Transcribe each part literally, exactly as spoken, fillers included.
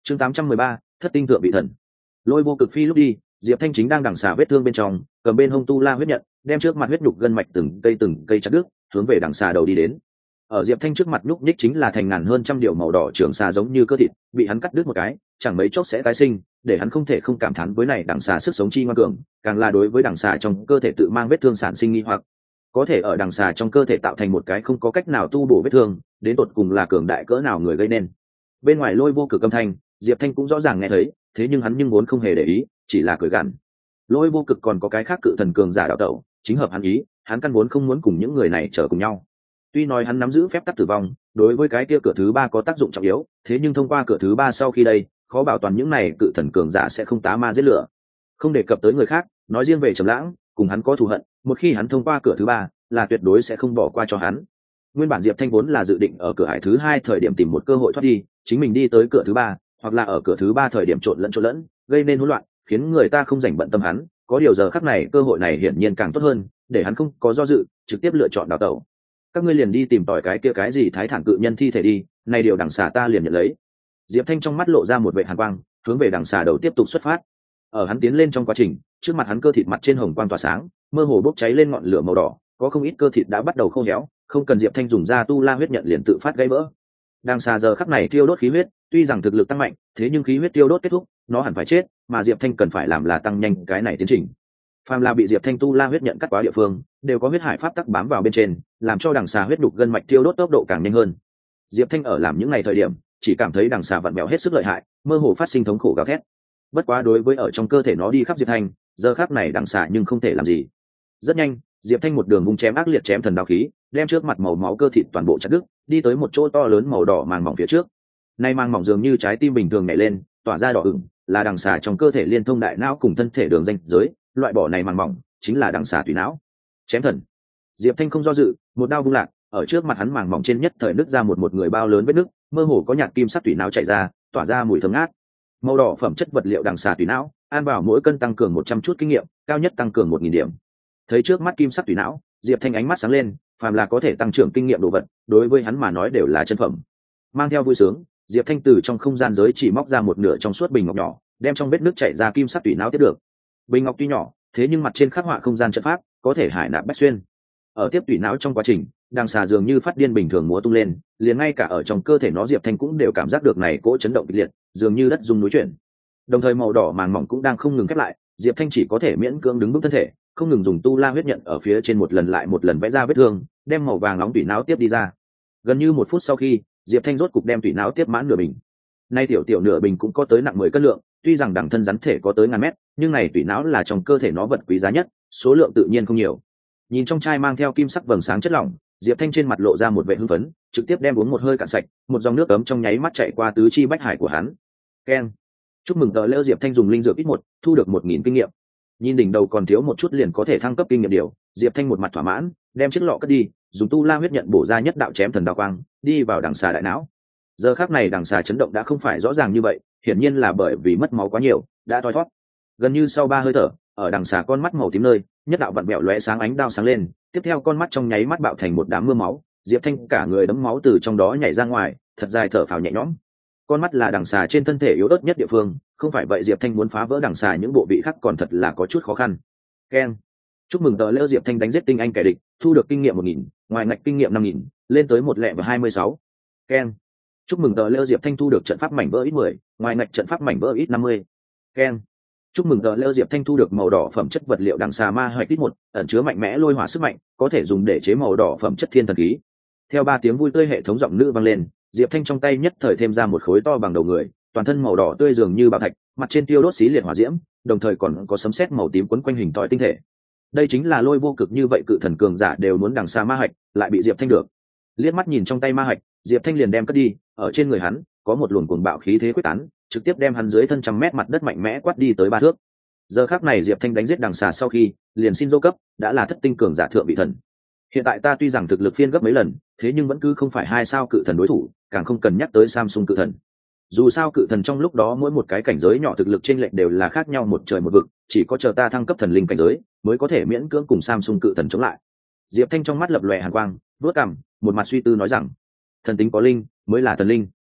chương tám trăm mười ba, thất tinh thượng vị thần. Lôi vô cực phi lúc đi, Diệp Thanh chính đang đằng xà vết thương bên trong, cầm bên hông tu la huyết nhận, đem trước mặt huyết nhục gân mạch từng cây từng cây chặt đứt, hướng về đằng xà đầu đi đến. Ở Diệp Thanh trước mặt nhúc nhích chính là thành ngàn hơn trăm điều màu đỏ trường xà giống như cơ thịt, bị hắn cắt đứt một cái, chẳng mấy chốc sẽ tái sinh, để hắn không thể không cảm thán với này đằng xà sức sống chi ngoan cường, càng là đối với đằng xà trong cơ thể tự mang vết thương sản sinh nghi hoặc. Có thể ở đằng xà trong cơ thể tạo thành một cái không có cách nào tu bổ vết thương, đến tột cùng là cường đại cỡ nào người gây nên. Bên ngoài Lôi vô cực âm thanh, Diệp Thanh cũng rõ ràng nghe thấy, thế nhưng hắn nhưng vốn không hề để ý, chỉ là cười gằn. Lôi vô cực còn có cái khác cự thần cường giả đạo tẩu, chính hợp hắn ý, hắn căn vốn không muốn cùng những người này trở cùng nhau. Tuy nói hắn nắm giữ phép tắc tử vong, đối với cái kia cửa thứ ba có tác dụng trọng yếu, thế nhưng thông qua cửa thứ ba sau khi đây, khó bảo toàn những này cự thần cường giả sẽ không tá ma giết lửa. Không đề cập tới người khác, nói riêng về Trầm Lãng, cùng hắn có thù hận, một khi hắn thông qua cửa thứ ba, là tuyệt đối sẽ không bỏ qua cho hắn. Nguyên bản Diệp Thanh vốn là dự định ở cửa ải thứ hai thời điểm tìm một cơ hội thoát đi, chính mình đi tới cửa thứ ba, hoặc là ở cửa thứ ba thời điểm trộn lẫn trộn lẫn, gây nên hỗn loạn, khiến người ta không rảnh bận tâm hắn. Có điều giờ khắc này cơ hội này hiển nhiên càng tốt hơn, để hắn không có do dự, trực tiếp lựa chọn đào tẩu. Các ngươi liền đi tìm tòi cái kia cái gì thái thản cự nhân thi thể đi, này điều đằng xà ta liền nhận lấy. Diệp Thanh trong mắt lộ ra một vẻ hàn quang, hướng về đằng xà đầu tiếp tục xuất phát. Ở hắn tiến lên trong quá trình, trước mặt hắn cơ thịt mặt trên hồng quang tỏa sáng, mơ hồ bốc cháy lên ngọn lửa màu đỏ, có không ít cơ thịt đã bắt đầu khô héo, không cần Diệp Thanh dùng ra tu la huyết nhận liền tự phát gãy vỡ. Đằng xà giờ khắc này thiêu đốt khí huyết, tuy rằng thực lực tăng mạnh, thế nhưng khí huyết tiêu đốt kết thúc, nó hẳn phải chết, mà Diệp Thanh cần phải làm là tăng nhanh cái này tiến trình. Phàm là bị Diệp Thanh tu la huyết nhận cắt quá địa phương, đều có huyết hải pháp tắc bám vào bên trên, làm cho đằng xà huyết đục gân mạch tiêu đốt tốc độ càng nhanh hơn. Diệp Thanh ở làm những ngày thời điểm, chỉ cảm thấy đằng xà vặn vẹo hết sức lợi hại, mơ hồ phát sinh thống khổ gào thét. Bất quá đối với ở trong cơ thể nó đi khắp Diệp Thanh, giờ khắc này đằng xà nhưng không thể làm gì. Rất nhanh, Diệp Thanh một đường vung chém ác liệt chém thần đao khí, đem trước mặt màu máu cơ thịt toàn bộ chặt đứt, đi tới một chỗ to lớn màu đỏ màng mỏng phía trước. Nay màng mỏng dường như trái tim bình thường nhảy lên, tỏa ra đỏ ửng, là đằng xà trong cơ thể liên thông đại não cùng thân thể đường ranh giới, loại bỏ này màng mỏng chính là đằng xà tùy não. Chém thần. Diệp Thanh không do dự, một đao vung lạc, ở trước mặt hắn màng mỏng trên nhất thời nứt ra một một người bao lớn vết nứt, mơ hồ có nhạt kim sắc tùy não chạy ra, tỏa ra mùi thơm ngát. Màu đỏ phẩm chất vật liệu đằng xà tùy não, ăn vào mỗi cân tăng cường một trăm chút kinh nghiệm, cao nhất tăng cường một nghìn điểm. Thấy trước mắt kim sắc tùy não, Diệp Thanh ánh mắt sáng lên, phàm là có thể tăng trưởng kinh nghiệm đồ vật, đối với hắn mà nói đều là chân phẩm. Mang theo vui sướng, Diệp Thanh từ trong không gian giới chỉ móc ra một nửa trong suốt bình ngọc nhỏ, đem trong vết nước chảy ra kim sắc tùy não tiếp được. Bình ngọc tuy nhỏ, thế nhưng mặt trên khắc họa không gian trận pháp, có thể hải nạp bách xuyên. Ở tiếp tùy não trong quá trình, đằng xà dường như phát điên bình thường múa tung lên, liền ngay cả ở trong cơ thể nó Diệp Thanh cũng đều cảm giác được này cỗ chấn động kịch liệt, dường như đất rung núi chuyển. Đồng thời màu đỏ màng mỏng cũng đang không ngừng khép lại, Diệp Thanh chỉ có thể miễn cưỡng đứng vững thân thể, không ngừng dùng tu la huyết nhận ở phía trên một lần lại một lần vẽ ra vết thương, đem màu vàng nóng tủy não tiếp đi ra. Gần như một phút sau khi, Diệp Thanh rốt cục đem tủy não tiếp mãn nửa bình. Nay tiểu tiểu nửa bình cũng có tới nặng mười cân lượng, tuy rằng đẳng thân rắn thể có tới ngàn mét, nhưng này tủy não là trong cơ thể nó vật quý giá nhất, số lượng tự nhiên không nhiều. Nhìn trong chai mang theo kim sắc vầng sáng chất lỏng, Diệp Thanh trên mặt lộ ra một vẻ hưng phấn, trực tiếp đem uống một hơi cạn sạch, một dòng nước ấm trong nháy mắt chạy qua tứ chi bách hải của hắn. Keng. Chúc mừng tờ lễ Diệp Thanh dùng linh dược ít một, thu được một nghìn kinh nghiệm. Nhìn đỉnh đầu còn thiếu một chút liền có thể thăng cấp kinh nghiệm điều, Diệp Thanh một mặt thỏa mãn, đem chiếc lọ cất đi, dùng tu la huyết nhận bổ ra nhất đạo chém thần đao quang, đi vào đằng xà đại não. Giờ khắc này đằng xà chấn động đã không phải rõ ràng như vậy, hiển nhiên là bởi vì mất máu quá nhiều, đã thoi thoát. Gần như sau ba hơi thở, ở đằng xà con mắt màu tím nơi, nhất đạo vặn vẹo lóe sáng ánh đao sáng lên, tiếp theo con mắt trong nháy mắt bạo thành một đám mưa máu, Diệp Thanh cả người đấm máu từ trong đó nhảy ra ngoài, thật dài thở phào nhẹ nhõm. Con mắt là đằng xà trên thân thể yếu ớt nhất địa phương, không phải vậy Diệp Thanh muốn phá vỡ đằng xà những bộ vị khác còn thật là có chút khó khăn. Keng. Chúc mừng tờ lễ Diệp Thanh đánh giết tinh anh kẻ địch, thu được kinh nghiệm một nghìn, ngoài ngạch kinh nghiệm năm nghìn, lên tới một lẻ và hai mươi sáu. Keng. Chúc mừng tờ lễ Diệp Thanh thu được trận pháp mảnh vỡ ít mười, ngoài ngạch trận pháp mảnh vỡ ít năm mươi. Keng. Chúc mừng tờ lễ Diệp Thanh thu được màu đỏ phẩm chất vật liệu đằng xà ma hoạch ít một, ẩn chứa mạnh mẽ lôi hỏa sức mạnh, có thể dùng để chế màu đỏ phẩm chất thiên thần khí. Theo ba tiếng vui tươi hệ thống giọng nữ vang lên, Diệp Thanh trong tay nhất thời thêm ra một khối to bằng đầu người, toàn thân màu đỏ tươi dường như bảo thạch, mặt trên tiêu đốt xí liệt hỏa diễm, đồng thời còn có sấm sét màu tím quấn quanh hình thoi tinh thể. Đây chính là lôi vô cực như vậy cự thần cường giả đều muốn đằng xa ma hạch, lại bị Diệp Thanh được. Liếc mắt nhìn trong tay ma hạch, Diệp Thanh liền đem cất đi, ở trên người hắn có một luồng cuồng bạo khí thế quyết tán, trực tiếp đem hắn dưới thân trăm mét mặt đất mạnh mẽ quát đi tới ba thước. Giờ khắc này Diệp Thanh đánh giết đằng xà sau khi, liền xin dô cấp, đã là thất tinh cường giả thượng vị thần. Hiện tại ta tuy rằng thực lực phiên gấp mấy lần, thế nhưng vẫn cứ không phải hai sao cự thần đối thủ, càng không cần nhắc tới Samsung cự thần. Dù sao cự thần trong lúc đó mỗi một cái cảnh giới nhỏ thực lực chênh lệch đều là khác nhau một trời một vực, chỉ có chờ ta thăng cấp thần linh cảnh giới, mới có thể miễn cưỡng cùng Samsung cự thần chống lại. Diệp Thanh trong mắt lập lòe hàn quang, vuốt cằm, một mặt suy tư nói rằng, thần tính có linh, mới là thần linh.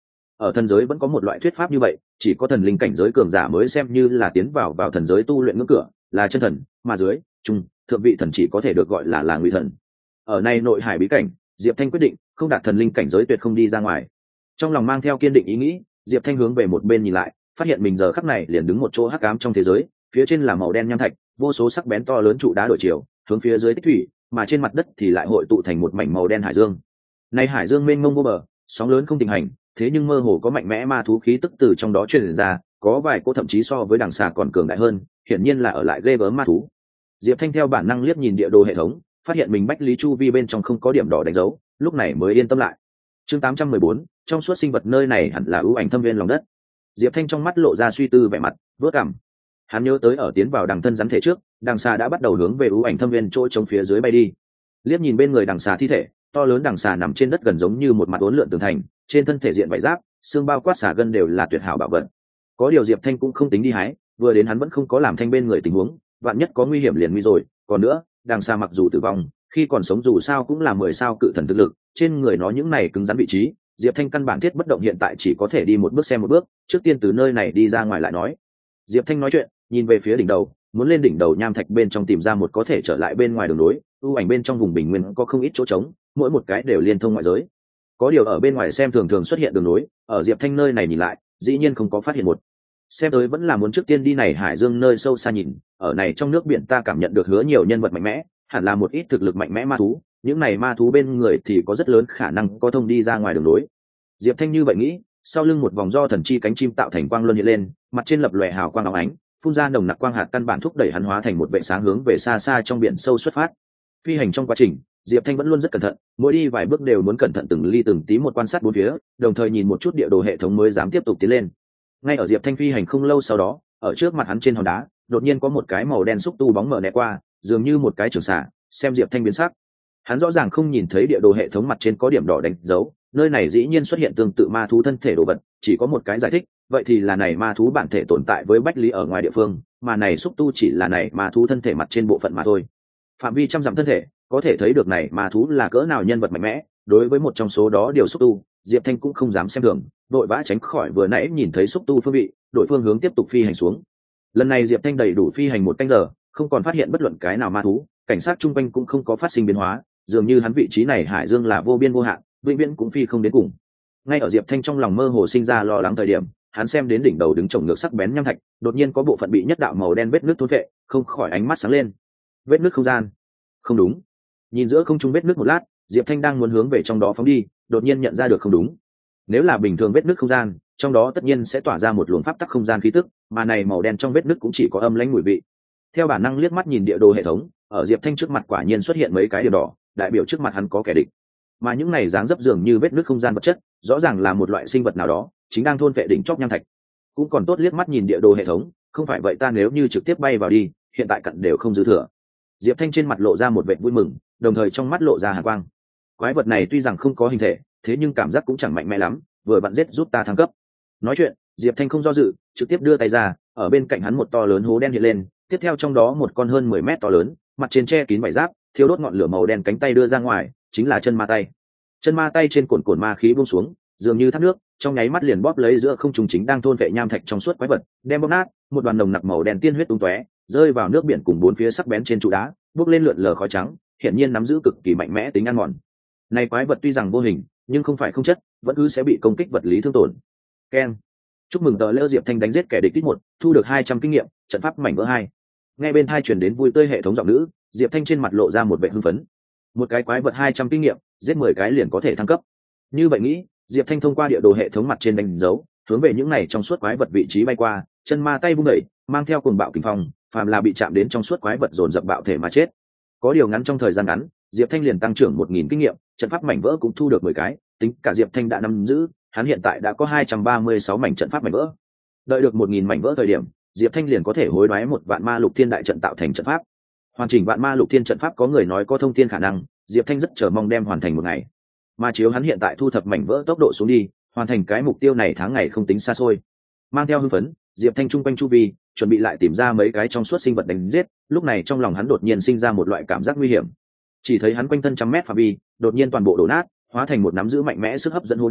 ở thần giới vẫn có một loại thuyết pháp như vậy, chỉ có thần linh cảnh giới cường giả mới xem như là tiến vào vào thần giới tu luyện ngưỡng cửa, là chân thần, mà dưới trung thượng vị thần chỉ có thể được gọi là là ngụy thần. Ở này nội hải bí cảnh, Diệp Thanh quyết định không đạt thần linh cảnh giới tuyệt không đi ra ngoài. Trong lòng mang theo kiên định ý nghĩ, Diệp Thanh hướng về một bên nhìn lại, phát hiện mình giờ khắc này liền đứng một chỗ hắc ám trong thế giới, phía trên là màu đen nham thạch, vô số sắc bén to lớn trụ đá đổi chiều, hướng phía dưới tích thủy, mà trên mặt đất thì lại hội tụ thành một mảnh màu đen hải dương. Này hải dương mênh mông vô bờ, sóng lớn không tình hành, thế nhưng mơ hồ có mạnh mẽ ma thú khí tức từ trong đó truyền ra, có vài cô thậm chí so với đằng xà còn cường đại hơn, hiển nhiên là ở lại ghê gớm ma thú. Diệp Thanh theo bản năng liếc nhìn địa đồ hệ thống, phát hiện mình bách lý chu vi bên trong không có điểm đỏ đánh dấu, lúc này mới yên tâm lại. Chương tám trăm mười bốn, trong suốt sinh vật nơi này hẳn là ưu ảnh thâm viên lòng đất. Diệp Thanh trong mắt lộ ra suy tư vẻ mặt, vớt cằm. Hắn nhớ tới ở tiến vào đằng thân rắn thể trước, đằng xà đã bắt đầu hướng về ưu ảnh thâm viên chỗ trống phía dưới bay đi. Liếc nhìn bên người đằng xà thi thể, to lớn đằng xà nằm trên đất gần giống như một mặt uốn lượn tường thành, trên thân thể diện vải giáp, xương bao quát xà gân đều là tuyệt hảo bảo vật. Có điều Diệp Thanh cũng không tính đi hái, vừa đến hắn vẫn không có làm thanh bên người tình huống, vạn nhất có nguy hiểm liền nguy rồi. Còn nữa, đằng xà mặc dù tử vong, khi còn sống dù sao cũng là mười sao cự thần thực lực, trên người nó những này cứng rắn vị trí, Diệp Thanh căn bản thiết bất động, hiện tại chỉ có thể đi một bước xem một bước, trước tiên từ nơi này đi ra ngoài lại nói. Diệp Thanh nói chuyện, nhìn về phía đỉnh đầu, muốn lên đỉnh đầu nham thạch bên trong tìm ra một có thể trở lại bên ngoài đường nối. ưu ảnh bên trong vùng bình nguyên có không ít chỗ trống, mỗi một cái đều liên thông ngoại giới. Có điều ở bên ngoài xem thường thường xuất hiện đường nối, ở Diệp Thanh nơi này nhìn lại, dĩ nhiên không có phát hiện một. Xem tới vẫn là muốn trước tiên đi này hải dương nơi sâu xa nhìn, ở này trong nước biển ta cảm nhận được hứa nhiều nhân vật mạnh mẽ, hẳn là một ít thực lực mạnh mẽ ma thú, những này ma thú bên người thì có rất lớn khả năng có thông đi ra ngoài đường nối. Diệp Thanh như vậy nghĩ, sau lưng một vòng do thần chi cánh chim tạo thành quang luân hiện lên, mặt trên lập lòe hào quang óng ánh, phun ra nồng nặc quang hạt căn bản thúc đẩy hắn hóa thành một vệ sáng hướng về xa xa trong biển sâu xuất phát. Phi hành trong quá trình, Diệp Thanh vẫn luôn rất cẩn thận, mỗi đi vài bước đều muốn cẩn thận từng ly từng tí một quan sát bốn phía, đồng thời nhìn một chút địa đồ hệ thống mới dám tiếp tục tiến lên. Ngay ở Diệp Thanh phi hành không lâu sau đó, ở trước mặt hắn trên hòn đá, đột nhiên có một cái màu đen xúc tu bóng mở né qua, dường như một cái trường xả, xem Diệp Thanh biến sắc. Hắn rõ ràng không nhìn thấy địa đồ hệ thống mặt trên có điểm đỏ đánh dấu, nơi này dĩ nhiên xuất hiện tương tự ma thú thân thể đồ vật, chỉ có một cái giải thích, vậy thì là này ma thú bản thể tồn tại với bách lý ở ngoài địa phương, mà này xúc tu chỉ là này ma thú thân thể mặt trên bộ phận mà thôi. Phạm vi trăm dặm thân thể, có thể thấy được này ma thú là cỡ nào nhân vật mạnh mẽ. Đối với một trong số đó điều xúc tu, Diệp Thanh cũng không dám xem thường, đội vã tránh khỏi vừa nãy nhìn thấy xúc tu phương vị, đội phương hướng tiếp tục phi hành xuống. Lần này Diệp Thanh đầy đủ phi hành một canh giờ, không còn phát hiện bất luận cái nào ma thú, cảnh sát chung quanh cũng không có phát sinh biến hóa, dường như hắn vị trí này hải dương là vô biên vô hạn, vĩnh viễn cũng phi không đến cùng. Ngay ở Diệp Thanh trong lòng mơ hồ sinh ra lo lắng thời điểm, hắn xem đến đỉnh đầu đứng trồng ngược sắc bén nham thạch, đột nhiên có bộ phận bị nhất đạo màu đen vết nước thôn vệ, không khỏi ánh mắt sáng lên. Vết nước không gian, không đúng. Nhìn giữa không trung vết nước một lát, Diệp Thanh đang muốn hướng về trong đó phóng đi, đột nhiên nhận ra được không đúng. Nếu là bình thường vết nước không gian, trong đó tất nhiên sẽ tỏa ra một luồng pháp tắc không gian khí tức, mà này màu đen trong vết nước cũng chỉ có âm lãnh mùi vị. Theo bản năng liếc mắt nhìn địa đồ hệ thống, ở Diệp Thanh trước mặt quả nhiên xuất hiện mấy cái điểm đỏ, đại biểu trước mặt hắn có kẻ địch. Mà những này dáng dấp dường như vết nước không gian vật chất, rõ ràng là một loại sinh vật nào đó, chính đang thôn vệ đỉnh chóp nham thạch. Cũng còn tốt liếc mắt nhìn địa đồ hệ thống, không phải vậy ta nếu như trực tiếp bay vào đi, hiện tại cặn đều không dư thừa. Diệp Thanh trên mặt lộ ra một vẻ vui mừng, đồng thời trong mắt lộ ra hàn quang. Quái vật này tuy rằng không có hình thể, thế nhưng cảm giác cũng chẳng mạnh mẽ lắm, vừa vặn giết giúp ta thăng cấp. Nói chuyện, Diệp Thanh không do dự, trực tiếp đưa tay ra, ở bên cạnh hắn một to lớn hố đen hiện lên, tiếp theo trong đó một con hơn mười mét to lớn, mặt trên che kín vảy giáp, thiếu đốt ngọn lửa màu đen cánh tay đưa ra ngoài, chính là chân ma tay. Chân ma tay trên cồn cồn ma khí buông xuống, dường như thác nước, trong nháy mắt liền bóp lấy giữa không trung chính đang thôn vệ nham thạch trong suốt quái vật, đem bóp nát, một đoàn nồng nặc màu đen tiên huyết tung tóe, rơi vào nước biển cùng bốn phía sắc bén trên trụ đá, bốc lên lượn lờ khói trắng, hiển nhiên nắm giữ cực kỳ mạnh mẽ tính ăn mòn. Này quái vật tuy rằng vô hình, nhưng không phải không chất, vẫn cứ sẽ bị công kích vật lý thương tổn. Keng. Chúc mừng tờ lễ Diệp Thanh đánh giết kẻ địch tích một, thu được hai trăm kinh nghiệm, trận pháp mảnh vỡ hai. Nghe bên tai truyền đến vui tươi hệ thống giọng nữ, Diệp Thanh trên mặt lộ ra một vẻ hưng phấn. Một cái quái vật hai trăm kinh nghiệm, giết mười cái liền có thể thăng cấp. Như vậy nghĩ, Diệp Thanh thông qua địa đồ hệ thống mặt trên đánh dấu, hướng về những này trong suốt quái vật vị trí bay qua, chân ma tay vung đẩy, mang theo cuồng bạo kình phong, phàm là bị chạm đến trong suốt quái vật dồn dập bạo thể mà chết. Có điều ngắn trong thời gian ngắn, Diệp Thanh liền tăng trưởng một nghìn kinh nghiệm, trận pháp mảnh vỡ cũng thu được mười cái, tính cả Diệp Thanh đã nắm giữ, hắn hiện tại đã có hai trăm ba mươi sáu mảnh trận pháp mảnh vỡ. Đợi được một nghìn mảnh vỡ thời điểm, Diệp Thanh liền có thể hối đoái một vạn ma lục thiên đại trận tạo thành trận pháp. Hoàn chỉnh vạn ma lục thiên trận pháp có người nói có thông thiên khả năng, Diệp Thanh rất chờ mong đem hoàn thành một ngày. Mà chiếu hắn hiện tại thu thập mảnh vỡ tốc độ xuống đi, hoàn thành cái mục tiêu này tháng ngày không tính xa xôi. Mang theo hưng phấn, Diệp Thanh trung quanh chu vi, chuẩn bị lại tìm ra mấy cái trong suốt sinh vật đánh giết, lúc này trong lòng hắn đột nhiên sinh ra một loại cảm giác nguy hiểm. Chỉ thấy hắn quanh thân trăm mét phạm vi, đột nhiên toàn bộ đổ nát, hóa thành một nắm giữ mạnh mẽ sức hấp dẫn hố đen,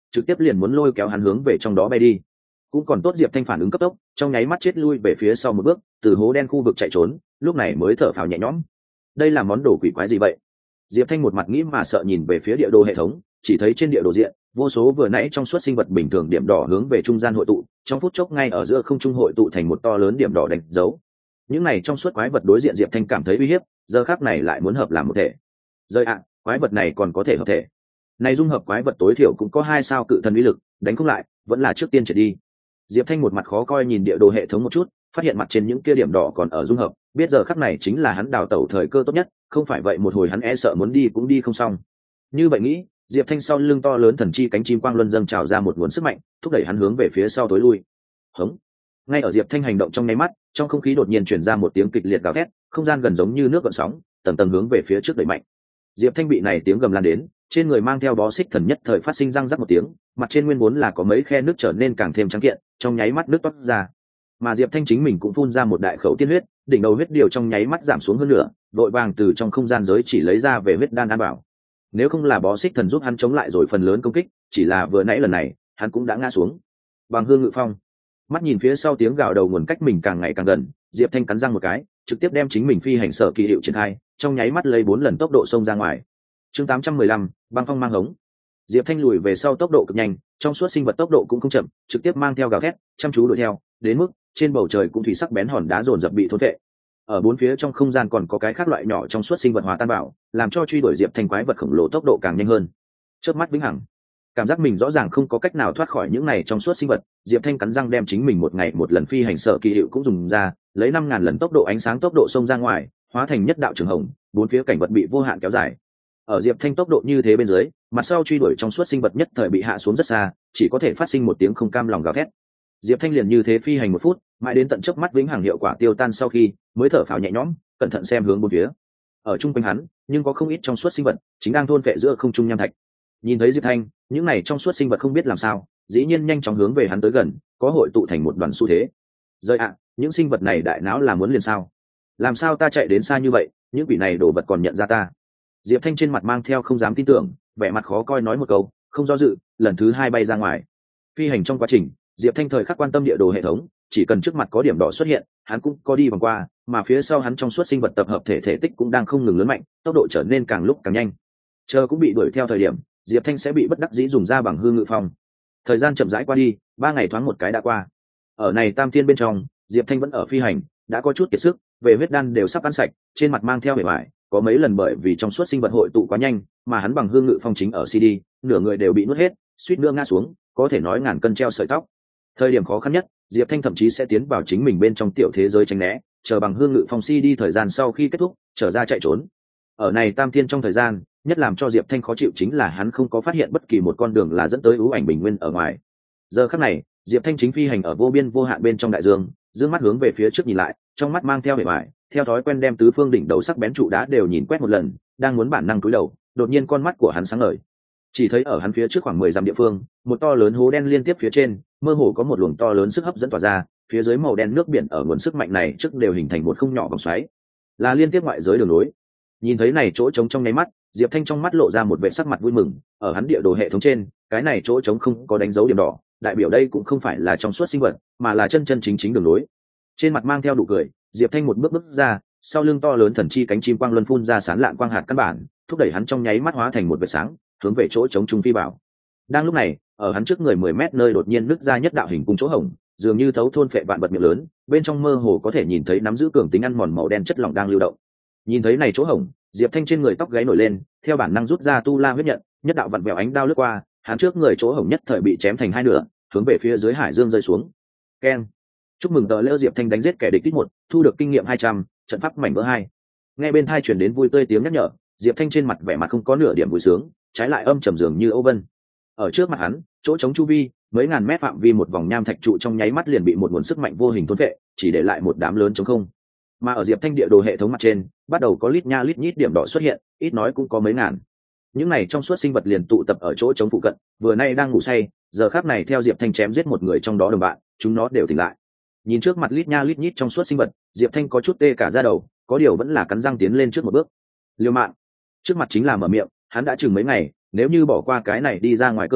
trực tiếp liền muốn lôi kéo hắn hướng về trong đó bay đi. Cũng còn tốt Diệp Thanh phản ứng cấp tốc, trong nháy mắt chết lui về phía sau một bước, từ hố đen khu vực chạy trốn, lúc này mới thở phào nhẹ nhõm. Đây là món đồ quỷ quái gì vậy? Diệp Thanh một mặt nghĩ mà sợ nhìn về phía địa đồ hệ thống, chỉ thấy trên địa đồ diện, vô số vừa nãy trong suốt sinh vật bình thường điểm đỏ hướng về trung gian hội tụ, trong phút chốc ngay ở giữa không trung hội tụ thành một to lớn điểm đỏ đánh dấu. Những này trong suốt quái vật đối diện Diệp Thanh cảm thấy uy hiếp, giờ khắc này lại muốn hợp làm một thể. Rơi ạ, quái vật này còn có thể hợp thể. Này dung hợp quái vật tối thiểu cũng có hai sao cự thần uy lực, đánh không lại, vẫn là trước tiên trở đi. Diệp Thanh một mặt khó coi nhìn địa đồ hệ thống một chút, phát hiện mặt trên những kia điểm đỏ còn ở dung hợp, biết giờ khắc này chính là hắn đào tẩu thời cơ tốt nhất, không phải vậy một hồi hắn e sợ muốn đi cũng đi không xong. Như vậy nghĩ, Diệp Thanh sau lưng to lớn thần chi cánh chim quang luân dâng trào ra một nguồn sức mạnh, thúc đẩy hắn hướng về phía sau tối lui. Hống. Ngay ở Diệp Thanh hành động trong nháy mắt, trong không khí đột nhiên truyền ra một tiếng kịch liệt gào thét, không gian gần giống như nước gợn sóng, tầng tầng hướng về phía trước đẩy mạnh. Diệp Thanh bị này tiếng gầm lan đến, trên người mang theo bó xích thần nhất thời phát sinh răng rắc một tiếng, mặt trên nguyên vốn là có mấy khe nước trở nên càng thêm trắng kiện, trong nháy mắt nước toát ra. Mà Diệp Thanh chính mình cũng phun ra một đại khẩu tiên huyết, đỉnh đầu huyết điều trong nháy mắt giảm xuống hơn nữa, vội vàng từ trong không gian giới chỉ lấy ra về huyết đan an bảo. Nếu không là bó xích thần giúp hắn chống lại rồi phần lớn công kích, chỉ là vừa nãy lần này, hắn cũng đã ngã xuống. Bằng hương ngự phong, mắt nhìn phía sau tiếng gào đầu nguồn cách mình càng ngày càng gần, Diệp Thanh cắn răng một cái, trực tiếp đem chính mình phi hành sở kỳ hiệu triển khai, trong nháy mắt lấy bốn lần tốc độ xông ra ngoài. Chương tám trăm mười lăm, băng phong mang hống. Diệp Thanh lùi về sau tốc độ cực nhanh, trong suốt sinh vật tốc độ cũng không chậm, trực tiếp mang theo gào thét, chăm chú đuổi theo, đến mức trên bầu trời cũng thủy sắc bén hòn đá dồn dập bị thôn vệ. Ở bốn phía trong không gian còn có cái khác loại nhỏ trong suốt sinh vật hòa tan bảo, làm cho truy đuổi Diệp Thanh quái vật khổng lồ tốc độ càng nhanh hơn. Chớp mắt vĩnh hằng, cảm giác mình rõ ràng không có cách nào thoát khỏi những này trong suốt sinh vật, Diệp Thanh cắn răng đem chính mình một ngày một lần phi hành sở kỳ hiệu cũng dùng ra, lấy năm ngàn lần tốc độ ánh sáng tốc độ xông ra ngoài, hóa thành nhất đạo trường hồng, bốn phía cảnh vật bị vô hạn kéo dài. Ở Diệp Thanh tốc độ như thế bên dưới, mặt sau truy đuổi trong suốt sinh vật nhất thời bị hạ xuống rất xa, chỉ có thể phát sinh một tiếng không cam lòng gào thét. Diệp Thanh liền như thế phi hành một phút, mãi đến tận chớp mắt vĩnh hằng hiệu quả tiêu tan sau khi, mới thở phào nhẹ nhõm, cẩn thận xem hướng bốn phía. Ở trung quanh hắn, nhưng có không ít trong suốt sinh vật chính đang thôn phệ giữa không trung nham thạch. Nhìn thấy Diệp Thanh, những này trong suốt sinh vật không biết làm sao, dĩ nhiên nhanh chóng hướng về hắn tới gần, có hội tụ thành một đoàn xu thế. Rơi ạ, những sinh vật này đại não là muốn liền sao? Làm sao ta chạy đến xa như vậy, những quỷ này đổ vật còn nhận ra ta? Diệp Thanh trên mặt mang theo không dám tin tưởng, vẻ mặt khó coi nói một câu, không do dự, lần thứ hai bay ra ngoài. Phi hành trong quá trình, Diệp Thanh thời khắc quan tâm địa đồ hệ thống, chỉ cần trước mặt có điểm đỏ xuất hiện, hắn cũng có đi vòng qua, mà phía sau hắn trong suốt sinh vật tập hợp thể thể tích cũng đang không ngừng lớn mạnh, tốc độ trở nên càng lúc càng nhanh. Chờ cũng bị đuổi theo thời điểm, Diệp Thanh sẽ bị bất đắc dĩ dùng ra bằng hư ngự phong. Thời gian chậm rãi qua đi, ba ngày thoáng một cái đã qua. Ở này tam thiên bên trong, Diệp Thanh vẫn ở phi hành, đã có chút kiệt sức, về huyết đan đều sắp ăn sạch, trên mặt mang theo vẻ vải, có mấy lần bởi vì trong suốt sinh vật hội tụ quá nhanh, mà hắn bằng hương ngự phong chính ở xê đê, nửa người đều bị nuốt hết, suýt nữa ngã xuống, có thể nói ngàn cân treo sợi tóc. Thời điểm khó khăn nhất, Diệp Thanh thậm chí sẽ tiến vào chính mình bên trong tiểu thế giới tránh né, chờ bằng hương ngự phong xê đê thời gian sau khi kết thúc, trở ra chạy trốn. Ở này tam thiên trong thời gian, nhất làm cho Diệp Thanh khó chịu chính là hắn không có phát hiện bất kỳ một con đường là dẫn tới ưu ảnh bình nguyên ở ngoài. Giờ khắc này, Diệp Thanh chính phi hành ở vô biên vô hạn bên trong đại dương, dương mắt hướng về phía trước nhìn lại, trong mắt mang theo vẻ vải, theo thói quen đem tứ phương đỉnh đầu sắc bén trụ đá đều nhìn quét một lần, đang muốn bản năng cúi đầu, đột nhiên con mắt của hắn sáng ngời. Chỉ thấy ở hắn phía trước khoảng mười dặm địa phương, một to lớn hố đen liên tiếp phía trên, mơ hồ có một luồng to lớn sức hấp dẫn tỏa ra, phía dưới màu đen nước biển ở nguồn sức mạnh này trước đều hình thành một không nhỏ vòng xoáy, là liên tiếp ngoại giới đường nối. Nhìn thấy này chỗ trống trong nháy mắt, Diệp Thanh trong mắt lộ ra một vẻ sắc mặt vui mừng, ở hắn địa đồ hệ thống trên, cái này chỗ trống không có đánh dấu điểm đỏ, đại biểu đây cũng không phải là trong suốt sinh vật, mà là chân chân chính chính đường nối. Trên mặt mang theo nụ cười, Diệp Thanh một bước bước ra, sau lưng to lớn thần chi cánh chim quang luân phun ra sán lạn quang hạt căn bản, thúc đẩy hắn trong nháy mắt hóa thành một vệt sáng, hướng về chỗ trống trung phi bảo. Đang lúc này, ở hắn trước người mười mét nơi đột nhiên nứt ra nhất đạo hình cung chỗ hổng, dường như thấu thôn phệ vạn vật miệng lớn, bên trong mơ hồ có thể nhìn thấy nắm giữ cường tính ăn mòn màu đen chất lỏng đang lưu động. Nhìn thấy này chỗ hổng, Diệp Thanh trên người tóc gáy nổi lên, theo bản năng rút ra tu la huyết nhận, nhất đạo vặn vẹo ánh đao lướt qua, hắn trước người chỗ hổng nhất thời bị chém thành hai nửa, hướng về phía dưới hải dương rơi xuống. Keng! Chúc mừng tờ lễ Diệp Thanh đánh giết kẻ địch tích một, thu được kinh nghiệm hai trăm, trận pháp mảnh vỡ hai. Nghe bên tai truyền đến vui tươi tiếng nhắc nhở, Diệp Thanh trên mặt vẻ mặt không có nửa điểm vui sướng, trái lại âm trầm dường như âu vân. Ở trước mặt hắn, chỗ trống chu vi, mấy ngàn mét phạm vi một vòng nham thạch trụ trong nháy mắt liền bị một nguồn sức mạnh vô hình thôn phệ, chỉ để lại một đám lớn trống không. Mà ở Diệp Thanh địa đồ hệ thống mặt trên, bắt đầu có lít nha lít nhít điểm đỏ xuất hiện, ít nói cũng có mấy ngàn. Những này trong suốt sinh vật liền tụ tập ở chỗ trống phụ cận, vừa nay đang ngủ say, giờ khắc này theo Diệp Thanh chém giết một người trong đó đồng bạn, chúng nó đều tỉnh lại. Nhìn trước mặt lít nha lít nhít trong suốt sinh vật, Diệp Thanh có chút tê cả da đầu, có điều vẫn là cắn răng tiến lên trước một bước. Liều mạng. Trước mặt chính là mở miệng, hắn đã chừng mấy ngày, nếu như bỏ qua cái này đi ra ngoài cơ hội,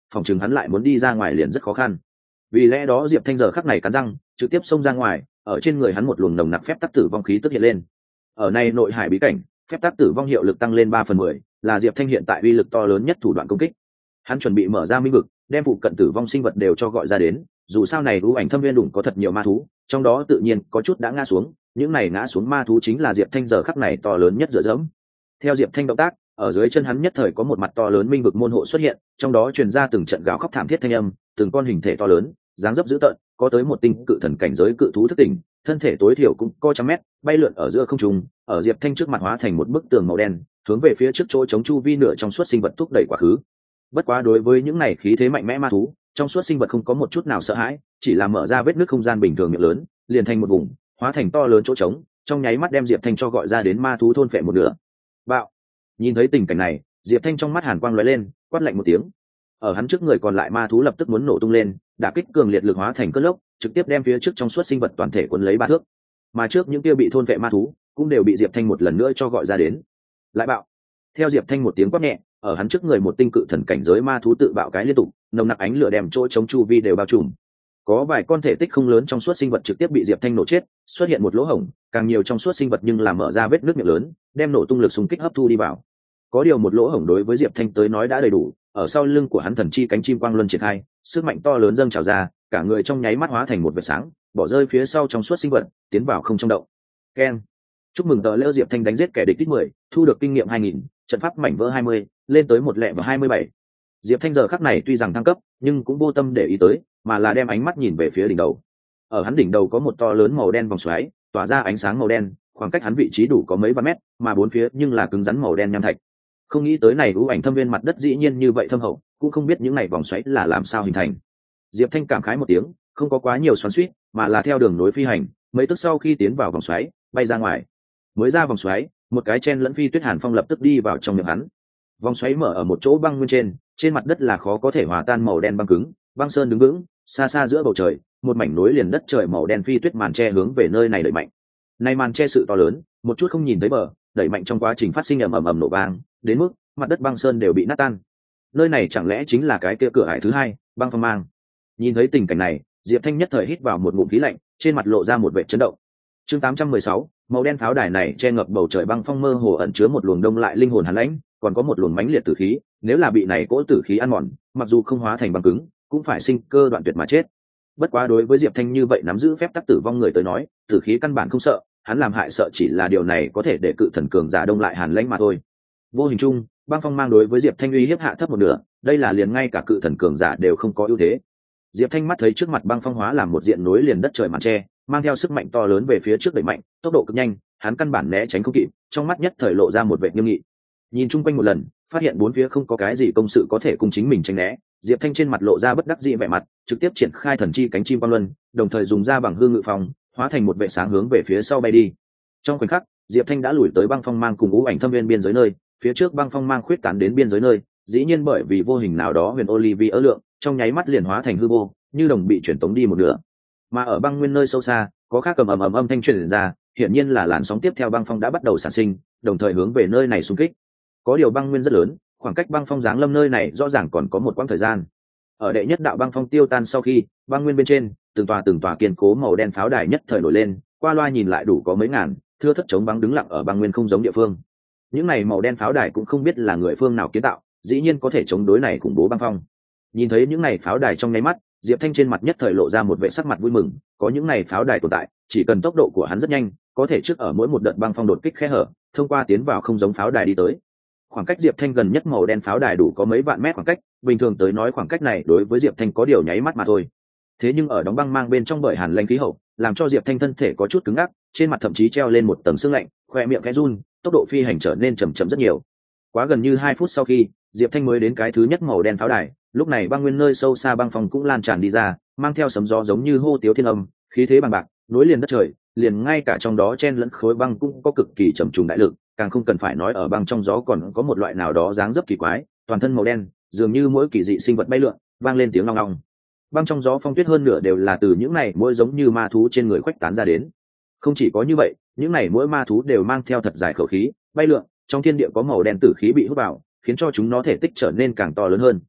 phòng chừng hắn lại muốn đi ra ngoài liền rất khó khăn. Vì lẽ đó Diệp Thanh giờ khắc này cắn răng trực tiếp xông ra ngoài, ở trên người hắn một luồng nồng nặc phép tắc tử vong khí tức hiện lên. Ở này nội hải bí cảnh, phép tắc tử vong hiệu lực tăng lên ba phần mười, là Diệp Thanh hiện tại uy lực to lớn nhất thủ đoạn công kích. Hắn chuẩn bị mở ra minh vực, đem phụ cận tử vong sinh vật đều cho gọi ra đến, dù sao này ưu ảnh thâm viên đủng có thật nhiều ma thú, trong đó tự nhiên có chút đã ngã xuống, những này ngã xuống ma thú chính là Diệp Thanh giờ khắc này to lớn nhất dựa dẫm. Theo Diệp Thanh động tác, ở dưới chân hắn nhất thời có một mặt to lớn minh vực môn hộ xuất hiện, trong đó truyền ra từng trận gào khóc thảm thiết thanh âm, từng con hình thể to lớn, dáng dấp dữ tợn, có tới một tinh cự thần cảnh giới cự thú thức tỉnh, thân thể tối thiểu cũng có trăm mét, bay lượn ở giữa không trung, ở Diệp Thanh trước mặt hóa thành một bức tường màu đen, hướng về phía trước chỗ chống chu vi nửa trong suốt sinh vật thúc đẩy quá khứ. Bất quá đối với những này khí thế mạnh mẽ ma thú, trong suốt sinh vật không có một chút nào sợ hãi, chỉ là mở ra vết nứt không gian bình thường miệng lớn, liền thành một vùng, hóa thành to lớn chỗ trống, trong nháy mắt đem Diệp Thanh cho gọi ra đến ma thú thôn phệ một nửa. Bạo! Nhìn thấy tình cảnh này, Diệp Thanh trong mắt hàn quang lóe lên, quát lạnh một tiếng. Ở hắn trước người còn lại ma thú lập tức muốn nổ tung lên, đả kích cường liệt lực hóa thành cơn lốc, trực tiếp đem phía trước trong suốt sinh vật toàn thể cuốn lấy ba thước. Mà trước những kia bị thôn vệ ma thú, cũng đều bị Diệp Thanh một lần nữa cho gọi ra đến. Lại bạo! Theo Diệp Thanh một tiếng quát nhẹ, ở hắn trước người một tinh cự thần cảnh giới ma thú tự bạo cái liên tục, nồng nặc ánh lửa đem chỗ chống chu vi đều bao trùm. Có vài con thể tích không lớn trong suốt sinh vật trực tiếp bị Diệp Thanh nổ chết, xuất hiện một lỗ hổng, càng nhiều trong suốt sinh vật nhưng làm mở ra vết nước miệng lớn, đem nổ tung lực xung kích hấp thu đi vào. Có điều một lỗ hổng đối với Diệp Thanh tới nói đã đầy đủ, ở sau lưng của hắn thần chi cánh chim quang luân triển khai, sức mạnh to lớn dâng trào ra, cả người trong nháy mắt hóa thành một vệt sáng, bỏ rơi phía sau trong suốt sinh vật, tiến vào không trong động. Ken, chúc mừng tờ lễ Diệp Thanh đánh giết kẻ địch tích mười, thu được kinh nghiệm hai nghìn, trận pháp mảnh vỡ hai mươi, lên tới một lẹ và hai mươi bảy. Diệp Thanh giờ khắc này tuy rằng thăng cấp, nhưng cũng vô tâm để ý tới, mà là đem ánh mắt nhìn về phía đỉnh đầu. Ở hắn đỉnh đầu có một to lớn màu đen vòng xoáy, tỏa ra ánh sáng màu đen, khoảng cách hắn vị trí đủ có mấy vạn mét, mà bốn phía nhưng là cứng rắn màu đen nham thạch. Không nghĩ tới này ưu ảnh thâm viên mặt đất dĩ nhiên như vậy thâm hậu, cũng không biết những này vòng xoáy là làm sao hình thành. Diệp Thanh cảm khái một tiếng, không có quá nhiều xoắn xuýt, mà là theo đường nối phi hành, mấy tức sau khi tiến vào vòng xoáy, bay ra ngoài. Mới ra vòng xoáy, một cái chen lẫn phi tuyết hàn phong lập tức đi vào trong miệng hắn. Vòng xoáy mở ở một chỗ băng nguyên trên, trên mặt đất là khó có thể hòa tan màu đen băng cứng, băng sơn đứng vững, xa xa giữa bầu trời, một mảnh núi liền đất trời màu đen phi tuyết màn che hướng về nơi này đẩy mạnh. Này màn che sự to lớn, một chút không nhìn thấy bờ, đẩy mạnh trong quá trình phát sinh ầm ầm ầm nổ vang, đến mức mặt đất băng sơn đều bị nát tan. Nơi này chẳng lẽ chính là cái kia cửa ải thứ hai, băng phong mang? Nhìn thấy tình cảnh này, Diệp Thanh nhất thời hít vào một ngụm khí lạnh, trên mặt lộ ra một vẻ chấn động. Chương tám trăm mười sáu, màu đen pháo đài này che ngập bầu trời băng phong mơ hồ ẩn chứa một luồng đông lại linh hồn hàn lãnh, còn có một luồng mãnh liệt tử khí, nếu là bị này cỗ tử khí ăn mòn, mặc dù không hóa thành băng cứng, cũng phải sinh cơ đoạn tuyệt mà chết. Bất quá đối với Diệp Thanh như vậy nắm giữ phép tắc tử vong người tới nói, tử khí căn bản không sợ, hắn làm hại sợ chỉ là điều này có thể để cự thần cường giả đông lại hàn lãnh mà thôi. Vô hình chung, băng phong mang đối với Diệp Thanh uy hiếp hạ thấp một nửa, đây là liền ngay cả cự thần cường giả đều không có ưu thế. Diệp Thanh mắt thấy trước mặt băng phong hóa làm một diện núi liền đất trời màn che, mang theo sức mạnh to lớn về phía trước đẩy mạnh, tốc độ cực nhanh, hắn căn bản né tránh không kịp, trong mắt nhất thời lộ ra một vẻ nghiêm nghị. Nhìn chung quanh một lần, phát hiện bốn phía không có cái gì công sự có thể cùng chính mình tránh né, Diệp Thanh trên mặt lộ ra bất đắc dĩ vẻ mặt, trực tiếp triển khai thần chi cánh chim quang luân, đồng thời dùng ra bằng hương ngự phong, hóa thành một vệ sáng hướng về phía sau bay đi. Trong khoảnh khắc, Diệp Thanh đã lùi tới băng phong mang cùng ngũ ảnh thâm viên biên giới nơi, phía trước băng phong mang khuyết tán đến biên giới nơi, dĩ nhiên bởi vì vô hình nào đó huyền Olivier ở lượng, trong nháy mắt liền hóa thành hư vô, như đồng bị chuyển tống đi một nửa. Mà ở băng nguyên nơi sâu xa, có khác cầm ầm ầm âm thanh truyền ra, hiển nhiên là làn sóng tiếp theo băng phong đã bắt đầu sản sinh, đồng thời hướng về nơi này xung kích. Có điều băng nguyên rất lớn, khoảng cách băng phong giáng lâm nơi này rõ ràng còn có một quãng thời gian. Ở đệ nhất đạo băng phong tiêu tan sau khi, băng nguyên bên trên, từng tòa từng tòa kiên cố màu đen pháo đài nhất thời nổi lên, qua loa nhìn lại đủ có mấy ngàn, thưa thất chống băng đứng lặng ở băng nguyên không giống địa phương. Những này màu đen pháo đài cũng không biết là người phương nào kiến tạo, dĩ nhiên có thể chống đối này khủng bố băng phong. Nhìn thấy những này pháo đài trong nháy mắt, Diệp Thanh trên mặt nhất thời lộ ra một vẻ sắc mặt vui mừng, có những này pháo đài tồn tại, chỉ cần tốc độ của hắn rất nhanh, có thể trước ở mỗi một đợt băng phong đột kích khe hở, thông qua tiến vào không giống pháo đài đi tới. Khoảng cách Diệp Thanh gần nhất màu đen pháo đài đủ có mấy vạn mét khoảng cách, bình thường tới nói khoảng cách này đối với Diệp Thanh có điều nháy mắt mà thôi. Thế nhưng ở đóng băng mang bên trong bởi hàn lãnh khí hậu, làm cho Diệp Thanh thân thể có chút cứng ngắc, trên mặt thậm chí treo lên một tầng sương lạnh, khoe miệng khẽ run, tốc độ phi hành trở nên chậm chậm rất nhiều. Quá gần như hai phút sau khi, Diệp Thanh mới đến cái thứ nhất màu đen pháo đài, lúc này băng nguyên nơi sâu xa băng phong cũng lan tràn đi ra, mang theo sấm gió giống như hô tiếu thiên âm, khí thế bằng bạc, nối liền đất trời, liền ngay cả trong đó chen lẫn khối băng cũng có cực kỳ trầm trùng đại lực, càng không cần phải nói ở băng trong gió còn có một loại nào đó dáng dấp kỳ quái, toàn thân màu đen, dường như mỗi kỳ dị sinh vật bay lượn, vang lên tiếng long long. Băng trong gió phong tuyết hơn nửa đều là từ những này mỗi giống như ma thú trên người khuếch tán ra đến. Không chỉ có như vậy, những này mỗi ma thú đều mang theo thật dài khẩu khí, bay lượn, trong thiên địa có màu đen tử khí bị hút vào, khiến cho chúng nó thể tích trở nên càng to lớn hơn.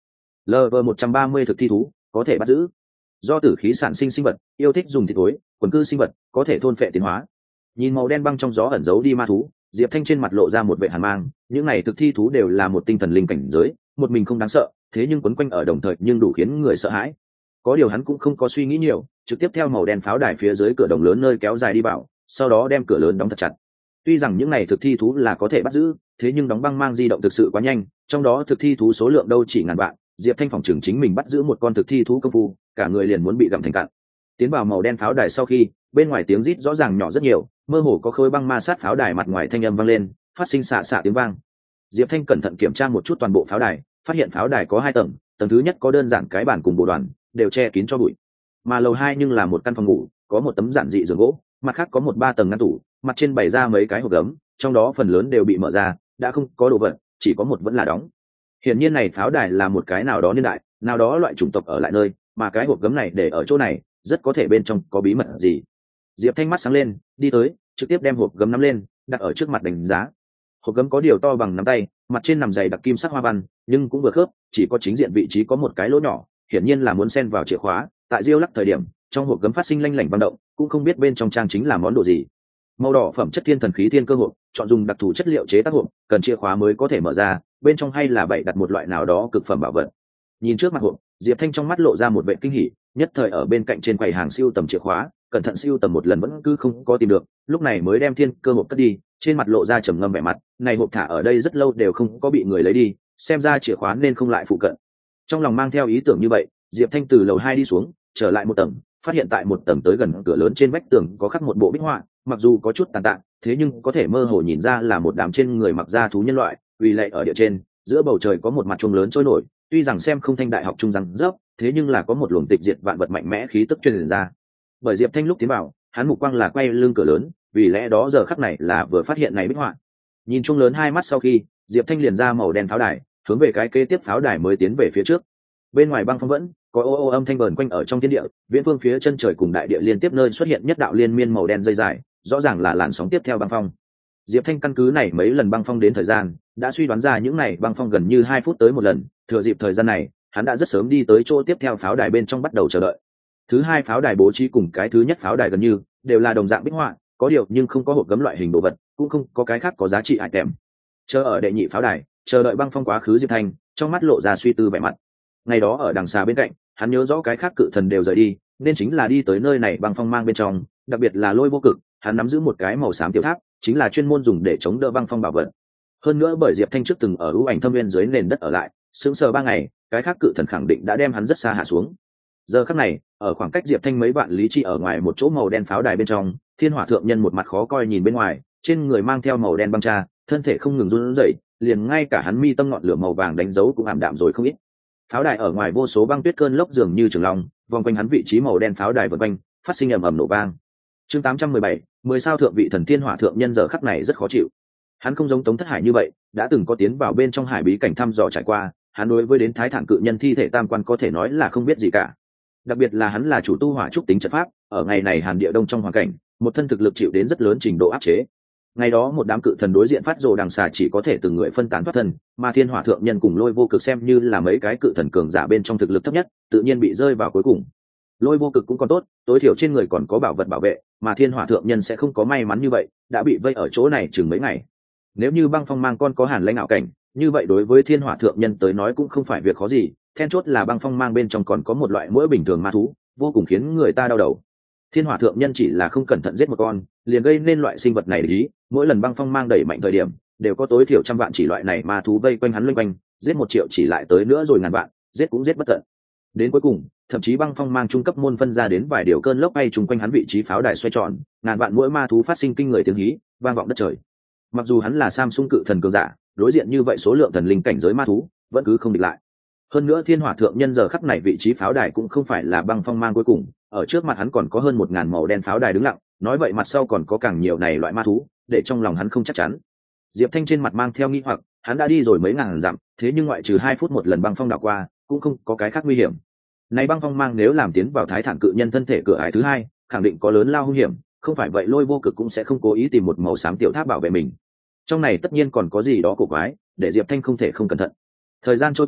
lv một trăm ba mươi thực thi thú có thể bắt giữ. Do tử khí sản sinh sinh vật, yêu thích dùng thịt tối, quần cư sinh vật, có thể thôn phệ tiến hóa. Nhìn màu đen băng trong gió ẩn giấu đi ma thú, Diệp Thanh trên mặt lộ ra một vẻ hàn mang. Những này thực thi thú đều là một tinh thần linh cảnh giới, một mình không đáng sợ, thế nhưng quấn quanh ở đồng thời nhưng đủ khiến người sợ hãi. Có điều hắn cũng không có suy nghĩ nhiều, trực tiếp theo màu đen pháo đài phía dưới cửa đồng lớn nơi kéo dài đi vào, sau đó đem cửa lớn đóng thật chặt. Tuy rằng những này thực thi thú là có thể bắt giữ, thế nhưng đóng băng mang di động thực sự quá nhanh, trong đó thực thi thú số lượng đâu chỉ ngàn vạn. Diệp Thanh phòng trường chính mình bắt giữ một con thực thi thú công phu, cả người liền muốn bị gặm thành cạn. Tiến vào màu đen pháo đài sau khi, bên ngoài tiếng rít rõ ràng nhỏ rất nhiều, mơ hồ có khối băng ma sát pháo đài mặt ngoài thanh âm vang lên, phát sinh xạ xạ tiếng vang. Diệp Thanh cẩn thận kiểm tra một chút toàn bộ pháo đài, phát hiện pháo đài có hai tầng, tầng thứ nhất có đơn giản cái bàn cùng bộ đoàn, đều che kín cho bụi. Mà lầu hai nhưng là một căn phòng ngủ, có một tấm giản dị giường gỗ, mặt khác có một ba tầng ngăn tủ, mặt trên bày ra mấy cái hộp gấm, trong đó phần lớn đều bị mở ra, đã không có đồ vật, chỉ có một vẫn là đóng. Hiển nhiên này pháo đài là một cái nào đó niên đại, nào đó loại chủng tộc ở lại nơi, mà cái hộp gấm này để ở chỗ này, rất có thể bên trong có bí mật gì. Diệp Thanh mắt sáng lên, đi tới, trực tiếp đem hộp gấm nắm lên, đặt ở trước mặt đánh giá. Hộp gấm có điều to bằng nắm tay, mặt trên nằm dày đặc kim sắc hoa văn, nhưng cũng vừa khớp, chỉ có chính diện vị trí có một cái lỗ nhỏ, hiển nhiên là muốn xen vào chìa khóa. Tại diêu lắc thời điểm, trong hộp gấm phát sinh lanh lảnh vận động, cũng không biết bên trong trang chính là món đồ gì. Màu đỏ phẩm chất thiên thần khí thiên cơ hộp, chọn dùng đặc thù chất liệu chế tác hộp, cần chìa khóa mới có thể mở ra, bên trong hay là bày đặt một loại nào đó cực phẩm bảo vật. Nhìn trước mặt hộp, Diệp Thanh trong mắt lộ ra một vẻ kinh hỉ, nhất thời ở bên cạnh trên quầy hàng siêu tầm chìa khóa, cẩn thận siêu tầm một lần vẫn cứ không có tìm được, lúc này mới đem thiên cơ hộp cất đi, trên mặt lộ ra trầm ngâm vẻ mặt, này hộp thả ở đây rất lâu đều không có bị người lấy đi, xem ra chìa khóa nên không lại phụ cận. Trong lòng mang theo ý tưởng như vậy, Diệp Thanh từ lầu hai đi xuống, trở lại một tầng, phát hiện tại một tầng tới gần cửa lớn trên vách tường có khắc một bộ bích họa, mặc dù có chút tàn tạ, thế nhưng có thể mơ hồ nhìn ra là một đám trên người mặc da thú nhân loại, vì lệ ở địa trên, giữa bầu trời có một mặt chuông lớn trôi nổi, tuy rằng xem không thanh đại học trung răng rớp, thế nhưng là có một luồng tịch diệt vạn vật mạnh mẽ khí tức truyền ra. Bởi Diệp Thanh lúc tiến vào, hắn mục quang là quay lưng cửa lớn, vì lẽ đó giờ khắc này là vừa phát hiện này bích họa. Nhìn chuông lớn hai mắt sau khi, Diệp Thanh liền ra màu đen pháo đài, hướng về cái kế tiếp pháo đài mới tiến về phía trước. Bên ngoài băng phong vẫn có ô ô âm thanh vờn quanh ở trong thiên địa, viễn phương phía chân trời cùng đại địa liên tiếp nơi xuất hiện nhất đạo liên miên màu đen dây dài, rõ ràng là làn sóng tiếp theo băng phong. Diệp Thanh căn cứ này mấy lần băng phong đến thời gian, đã suy đoán ra những này băng phong gần như hai phút tới một lần, thừa dịp thời gian này, hắn đã rất sớm đi tới chỗ tiếp theo pháo đài bên trong bắt đầu chờ đợi. Thứ hai pháo đài bố trí cùng cái thứ nhất pháo đài gần như đều là đồng dạng bích họa, có điều nhưng không có hộp gấm loại hình đồ vật, cũng không có cái khác có giá trị item. Chờ ở đệ nhị pháo đài, chờ đợi băng phong quá khứ, Diệp Thanh trong mắt lộ ra suy tư vẻ mặt. Ngày đó ở đằng xa bên cạnh, hắn nhớ rõ cái khác cự thần đều rời đi, nên chính là đi tới nơi này băng phong mang bên trong, đặc biệt là Lôi Vô Cực, hắn nắm giữ một cái màu xám tiểu tháp, chính là chuyên môn dùng để chống đỡ băng phong bảo vật. Hơn nữa bởi Diệp Thanh trước từng ở ưu ảnh thâm viên dưới nền đất ở lại, sững sờ ba ngày, cái khác cự thần khẳng định đã đem hắn rất xa hạ xuống. Giờ khắc này, ở khoảng cách Diệp Thanh mấy vạn lý chi ở ngoài một chỗ màu đen pháo đài bên trong, Thiên Hỏa thượng nhân một mặt khó coi nhìn bên ngoài, trên người mang theo màu đen băng tra, thân thể không ngừng run rẩy, liền ngay cả hắn mi tâm ngọn lửa màu vàng đánh dấu cũng ảm đạm rồi không ít. Pháo đài ở ngoài vô số băng tuyết cơn lốc dường như trường long, vòng quanh hắn vị trí màu đen pháo đài vần quanh, phát sinh ầm ầm nổ vang. Chương tám trăm mười bảy, mười sao thượng vị thần Thiên Hỏa thượng nhân giờ khắc này rất khó chịu. Hắn không giống Tống Thất Hải như vậy, đã từng có tiến vào bên trong hải bí cảnh thăm dò trải qua, hắn đối với đến Thái Thản cự nhân thi thể tam quan có thể nói là không biết gì cả. Đặc biệt là hắn là chủ tu hỏa trúc tính trận pháp, ở ngày này Hàn Địa Đông trong hoàn cảnh, một thân thực lực chịu đến rất lớn trình độ áp chế. Ngày đó một đám cự thần đối diện phát rồ đằng xà chỉ có thể từng người phân tán thoát thân, mà Thiên Hỏa thượng nhân cùng Lôi Vô Cực xem như là mấy cái cự thần cường giả bên trong thực lực thấp nhất, tự nhiên bị rơi vào cuối cùng. Lôi Vô Cực cũng còn tốt, tối thiểu trên người còn có bảo vật bảo vệ, mà Thiên Hỏa thượng nhân sẽ không có may mắn như vậy, đã bị vây ở chỗ này chừng mấy ngày. Nếu như băng phong mang con có hàn lãnh ảo cảnh, như vậy đối với Thiên Hỏa thượng nhân tới nói cũng không phải việc khó gì, then chốt là băng phong mang bên trong còn có một loại mũi bình thường ma thú, vô cùng khiến người ta đau đầu. Thiên Hỏa thượng nhân chỉ là không cẩn thận giết một con, liền gây nên loại sinh vật này để ý, mỗi lần băng phong mang đẩy mạnh thời điểm, đều có tối thiểu trăm vạn chỉ loại này ma thú vây quanh hắn loanh quanh, giết một triệu chỉ lại tới nữa rồi ngàn vạn, giết cũng giết bất tận. Đến cuối cùng, thậm chí băng phong mang trung cấp môn phân ra đến vài điều cơn lốc bay trùng quanh hắn vị trí pháo đài xoay tròn, ngàn vạn mỗi ma thú phát sinh kinh người tiếng hí, vang vọng đất trời. Mặc dù hắn là Samsung cự thần cường giả, đối diện như vậy số lượng thần linh cảnh giới ma thú, vẫn cứ không địch lại. Hơn nữa Thiên Hỏa thượng nhân giờ khắc này vị trí pháo đài cũng không phải là băng phong mang cuối cùng, ở trước mặt hắn còn có hơn một ngàn màu đen pháo đài đứng lặng, nói vậy mặt sau còn có càng nhiều này loại ma thú, để trong lòng hắn không chắc chắn. Diệp Thanh trên mặt mang theo nghi hoặc, hắn đã đi rồi mấy ngàn dặm, thế nhưng ngoại trừ hai phút một lần băng phong đảo qua, cũng không có cái khác nguy hiểm. Này băng phong mang nếu làm tiến vào Thái Thản cự nhân thân thể cửa ải thứ hai, khẳng định có lớn lao hung hiểm, không phải vậy Lôi Vô Cực cũng sẽ không cố ý tìm một màu xám tiểu tháp bảo vệ mình. Trong này tất nhiên còn có gì đó cổ quái, để Diệp Thanh không thể không cẩn thận. Thời gian trôi qua,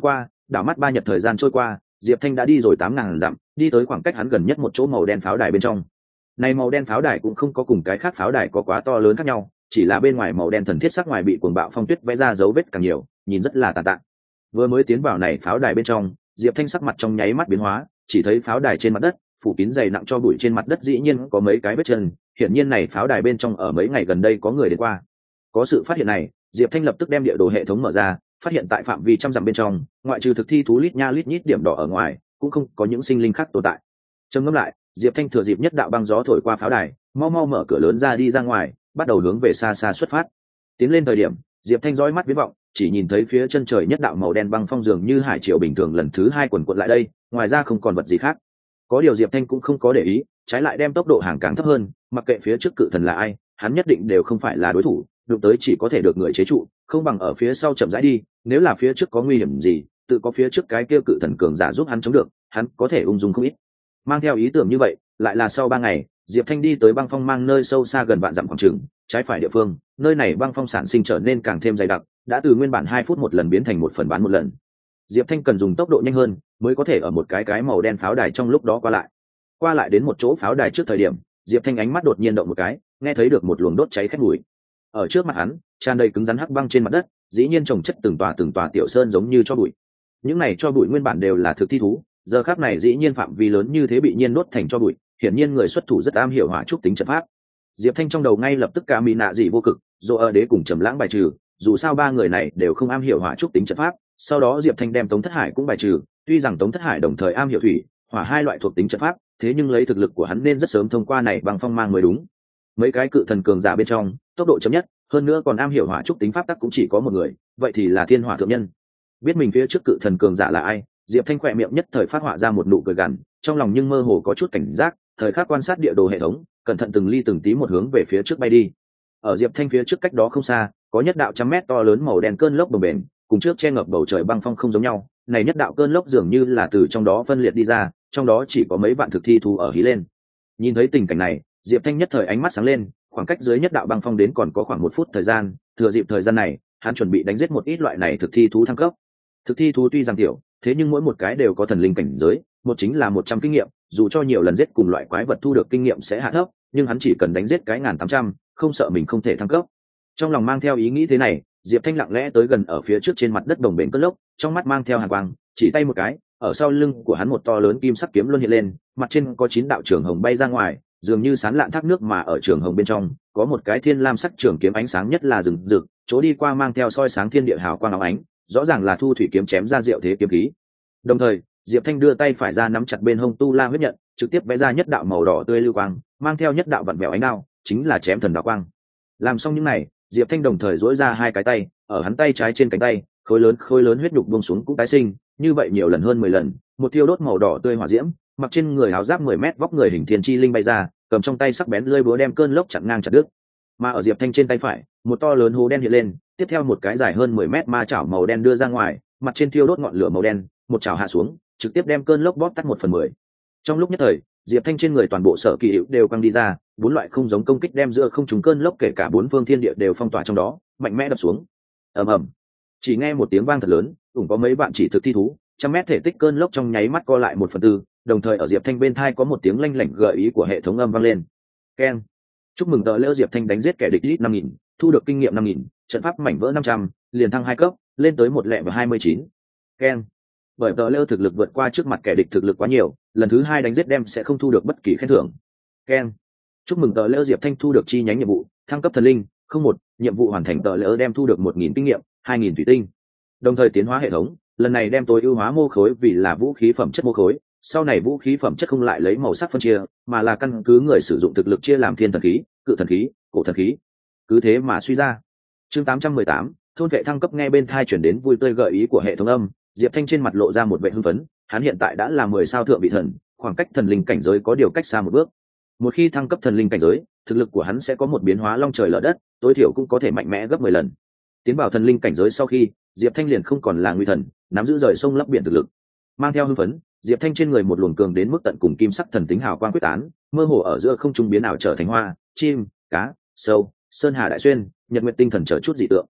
đảo mắt ba nhật thời gian trôi qua, Diệp Thanh đã đi rồi tám ngàn dặm, đi tới khoảng cách hắn gần nhất một chỗ màu đen pháo đài bên trong. Này màu đen pháo đài cũng không có cùng cái khác pháo đài có quá to lớn khác nhau, chỉ là bên ngoài màu đen thần thiết sắc ngoài bị cuồng bạo phong tuyết vẽ ra dấu vết càng nhiều, nhìn rất là tàn tạ. Vừa mới tiến vào này pháo đài bên trong, Diệp Thanh sắc mặt trong nháy mắt biến hóa, chỉ thấy pháo đài trên mặt đất phủ kín dày nặng cho bụi, trên mặt đất dĩ nhiên có mấy cái vết chân, hiển nhiên này pháo đài bên trong ở mấy ngày gần đây có người đến qua. Có sự phát hiện này, Diệp Thanh lập tức đem địa đồ hệ thống mở ra, phát hiện tại phạm vi trăm dặm bên trong, ngoại trừ thực thi thú lít nha lít nhít điểm đỏ ở ngoài, cũng không có những sinh linh khác tồn tại. Trầm ngâm lại, Diệp Thanh thừa dịp nhất đạo băng gió thổi qua pháo đài, mau mau mở cửa lớn ra đi ra ngoài, bắt đầu hướng về xa xa xuất phát. Tiến lên thời điểm, Diệp Thanh dõi mắt viễn vọng, chỉ nhìn thấy phía chân trời nhất đạo màu đen băng phong dường như hải triều bình thường lần thứ hai quần quật lại đây, ngoài ra không còn vật gì khác. Có điều Diệp Thanh cũng không có để ý, trái lại đem tốc độ hàng càng thấp hơn, mặc kệ phía trước cự thần là ai, hắn nhất định đều không phải là đối thủ, đụng tới chỉ có thể được người chế trụ, không bằng ở phía sau chậm rãi đi, nếu là phía trước có nguy hiểm gì, tự có phía trước cái kia cự thần cường giả giúp hắn chống được, hắn có thể ung dung không ít. Mang theo ý tưởng như vậy, lại là sau ba ngày, Diệp Thanh đi tới băng phong mang nơi sâu xa gần vạn dặm khoảng trường, trái phải địa phương, nơi này băng phong sản sinh trở nên càng thêm dày đặc, đã từ nguyên bản hai phút một lần biến thành một phần bán một lần. Diệp Thanh cần dùng tốc độ nhanh hơn, mới có thể ở một cái cái màu đen pháo đài trong lúc đó qua lại. Qua lại đến một chỗ pháo đài trước thời điểm, Diệp Thanh ánh mắt đột nhiên động một cái, nghe thấy được một luồng đốt cháy khét mùi. Ở trước mặt hắn, tràn đầy cứng rắn hắc băng trên mặt đất, dĩ nhiên trồng chất từng tòa từng tòa tiểu sơn giống như cho bụi. Những này cho bụi nguyên bản đều là thực thi thú, giờ khắc này dĩ nhiên phạm vi lớn như thế bị nhiên đốt thành cho bụi, hiển nhiên người xuất thủ rất am hiểu hỏa trúc tính trận pháp. Diệp Thanh trong đầu ngay lập tức cả mỹ nạ dị vô cực, Dỗ ở đế cùng Trầm Lãng bài trừ, dù sao ba người này đều không am hiểu hỏa trúc tính trận pháp. Sau đó Diệp Thanh đem Tống Thất Hải cũng bài trừ, tuy rằng Tống Thất Hải đồng thời am hiểu thủy, hỏa hai loại thuộc tính trận pháp, thế nhưng lấy thực lực của hắn nên rất sớm thông qua này bằng phong mang mới đúng. Mấy cái cự thần cường giả bên trong, tốc độ chậm nhất, hơn nữa còn am hiểu hỏa trúc tính pháp tắc cũng chỉ có một người, vậy thì là Thiên Hỏa thượng nhân. Biết mình phía trước cự thần cường giả là ai, Diệp Thanh khỏe miệng nhất thời phát họa ra một nụ cười gằn, trong lòng nhưng mơ hồ có chút cảnh giác, thời khắc quan sát địa đồ hệ thống, cẩn thận từng ly từng tí một hướng về phía trước bay đi. Ở Diệp Thanh phía trước cách đó không xa, có nhất đạo trăm mét to lớn màu đen cơn lốc bồng bềnh, cùng trước che ngập bầu trời băng phong không giống nhau, này nhất đạo cơn lốc dường như là từ trong đó phân liệt đi ra, trong đó chỉ có mấy vạn thực thi thú ở hí lên. Nhìn thấy tình cảnh này, Diệp Thanh nhất thời ánh mắt sáng lên, khoảng cách dưới nhất đạo băng phong đến còn có khoảng một phút thời gian, thừa dịp thời gian này, hắn chuẩn bị đánh giết một ít loại này thực thi thú thăng cấp. Thực thi thú tuy rằng tiểu, thế nhưng mỗi một cái đều có thần linh cảnh giới, một chính là một trăm kinh nghiệm, dù cho nhiều lần giết cùng loại quái vật thu được kinh nghiệm sẽ hạ thấp, nhưng hắn chỉ cần đánh giết cái ngàn tám trăm, không sợ mình không thể thăng cấp. Trong lòng mang theo ý nghĩ thế này, Diệp Thanh lặng lẽ tới gần ở phía trước trên mặt đất đồng bền cất lốc, trong mắt mang theo hàn quang, chỉ tay một cái, ở sau lưng của hắn một to lớn kim sắc kiếm luân hiện lên, mặt trên có chín đạo trường hồng bay ra ngoài, dường như sán lạn thác nước, mà ở trường hồng bên trong có một cái thiên lam sắc trường kiếm ánh sáng nhất là rừng rực, chỗ đi qua mang theo soi sáng thiên địa hào quang óng ánh, rõ ràng là thu thủy kiếm chém ra diệu thế kiếm khí. Đồng thời, Diệp Thanh đưa tay phải ra nắm chặt bên hông tu la huyết nhận, trực tiếp vẽ ra nhất đạo màu đỏ tươi lưu quang, mang theo nhất đạo vặn vẹo ánh đao, chính là chém thần đạo quang. Làm xong những này, Diệp Thanh đồng thời duỗi ra hai cái tay, ở hắn tay trái trên cánh tay, khối lớn khối lớn huyết nhục buông xuống cũng tái sinh, như vậy nhiều lần hơn mười lần, một thiêu đốt màu đỏ tươi hỏa diễm, mặc trên người áo giáp mười mét vóc người hình thiên chi linh bay ra, cầm trong tay sắc bén lưỡi búa đem cơn lốc chặn ngang chặt đứt. Mà ở Diệp Thanh trên tay phải, một to lớn hố đen hiện lên, tiếp theo một cái dài hơn mười mét ma chảo màu đen đưa ra ngoài, mặt trên thiêu đốt ngọn lửa màu đen, một chảo hạ xuống, trực tiếp đem cơn lốc bóp tắt một phần mười. Trong lúc nhất thời, Diệp Thanh trên người toàn bộ sở kỳ hữu đều quăng đi ra, bốn loại không giống công kích đem giữa không trùng cơn lốc kể cả bốn phương thiên địa đều phong tỏa trong đó, mạnh mẽ đập xuống. Ầm ầm. Chỉ nghe một tiếng vang thật lớn, cũng có mấy vạn chỉ thực thi thú, trăm mét thể tích cơn lốc trong nháy mắt co lại một phần tư, đồng thời ở Diệp Thanh bên thai có một tiếng lanh lảnh gợi ý của hệ thống âm vang lên. Keng. Chúc mừng tờ lễ Diệp Thanh đánh giết kẻ địch ít năm nghìn, thu được kinh nghiệm năm nghìn, trận pháp mảnh vỡ năm trăm, liền thăng hai cấp, lên tới một lẹ và hai mươi chín. Keng. Bởi tờ lễ thực lực vượt qua trước mặt kẻ địch thực lực quá nhiều, lần thứ hai đánh giết đem sẽ không thu được bất kỳ khen thưởng. Keng. Chúc mừng tờ lễ Diệp Thanh thu được chi nhánh nhiệm vụ, thăng cấp thần linh, không một, nhiệm vụ hoàn thành tờ lễ đem thu được một nghìn kinh nghiệm, hai nghìn thủy tinh. Đồng thời tiến hóa hệ thống, lần này đem tối ưu hóa mô khối vì là vũ khí phẩm chất mô khối, sau này vũ khí phẩm chất không lại lấy màu sắc phân chia, mà là căn cứ người sử dụng thực lực chia làm thiên thần khí, cự thần khí, cổ thần khí. Cứ thế mà suy ra. Chương tám trăm mười tám, thôn vệ thăng cấp, nghe bên thai chuyển đến vui tươi gợi ý của hệ thống âm, Diệp Thanh trên mặt lộ ra một vẻ hưng phấn, hắn hiện tại đã là mười sao thượng vị thần, khoảng cách thần linh cảnh giới có điều cách xa một bước. Một khi thăng cấp thần linh cảnh giới, thực lực của hắn sẽ có một biến hóa long trời lở đất, tối thiểu cũng có thể mạnh mẽ gấp mười lần. Tiến vào thần linh cảnh giới sau khi, Diệp Thanh liền không còn là nguy thần, nắm giữ rời sông lấp biển thực lực. Mang theo hưng phấn, Diệp Thanh trên người một luồng cường đến mức tận cùng kim sắc thần tính hào quang quyết tán, mơ hồ ở giữa không trung biến ảo trở thành hoa, chim, cá, sâu, sơn hà đại xuyên, nhật nguyệt tinh thần trở chút dị tượng.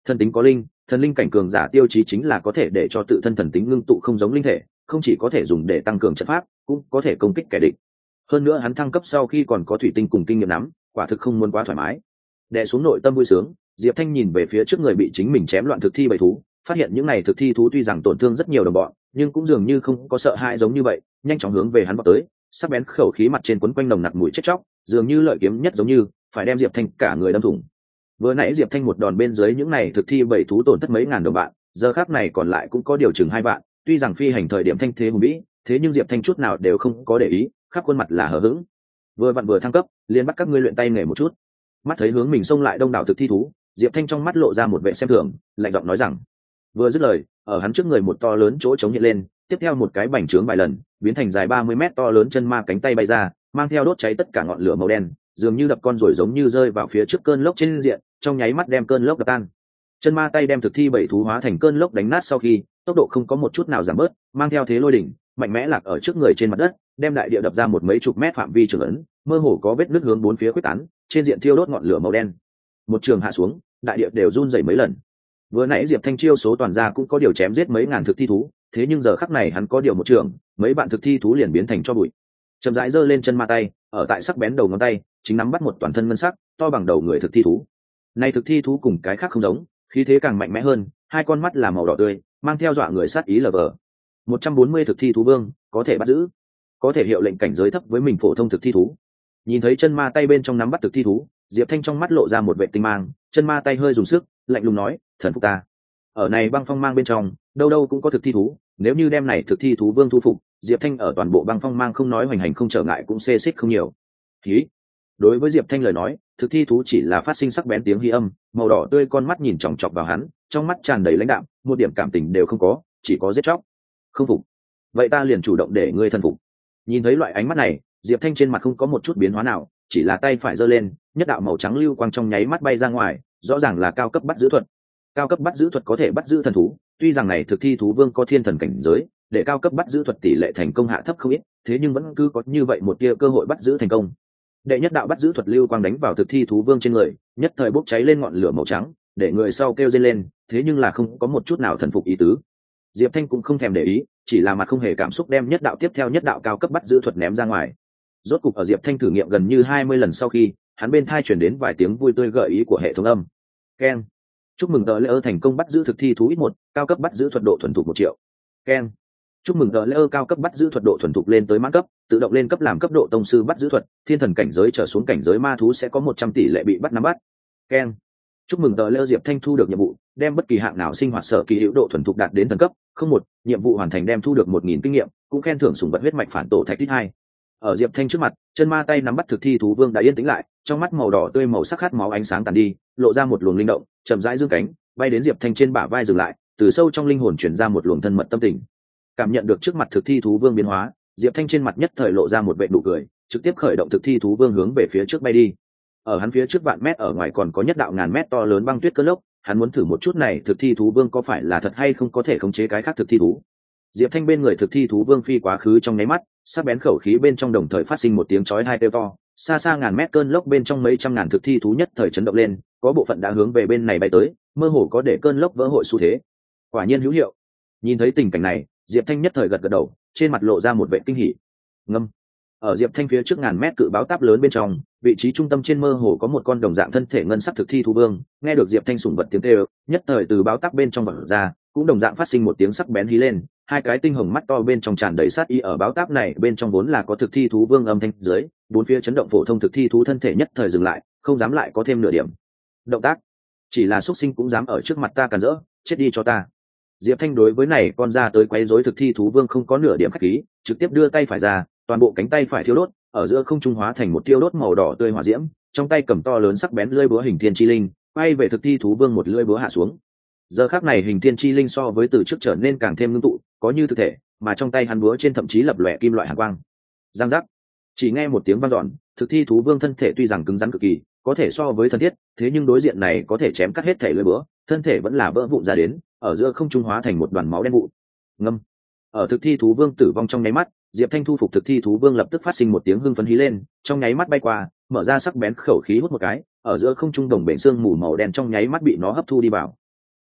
Thần tính có linh, thần linh cảnh cường giả tiêu chí chính là có thể để cho tự thân thần tính ngưng tụ không giống linh thể, không chỉ có thể dùng để tăng cường trận pháp, cũng có thể công kích kẻ địch. Hơn nữa hắn thăng cấp sau khi còn có thủy tinh cùng kinh nghiệm nắm, quả thực không muốn quá thoải mái. Đè xuống nội tâm vui sướng, Diệp Thanh nhìn về phía trước người bị chính mình chém loạn thực thi bầy thú, phát hiện những này thực thi thú tuy rằng tổn thương rất nhiều đồng bọn, nhưng cũng dường như không có sợ hãi giống như vậy, nhanh chóng hướng về hắn vọt tới, sắc bén khẩu khí mặt trên quấn quanh nồng nặc mùi chết chóc, dường như lợi kiếm nhất giống như phải đem Diệp Thanh cả người đâm thủng. Vừa nãy Diệp Thanh một đòn bên dưới những này thực thi bầy thú tổn thất mấy ngàn đồng bạn, giờ khắc này còn lại cũng có điều chừng hai vạn, tuy rằng phi hành thời điểm thanh thế hùng vĩ, thế nhưng Diệp Thanh chút nào đều không có để ý, khắp khuôn mặt là hờ hững. Vừa vặn vừa thăng cấp, liền bắt các ngươi luyện tay nghề một chút. Mắt thấy hướng mình xông lại đông đảo thực thi thú, Diệp Thanh trong mắt lộ ra một vẻ xem thường, lạnh giọng nói rằng. Vừa dứt lời, ở hắn trước người một to lớn chỗ trống hiện lên, tiếp theo một cái bành trướng vài lần, biến thành dài ba mươi mét to lớn chân ma cánh tay bay ra, mang theo đốt cháy tất cả ngọn lửa màu đen, dường như đập con rồi giống như rơi vào phía trước cơn lốc trên diện, trong nháy mắt đem cơn lốc đập tan. Chân ma tay đem thực thi bảy thú hóa thành cơn lốc đánh nát sau khi, tốc độ không có một chút nào giảm bớt, mang theo thế lôi đỉnh, mạnh mẽ lạc ở trước người trên mặt đất, đem đại địa đập ra một mấy chục mét phạm vi trường ấn, mơ hồ có vết nứt hướng bốn phía quyết tán, trên diện thiêu đốt ngọn lửa màu đen. Một trường hạ xuống, đại địa đều run rẩy mấy lần. Vừa nãy Diệp Thanh chiêu số toàn ra cũng có điều chém giết mấy ngàn thực thi thú, thế nhưng giờ khắc này hắn có điều một trường, mấy bạn thực thi thú liền biến thành cho bụi. Chậm rãi giơ lên chân ma tay, ở tại sắc bén đầu ngón tay, chính nắm bắt một toàn thân ngân sắc, to bằng đầu người thực thi thú. Nay thực thi thú cùng cái khác không giống, khí thế càng mạnh mẽ hơn, hai con mắt là màu đỏ tươi, mang theo dọa người sát ý lờ vờ. một trăm bốn mươi thực thi thú vương, có thể bắt giữ, có thể hiệu lệnh cảnh giới thấp với mình phổ thông thực thi thú. Nhìn thấy chân ma tay bên trong nắm bắt thực thi thú, Diệp Thanh trong mắt lộ ra một vẻ tinh mang, chân ma tay hơi dùng sức, lạnh lùng nói, thần phục ta. Ở này băng phong mang bên trong, đâu đâu cũng có thực thi thú, nếu như đem này thực thi thú vương thu phục, Diệp Thanh ở toàn bộ băng phong mang không nói hoành hành không trở ngại cũng xê xích không nhiều. Hí. Đối với Diệp Thanh lời nói, thực thi thú chỉ là phát sinh sắc bén tiếng hí âm, màu đỏ tươi con mắt nhìn chòng chọc vào hắn, trong mắt tràn đầy lãnh đạm, một điểm cảm tình đều không có, chỉ có giết chóc. Không phục, vậy ta liền chủ động để ngươi thần phục. Nhìn thấy loại ánh mắt này, Diệp Thanh trên mặt không có một chút biến hóa nào, chỉ là tay phải giơ lên, nhất đạo màu trắng lưu quang trong nháy mắt bay ra ngoài, rõ ràng là cao cấp bắt giữ thuật. Cao cấp bắt giữ thuật có thể bắt giữ thần thú, tuy rằng này thực thi thú vương có thiên thần cảnh giới, để cao cấp bắt giữ thuật tỷ lệ thành công hạ thấp không ít, thế nhưng vẫn cứ có như vậy một tia cơ hội bắt giữ thành công. Đệ nhất đạo bắt giữ thuật lưu quang đánh vào thực thi thú vương trên người, nhất thời bốc cháy lên ngọn lửa màu trắng, để người sau kêu rên lên, thế nhưng là không có một chút nào thần phục ý tứ. Diệp Thanh cũng không thèm để ý, chỉ là mặt không hề cảm xúc đem nhất đạo tiếp theo nhất đạo cao cấp bắt giữ thuật ném ra ngoài. Rốt cục ở Diệp Thanh thử nghiệm gần như hai mươi lần sau khi, hắn bên tai truyền đến vài tiếng vui tươi gợi ý của hệ thống âm. Keng. Chúc mừng tờ lễ ơ thành công bắt giữ thực thi thú ít một, cao cấp bắt giữ thuật độ thuần thục một triệu. Keng. Chúc mừng tờ lễ ơ cao cấp bắt giữ thuật độ thuần thục lên tới mãn cấp, tự động lên cấp làm cấp độ tông sư bắt giữ thuật, thiên thần cảnh giới trở xuống cảnh giới ma thú sẽ có một trăm tỷ lệ bị bắt nắm bắt. Keng. Chúc mừng tờ lễ ơ Diệp Thanh thu được nhiệm vụ, đem bất kỳ hạng nào sinh hoạt sở kỳ hữu độ thuần thục đạt đến thần cấp, không một, nhiệm vụ hoàn thành đem thu được một nghìn kinh nghiệm, cũng khen thưởng sủng vật huyết mạch phản tổ thạch tích hai. Ở Diệp Thanh trước mặt, chân ma tay nắm bắt thực thi thú vương đã yên tĩnh lại, trong mắt màu đỏ tươi màu sắc khát máu ánh sáng tàn đi, lộ ra một luồng linh động, chậm rãi dương cánh, bay đến Diệp Thanh trên bả vai dừng lại, từ sâu trong linh hồn truyền ra một luồng thân mật tâm tình. Cảm nhận được trước mặt thực thi thú vương biến hóa, Diệp Thanh trên mặt nhất thời lộ ra một vệt nụ cười, trực tiếp khởi động thực thi thú vương hướng về phía trước bay đi. Ở hắn phía trước vạn mét ở ngoài còn có nhất đạo ngàn mét to lớn băng tuyết cơn lốc, hắn muốn thử một chút này thực thi thú vương có phải là thật hay không có thể khống chế cái khác thực thi thú. Diệp Thanh bên người thực thi thú vương phi quá khứ trong nháy mắt, sắc bén khẩu khí bên trong đồng thời phát sinh một tiếng chói tai kêu to, xa xa ngàn mét cơn lốc bên trong mấy trăm ngàn thực thi thú nhất thời chấn động lên, có bộ phận đã hướng về bên này bay tới, mơ hồ có để cơn lốc vỡ hội xu thế. Quả nhiên hữu hiệu. Nhìn thấy tình cảnh này, Diệp Thanh nhất thời gật gật đầu, trên mặt lộ ra một vẻ kinh hỉ. Ngâm. Ở Diệp Thanh phía trước ngàn mét cự báo táp lớn bên trong, vị trí trung tâm trên mơ hồ có một con đồng dạng thân thể ngân sắc thực thi thú vương, nghe được Diệp Thanh sủng vật tiếng kêu, nhất thời từ báo táp bên trong vọt ra, cũng đồng dạng phát sinh một tiếng sắc bén hí lên, hai cái tinh hồng mắt to bên trong tràn đầy sát ý. Ở báo táp này bên trong vốn là có thực thi thú vương âm thanh dưới, bốn phía chấn động phổ thông thực thi thú thân thể nhất thời dừng lại, không dám lại có thêm nửa điểm động tác. Chỉ là xuất sinh cũng dám ở trước mặt ta càn rỡ, chết đi cho ta. Diệp Thanh đối với này con ra tới quấy rối thực thi thú vương không có nửa điểm khách khí, trực tiếp đưa tay phải ra, toàn bộ cánh tay phải thiêu đốt, ở giữa không trung hóa thành một tiêu đốt màu đỏ tươi hỏa diễm, trong tay cầm to lớn sắc bén lưỡi búa hình thiên chi linh, quay về thực thi thú vương một lưỡi búa hạ xuống. Giờ khắc này hình thiên chi linh so với từ trước trở nên càng thêm ngưng tụ, có như thực thể, mà trong tay hắn búa trên thậm chí lập lòe kim loại hàn quang. Giang giác. Chỉ nghe một tiếng vang dọn, thực thi thú vương thân thể tuy rằng cứng rắn cực kỳ, có thể so với thân thiết, thế nhưng đối diện này có thể chém cắt hết thể lưỡi búa, thân thể vẫn là vỡ vụn ra đến, ở giữa không trung hóa thành một đoàn máu đen vụ. Ngâm. Ở thực thi thú vương tử vong trong nháy mắt, Diệp Thanh thu phục thực thi thú vương lập tức phát sinh một tiếng hưng phấn hí lên, trong nháy mắt bay qua, mở ra sắc bén khẩu khí hút một cái, ở giữa không trung đồng bể xương mù màu đen trong nháy mắt bị nó hấp thu đi vào.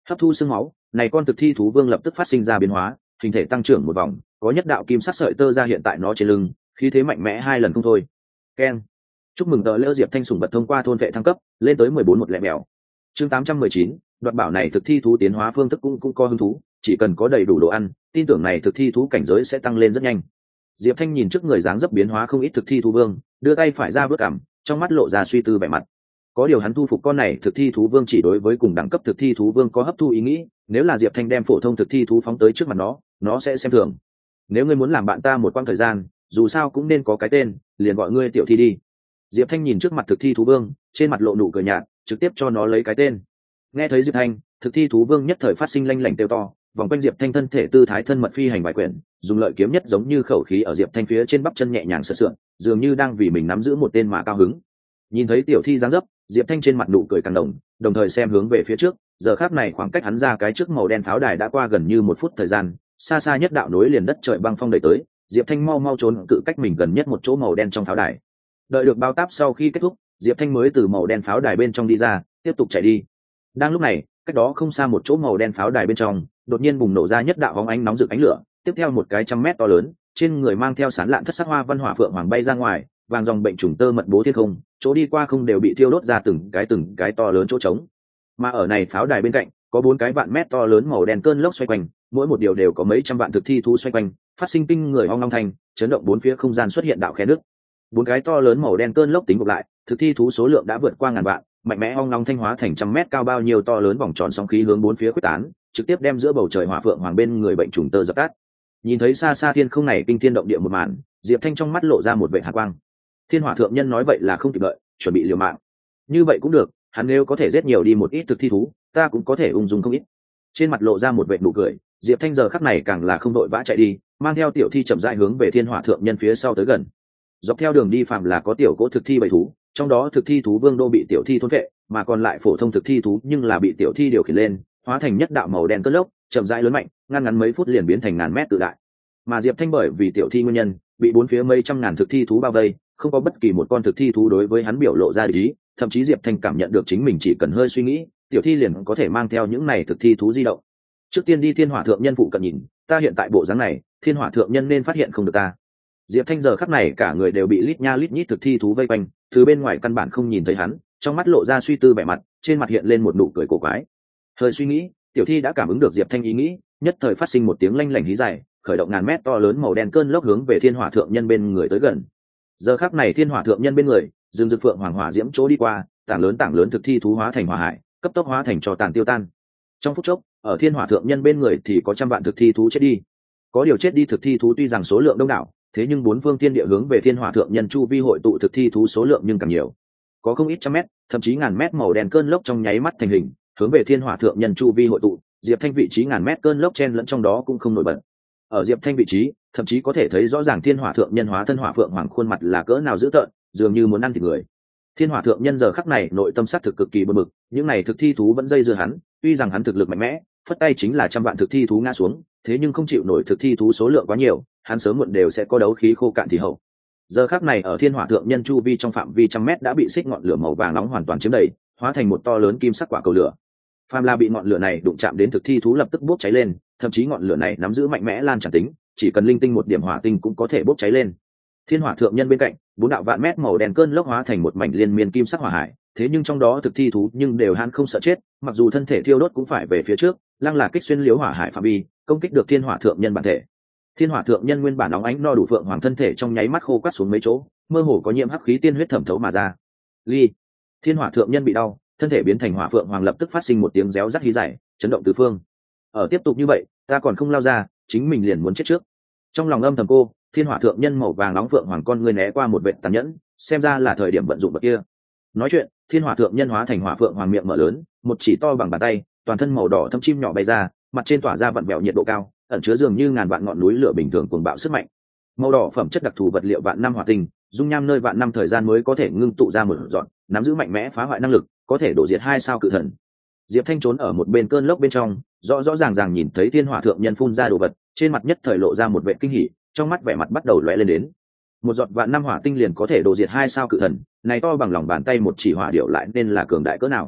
Hấp thu xương máu, này con thực thi thú vương lập tức phát sinh ra biến hóa, hình thể tăng trưởng một vòng, có nhất đạo kim sắc sợi tơ ra hiện tại nó trên lưng, khí thế mạnh mẽ hai lần không thôi. Keng. Chúc mừng tờ lỡ Diệp Thanh sủng vật thông qua thôn vệ thăng cấp, lên tới mười bốn một lẻ mèo. Chương tám trăm mười chín, đoạt bảo này thực thi thú tiến hóa phương thức cũng cũng có hứng thú, chỉ cần có đầy đủ đồ ăn, tin tưởng này thực thi thú cảnh giới sẽ tăng lên rất nhanh. Diệp Thanh nhìn trước người dáng dấp biến hóa không ít thực thi thú vương, đưa tay phải ra vớt cằm, trong mắt lộ ra suy tư vẻ mặt. Có điều hắn thu phục con này thực thi thú vương chỉ đối với cùng đẳng cấp thực thi thú vương có hấp thu ý nghĩ, nếu là Diệp Thanh đem phổ thông thực thi thú phóng tới trước mặt nó, nó sẽ xem thường. Nếu ngươi muốn làm bạn ta một quãng thời gian, dù sao cũng nên có cái tên, liền gọi ngươi tiểu thi đi. Diệp Thanh nhìn trước mặt thực thi thú vương, trên mặt lộ nụ cười nhạt, trực tiếp cho nó lấy cái tên. Nghe thấy Diệp Thanh, thực thi thú vương nhất thời phát sinh lanh lảnh kêu to, vòng quanh Diệp Thanh thân thể tư thái thân mật phi hành vài quyển, dùng lợi kiếm nhất giống như khẩu khí ở Diệp Thanh phía trên bắp chân nhẹ nhàng sờ sượn, dường như đang vì mình nắm giữ một tên mà cao hứng. Nhìn thấy tiểu thi dáng dấp, Diệp Thanh trên mặt nụ cười càng đồng, đồng thời xem hướng về phía trước, giờ khắc này khoảng cách hắn ra cái trước màu đen pháo đài đã qua gần như một phút thời gian, xa xa nhất đạo nối liền đất trời băng phong đẩy tới, Diệp Thanh mau mau trốn cự cách mình gần nhất một chỗ màu đen trong pháo đài. Đợi được bao táp sau khi kết thúc, Diệp Thanh mới từ màu đen pháo đài bên trong đi ra, tiếp tục chạy đi. Đang lúc này, cách đó không xa một chỗ màu đen pháo đài bên trong, đột nhiên bùng nổ ra nhất đạo bóng ánh nóng rực ánh lửa, tiếp theo một cái trăm mét to lớn, trên người mang theo sán lạn thất sắc hoa văn hỏa phượng hoàng bay ra ngoài, vàng dòng bệnh trùng tơ mật bố thiên không, chỗ đi qua không đều bị thiêu đốt ra từng cái từng cái to lớn chỗ trống. Mà ở này pháo đài bên cạnh, có bốn cái vạn mét to lớn màu đen cơn lốc xoay quanh, mỗi một điều đều có mấy trăm vạn thực thi thú xoay quanh, phát sinh kinh người ong long thanh, chấn động bốn phía không gian xuất hiện đạo khe nước. Bốn cái to lớn màu đen cơn lốc tính gộp lại, thực thi thú số lượng đã vượt qua ngàn vạn, mạnh mẽ ong long thanh hóa thành trăm mét cao bao nhiêu to lớn vòng tròn sóng khí hướng bốn phía quyết tán, trực tiếp đem giữa bầu trời hỏa phượng hoàng bên người bệnh trùng tơ dập tắt. Nhìn thấy xa xa thiên không này kinh thiên động địa một màn, Diệp Thanh trong mắt lộ ra một vệt hàn quang. Thiên hỏa thượng nhân nói vậy là không kịp đợi, chuẩn bị liều mạng. Như vậy cũng được, hắn nếu có thể giết nhiều đi một ít thực thi thú, ta cũng có thể ung dung không ít. Trên mặt lộ ra một vệt nụ cười, Diệp Thanh giờ khắc này càng là không đội vã chạy đi, mang theo tiểu thi chậm rãi hướng về thiên hỏa thượng nhân phía sau tới gần. Dọc theo đường đi phạm là có tiểu cỗ thực thi bầy thú, trong đó thực thi thú vương đô bị tiểu thi thôn vệ, mà còn lại phổ thông thực thi thú nhưng là bị tiểu thi điều khiển lên, hóa thành nhất đạo màu đen cơn lốc, chậm rãi lớn mạnh, ngăn ngắn mấy phút liền biến thành ngàn mét tự đại. Mà Diệp Thanh bởi vì tiểu thi nguyên nhân, bị bốn phía mấy trăm ngàn thực thi thú bao vây, không có bất kỳ một con thực thi thú đối với hắn biểu lộ ra ý, thậm chí Diệp Thanh cảm nhận được chính mình chỉ cần hơi suy nghĩ, tiểu thi liền có thể mang theo những này thực thi thú di động. Trước tiên đi thiên hỏa thượng nhân phụ cận nhìn, ta hiện tại bộ dáng này, thiên hỏa thượng nhân nên phát hiện không được ta. Diệp Thanh giờ khắc này cả người đều bị lít nha lít nhít thực thi thú vây quanh, từ bên ngoài căn bản không nhìn thấy hắn, trong mắt lộ ra suy tư vẻ mặt, trên mặt hiện lên một nụ cười cổ quái. Hơi suy nghĩ, tiểu thi đã cảm ứng được Diệp Thanh ý nghĩ, nhất thời phát sinh một tiếng lanh lảnh hí dài, khởi động ngàn mét to lớn màu đen cơn lốc hướng về thiên hỏa thượng nhân bên người tới gần. Giờ khắc này thiên hỏa thượng nhân bên người, dương dực phượng hoàng hỏa diễm chỗ đi qua, tảng lớn tảng lớn thực thi thú hóa thành hỏa hải, cấp tốc hóa thành trò tàn tiêu tan. Trong phút chốc, ở thiên hỏa thượng nhân bên người thì có trăm vạn thực thi thú chết đi. Có điều chết đi thực thi thú tuy rằng số lượng đông đảo, thế nhưng bốn phương thiên địa hướng về thiên hỏa thượng nhân chu vi hội tụ thực thi thú số lượng nhưng càng nhiều, có không ít trăm mét, thậm chí ngàn mét màu đen cơn lốc trong nháy mắt thành hình, hướng về thiên hỏa thượng nhân chu vi hội tụ. Diệp Thanh vị trí ngàn mét cơn lốc chen lẫn trong đó cũng không nổi bật. Ở Diệp Thanh vị trí, thậm chí có thể thấy rõ ràng thiên hỏa thượng nhân hóa thân hỏa phượng hoàng khuôn mặt là cỡ nào dữ tợn, dường như muốn ăn thịt người. Thiên hỏa thượng nhân giờ khắc này nội tâm sát thực cực kỳ bực bực, những này thực thi thú vẫn dây dưa hắn, tuy rằng hắn thực lực mạnh mẽ, phất tay chính là trăm vạn thực thi thú ngã xuống, thế nhưng không chịu nổi thực thi thú số lượng quá nhiều, hắn sớm muộn đều sẽ có đấu khí khô cạn thì hậu. Giờ khắc này ở thiên hỏa thượng nhân chu vi trong phạm vi trăm mét đã bị xích ngọn lửa màu vàng nóng hoàn toàn chiếm đầy, hóa thành một to lớn kim sắc quả cầu lửa. Phàm là bị ngọn lửa này đụng chạm đến thực thi thú lập tức bốc cháy lên, thậm chí ngọn lửa này nắm giữ mạnh mẽ lan tràn tính, chỉ cần linh tinh một điểm hỏa tinh cũng có thể bốc cháy lên. Thiên hỏa thượng nhân bên cạnh, bốn đạo vạn mét màu đen cơn lốc hóa thành một mảnh liên miên kim sắc hỏa hải, thế nhưng trong đó thực thi thú nhưng đều hắn không sợ chết, mặc dù thân thể thiêu đốt cũng phải về phía trước, lăng là kích xuyên liếu hỏa hải phạm vi, công kích được thiên hỏa thượng nhân bản thể. Thiên hỏa thượng nhân nguyên bản óng ánh no đủ phượng hoàng thân thể trong nháy mắt khô quắt xuống mấy chỗ, mơ hồ có nhiễm hắc khí tiên huyết thẩm thấu mà ra. Ly, thiên hỏa thượng nhân bị đau, thân thể biến thành hỏa phượng hoàng lập tức phát sinh một tiếng réo rắt hí dài, chấn động tứ phương. Ở tiếp tục như vậy, ta còn không lao ra, chính mình liền muốn chết trước. Trong lòng âm thầm cô, thiên hỏa thượng nhân màu vàng nóng phượng hoàng con người né qua một vệt tàn nhẫn, xem ra là thời điểm vận dụng vật kia. Nói chuyện, thiên hỏa thượng nhân hóa thành hỏa phượng hoàng miệng mở lớn, một chỉ to bằng bàn tay, toàn thân màu đỏ thâm chim nhỏ bay ra, mặt trên tỏa ra vặn vẹo nhiệt độ cao, ẩn chứa dường như ngàn vạn ngọn núi lửa bình thường cuồng bạo sức mạnh. Màu đỏ phẩm chất đặc thù vật liệu vạn năm hỏa tinh, dung nham nơi vạn năm thời gian mới có thể ngưng tụ ra một dọn, nắm giữ mạnh mẽ phá hoại năng lực, có thể đổ diệt hai sao cự thần. Diệp Thanh trốn ở một bên cơn lốc bên trong, rõ rõ ràng ràng nhìn thấy thiên hỏa thượng nhân phun ra đồ vật, trên mặt nhất thời lộ ra một vẻ kinh hỉ, trong mắt vẻ mặt bắt đầu lóe lên đến. Một giọt vạn năm hỏa tinh liền có thể đổ diệt hai sao cự thần, này to bằng lòng bàn tay một chỉ hỏa điệu lại nên là cường đại cỡ nào.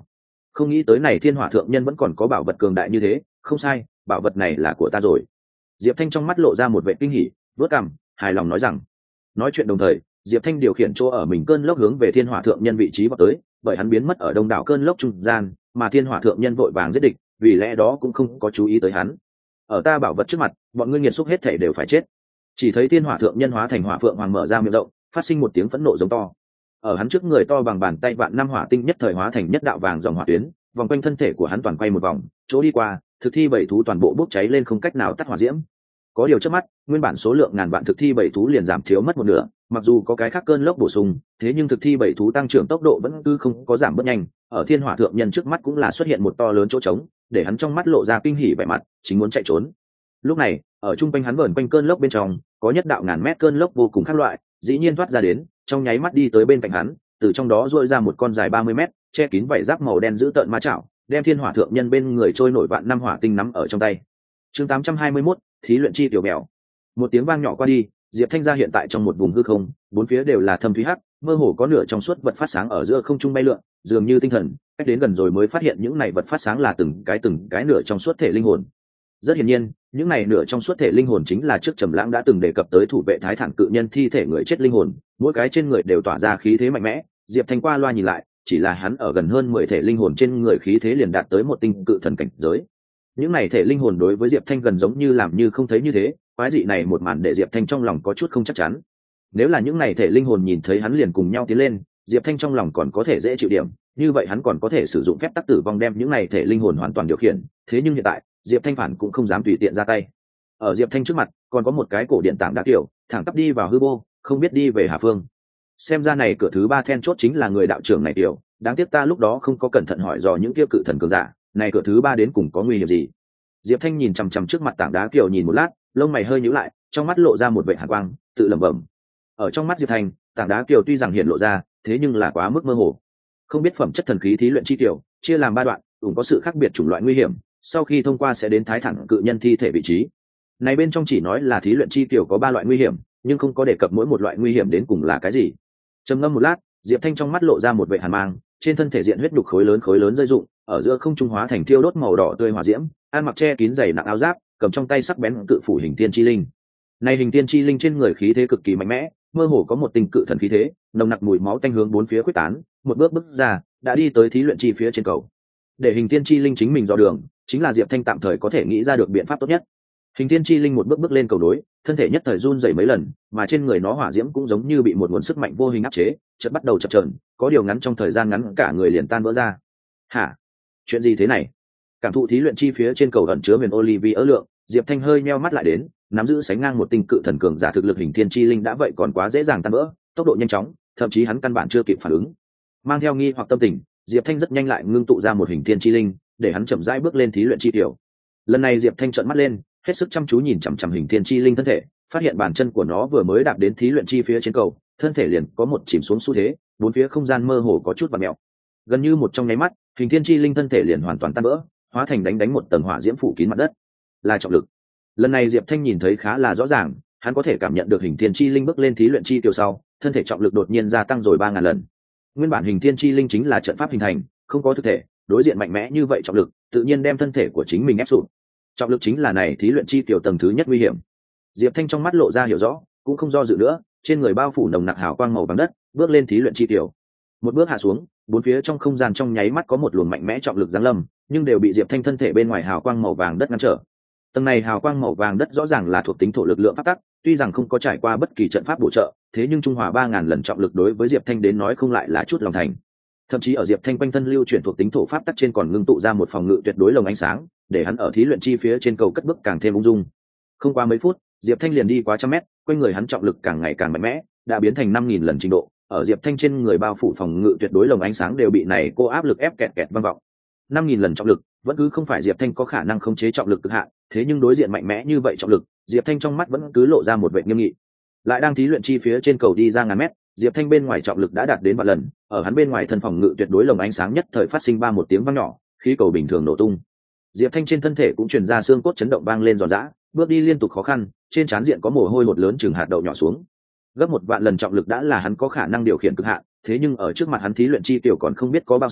Không nghĩ tới này thiên hỏa thượng nhân vẫn còn có bảo vật cường đại như thế. Không sai, bảo vật này là của ta rồi. Diệp Thanh trong mắt lộ ra một vẻ kinh hỉ, vớt cằm, hài lòng nói rằng. Nói chuyện đồng thời, Diệp Thanh điều khiển chỗ ở mình cơn lốc hướng về thiên hỏa thượng nhân vị trí vào tới, bởi hắn biến mất ở đông đảo cơn lốc trung gian, mà thiên hỏa thượng nhân vội vàng giết địch, vì lẽ đó cũng không có chú ý tới hắn. Ở ta bảo vật trước mặt, bọn ngươi nghiệt xúc hết thảy đều phải chết. Chỉ thấy thiên hỏa thượng nhân hóa thành hỏa phượng hoàng mở ra miệng rộng, phát sinh một tiếng phẫn nộ giống to. Ở hắn trước người to bằng bàn tay vạn năm hỏa tinh nhất thời hóa thành nhất đạo vàng dòng hỏa tuyến, vòng quanh thân thể của hắn toàn quay một vòng, chỗ đi qua, thực thi bảy thú toàn bộ bốc cháy lên không cách nào tắt hỏa diễm. Có điều trước mắt, nguyên bản số lượng ngàn vạn thực thi bảy thú liền giảm thiếu mất một nửa, mặc dù có cái khác cơn lốc bổ sung, thế nhưng thực thi bảy thú tăng trưởng tốc độ vẫn cứ không có giảm bớt nhanh. Ở thiên hỏa thượng nhân trước mắt cũng là xuất hiện một to lớn chỗ trống, để hắn trong mắt lộ ra kinh hỉ vẻ mặt, chính muốn chạy trốn. Lúc này, ở trung quanh hắn vờn quanh cơn lốc bên trong, có nhất đạo ngàn mét cơn lốc vô cùng khác loại, dĩ nhiên thoát ra đến, trong nháy mắt đi tới bên cạnh hắn, từ trong đó duỗi ra một con dài ba mươi mét, che kín vảy giáp màu đen giữ tợn ma chảo, đem thiên hỏa thượng nhân bên người trôi nổi vạn năm hỏa tinh nắm ở trong tay. Chương tám trăm hai mươi mốt, thí luyện chi tiểu mèo. Một tiếng vang nhỏ qua đi, Diệp Thanh ra hiện tại trong một vùng hư không, bốn phía đều là thâm thúy hắc, mơ hồ có nửa trong suốt vật phát sáng ở giữa không trung bay lượn, dường như tinh thần, cách đến gần rồi mới phát hiện những này vật phát sáng là từng cái từng cái nửa trong suốt thể linh hồn. Rất hiển nhiên, những này nửa trong suốt thể linh hồn chính là trước Trầm Lãng đã từng đề cập tới thủ vệ thái thản cự nhân thi thể người chết linh hồn, mỗi cái trên người đều tỏa ra khí thế mạnh mẽ. Diệp Thanh qua loa nhìn lại, chỉ là hắn ở gần hơn mười thể linh hồn trên người khí thế liền đạt tới một tinh cự thần cảnh giới. Những này thể linh hồn đối với Diệp Thanh gần giống như làm như không thấy như thế, quái dị này một màn để Diệp Thanh trong lòng có chút không chắc chắn. Nếu là những này thể linh hồn nhìn thấy hắn liền cùng nhau tiến lên, Diệp Thanh trong lòng còn có thể dễ chịu điểm, như vậy hắn còn có thể sử dụng phép tắc tử vong đem những này thể linh hồn hoàn toàn điều khiển, thế nhưng hiện tại, Diệp Thanh phản cũng không dám tùy tiện ra tay. Ở Diệp Thanh trước mặt, còn có một cái cổ điện tảng đá kiểu, thẳng tắp đi vào hư vô, không biết đi về Hà Phương. Xem ra này cửa thứ ba then chốt chính là người đạo trưởng này tiểu, đáng tiếc ta lúc đó không có cẩn thận hỏi dò những kia cự thần cường giả, này cửa thứ ba đến cùng có nguy hiểm gì. Diệp Thanh nhìn chằm chằm trước mặt tảng đá kiểu nhìn một lát, lông mày hơi nhíu lại, trong mắt lộ ra một vẻ hàn quang, tự lẩm bẩm. Ở trong mắt Diệp Thanh, tảng đá kiểu tuy rằng hiện lộ ra, thế nhưng là quá mức mơ hồ. Không biết phẩm chất thần khí thí luyện chi tiểu, chia làm ba đoạn, cũng có sự khác biệt chủng loại nguy hiểm, sau khi thông qua sẽ đến thái thẳng cự nhân thi thể vị trí. Này bên trong chỉ nói là thí luyện chi tiểu có ba loại nguy hiểm, nhưng không có đề cập mỗi một loại nguy hiểm đến cùng là cái gì. Trầm ngâm một lát, Diệp Thanh trong mắt lộ ra một vẻ hàn mang, trên thân thể diện huyết nhục khối lớn khối lớn rơi rụng, ở giữa không trung hóa thành thiêu đốt màu đỏ tươi hỏa diễm, ăn mặc che kín dày nặng áo giáp, cầm trong tay sắc bén cự phủ hình tiên chi linh. Này hình tiên chi linh trên người khí thế cực kỳ mạnh mẽ, mơ hồ có một tinh cự thần khí thế, nồng nặc mùi máu tanh hướng bốn phía quyết tán, một bước bước ra, đã đi tới thí luyện chi phía trên cầu. Để hình tiên chi linh chính mình dò đường, chính là Diệp Thanh tạm thời có thể nghĩ ra được biện pháp tốt nhất. Hình tiên chi linh một bước bước lên cầu đối, thân thể nhất thời run rẩy mấy lần, mà trên người nó hỏa diễm cũng giống như bị một nguồn sức mạnh vô hình áp chế, chợt bắt đầu chập chờn, có điều ngắn trong thời gian ngắn cả người liền tan vỡ ra. Hả? Chuyện gì thế này? Cảm thụ thí luyện chi phía trên cầu ẩn chứa huyền Olivier lượng, Diệp Thanh hơi nheo mắt lại đến, nắm giữ sánh ngang một tinh cự thần cường giả thực lực hình thiên chi linh đã vậy còn quá dễ dàng tan vỡ, tốc độ nhanh chóng, thậm chí hắn căn bản chưa kịp phản ứng. Mang theo nghi hoặc tâm tình, Diệp Thanh rất nhanh lại ngưng tụ ra một hình thiên chi linh, để hắn chậm rãi bước lên thí luyện chi tiểu. Lần này Diệp Thanh trợn mắt lên, hết sức chăm chú nhìn chằm chằm hình thiên chi linh thân thể, phát hiện bàn chân của nó vừa mới đạp đến thí luyện chi phía trên cầu, thân thể liền có một chìm xuống xu thế, bốn phía không gian mơ hồ có chút vặn mèo. Gần như một trong nháy mắt, hình thiên chi linh thân thể liền hoàn toàn tan vỡ, hóa thành đánh đánh một tầng hỏa diễm phủ kín mặt đất. Là trọng lực. Lần này Diệp Thanh nhìn thấy khá là rõ ràng, hắn có thể cảm nhận được hình thiên chi linh bước lên thí luyện chi tiểu sau, thân thể trọng lực đột nhiên gia tăng rồi ba ngàn lần. Nguyên bản hình thiên chi linh chính là trận pháp hình thành, không có thực thể, đối diện mạnh mẽ như vậy trọng lực, tự nhiên đem thân thể của chính mình ép sụp. Trọng lực chính là này thí luyện chi tiểu tầng thứ nhất nguy hiểm. Diệp Thanh trong mắt lộ ra hiểu rõ, cũng không do dự nữa, trên người bao phủ nồng nặc hào quang màu vàng đất, bước lên thí luyện chi tiểu. Một bước hạ xuống, bốn phía trong không gian trong nháy mắt có một luồng mạnh mẽ trọng lực giáng lâm, nhưng đều bị Diệp Thanh thân thể bên ngoài hào quang màu vàng đất ngăn trở. Tầng này hào quang màu vàng đất rõ ràng là thuộc tính thổ lực lượng pháp tắc, tuy rằng không có trải qua bất kỳ trận pháp bổ trợ, thế nhưng trung hòa ba ngàn lần trọng lực đối với Diệp Thanh đến nói không lại là chút lòng thành. Thậm chí ở Diệp Thanh quanh thân lưu chuyển thuộc tính thổ pháp tắc trên còn ngưng tụ ra một phòng ngự tuyệt đối lồng ánh sáng, để hắn ở thí luyện chi phía trên cầu cất bước càng thêm ung dung. Không qua mấy phút, Diệp Thanh liền đi quá trăm mét, quanh người hắn trọng lực càng ngày càng mạnh mẽ, đã biến thành năm nghìn lần trình độ, ở Diệp Thanh trên người bao phủ phòng ngự tuyệt đối lồng ánh sáng đều bị này cô áp lực ép kẹt kẹt vang vọng. năm nghìn lần trọng lực, vẫn cứ không phải Diệp Thanh có khả năng khống chế trọng lực cực hạn, thế nhưng đối diện mạnh mẽ như vậy trọng lực, Diệp Thanh trong mắt vẫn cứ lộ ra một vẻ nghiêm nghị. Lại đang thí luyện chi phía trên cầu đi ra ngàn mét, Diệp Thanh bên ngoài trọng lực đã đạt đến vạn lần, ở hắn bên ngoài thân phòng ngự tuyệt đối lồng ánh sáng nhất thời phát sinh ba một tiếng vang nhỏ, khí cầu bình thường nổ tung. Diệp Thanh trên thân thể cũng truyền ra xương cốt chấn động vang lên giòn giã, bước đi liên tục khó khăn, trên trán diện có mồ hôi hột lớn chừng hạt đậu nhỏ xuống. Gấp một vạn lần trọng lực đã là hắn có khả năng điều khiển cực hạn, thế nhưng ở trước mặt hắn thí luyện chi tiểu còn không biết có bao xa,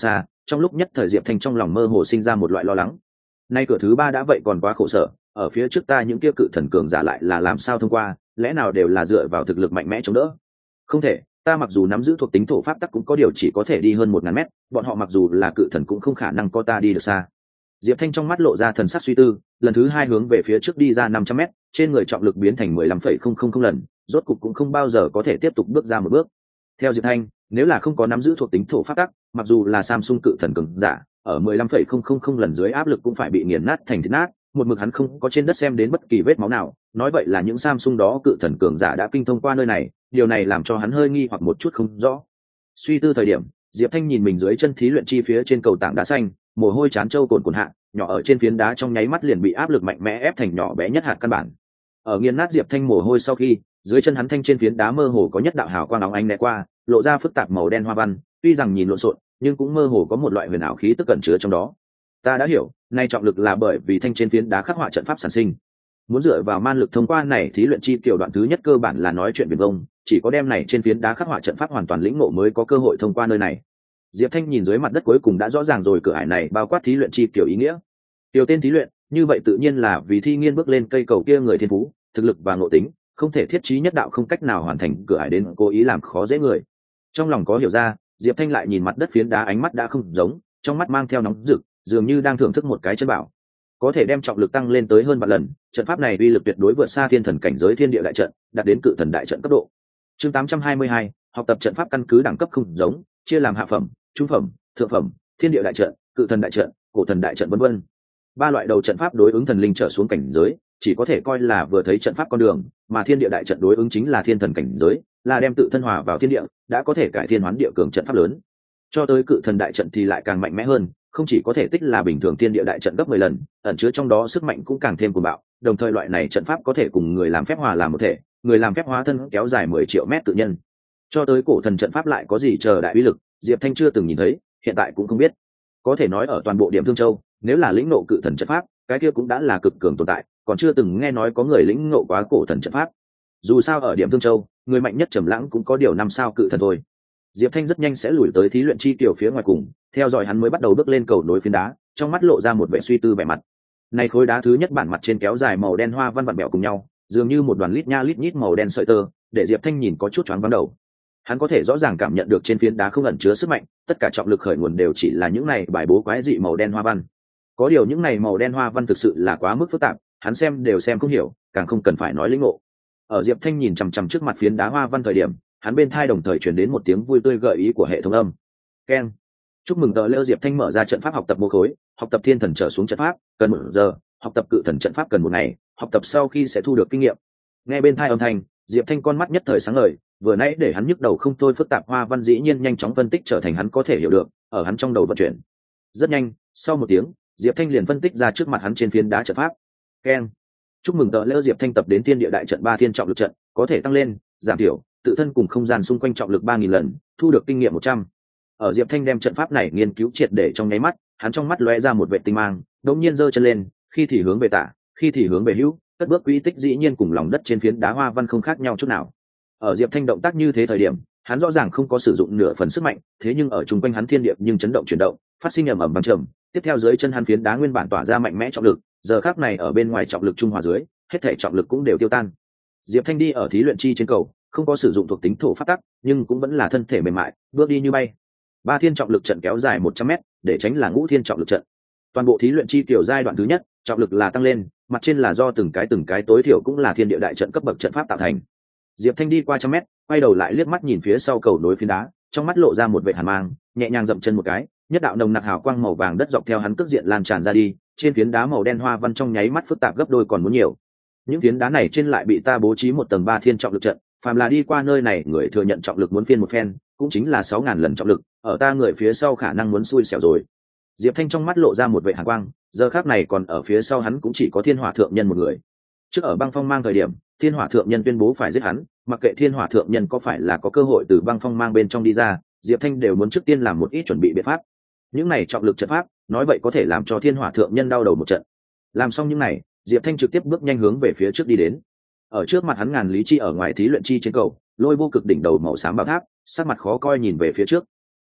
trong lúc nhất thời Diệp Thanh trong lòng mơ hồ sinh ra một loại lo lắng. Nay cửa thứ ba đã vậy còn quá khổ sở, ở phía trước ta những kia cự thần cường giả lại là làm sao thông qua, lẽ nào đều là dựa vào thực lực mạnh mẽ chống đỡ? Không thể, ta mặc dù nắm giữ thuộc tính thổ pháp tắc cũng có điều chỉ có thể đi hơn một ngàn mét, bọn họ mặc dù là cự thần cũng không khả năng có ta đi được xa. Diệp Thanh trong mắt lộ ra thần sắc suy tư, lần thứ hai hướng về phía trước đi ra năm trăm mét, trên người trọng lực biến thành mười lăm phẩy không không không lần, rốt cục cũng không bao giờ có thể tiếp tục bước ra một bước. Theo Diệp Thanh, nếu là không có nắm giữ thuộc tính thổ pháp tắc, mặc dù là Samsung cự thần cường giả, ở mười lăm phẩy không không không lần dưới áp lực cũng phải bị nghiền nát thành thịt nát, một mực hắn không có trên đất xem đến bất kỳ vết máu nào, nói vậy là những Samsung đó cự thần cường giả đã kinh thông qua nơi này, điều này làm cho hắn hơi nghi hoặc một chút không rõ. Suy tư thời điểm, Diệp Thanh nhìn mình dưới chân thí luyện chi phía trên cầu tảng đá xanh, mồ hôi chán trâu cồn cồn hạ, nhỏ ở trên phiến đá trong nháy mắt liền bị áp lực mạnh mẽ ép thành nhỏ bé nhất hạt căn bản. Ở nghiền nát Diệp Thanh mồ hôi sau khi, dưới chân hắn thanh trên phiến đá mơ hồ có nhất đạo hào quang óng ánh né qua, lộ ra phức tạp màu đen hoa văn, tuy rằng nhìn lộn xộn, nhưng cũng mơ hồ có một loại huyền ảo khí tức cẩn chứa trong đó. Ta đã hiểu, nay trọng lực là bởi vì thanh trên phiến đá khắc họa trận pháp sản sinh. Muốn dựa vào man lực thông qua này thí luyện chi kiểu đoạn thứ nhất cơ bản là nói chuyện viển vông, chỉ có đem này trên phiến đá khắc họa trận pháp hoàn toàn lĩnh ngộ mới có cơ hội thông qua nơi này. Diệp Thanh nhìn dưới mặt đất cuối cùng đã rõ ràng rồi cửa ải này bao quát thí luyện chi kiểu ý nghĩa. Tiểu tên thí luyện, như vậy tự nhiên là vì thi nghiên bước lên cây cầu kia người thiên phú, thực lực và ngộ tính, không thể thiết trí nhất đạo không cách nào hoàn thành cửa ải đến cố ý làm khó dễ người. Trong lòng có hiểu ra, Diệp Thanh lại nhìn mặt đất phiến đá ánh mắt đã không giống, trong mắt mang theo nóng rực, dường như đang thưởng thức một cái chân bảo. Có thể đem trọng lực tăng lên tới hơn vạn lần, trận pháp này uy lực tuyệt đối vượt xa thiên thần cảnh giới thiên địa đại trận, đạt đến cự thần đại trận cấp độ. Chương tám trăm hai mươi hai, học tập trận pháp căn cứ đẳng cấp không giống, chia làm hạ phẩm, trung phẩm, thượng phẩm, thiên địa đại trận, cự thần đại trận, cổ thần đại trận vân vân. Ba loại đầu trận pháp đối ứng thần linh trở xuống cảnh giới, chỉ có thể coi là vừa thấy trận pháp con đường, mà thiên địa đại trận đối ứng chính là thiên thần cảnh giới, là đem tự thân hòa vào thiên địa, đã có thể cải thiên hoán địa cường trận pháp lớn. Cho tới cự thần đại trận thì lại càng mạnh mẽ hơn, không chỉ có thể tích là bình thường thiên địa đại trận gấp mười lần, ẩn chứa trong đó sức mạnh cũng càng thêm cuồng bạo, đồng thời loại này trận pháp có thể cùng người làm phép hòa làm một thể, người làm phép hóa thân kéo dài mười triệu mét tự nhân. Cho tới cổ thần trận pháp lại có gì chờ đại uy lực, Diệp Thanh chưa từng nhìn thấy, hiện tại cũng không biết. Có thể nói ở toàn bộ Điểm Thương Châu, nếu là lĩnh ngộ cự thần trận pháp, cái kia cũng đã là cực cường tồn tại, còn chưa từng nghe nói có người lĩnh ngộ quá cổ thần trận pháp. Dù sao ở Điểm Thương Châu, người mạnh nhất Trầm Lãng cũng có điều năm sao cự thần thôi. Diệp Thanh rất nhanh sẽ lùi tới thí luyện chi tiểu phía ngoài cùng, theo dõi hắn mới bắt đầu bước lên cầu nối phiến đá, trong mắt lộ ra một vẻ suy tư vẻ mặt. Này khối đá thứ nhất bản mặt trên kéo dài màu đen hoa văn vặn vẹo cùng nhau, dường như một đoàn lít nha lít nhít màu đen sợi tơ, để Diệp Thanh nhìn có chút choáng váng đầu. Hắn có thể rõ ràng cảm nhận được trên phiến đá không ẩn chứa sức mạnh, tất cả trọng lực khởi nguồn đều chỉ là những này bài bố quái dị màu đen hoa văn. Có điều những này màu đen hoa văn thực sự là quá mức phức tạp, hắn xem đều xem không hiểu, càng không cần phải nói lĩnh ngộ. Ở Diệp Thanh nhìn chằm chằm trước mặt phiến đá hoa văn thời điểm, hắn bên thai đồng thời truyền đến một tiếng vui tươi gợi ý của hệ thống âm. Keng. Chúc mừng tờ lễ Diệp Thanh mở ra trận pháp học tập mô khối, học tập thiên thần trở xuống trận pháp, cần một giờ, học tập cự thần trận pháp cần một ngày, học tập sau khi sẽ thu được kinh nghiệm. Nghe bên thai âm thanh, Diệp Thanh con mắt nhất thời sáng ngời, vừa nãy để hắn nhức đầu không thôi phức tạp hoa văn dĩ nhiên nhanh chóng phân tích trở thành hắn có thể hiểu được, ở hắn trong đầu vận chuyển. Rất nhanh, sau một tiếng, Diệp Thanh liền phân tích ra trước mặt hắn trên phiến đá trận pháp. Keng. Chúc mừng tờ lễ Diệp Thanh tập đến thiên địa đại trận ba thiên trọng lực trận, có thể tăng lên, giảm thiểu, tự thân cùng không gian xung quanh trọng lực ba nghìn lần, thu được kinh nghiệm một trăm. Ở Diệp Thanh đem trận pháp này nghiên cứu triệt để trong nháy mắt, hắn trong mắt lóe ra một vệt tinh mang, đột nhiên giơ chân lên, khi thì hướng về tả, khi thì hướng về hữu, cất bước quỹ tích dĩ nhiên cùng lòng đất trên phiến đá hoa văn không khác nhau chút nào. Ở Diệp Thanh động tác như thế thời điểm, hắn rõ ràng không có sử dụng nửa phần sức mạnh, thế nhưng ở trung quanh hắn thiên địa nhưng chấn động chuyển động, phát sinh ầm ầm vang trầm, tiếp theo dưới chân hắn phiến đá nguyên bản tỏa ra mạnh mẽ trọng lực, giờ khắc này ở bên ngoài trọng lực trung hòa dưới, hết thảy trọng lực cũng đều tiêu tan. Diệp Thanh đi ở thí luyện chi trên cầu, không có sử dụng thuộc tính thổ pháp tắc, nhưng cũng vẫn là thân thể mềm mại, bước đi như bay. Ba thiên trọng lực trận kéo dài một trăm mét, để tránh là ngũ thiên trọng lực trận. Toàn bộ thí luyện chi tiểu giai đoạn thứ nhất, trọng lực là tăng lên, mặt trên là do từng cái từng cái tối thiểu cũng là thiên địa đại trận cấp bậc trận pháp tạo thành. Diệp Thanh đi qua trăm mét, quay đầu lại liếc mắt nhìn phía sau cầu nối phiến đá, trong mắt lộ ra một vẻ hàn mang, nhẹ nhàng dậm chân một cái, nhất đạo nồng nặc hào quang màu vàng đất dọc theo hắn cước diện lan tràn ra đi, trên phiến đá màu đen hoa văn trong nháy mắt phức tạp gấp đôi còn muốn nhiều. Những phiến đá này trên lại bị ta bố trí một tầng ba thiên trọng lực trận, phàm là đi qua nơi này người thừa nhận trọng lực muốn phiên một phen, cũng chính là sáu ngàn lần trọng lực, ở ta người phía sau khả năng muốn xui xẻo rồi. Diệp Thanh trong mắt lộ ra một vẻ hàn quang, giờ khắc này còn ở phía sau hắn cũng chỉ có Thiên Hỏa thượng nhân một người. Trước ở băng phong mang thời điểm, Thiên Hỏa thượng nhân tuyên bố phải giết hắn, mặc kệ Thiên Hỏa thượng nhân có phải là có cơ hội từ băng phong mang bên trong đi ra, Diệp Thanh đều muốn trước tiên làm một ít chuẩn bị biện pháp. Những này trọng lực trận pháp, nói vậy có thể làm cho Thiên Hỏa thượng nhân đau đầu một trận. Làm xong những này, Diệp Thanh trực tiếp bước nhanh hướng về phía trước đi đến. Ở trước mặt hắn ngàn lý chi ở ngoài thí luyện chi trên cầu, Lôi Vô Cực đỉnh đầu màu xám bảo tháp, sắc mặt khó coi nhìn về phía trước.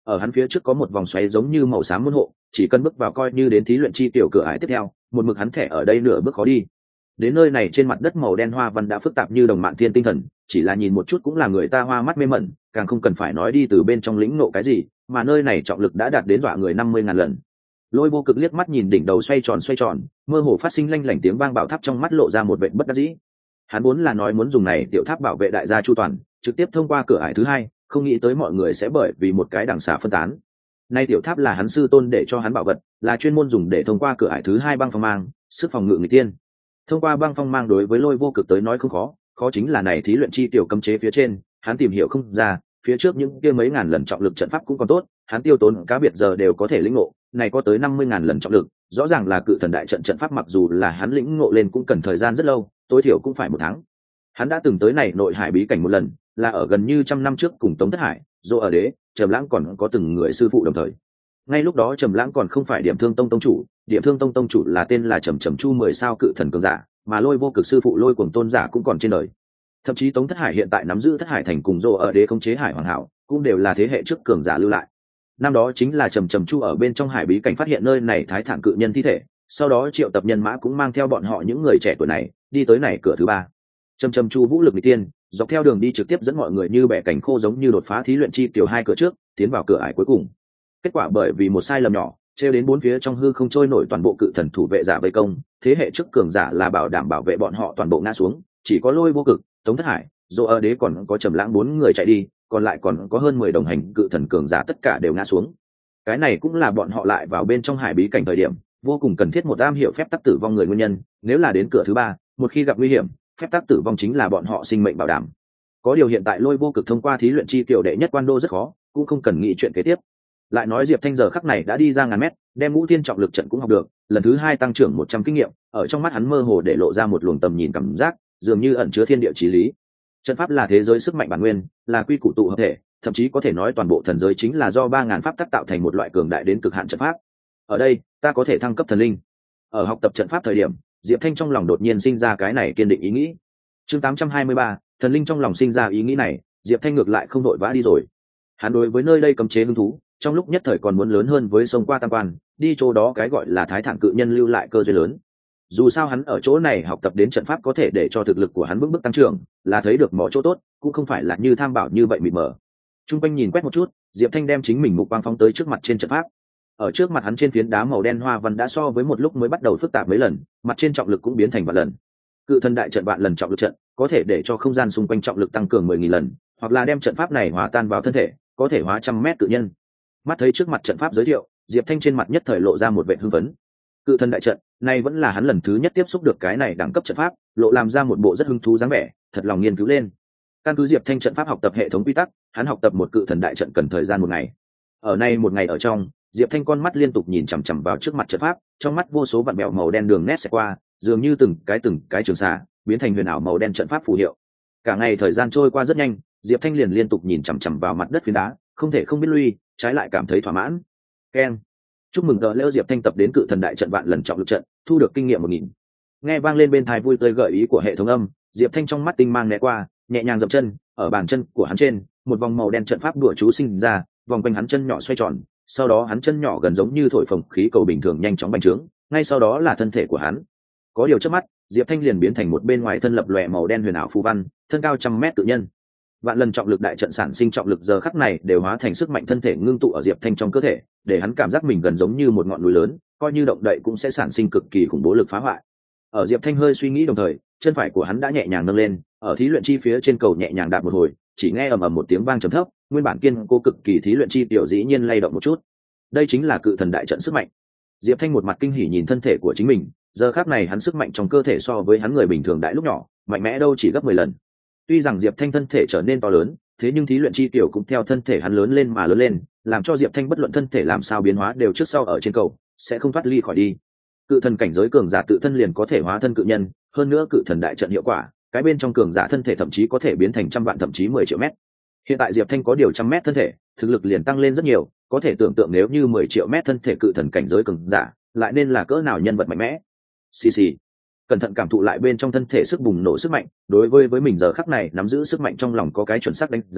ở hắn phía trước có một vòng xoáy giống như màu xám môn hộ, chỉ cần bước vào coi như đến thí luyện chi tiểu cửa ải tiếp theo, một mực hắn thẻ ở đây nửa bước khó đi. Đến nơi này trên mặt đất màu đen hoa văn đã phức tạp như đồng mạn thiên tinh thần, chỉ là nhìn một chút cũng là người ta hoa mắt mê mẩn, càng không cần phải nói đi từ bên trong lĩnh nộ cái gì, mà nơi này trọng lực đã đạt đến dọa người năm mươi ngàn lần. Lôi Vô Cực liếc mắt nhìn đỉnh đầu xoay tròn xoay tròn, mơ hồ phát sinh lanh lảnh tiếng vang bảo tháp trong mắt lộ ra một vẻ bất đắc dĩ. Hắn vốn là nói muốn dùng này tiểu tháp bảo vệ đại gia chu toàn, trực tiếp thông qua cửa ải thứ hai, không nghĩ tới mọi người sẽ bởi vì một cái đằng xà phân tán. Nay tiểu tháp là hắn sư tôn để cho hắn bảo vật, là chuyên môn dùng để thông qua cửa ải thứ hai băng phong mang, sức phòng ngự người tiên. Thông qua băng phong mang đối với Lôi Vô Cực tới nói không khó, khó chính là này thí luyện chi tiểu cấm chế phía trên, hắn tìm hiểu không ra, phía trước những kia mấy ngàn lần trọng lực trận pháp cũng còn tốt, hắn tiêu tốn cá biệt giờ đều có thể lĩnh ngộ, này có tới năm mươi ngàn lần trọng lực, rõ ràng là cự thần đại trận trận pháp mặc dù là hắn lĩnh ngộ lên cũng cần thời gian rất lâu, tối thiểu cũng phải một tháng. Hắn đã từng tới này nội hải bí cảnh một lần, là ở gần như trăm năm trước cùng Tống Thất Hải, Dỗ ở đế, Trầm Lãng còn có từng người sư phụ đồng thời. Ngay lúc đó Trầm Lãng còn không phải Điểm Thương Tông tông chủ, Điểm Thương Tông tông chủ là tên là Trầm Trầm Chu mười sao cự thần cường giả, mà Lôi Vô Cực sư phụ Lôi Cuồng tôn giả cũng còn trên đời. Thậm chí Tống Thất Hải hiện tại nắm giữ Thất Hải thành cùng Dỗ ở đế khống chế Hải Hoàng Hảo, cũng đều là thế hệ trước cường giả lưu lại. Năm đó chính là Trầm Trầm Chu ở bên trong hải bí cảnh phát hiện nơi này thái thản cự nhân thi thể, sau đó triệu tập nhân mã cũng mang theo bọn họ những người trẻ tuổi này đi tới này cửa thứ ba. Trầm Trầm Chu vũ lực nghịch tiên, dọc theo đường đi trực tiếp dẫn mọi người như bẻ cảnh khô giống như đột phá thí luyện chi tiểu hai cửa trước, tiến vào cửa ải cuối cùng. Kết quả bởi vì một sai lầm nhỏ, treo đến bốn phía trong hư không trôi nổi toàn bộ cự thần thủ vệ giả vây công, thế hệ trước cường giả là bảo đảm bảo vệ bọn họ toàn bộ ngã xuống, chỉ có Lôi Vô Cực, Tống Thất Hải, Dỗ ở đế còn có Trầm Lãng bốn người chạy đi, còn lại còn có hơn mười đồng hành cự thần cường giả tất cả đều ngã xuống. Cái này cũng là bọn họ lại vào bên trong hải bí cảnh thời điểm vô cùng cần thiết một am hiểu phép tắc tử vong người nguyên nhân, nếu là đến cửa thứ ba, một khi gặp nguy hiểm, phép tắc tử vong chính là bọn họ sinh mệnh bảo đảm. Có điều hiện tại Lôi Vô Cực thông qua thí luyện chi tiểu đệ nhất quan đô rất khó, cũng không cần nghĩ chuyện kế tiếp. Lại nói Diệp Thanh giờ khắc này đã đi ra ngàn mét, đem ngũ thiên trọng lực trận cũng học được, lần thứ hai tăng trưởng một trăm kinh nghiệm, ở trong mắt hắn mơ hồ để lộ ra một luồng tầm nhìn cảm giác, dường như ẩn chứa thiên địa chí lý. Trận pháp là thế giới sức mạnh bản nguyên, là quy củ tụ hợp thể, thậm chí có thể nói toàn bộ thần giới chính là do ba ngàn pháp tắc tạo thành một loại cường đại đến cực hạn trận pháp. Ở đây, ta có thể thăng cấp thần linh. Ở học tập trận pháp thời điểm, Diệp Thanh trong lòng đột nhiên sinh ra cái này kiên định ý nghĩ. Chương tám trăm hai mươi ba, thần linh trong lòng sinh ra ý nghĩ này, Diệp Thanh ngược lại không đội vã đi rồi. Hắn đối với nơi đây cấm chế hứng thú, trong lúc nhất thời còn muốn lớn hơn với sông qua tam quan, đi chỗ đó cái gọi là thái thản cự nhân lưu lại cơ duyên lớn. Dù sao hắn ở chỗ này học tập đến trận pháp có thể để cho thực lực của hắn bước bước tăng trưởng, là thấy được mọi chỗ tốt, cũng không phải là như tham bảo như vậy mịt mờ. Trung quanh nhìn quét một chút, Diệp Thanh đem chính mình mục quang phóng tới trước mặt trên trận pháp. Ở trước mặt hắn trên phiến đá màu đen hoa văn đã so với một lúc mới bắt đầu phức tạp mấy lần, mặt trên trọng lực cũng biến thành vạn lần. Cự thần đại trận vạn lần trọng lực trận, có thể để cho không gian xung quanh trọng lực tăng cường mười nghìn lần, hoặc là đem trận pháp này hóa tan vào thân thể, có thể hóa trăm mét cự nhân. Mắt thấy trước mặt trận pháp giới thiệu, Diệp Thanh trên mặt nhất thời lộ ra một vẻ hưng phấn. Cự thần đại trận, này vẫn là hắn lần thứ nhất tiếp xúc được cái này đẳng cấp trận pháp, lộ làm ra một bộ rất hứng thú dáng vẻ, thật lòng nghiên cứu lên. Căn cứ Diệp Thanh trận pháp học tập hệ thống quy tắc, hắn học tập một cự thần đại trận cần thời gian một ngày. Ở nay một ngày ở trong, Diệp Thanh con mắt liên tục nhìn chằm chằm vào trước mặt trận pháp, trong mắt vô số vặn bẹo màu đen đường nét sẽ qua, dường như từng cái từng cái trường xà, biến thành huyền ảo màu đen trận pháp phù hiệu. Cả ngày thời gian trôi qua rất nhanh, Diệp Thanh liền liên tục nhìn chằm chằm vào mặt đất phiến đá, không thể không biết lui, trái lại cảm thấy thỏa mãn. Keng. Chúc mừng đỡ leo Diệp Thanh tập đến cự thần đại trận vạn lần trọng lực trận, thu được kinh nghiệm một nghìn. Nghe vang lên bên tai vui tươi gợi ý của hệ thống âm, Diệp Thanh trong mắt tinh mang né qua, nhẹ nhàng dậm chân, ở bàn chân của hắn trên, một vòng màu đen trận pháp đùa chú sinh ra, vòng quanh hắn chân nhỏ xoay tròn, sau đó hắn chân nhỏ gần giống như thổi phồng khí cầu bình thường nhanh chóng bành trướng, ngay sau đó là thân thể của hắn. Có điều chớp mắt, Diệp Thanh liền biến thành một bên ngoài thân lập lòe màu đen huyền ảo phù văn, thân cao trăm mét tự nhân. Vạn lần trọng lực đại trận sản sinh trọng lực giờ khắc này đều hóa thành sức mạnh thân thể ngưng tụ ở Diệp Thanh trong cơ thể, để hắn cảm giác mình gần giống như một ngọn núi lớn, coi như động đậy cũng sẽ sản sinh cực kỳ khủng bố lực phá hoại. Ở Diệp Thanh hơi suy nghĩ đồng thời, chân phải của hắn đã nhẹ nhàng nâng lên, ở thí luyện chi phía trên cầu nhẹ nhàng đạp một hồi, chỉ nghe ầm ầm một tiếng vang trầm thấp, nguyên bản kiên cố cực kỳ thí luyện chi tiểu dĩ nhiên lay động một chút. Đây chính là cự thần đại trận sức mạnh. Diệp Thanh một mặt kinh hỉ nhìn thân thể của chính mình, giờ khắc này hắn sức mạnh trong cơ thể so với hắn người bình thường đại lúc nhỏ, mạnh mẽ đâu chỉ gấp mười lần. Tuy rằng Diệp Thanh thân thể trở nên to lớn, thế nhưng thí luyện chi tiểu cũng theo thân thể hắn lớn lên mà lớn lên, làm cho Diệp Thanh bất luận thân thể làm sao biến hóa đều trước sau ở trên cầu, sẽ không thoát ly khỏi đi. Cự thần cảnh giới cường giả tự thân liền có thể hóa thân cự nhân, hơn nữa cự thần đại trận hiệu quả, cái bên trong cường giả thân thể thậm chí có thể biến thành trăm vạn thậm chí mười triệu mét. Hiện tại Diệp Thanh có điều trăm mét thân thể, thực lực liền tăng lên rất nhiều, có thể tưởng tượng nếu như mười triệu mét thân thể cự thần cảnh giới cường giả, lại nên là cỡ nào nhân vật mạnh mẽ. Xì xì. Cẩn thận cảm thụ lại bên trong thân thể sức bùng nổ sức mạnh, đối với với mình giờ khắc này nắm giữ sức mạnh trong lòng có cái chuẩn xác đánh giá,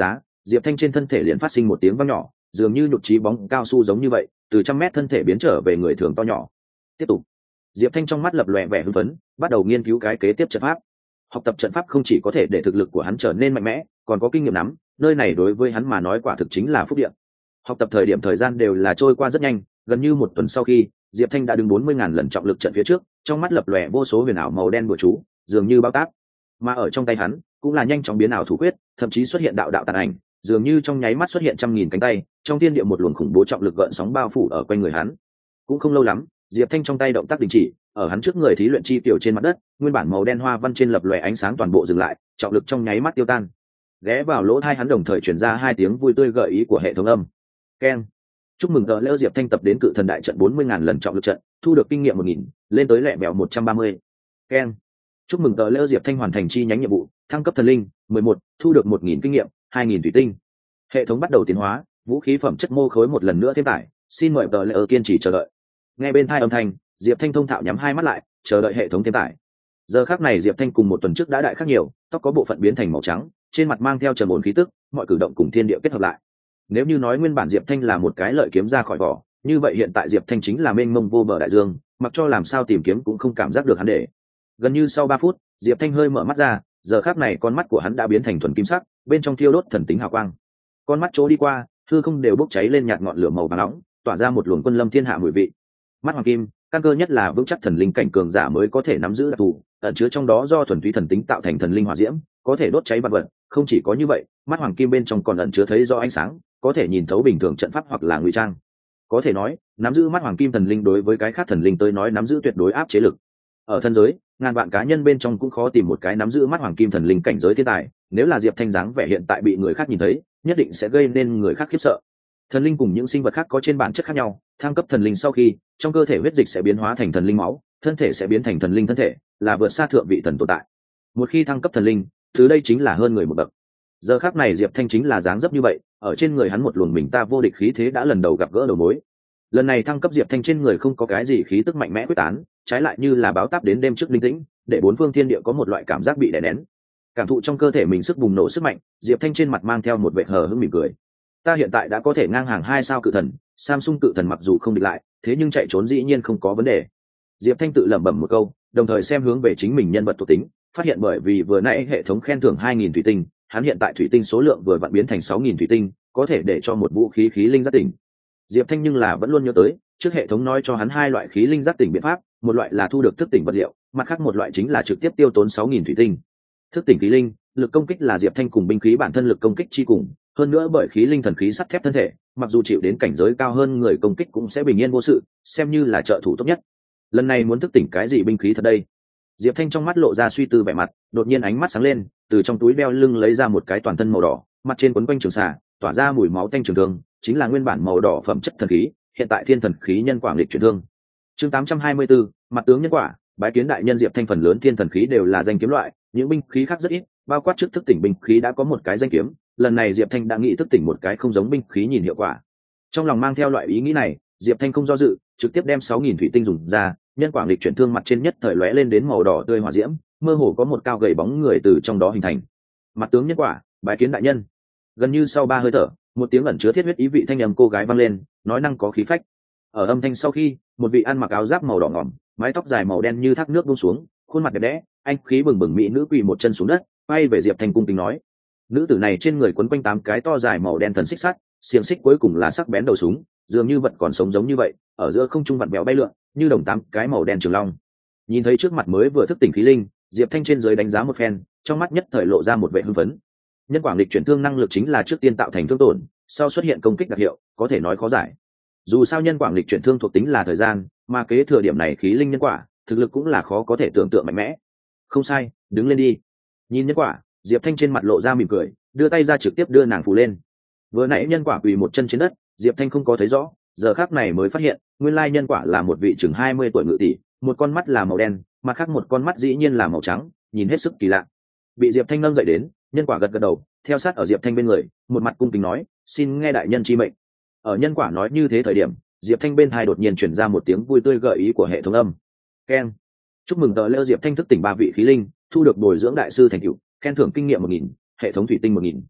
diệp thanh trên thân thể liền phát sinh một tiếng vang nhỏ, dường như nhụt chí bóng cao su giống như vậy, từ trăm mét thân thể biến trở về người thường to nhỏ. Tiếp tục. Diệp thanh trong mắt lập lòe vẻ hưng phấn, bắt đầu nghiên cứu cái kế tiếp trận pháp. Học tập trận pháp không chỉ có thể để thực lực của hắn trở nên mạnh mẽ, còn có kinh nghiệm nắm, nơi này đối với hắn mà nói quả thực chính là phúc địa. Học tập thời điểm thời gian đều là trôi qua rất nhanh, gần như một tuần sau khi diệp thanh đã đứng bốn mươi ngàn lần trọng lực trận phía trước, trong mắt lập lòe vô số huyền ảo màu đen bùa chú, dường như bao tác. Mà ở trong tay hắn cũng là nhanh chóng biến ảo thủ quyết, thậm chí xuất hiện đạo đạo tàn ảnh, dường như trong nháy mắt xuất hiện trăm nghìn cánh tay, trong thiên địa một luồng khủng bố trọng lực gợn sóng bao phủ ở quanh người hắn. Cũng không lâu lắm, diệp thanh trong tay động tác đình chỉ, ở hắn trước người thí luyện chi tiểu trên mặt đất, nguyên bản màu đen hoa văn trên lập lòe ánh sáng toàn bộ dừng lại, trọng lực trong nháy mắt tiêu tan. Ghé vào lỗ tai hắn đồng thời truyền ra hai tiếng vui tươi gợi ý của hệ thống âm. Keng. Chúc mừng tờ lễ diệp thanh tập đến cự thần đại trận bốn mươi ngàn lần trọng lực trận, thu được kinh nghiệm một nghìn, lên tới lẹ mèo một trăm ba mươi. Keng. Chúc mừng tờ lễ diệp thanh hoàn thành chi nhánh nhiệm vụ, thăng cấp thần linh mười một, thu được một nghìn kinh nghiệm, hai nghìn thủy tinh. Hệ thống bắt đầu tiến hóa, vũ khí phẩm chất mô khối một lần nữa thêm tải, xin mời tờ lễ kiên trì chờ đợi. Nghe bên tai âm thanh, diệp thanh thông thạo nhắm hai mắt lại, chờ đợi hệ thống thêm tải. Giờ khắc này diệp thanh cùng một tuần trước đã đại khác nhiều, tóc có bộ phận biến thành màu trắng, trên mặt mang theo trầm ổn khí tức, mọi cử động cùng thiên địa kết hợp lại. Nếu như nói nguyên bản diệp thanh là một cái lợi kiếm ra khỏi vỏ, như vậy hiện tại diệp thanh chính là mênh mông vô bờ đại dương, mặc cho làm sao tìm kiếm cũng không cảm giác được hắn để. Gần như sau ba phút, diệp thanh hơi mở mắt ra, giờ khắc này con mắt của hắn đã biến thành thuần kim sắc, bên trong thiêu đốt thần tính hào quang. Con mắt chỗ đi qua, hư không đều bốc cháy lên nhạt ngọn lửa màu vàng nóng, tỏa ra một luồng quân lâm thiên hạ mùi vị. Mắt hoàng kim, căn cơ nhất là vững chắc thần linh cảnh cường giả mới có thể nắm giữ đặc thù, ẩn chứa trong đó do thuần túy thần tính tạo thành thần linh hỏa diễm, có thể đốt cháy vật vật. Không chỉ có như vậy, mắt hoàng kim bên trong còn ẩn chứa thấy do ánh sáng, có thể nhìn thấu bình thường trận pháp hoặc là ngụy trang. Có thể nói, nắm giữ mắt hoàng kim thần linh đối với cái khác thần linh tới nói nắm giữ tuyệt đối áp chế lực. Ở thân giới, ngàn vạn cá nhân bên trong cũng khó tìm một cái nắm giữ mắt hoàng kim thần linh cảnh giới thiên tài, nếu là diệp thanh dáng vẻ hiện tại bị người khác nhìn thấy, nhất định sẽ gây nên người khác khiếp sợ. Thần linh cùng những sinh vật khác có trên bản chất khác nhau, thăng cấp thần linh sau khi trong cơ thể huyết dịch sẽ biến hóa thành thần linh máu, thân thể sẽ biến thành thần linh thân thể, là vượt xa thượng vị thần tồn tại. Một khi thăng cấp thần linh, thứ đây chính là hơn người một bậc. Giờ khắc này diệp thanh chính là dáng dấp như vậy, ở trên người hắn một luồng mình ta vô địch khí thế đã lần đầu gặp gỡ đầu mối. Lần này thăng cấp diệp thanh trên người không có cái gì khí tức mạnh mẽ quyết tán, trái lại như là báo táp đến đêm trước linh tĩnh, để bốn phương thiên địa có một loại cảm giác bị đè nén. Cảm thụ trong cơ thể mình sức bùng nổ sức mạnh, diệp thanh trên mặt mang theo một vẻ hờ hững mỉm cười. Ta hiện tại đã có thể ngang hàng hai sao cự thần, Samsung cự thần mặc dù không địch lại, thế nhưng chạy trốn dĩ nhiên không có vấn đề. Diệp thanh tự lẩm bẩm một câu, đồng thời xem hướng về chính mình nhân vật thuộc tính, phát hiện bởi vì vừa nãy hệ thống khen thưởng hai nghìn thủy tinh, hắn hiện tại thủy tinh số lượng vừa vặn biến thành sáu nghìn thủy tinh, có thể để cho một vũ khí khí linh giác tỉnh. Diệp thanh nhưng là vẫn luôn nhớ tới trước hệ thống nói cho hắn hai loại khí linh giác tỉnh biện pháp, một loại là thu được thức tỉnh vật liệu, mặt khác một loại chính là trực tiếp tiêu tốn sáu nghìn thủy tinh. Thức tỉnh khí linh, lực công kích là diệp thanh cùng binh khí bản thân lực công kích chi cùng, hơn nữa bởi khí linh thần khí sắt thép thân thể, mặc dù chịu đến cảnh giới cao hơn người công kích cũng sẽ bình yên vô sự, xem như là trợ thủ tốt nhất. Lần này muốn thức tỉnh cái gì binh khí thật đây? Diệp thanh trong mắt lộ ra suy tư vẻ mặt, đột nhiên ánh mắt sáng lên, từ trong túi đeo lưng lấy ra một cái toàn thân màu đỏ, mặt trên quấn quanh trường xà, tỏa ra mùi máu tanh trường thương, chính là nguyên bản màu đỏ phẩm chất thần khí, hiện tại thiên thần khí nhân quả lịch chuyển thương. Chương tám trăm hai mươi tư, mặt tướng nhân quả, bái kiến đại nhân. Diệp thanh phần lớn thiên thần khí đều là danh kiếm loại, những binh khí khác rất ít, bao quát trước thức tỉnh binh khí đã có một cái danh kiếm, lần này diệp thanh đã nghĩ thức tỉnh một cái không giống binh khí nhìn hiệu quả. Trong lòng mang theo loại ý nghĩ này, diệp thanh không do dự, trực tiếp đem sáu nghìn thủy tinh dùng ra, nhân quả lịch chuyển thương mặt trên nhất thời lóe lên đến màu đỏ tươi hỏa diễm, mơ hồ có một cao gầy bóng người từ trong đó hình thành. Mặt tướng nhân quả, bái kiến đại nhân. Gần như sau ba hơi thở, một tiếng ẩn chứa thiết huyết ý vị thanh âm cô gái vang lên, nói năng có khí phách. Ở âm thanh sau khi, một vị ăn mặc áo giáp màu đỏ ngỏm, mái tóc dài màu đen như thác nước buông xuống, khuôn mặt đẹp đẽ, anh khí bừng bừng mỹ nữ quỳ một chân xuống đất, quay về diệp thanh cung kính nói. Nữ tử này trên người quấn quanh tám cái to dài màu đen thần xích sắt, xiềng xích cuối cùng là sắc bén đầu súng, dường như vật còn sống giống như vậy, ở giữa không trung vặn vẹo bay lượn, như đồng tám cái màu đen trường long. Nhìn thấy trước mặt mới vừa thức tỉnh khí linh, diệp thanh trên dưới đánh giá một phen, trong mắt nhất thời lộ ra một vẻ hưng phấn. Nhân quả lịch chuyển thương năng lực chính là trước tiên tạo thành thương tổn, sau xuất hiện công kích đặc hiệu, có thể nói khó giải. Dù sao nhân quả lịch chuyển thương thuộc tính là thời gian, mà kế thừa điểm này khí linh nhân quả, thực lực cũng là khó có thể tưởng tượng mạnh mẽ. Không sai, đứng lên đi. Nhìn nhân quả, diệp thanh trên mặt lộ ra mỉm cười, đưa tay ra trực tiếp đưa nàng phủ lên. Vừa nãy nhân quả quỳ một chân trên đất, diệp thanh không có thấy rõ, giờ khác này mới phát hiện nguyên lai nhân quả là một vị chừng hai mươi tuổi ngự tỷ, một con mắt là màu đen, mặt khác một con mắt dĩ nhiên là màu trắng, nhìn hết sức kỳ lạ. Bị diệp thanh nâng dậy đến, nhân quả gật gật đầu, theo sát ở diệp thanh bên người, một mặt cung kính nói, xin nghe đại nhân chi mệnh. Ở nhân quả nói như thế thời điểm, diệp thanh bên tai đột nhiên chuyển ra một tiếng vui tươi gợi ý của hệ thống âm. Keng. Chúc mừng tờ lêu diệp thanh thức tỉnh ba vị khí linh, thu được bồi dưỡng đại sư thành tựu, khen thưởng kinh nghiệm một nghìn, hệ thống thủy tinh một nghìn.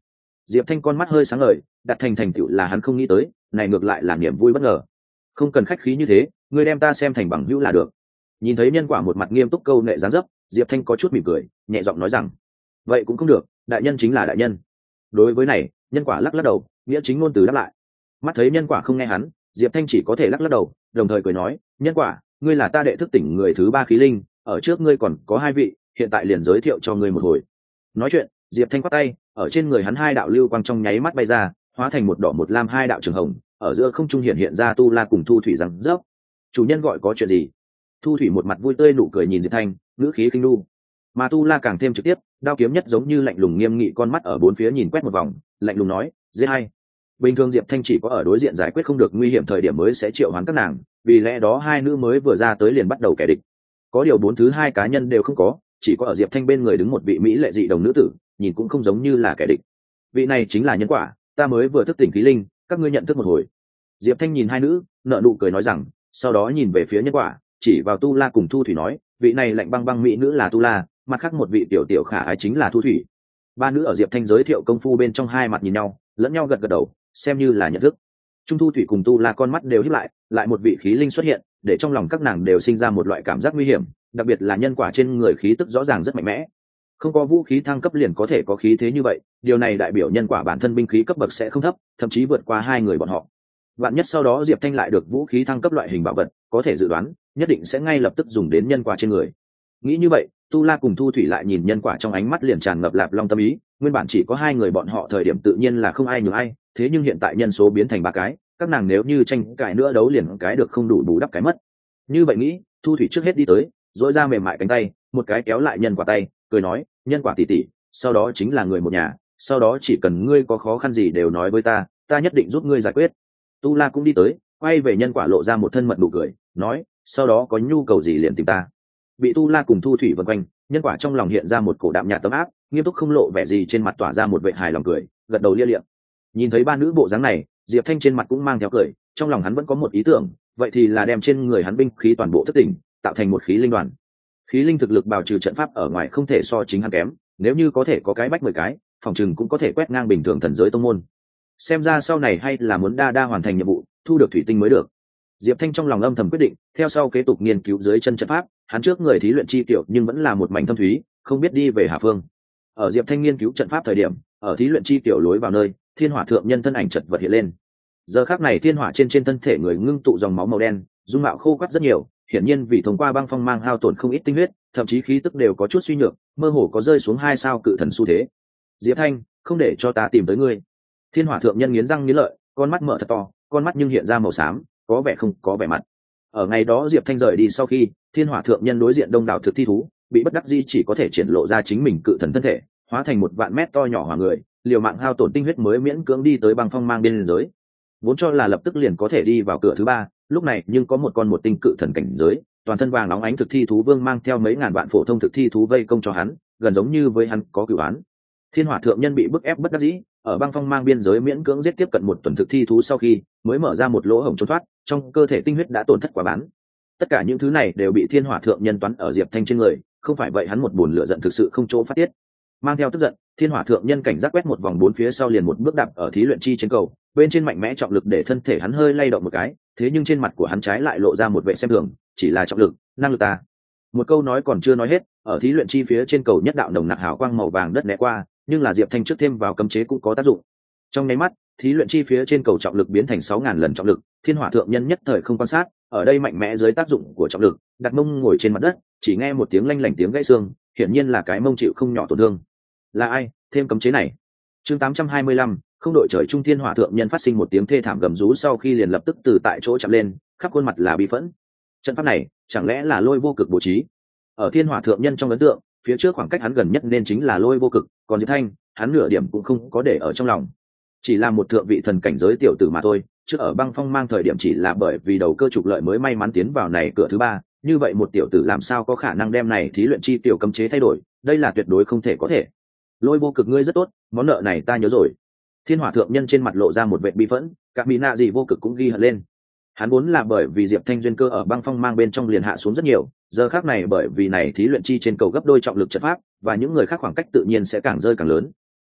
Diệp Thanh con mắt hơi sáng ngời, đặt thành thành tựu là hắn không nghĩ tới, này ngược lại là niềm vui bất ngờ. Không cần khách khí như thế, ngươi đem ta xem thành bằng hữu là được. Nhìn thấy nhân quả một mặt nghiêm túc câu nệ dáng dấp, Diệp Thanh có chút mỉm cười, nhẹ giọng nói rằng, vậy cũng không được, đại nhân chính là đại nhân. Đối với này, nhân quả lắc lắc đầu, nghĩa chính ngôn từ đáp lại. Mắt thấy nhân quả không nghe hắn, Diệp Thanh chỉ có thể lắc lắc đầu, đồng thời cười nói, nhân quả, ngươi là ta đệ thức tỉnh người thứ ba khí linh, ở trước ngươi còn có hai vị, hiện tại liền giới thiệu cho ngươi một hồi. Nói chuyện, Diệp Thanh quát tay, ở trên người hắn hai đạo lưu quang trong nháy mắt bay ra, hóa thành một đỏ một lam hai đạo trường hồng, ở giữa không trung hiện hiện ra Tu La cùng Thu Thủy rằng rớp. Chủ nhân gọi có chuyện gì? Thu Thủy một mặt vui tươi nụ cười nhìn Diệp Thanh, ngữ khí khinh nu. Mà Tu La càng thêm trực tiếp, đao kiếm nhất giống như lạnh lùng nghiêm nghị con mắt ở bốn phía nhìn quét một vòng, lạnh lùng nói, dễ hay. Bình thường Diệp Thanh chỉ có ở đối diện giải quyết không được nguy hiểm thời điểm mới sẽ triệu hoán các nàng, vì lẽ đó hai nữ mới vừa ra tới liền bắt đầu kẻ địch. Có điều bốn thứ hai cá nhân đều không có, chỉ có ở Diệp Thanh bên người đứng một vị mỹ lệ dị đồng nữ tử, nhìn cũng không giống như là kẻ địch. Vị này chính là nhân quả, ta mới vừa thức tỉnh khí linh, các ngươi nhận thức một hồi. Diệp Thanh nhìn hai nữ, nở nụ cười nói rằng, sau đó nhìn về phía nhân quả, chỉ vào Tu La cùng Thu Thủy nói, vị này lạnh băng băng mỹ nữ là Tu La, mặt khác một vị tiểu tiểu khả ái chính là Thu Thủy. Ba nữ ở Diệp Thanh giới thiệu công phu bên trong hai mặt nhìn nhau, lẫn nhau gật gật đầu, xem như là nhận thức. Trung Thu Thủy cùng Tu La con mắt đều híp lại, lại một vị khí linh xuất hiện, để trong lòng các nàng đều sinh ra một loại cảm giác nguy hiểm, đặc biệt là nhân quả trên người khí tức rõ ràng rất mạnh mẽ. Không có vũ khí thăng cấp liền có thể có khí thế như vậy, điều này đại biểu nhân quả bản thân binh khí cấp bậc sẽ không thấp, thậm chí vượt qua hai người bọn họ. Vạn nhất sau đó Diệp Thanh lại được vũ khí thăng cấp loại hình bảo vật, có thể dự đoán, nhất định sẽ ngay lập tức dùng đến nhân quả trên người. Nghĩ như vậy, Tu La cùng Thu Thủy lại nhìn nhân quả trong ánh mắt liền tràn ngập lạp long tâm ý, nguyên bản chỉ có hai người bọn họ thời điểm tự nhiên là không ai nhường ai, thế nhưng hiện tại nhân số biến thành ba cái, các nàng nếu như tranh cãi nữa đấu liền cái được không đủ bù đắp cái mất. Như vậy nghĩ, Thu Thủy trước hết đi tới, duỗi ra mềm mại cánh tay, một cái kéo lại nhân quả tay, cười nói, nhân quả tỷ tỷ, sau đó chính là người một nhà, sau đó chỉ cần ngươi có khó khăn gì đều nói với ta, ta nhất định giúp ngươi giải quyết. Tu La cũng đi tới, quay về nhân quả lộ ra một thân mật nụ cười, nói, sau đó có nhu cầu gì liền tìm ta. Bị Tu La cùng Thu Thủy vần quanh, nhân quả trong lòng hiện ra một cổ đạm nhạt tấm áp, nghiêm túc không lộ vẻ gì, trên mặt tỏa ra một vẻ hài lòng cười, gật đầu lia liệm. Nhìn thấy ba nữ bộ dáng này, Diệp Thanh trên mặt cũng mang theo cười, trong lòng hắn vẫn có một ý tưởng, vậy thì là đem trên người hắn binh khí toàn bộ thất tỉnh, tạo thành một khí linh đoàn. Khí linh thực lực bào trừ trận pháp ở ngoài không thể so chính hắn kém, nếu như có thể có cái bách mười cái, phòng chừng cũng có thể quét ngang bình thường thần giới tông môn. Xem ra sau này hay là muốn đa đa hoàn thành nhiệm vụ, thu được thủy tinh mới được. Diệp Thanh trong lòng âm thầm quyết định, theo sau kế tục nghiên cứu dưới chân trận pháp, hắn trước người thí luyện chi tiểu nhưng vẫn là một mảnh thâm thúy, không biết đi về hà phương. Ở Diệp Thanh nghiên cứu trận pháp thời điểm, ở thí luyện chi tiểu lối vào nơi, Thiên Hỏa thượng nhân thân ảnh chợt vật hiện lên. Giờ khắc này thiên hỏa trên trên thân thể người ngưng tụ dòng máu màu đen, dung mạo khô quắt rất nhiều, hiển nhiên vì thông qua băng phong mang hao tổn không ít tinh huyết, thậm chí khí tức đều có chút suy nhược, mơ hồ có rơi xuống hai sao cự thần xu thế. Diệp Thanh, không để cho ta tìm tới ngươi. Thiên Hỏa thượng nhân nghiến răng nghiến lợi, con mắt mở thật to, con mắt nhưng hiện ra màu xám, có vẻ không có vẻ mặt. Ở ngày đó Diệp Thanh rời đi sau khi, Thiên Hỏa thượng nhân đối diện đông đảo thực thi thú, bị bất đắc dĩ chỉ có thể triển lộ ra chính mình cự thần thân thể, hóa thành một vạn mét to nhỏ hỏa người, liều mạng hao tổn tinh huyết mới miễn cưỡng đi tới băng phong mang biên giới. Vốn cho là lập tức liền có thể đi vào cửa thứ ba, lúc này nhưng có một con một tinh cự thần cảnh giới, toàn thân vàng óng ánh thực thi thú vương mang theo mấy ngàn vạn phổ thông thực thi thú vây công cho hắn, gần giống như với hắn có cửu án. Thiên Hỏa thượng nhân bị bức ép bất đắc dĩ, ở băng phong mang biên giới miễn cưỡng giết tiếp cận một tuần thực thi thú sau khi, mới mở ra một lỗ hổng trốn thoát, trong cơ thể tinh huyết đã tổn thất quá bán. Tất cả những thứ này đều bị Thiên Hỏa thượng nhân toán ở Diệp Thanh trên người, không phải vậy hắn một buồn lửa giận thực sự không chỗ phát tiết. Mang theo tức giận, Thiên Hỏa thượng nhân cảnh giác quét một vòng bốn phía sau liền một bước đạp ở thí luyện chi trên cầu, bên trên mạnh mẽ trọng lực để thân thể hắn hơi lay động một cái, thế nhưng trên mặt của hắn trái lại lộ ra một vẻ xem thường, chỉ là trọng lực, năng lực ta. Một câu nói còn chưa nói hết, ở thí luyện chi phía trên cầu nhất đạo nồng nặc hào quang màu vàng đất né qua, nhưng là Diệp Thanh trước thêm vào cấm chế cũng có tác dụng. Trong nháy mắt, thí luyện chi phía trên cầu trọng lực biến thành sáu ngàn lần trọng lực, Thiên Hỏa thượng nhân nhất thời không quan sát, ở đây mạnh mẽ dưới tác dụng của trọng lực, đặt mông ngồi trên mặt đất, chỉ nghe một tiếng lanh lảnh tiếng gãy xương, hiển nhiên là cái mông chịu không nhỏ tổn thương. Là ai thêm cấm chế này? Chương tám trăm hai mươi lăm, không đội trời chung. Thiên Hỏa thượng nhân phát sinh một tiếng thê thảm gầm rú sau khi liền lập tức từ tại chỗ chạm lên, khắp khuôn mặt là bi phẫn. Trận pháp này chẳng lẽ là Lôi Vô Cực bố trí? Ở Thiên Hỏa thượng nhân trong ấn tượng, phía trước khoảng cách hắn gần nhất nên chính là Lôi Vô Cực, còn Diệp Thanh, hắn nửa điểm cũng không có để ở trong lòng. Chỉ là một thượng vị thần cảnh giới tiểu tử mà thôi, trước ở băng phong mang thời điểm chỉ là bởi vì đầu cơ trục lợi mới may mắn tiến vào này cửa thứ ba, như vậy một tiểu tử làm sao có khả năng đem này thí luyện chi tiểu cấm chế thay đổi, đây là tuyệt đối không thể có thể. Lôi Vô Cực ngươi rất tốt, món nợ này ta nhớ rồi. Thiên Hỏa thượng nhân trên mặt lộ ra một vẻ bi phẫn, các mỹ nạ gì Vô Cực cũng ghi hận lên. Hắn vốn là bởi vì Diệp Thanh duyên cơ ở băng phong mang bên trong liền hạ xuống rất nhiều, giờ khác này bởi vì này thí luyện chi trên cầu gấp đôi trọng lực trận pháp, và những người khác khoảng cách tự nhiên sẽ càng rơi càng lớn.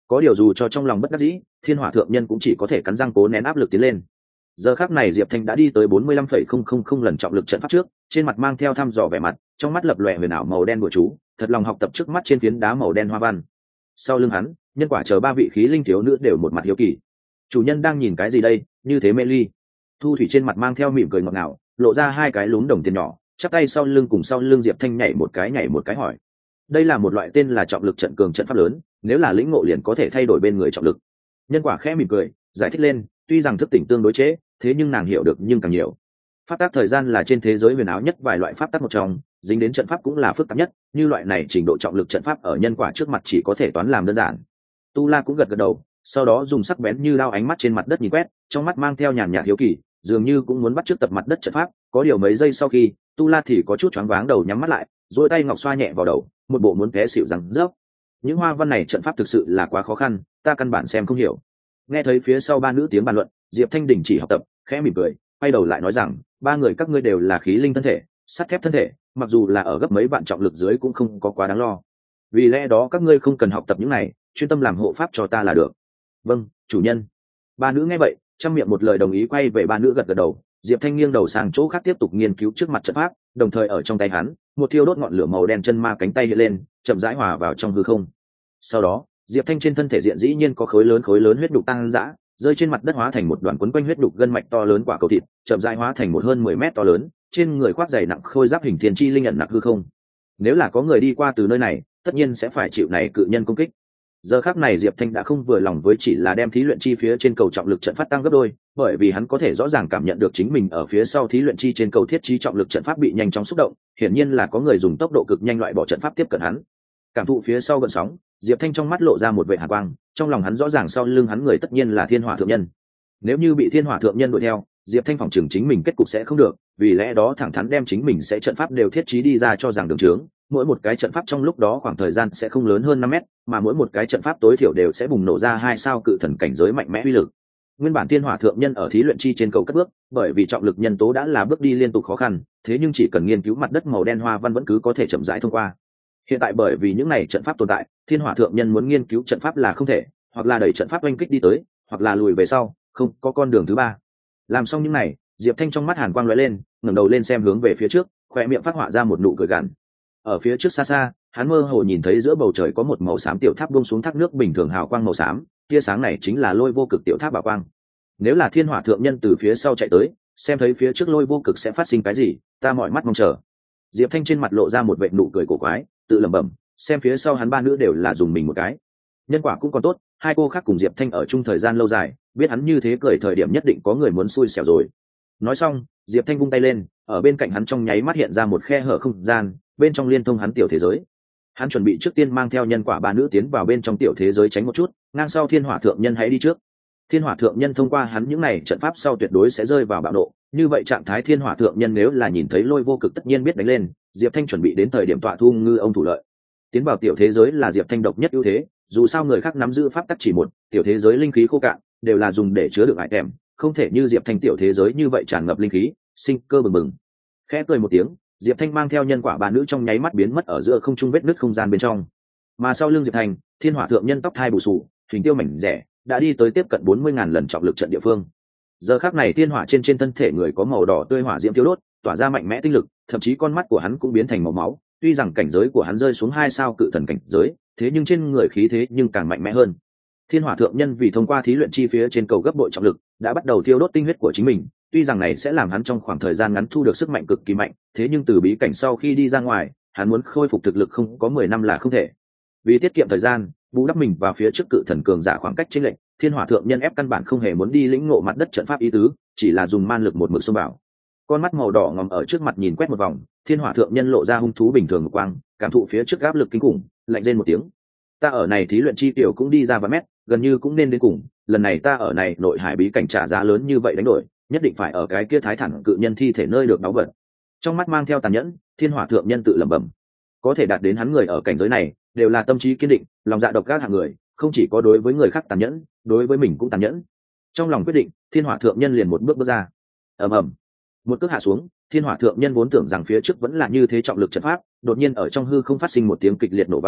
có điều dù cho trong lòng bất đắc dĩ, thiên hỏa thượng nhân cũng chỉ có thể cắn răng cố nén áp lực tiến lên. Giờ khắc này Diệp Thanh đã đi tới bốn mươi lăm phẩy không không không lần trọng lực trận pháp trước, trên mặt mang theo thăm dò vẻ mặt, trong mắt lập lòe huyền ảo màu đen của chú, thật lòng học tập trước mắt trên phiến đá màu đen hoa văn. Sau lưng hắn, nhân quả chờ ba vị khí linh thiếu nữ đều một mặt hiếu kỳ. Chủ nhân đang nhìn cái gì đây, như thế mê ly? Thu thủy trên mặt mang theo mỉm cười ngọt ngào, lộ ra hai cái lún đồng tiền nhỏ, chắp tay sau lưng cùng sau lưng Diệp Thanh nhảy một cái nhảy một cái hỏi. Đây là một loại tên là trọng lực trận cường trận pháp lớn, nếu là lĩnh ngộ liền có thể thay đổi bên người trọng lực. Nhân quả khẽ mỉm cười, giải thích lên, tuy rằng thức tỉnh tương đối chế, thế nhưng nàng hiểu được nhưng càng nhiều. Pháp tắc thời gian là trên thế giới huyền áo nhất vài loại pháp tắc một trong, dính đến trận pháp cũng là phức tạp nhất, như loại này trình độ trọng lực trận pháp ở nhân quả trước mặt chỉ có thể toán làm đơn giản. Tu La cũng gật gật đầu, sau đó dùng sắc bén như lao ánh mắt trên mặt đất nhìn quét, trong mắt mang theo nhàn nhạt hiếu kỳ, dường như cũng muốn bắt chước tập mặt đất trận pháp. Có điều mấy giây sau khi, Tu La thì có chút choáng váng đầu nhắm mắt lại, duỗi tay ngọc xoa nhẹ vào đầu, một bộ muốn té xỉu rằng rớp. Những hoa văn này trận pháp thực sự là quá khó khăn, ta căn bản xem không hiểu. Nghe thấy phía sau ba nữ tiếng bàn luận, Diệp Thanh đình chỉ học tập, khẽ mỉm cười, quay đầu lại nói rằng, ba người các ngươi đều là khí linh thân thể, sắt thép thân thể, mặc dù là ở gấp mấy vạn trọng lực dưới cũng không có quá đáng lo. Vì lẽ đó các ngươi không cần học tập những này, chuyên tâm làm hộ pháp cho ta là được. Vâng, chủ nhân. Ba nữ nghe vậy, trăm miệng một lời đồng ý, quay về ba nữ gật gật đầu. Diệp Thanh nghiêng đầu sang chỗ khác tiếp tục nghiên cứu trước mặt trận pháp, đồng thời ở trong tay hắn, một thiêu đốt ngọn lửa màu đen chân ma cánh tay hiện lên, chậm rãi hòa vào trong hư không. Sau đó, Diệp Thanh trên thân thể diện dĩ nhiên có khối lớn khối lớn huyết đục tăng dã, rơi trên mặt đất hóa thành một đoàn quấn quanh huyết đục gân mạch to lớn quả cầu thịt, chậm rãi hóa thành một hơn mười mét to lớn, trên người khoác dày nặng khôi giáp hình thiên chi linh nhận nặng hư không. Nếu là có người đi qua từ nơi này, tất nhiên sẽ phải chịu này cự nhân công kích. Giờ khắc này Diệp Thanh đã không vừa lòng với chỉ là đem thí luyện chi phía trên cầu trọng lực trận pháp tăng gấp đôi, bởi vì hắn có thể rõ ràng cảm nhận được chính mình ở phía sau thí luyện chi trên cầu thiết trí trọng lực trận pháp bị nhanh chóng xúc động, hiển nhiên là có người dùng tốc độ cực nhanh loại bỏ trận pháp tiếp cận hắn. Cảm thụ phía sau gợn sóng, Diệp Thanh trong mắt lộ ra một vệt hàn quang, trong lòng hắn rõ ràng sau lưng hắn người tất nhiên là Thiên Hỏa thượng nhân. Nếu như bị Thiên Hỏa thượng nhân đuổi theo, Diệp Thanh phòng trường chính mình kết cục sẽ không được, vì lẽ đó thẳng thắn đem chính mình sẽ trận pháp đều thiết trí đi ra cho rằng đường trướng, mỗi một cái trận pháp trong lúc đó khoảng thời gian sẽ không lớn hơn năm mét, mà mỗi một cái trận pháp tối thiểu đều sẽ bùng nổ ra hai sao cự thần cảnh giới mạnh mẽ uy lực. Nguyên bản Thiên Hỏa thượng nhân ở thí luyện chi trên cầu cất bước, bởi vì trọng lực nhân tố đã là bước đi liên tục khó khăn, thế nhưng chỉ cần nghiên cứu mặt đất màu đen hoa văn vẫn cứ có thể chậm rãi thông qua. Hiện tại bởi vì những này trận pháp tồn tại, Thiên Hỏa thượng nhân muốn nghiên cứu trận pháp là không thể, hoặc là đẩy trận pháp oanh kích đi tới, hoặc là lùi về sau, không có con đường thứ ba. Làm xong những này, Diệp Thanh trong mắt hàn quang lóe lên, ngẩng đầu lên xem hướng về phía trước, khóe miệng phát họa ra một nụ cười gằn. Ở phía trước xa xa, hắn mơ hồ nhìn thấy giữa bầu trời có một màu xám tiểu tháp buông xuống thác nước bình thường hào quang màu xám, tia sáng này chính là Lôi Vô Cực tiểu tháp bảo quang. Nếu là Thiên Hỏa thượng nhân từ phía sau chạy tới, xem thấy phía trước Lôi Vô Cực sẽ phát sinh cái gì, ta mỏi mắt mong chờ. Diệp Thanh trên mặt lộ ra một vệt nụ cười cổ quái, tự lẩm bẩm, xem phía sau hắn ba nữ đều là dùng mình một cái. Nhân quả cũng còn tốt, hai cô khác cùng Diệp Thanh ở chung thời gian lâu dài, biết hắn như thế cười thời điểm nhất định có người muốn xui xẻo rồi. Nói xong, Diệp Thanh vung tay lên, ở bên cạnh hắn trong nháy mắt hiện ra một khe hở không gian, bên trong liên thông hắn tiểu thế giới. Hắn chuẩn bị trước tiên mang theo nhân quả ba nữ tiến vào bên trong tiểu thế giới tránh một chút, ngang sau Thiên Hỏa thượng nhân hãy đi trước. Thiên Hỏa thượng nhân thông qua hắn những này trận pháp sau tuyệt đối sẽ rơi vào bạo nộ, như vậy trạng thái Thiên Hỏa thượng nhân nếu là nhìn thấy Lôi Vô Cực tất nhiên biết đánh lên. Diệp Thanh chuẩn bị đến thời điểm tọa thu ngư ông thủ lợi. Tiến vào tiểu thế giới là Diệp Thanh độc nhất ưu thế, dù sao người khác nắm giữ pháp tắc chỉ một, tiểu thế giới linh khí khô cạn, đều là dùng để chứa đựng hải tèm, không thể như Diệp Thanh tiểu thế giới như vậy tràn ngập linh khí, sinh cơ bừng bừng. Khẽ cười một tiếng, Diệp Thanh mang theo nhân quả ba nữ trong nháy mắt biến mất ở giữa không trung vết nứt không gian bên trong. Mà sau lưng Diệp Thanh, Thiên Hỏa thượng nhân tóc thai bù sù, hình tiêu mảnh rẻ, đã đi tới tiếp cận bốn mươi ngàn lần trọng lực trận địa phương. Giờ khắc này thiên hỏa trên trên thân thể người có màu đỏ tươi hỏa diễm tiêu đốt, tỏa ra mạnh mẽ tinh lực, thậm chí con mắt của hắn cũng biến thành màu máu. Tuy rằng cảnh giới của hắn rơi xuống hai sao cự thần cảnh giới, thế nhưng trên người khí thế nhưng càng mạnh mẽ hơn. Thiên Hỏa thượng nhân vì thông qua thí luyện chi phía trên cầu gấp bội trọng lực, đã bắt đầu tiêu đốt tinh huyết của chính mình. Tuy rằng này sẽ làm hắn trong khoảng thời gian ngắn thu được sức mạnh cực kỳ mạnh, thế nhưng từ bí cảnh sau khi đi ra ngoài, hắn muốn khôi phục thực lực không có mười năm là không thể. Vì tiết kiệm thời gian, bù đắp mình vào phía trước cự thần cường giả khoảng cách chênh lệch, Thiên Hỏa thượng nhân ép căn bản không hề muốn đi lĩnh ngộ mặt đất trận pháp ý tứ, chỉ là dùng man lực một mực xông vào. Con mắt màu đỏ ngòm ở trước mặt nhìn quét một vòng, Thiên Hỏa thượng nhân lộ ra hung thú bình thường của quang, cảm thụ phía trước áp lực kinh khủng, lạnh rên một tiếng. Ta ở này thí luyện chi tiểu cũng đi ra vài mét, gần như cũng nên đến cùng, lần này ta ở này nội hải bí cảnh trả giá lớn như vậy đánh đổi, nhất định phải ở cái kia thái thẳng cự nhân thi thể nơi được đáo vật. Trong mắt mang theo tàn nhẫn, Thiên Hỏa thượng nhân tự lẩm bẩm. Có thể đạt đến hắn người ở cảnh giới này, đều là tâm trí kiên định, lòng dạ độc ác hạng người, không chỉ có đối với người khác tàn nhẫn, đối với mình cũng tàn nhẫn. Trong lòng quyết định, Thiên Hỏa thượng nhân liền một bước bước ra. Ầm ầm, một cước hạ xuống, Thiên Hỏa thượng nhân vốn tưởng rằng phía trước vẫn là như thế trọng lực trận pháp, đột nhiên ở trong hư không phát sinh một tiếng kịch liệt nổ vang,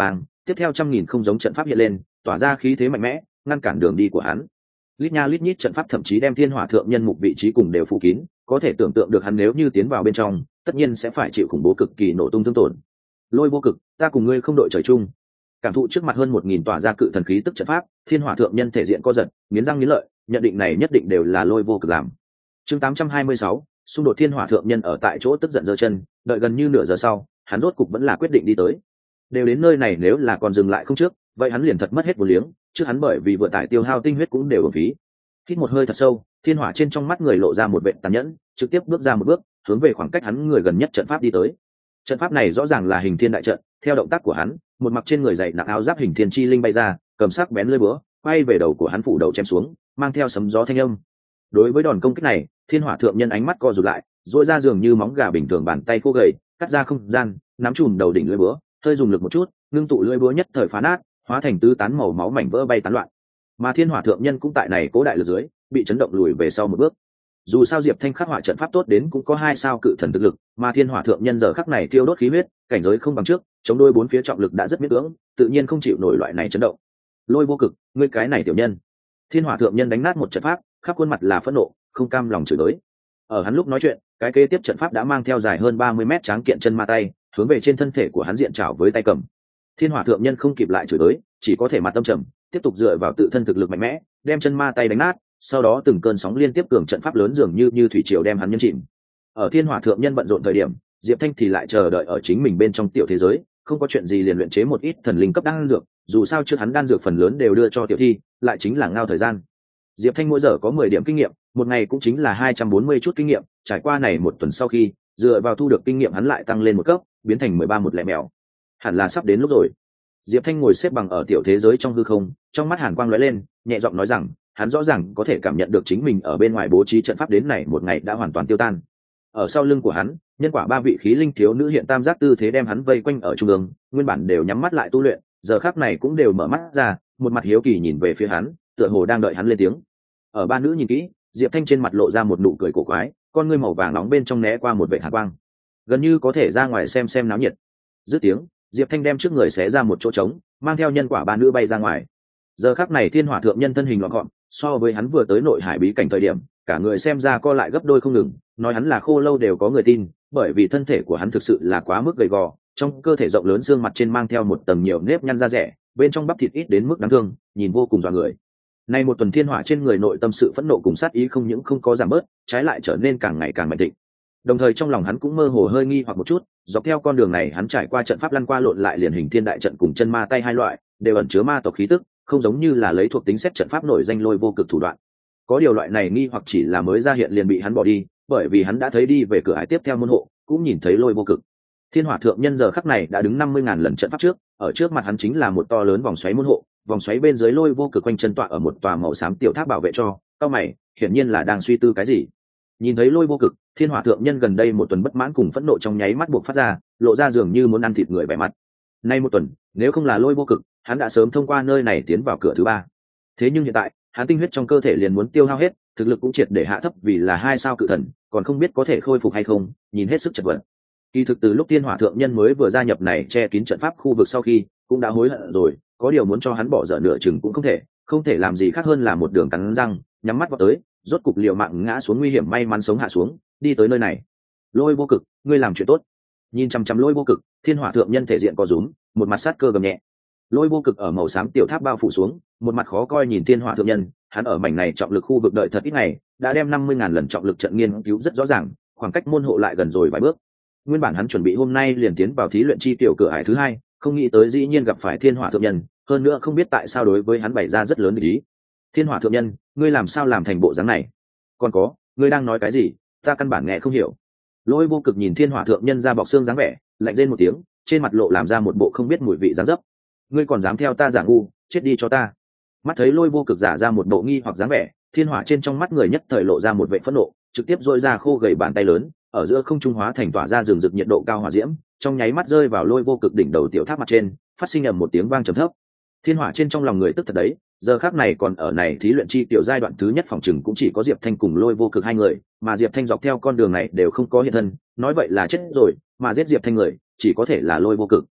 tiếp theo trăm nghìn không giống trận pháp hiện lên, tỏa ra khí thế mạnh mẽ, ngăn cản đường đi của hắn. Lít nha lít nhít trận pháp thậm chí đem thiên hỏa thượng nhân mục vị trí cùng đều phủ kín, có thể tưởng tượng được hắn nếu như tiến vào bên trong, tất nhiên sẽ phải chịu khủng bố cực kỳ nổ tung thương tổn. Lôi vô cực, ta cùng ngươi không đội trời chung. Cảm thụ trước mặt hơn một nghìn tỏa ra cự thần khí tức trận pháp, thiên hỏa thượng nhân thể diện co giật, nghiến răng nghiến lợi, nhận định này nhất định đều là lôi vô cực làm. Chương tám trăm hai mươi sáu, xung đột thiên hỏa thượng nhân ở tại chỗ tức giận giơ chân, đợi gần như nửa giờ sau, hắn rốt cục vẫn là quyết định đi tới. Đều đến nơi này nếu là còn dừng lại không trước, vậy hắn liền thật mất hết vô liếng, trước hắn bởi vì vừa tải tiêu hao tinh huyết cũng đều uổng phí. Hít một hơi thật sâu, thiên hỏa trên trong mắt người lộ ra một vẻ tàn nhẫn, trực tiếp bước ra một bước, hướng về khoảng cách hắn người gần nhất trận pháp đi tới. Trận pháp này rõ ràng là hình thiên đại trận, theo động tác của hắn, một mặc trên người dày nặng áo giáp hình thiên chi linh bay ra, cầm sắc bén lưỡi búa, quay về đầu của hắn phủ đầu chém xuống, mang theo sấm gió thanh âm. Đối với đòn công kích này, thiên hỏa thượng nhân ánh mắt co rụt lại, duỗi ra dường như móng gà bình thường bàn tay khô gầy, cắt ra không gian, nắm chùm đầu đỉnh lưỡi búa, hơi dùng lực một chút, ngưng tụ lưỡi búa nhất thời phá nát, hóa thành tứ tán màu máu mảnh vỡ bay tán loạn. Mà thiên hỏa thượng nhân cũng tại này cố đại lực dưới, bị chấn động lùi về sau một bước. Dù sao Diệp Thanh khắc họa trận pháp tốt đến cũng có hai sao cự thần thực lực, mà thiên hỏa thượng nhân giờ khắc này thiêu đốt khí huyết, cảnh giới không bằng trước, chống đôi bốn phía trọng lực đã rất miễn cưỡng, tự nhiên không chịu nổi loại này chấn động. Lôi vô cực, ngươi cái này tiểu nhân. Thiên hỏa thượng nhân đánh nát một trận pháp, khắp khuôn mặt là phẫn nộ, không cam lòng chửi tới. Ở hắn lúc nói chuyện, cái kế tiếp trận pháp đã mang theo dài hơn ba mươi mét tráng kiện chân ma tay, hướng về trên thân thể của hắn diện trảo với tay cầm. Thiên hỏa thượng nhân không kịp lại chửi tới, chỉ có thể mặt tâm trầm, tiếp tục dựa vào tự thân thực lực mạnh mẽ, đem chân ma tay đánh nát, sau đó từng cơn sóng liên tiếp cường trận pháp lớn dường như như thủy triều đem hắn nhấn chìm. Ở thiên hỏa thượng nhân bận rộn thời điểm, Diệp Thanh thì lại chờ đợi ở chính mình bên trong tiểu thế giới, không có chuyện gì liền luyện chế một ít thần linh cấp đan dược, dù sao trước hắn đan dược phần lớn đều đưa cho tiểu thi, lại chính là ngao thời gian. Diệp Thanh mỗi giờ có mười điểm kinh nghiệm, một ngày cũng chính là hai trăm bốn mươi chút kinh nghiệm, trải qua này một tuần sau khi, dựa vào thu được kinh nghiệm hắn lại tăng lên một cấp, biến thành mười ba một lẻ mèo. Hẳn là sắp đến lúc rồi. Diệp Thanh ngồi xếp bằng ở tiểu thế giới trong hư không, trong mắt hàn quang lóe lên, nhẹ giọng nói rằng, hắn rõ ràng có thể cảm nhận được chính mình ở bên ngoài bố trí trận pháp đến này một ngày đã hoàn toàn tiêu tan. Ở sau lưng của hắn, nhân quả ba vị khí linh thiếu nữ hiện tam giác tư thế đem hắn vây quanh ở trung ương, nguyên bản đều nhắm mắt lại tu luyện, giờ khắc này cũng đều mở mắt ra, một mặt hiếu kỳ nhìn về phía hắn, tựa hồ đang đợi hắn lên tiếng. Ở ba nữ nhìn kỹ, Diệp Thanh trên mặt lộ ra một nụ cười cổ quái, con ngươi màu vàng nóng bên trong né qua một vệt hàn quang, gần như có thể ra ngoài xem xem náo nhiệt. Dứt tiếng, Diệp Thanh đem trước người xé ra một chỗ trống, mang theo nhân quả ba nữ bay ra ngoài. Giờ khắc này thiên hỏa thượng nhân thân hình loạn gọn, so với hắn vừa tới nội hải bí cảnh thời điểm, cả người xem ra co lại gấp đôi không ngừng, nói hắn là khô lâu đều có người tin, bởi vì thân thể của hắn thực sự là quá mức gầy gò, trong cơ thể rộng lớn xương mặt trên mang theo một tầng nhiều nếp nhăn da rẻ, bên trong bắp thịt ít đến mức đáng thương, nhìn vô cùng dọa người. Nay một tuần thiên hỏa trên người nội tâm sự phẫn nộ cùng sát ý không những không có giảm bớt, trái lại trở nên càng ngày càng mạnh thịnh. Đồng thời trong lòng hắn cũng mơ hồ hơi nghi hoặc một chút, dọc theo con đường này hắn trải qua trận pháp lăn qua lộn lại liền hình thiên đại trận cùng chân ma tay hai loại, đều ẩn chứa ma tộc khí tức, không giống như là lấy thuộc tính xét trận pháp nổi danh lôi vô cực thủ đoạn. Có điều loại này nghi hoặc chỉ là mới ra hiện liền bị hắn bỏ đi, bởi vì hắn đã thấy đi về cửa ải tiếp theo môn hộ, cũng nhìn thấy lôi vô cực. Thiên hỏa thượng nhân giờ khắc này đã đứng năm mươi ngàn lần trận pháp trước, ở trước mặt hắn chính là một to lớn vòng xoáy môn hộ, vòng xoáy bên dưới lôi vô cực quanh chân tọa ở một tòa màu xám tiểu tháp bảo vệ cho, cao mày, hiển nhiên là đang suy tư cái gì. Nhìn thấy lôi vô cực, thiên hỏa thượng nhân gần đây một tuần bất mãn cùng phẫn nộ trong nháy mắt buộc phát ra, lộ ra dường như muốn ăn thịt người vẻ mặt. Nay một tuần, nếu không là lôi vô cực, hắn đã sớm thông qua nơi này tiến vào cửa thứ ba. Thế nhưng hiện tại, hắn tinh huyết trong cơ thể liền muốn tiêu hao hết, thực lực cũng triệt để hạ thấp vì là hai sao cự thần, còn không biết có thể khôi phục hay không, nhìn hết sức chật vật. Kỳ thực từ lúc thiên hỏa thượng nhân mới vừa gia nhập này che kín trận pháp khu vực sau khi, cũng đã hối hận rồi, có điều muốn cho hắn bỏ dở nửa chừng cũng không thể, không thể làm gì khác hơn là một đường cắn răng, nhắm mắt vào tới, rốt cục liều mạng ngã xuống nguy hiểm may mắn sống hạ xuống, đi tới nơi này. Lôi vô cực, ngươi làm chuyện tốt. Nhìn chăm chăm lôi vô cực, thiên hỏa thượng nhân thể diện co rúm, một mặt sát cơ gầm nhẹ. Lôi vô cực ở màu xám tiểu tháp bao phủ xuống, một mặt khó coi nhìn thiên hỏa thượng nhân, hắn ở mảnh này trọng lực khu vực đợi thật ít ngày, đã đem năm mươi ngàn lần trọng lực trận nghiên cứu rất rõ ràng, khoảng cách môn hộ lại gần rồi vài bước. Nguyên bản hắn chuẩn bị hôm nay liền tiến vào thí luyện chi tiểu cửa ải thứ hai, không nghĩ tới dĩ nhiên gặp phải thiên hỏa thượng nhân, hơn nữa không biết tại sao đối với hắn bày ra rất lớn ý. Thiên hỏa thượng nhân, ngươi làm sao làm thành bộ dáng này? Còn có, ngươi đang nói cái gì? Ta căn bản nghe không hiểu. Lôi vô cực nhìn thiên hỏa thượng nhân ra bọc xương dáng vẻ, lạnh rên một tiếng, trên mặt lộ làm ra một bộ không biết mùi vị dáng dấp. Ngươi còn dám theo ta giả ngu, chết đi cho ta. Mắt thấy lôi vô cực giả ra một bộ nghi hoặc dáng vẻ, thiên hỏa trên trong mắt người nhất thời lộ ra một vẻ phẫn nộ, trực tiếp dội ra khô gầy bàn tay lớn, ở giữa không trung hóa thành tỏa ra rừng rực nhiệt độ cao hỏa diễm, trong nháy mắt rơi vào lôi vô cực đỉnh đầu tiểu tháp mặt trên, phát sinh ầm một tiếng vang trầm thấp. Thiên hỏa trên trong lòng người tức thật đấy, giờ khắc này còn ở này thí luyện chi tiểu giai đoạn thứ nhất phòng chừng cũng chỉ có Diệp Thanh cùng lôi vô cực hai người, mà Diệp Thanh dọc theo con đường này đều không có hiện thân, nói vậy là chết rồi, mà giết Diệp Thanh người chỉ có thể là lôi vô cực.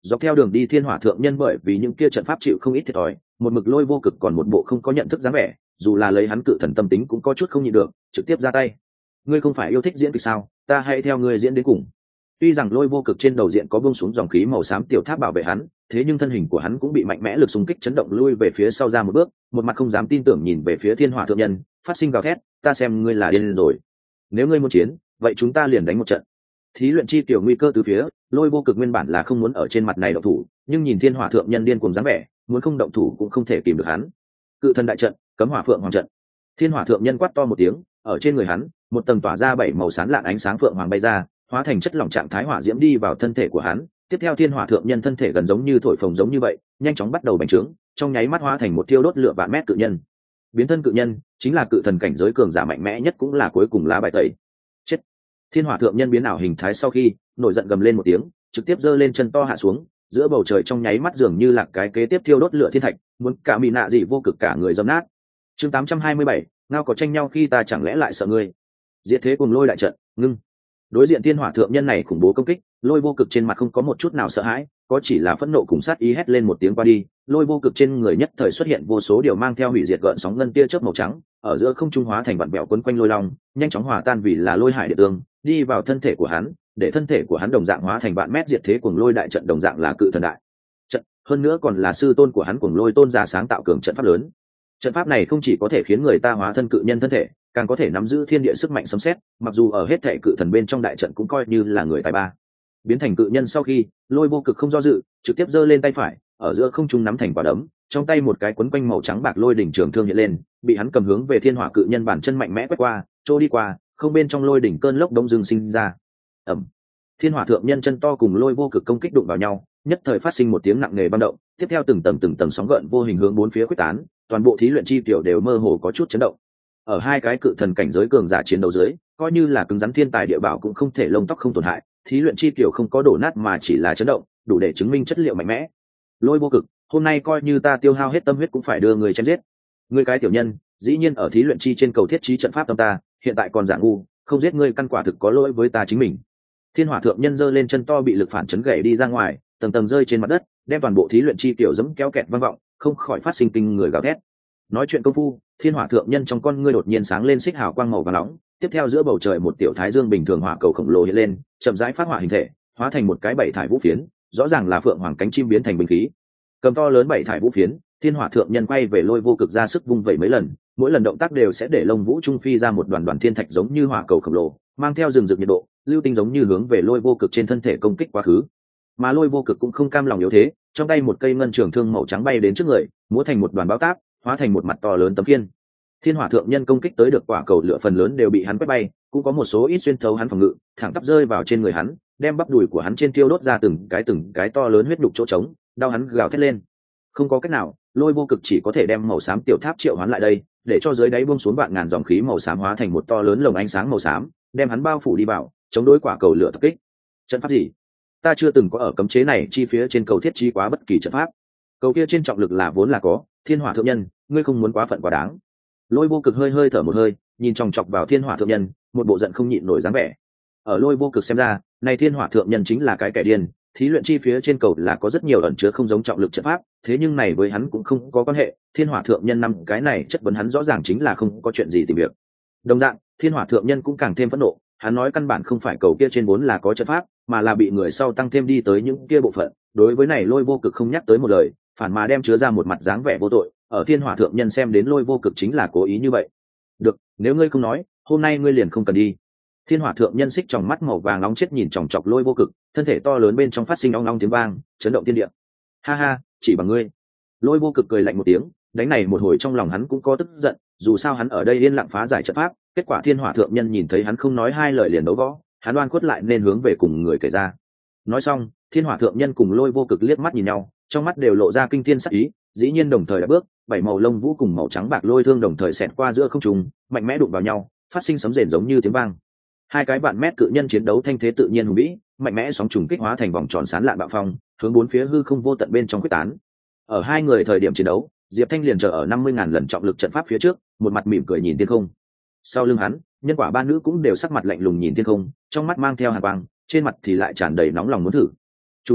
dọc theo đường đi thiên hỏa thượng nhân bởi vì những kia trận pháp chịu không ít thiệt thòi, một mực Lôi Vô Cực còn một bộ không có nhận thức dáng vẻ, dù là lấy hắn cự thần tâm tính cũng có chút không nhịn được, trực tiếp ra tay. Ngươi không phải yêu thích diễn kịch sao, ta hãy theo ngươi diễn đến cùng. Tuy rằng Lôi Vô Cực trên đầu diện có buông xuống dòng khí màu xám tiểu tháp bảo vệ hắn, thế nhưng thân hình của hắn cũng bị mạnh mẽ lực xung kích chấn động lui về phía sau ra một bước, một mặt không dám tin tưởng nhìn về phía thiên hỏa thượng nhân, phát sinh gào thét, ta xem ngươi là điên rồi. Nếu ngươi muốn chiến, vậy chúng ta liền đánh một trận. Thí luyện chi tiểu nguy cơ từ phía, Lôi Vô Cực nguyên bản là không muốn ở trên mặt này động thủ, nhưng nhìn thiên hỏa thượng nhân điên cuồng dáng vẻ, muốn không động thủ cũng không thể kìm được hắn. Cự thần đại trận, cấm hỏa phượng hoàng trận. Thiên hỏa thượng nhân quát to một tiếng, ở trên người hắn, một tầng tỏa ra bảy màu sáng lạn ánh sáng phượng hoàng bay ra, hóa thành chất lỏng trạng thái hỏa diễm đi vào thân thể của hắn. Tiếp theo thiên hỏa thượng nhân thân thể gần giống như thổi phồng giống như vậy, nhanh chóng bắt đầu bành trướng, trong nháy mắt hóa thành một thiêu đốt lửa vạn mét cự nhân. Biến thân cự nhân chính là cự thần cảnh giới cường giả mạnh mẽ nhất, cũng là cuối cùng lá bài tẩy. Chết! Thiên hỏa thượng nhân biến ảo hình thái sau khi nổi giận gầm lên một tiếng, trực tiếp giơ lên chân to hạ xuống, giữa bầu trời trong nháy mắt dường như là cái kế tiếp thiêu đốt lửa thiên thạch, muốn cả mị nạ dị vô cực cả người dâm nát. Chương tám trăm hai mươi bảy, ngao có tranh nhau khi ta chẳng lẽ lại sợ ngươi. Diệt thế cùng lôi đại trận, ngưng. Đối diện thiên hỏa thượng nhân này khủng bố công kích, Lôi Vô Cực trên mặt không có một chút nào sợ hãi, có chỉ là phẫn nộ cùng sát ý, hét lên một tiếng qua đi, Lôi Vô Cực trên người nhất thời xuất hiện vô số điều mang theo hủy diệt gợn sóng ngân tia chớp màu trắng, ở giữa không trung hóa thành vạn bẹo quấn quanh lôi long, nhanh chóng hòa tan vì là lôi hải địa tương, đi vào thân thể của hắn, để thân thể của hắn đồng dạng hóa thành vạn mét diệt thế cuồng lôi đại trận, đồng dạng là cự thần đại trận, hơn nữa còn là sư tôn của hắn cuồng lôi tôn giả sáng tạo cường trận pháp lớn. Trận pháp này không chỉ có thể khiến người ta hóa thân cự nhân thân thể, càng có thể nắm giữ thiên địa sức mạnh sấm sét, mặc dù ở hết thể cự thần bên trong đại trận cũng coi như là người tài ba. Biến thành cự nhân sau khi, Lôi Vô Cực không do dự, trực tiếp giơ lên tay phải, ở giữa không trung nắm thành quả đấm, trong tay một cái quấn quanh màu trắng bạc lôi đỉnh trường thương hiện lên, bị hắn cầm hướng về thiên hỏa cự nhân bản chân mạnh mẽ quét qua, trôi đi qua, không bên trong lôi đỉnh cơn lốc đông dương sinh ra. Ầm. Thiên hỏa thượng nhân chân to cùng Lôi Vô Cực công kích đụng vào nhau, nhất thời phát sinh một tiếng nặng nề băng động, tiếp theo từng tầng từng tầng sóng gợn vô hình hướng bốn phía khuếch tán, toàn bộ thí luyện chi tiểu đều mơ hồ có chút chấn động. Ở hai cái cự thần cảnh giới cường giả chiến đấu dưới, coi như là cứng rắn thiên tài địa bảo cũng không thể lông tóc không tổn hại, thí luyện chi tiểu không có đổ nát mà chỉ là chấn động, đủ để chứng minh chất liệu mạnh mẽ. Lôi Vô Cực, hôm nay coi như ta tiêu hao hết tâm huyết cũng phải đưa người chém giết. Ngươi cái tiểu nhân, dĩ nhiên ở thí luyện chi trên cầu thiết trí trận pháp tâm ta, hiện tại còn giả ngu, không giết ngươi căn quả thực có lỗi với ta chính mình. Thiên hỏa thượng nhân giơ lên chân to bị lực phản chấn gãy đi ra ngoài, tầng tầng rơi trên mặt đất, đem toàn bộ thí luyện chi tiểu dẫm kéo kẹt vang vọng, không khỏi phát sinh kinh người gào thét. Nói chuyện công phu, thiên hỏa thượng nhân trong con ngươi đột nhiên sáng lên xích hào quang màu vàng nóng, tiếp theo giữa bầu trời một tiểu thái dương bình thường hỏa cầu khổng lồ hiện lên, chậm rãi phát hỏa hình thể, hóa thành một cái bảy thải vũ phiến, rõ ràng là phượng hoàng cánh chim biến thành binh khí. Cầm to lớn bảy thải vũ phiến, thiên hỏa thượng nhân quay về Lôi Vô Cực ra sức vung vẩy mấy lần, mỗi lần động tác đều sẽ để lông vũ trung phi ra một đoàn đoàn thiên thạch giống như hỏa cầu khổng lồ, mang theo rừng rực nhiệt độ, lưu tinh giống như hướng về Lôi Vô Cực trên thân thể công kích quá khứ. Mà Lôi Vô Cực cũng không cam lòng yếu thế, trong tay một cây ngân trường thương màu trắng bay đến trước người, múa thành một đoàn báo táp, hóa thành một mặt to lớn tấm khiên. Thiên hỏa thượng nhân công kích tới được quả cầu lửa phần lớn đều bị hắn quét bay, cũng có một số ít xuyên thấu hắn phòng ngự, thẳng tắp rơi vào trên người hắn, đem bắp đùi của hắn trên tiêu đốt ra từng cái từng cái to lớn huyết đục chỗ trống, đau hắn gào thét lên. Không có cách nào, Lôi Vô Cực chỉ có thể đem màu xám tiểu tháp triệu hoán lại đây, để cho dưới đáy buông xuống vạn ngàn dòng khí màu xám hóa thành một to lớn lồng ánh sáng màu xám, đem hắn bao phủ đi vào, chống đối quả cầu lửa tập kích. Trận pháp gì? Ta chưa từng có ở cấm chế này chi phía trên cầu thiết chi quá bất kỳ trận pháp. Cầu kia trên trọng lực là vốn là có, thiên hỏa thượng nhân, ngươi không muốn quá phận quá đáng. Lôi Vô Cực hơi hơi thở một hơi, nhìn chòng chọc vào thiên hỏa thượng nhân, một bộ giận không nhịn nổi dáng vẻ. Ở Lôi Vô Cực xem ra, này thiên hỏa thượng nhân chính là cái kẻ điên, thí luyện chi phía trên cầu là có rất nhiều ẩn chứa không giống trọng lực trận pháp, thế nhưng này với hắn cũng không có quan hệ, thiên hỏa thượng nhân năm cái này chất vấn hắn rõ ràng chính là không có chuyện gì tìm việc. Đồng dạng, thiên hỏa thượng nhân cũng càng thêm phẫn nộ, hắn nói căn bản không phải cầu kia trên vốn là có trận pháp, mà là bị người sau tăng thêm đi tới những kia bộ phận, đối với này Lôi Vô Cực không nhắc tới một lời, phản mà đem chứa ra một mặt dáng vẻ vô tội, ở thiên hỏa thượng nhân xem đến Lôi Vô Cực chính là cố ý như vậy. Được, nếu ngươi không nói, hôm nay ngươi liền không cần đi. Thiên hỏa thượng nhân xích trong mắt màu vàng nóng chết nhìn chòng chọc Lôi Vô Cực, thân thể to lớn bên trong phát sinh ong ong tiếng vang, chấn động thiên địa. Ha ha, chỉ bằng ngươi. Lôi Vô Cực cười lạnh một tiếng, đánh này một hồi trong lòng hắn cũng có tức giận, dù sao hắn ở đây yên lặng phá giải trận pháp, kết quả thiên hỏa thượng nhân nhìn thấy hắn không nói hai lời liền đấu võ, hắn oan khuất lại nên hướng về cùng người kể ra. Nói xong, thiên hỏa thượng nhân cùng Lôi Vô Cực liếc mắt nhìn nhau, trong mắt đều lộ ra kinh thiên sắc ý, dĩ nhiên đồng thời đã bước, bảy màu lông vũ cùng màu trắng bạc lôi thương đồng thời xẹt qua giữa không trung, mạnh mẽ đụng vào nhau, phát sinh sấm rền giống như tiếng vang. Hai cái vạn mét cự nhân chiến đấu thanh thế tự nhiên hùng vĩ, mạnh mẽ sóng trùng kích hóa thành vòng tròn sán lạn bạo phong, hướng bốn phía hư không vô tận bên trong quyết tán. Ở hai người thời điểm chiến đấu, Diệp Thanh liền chờ ở năm mươi ngàn lần trọng lực trận pháp phía trước, một mặt mỉm cười nhìn thiên không. Sau lưng hắn, nhân quả ba nữ cũng đều sắc mặt lạnh lùng nhìn thiên không, trong mắt mang theo hàn quang, trên mặt thì lại tràn đầy nóng lòng muốn thử. Chủ nhân,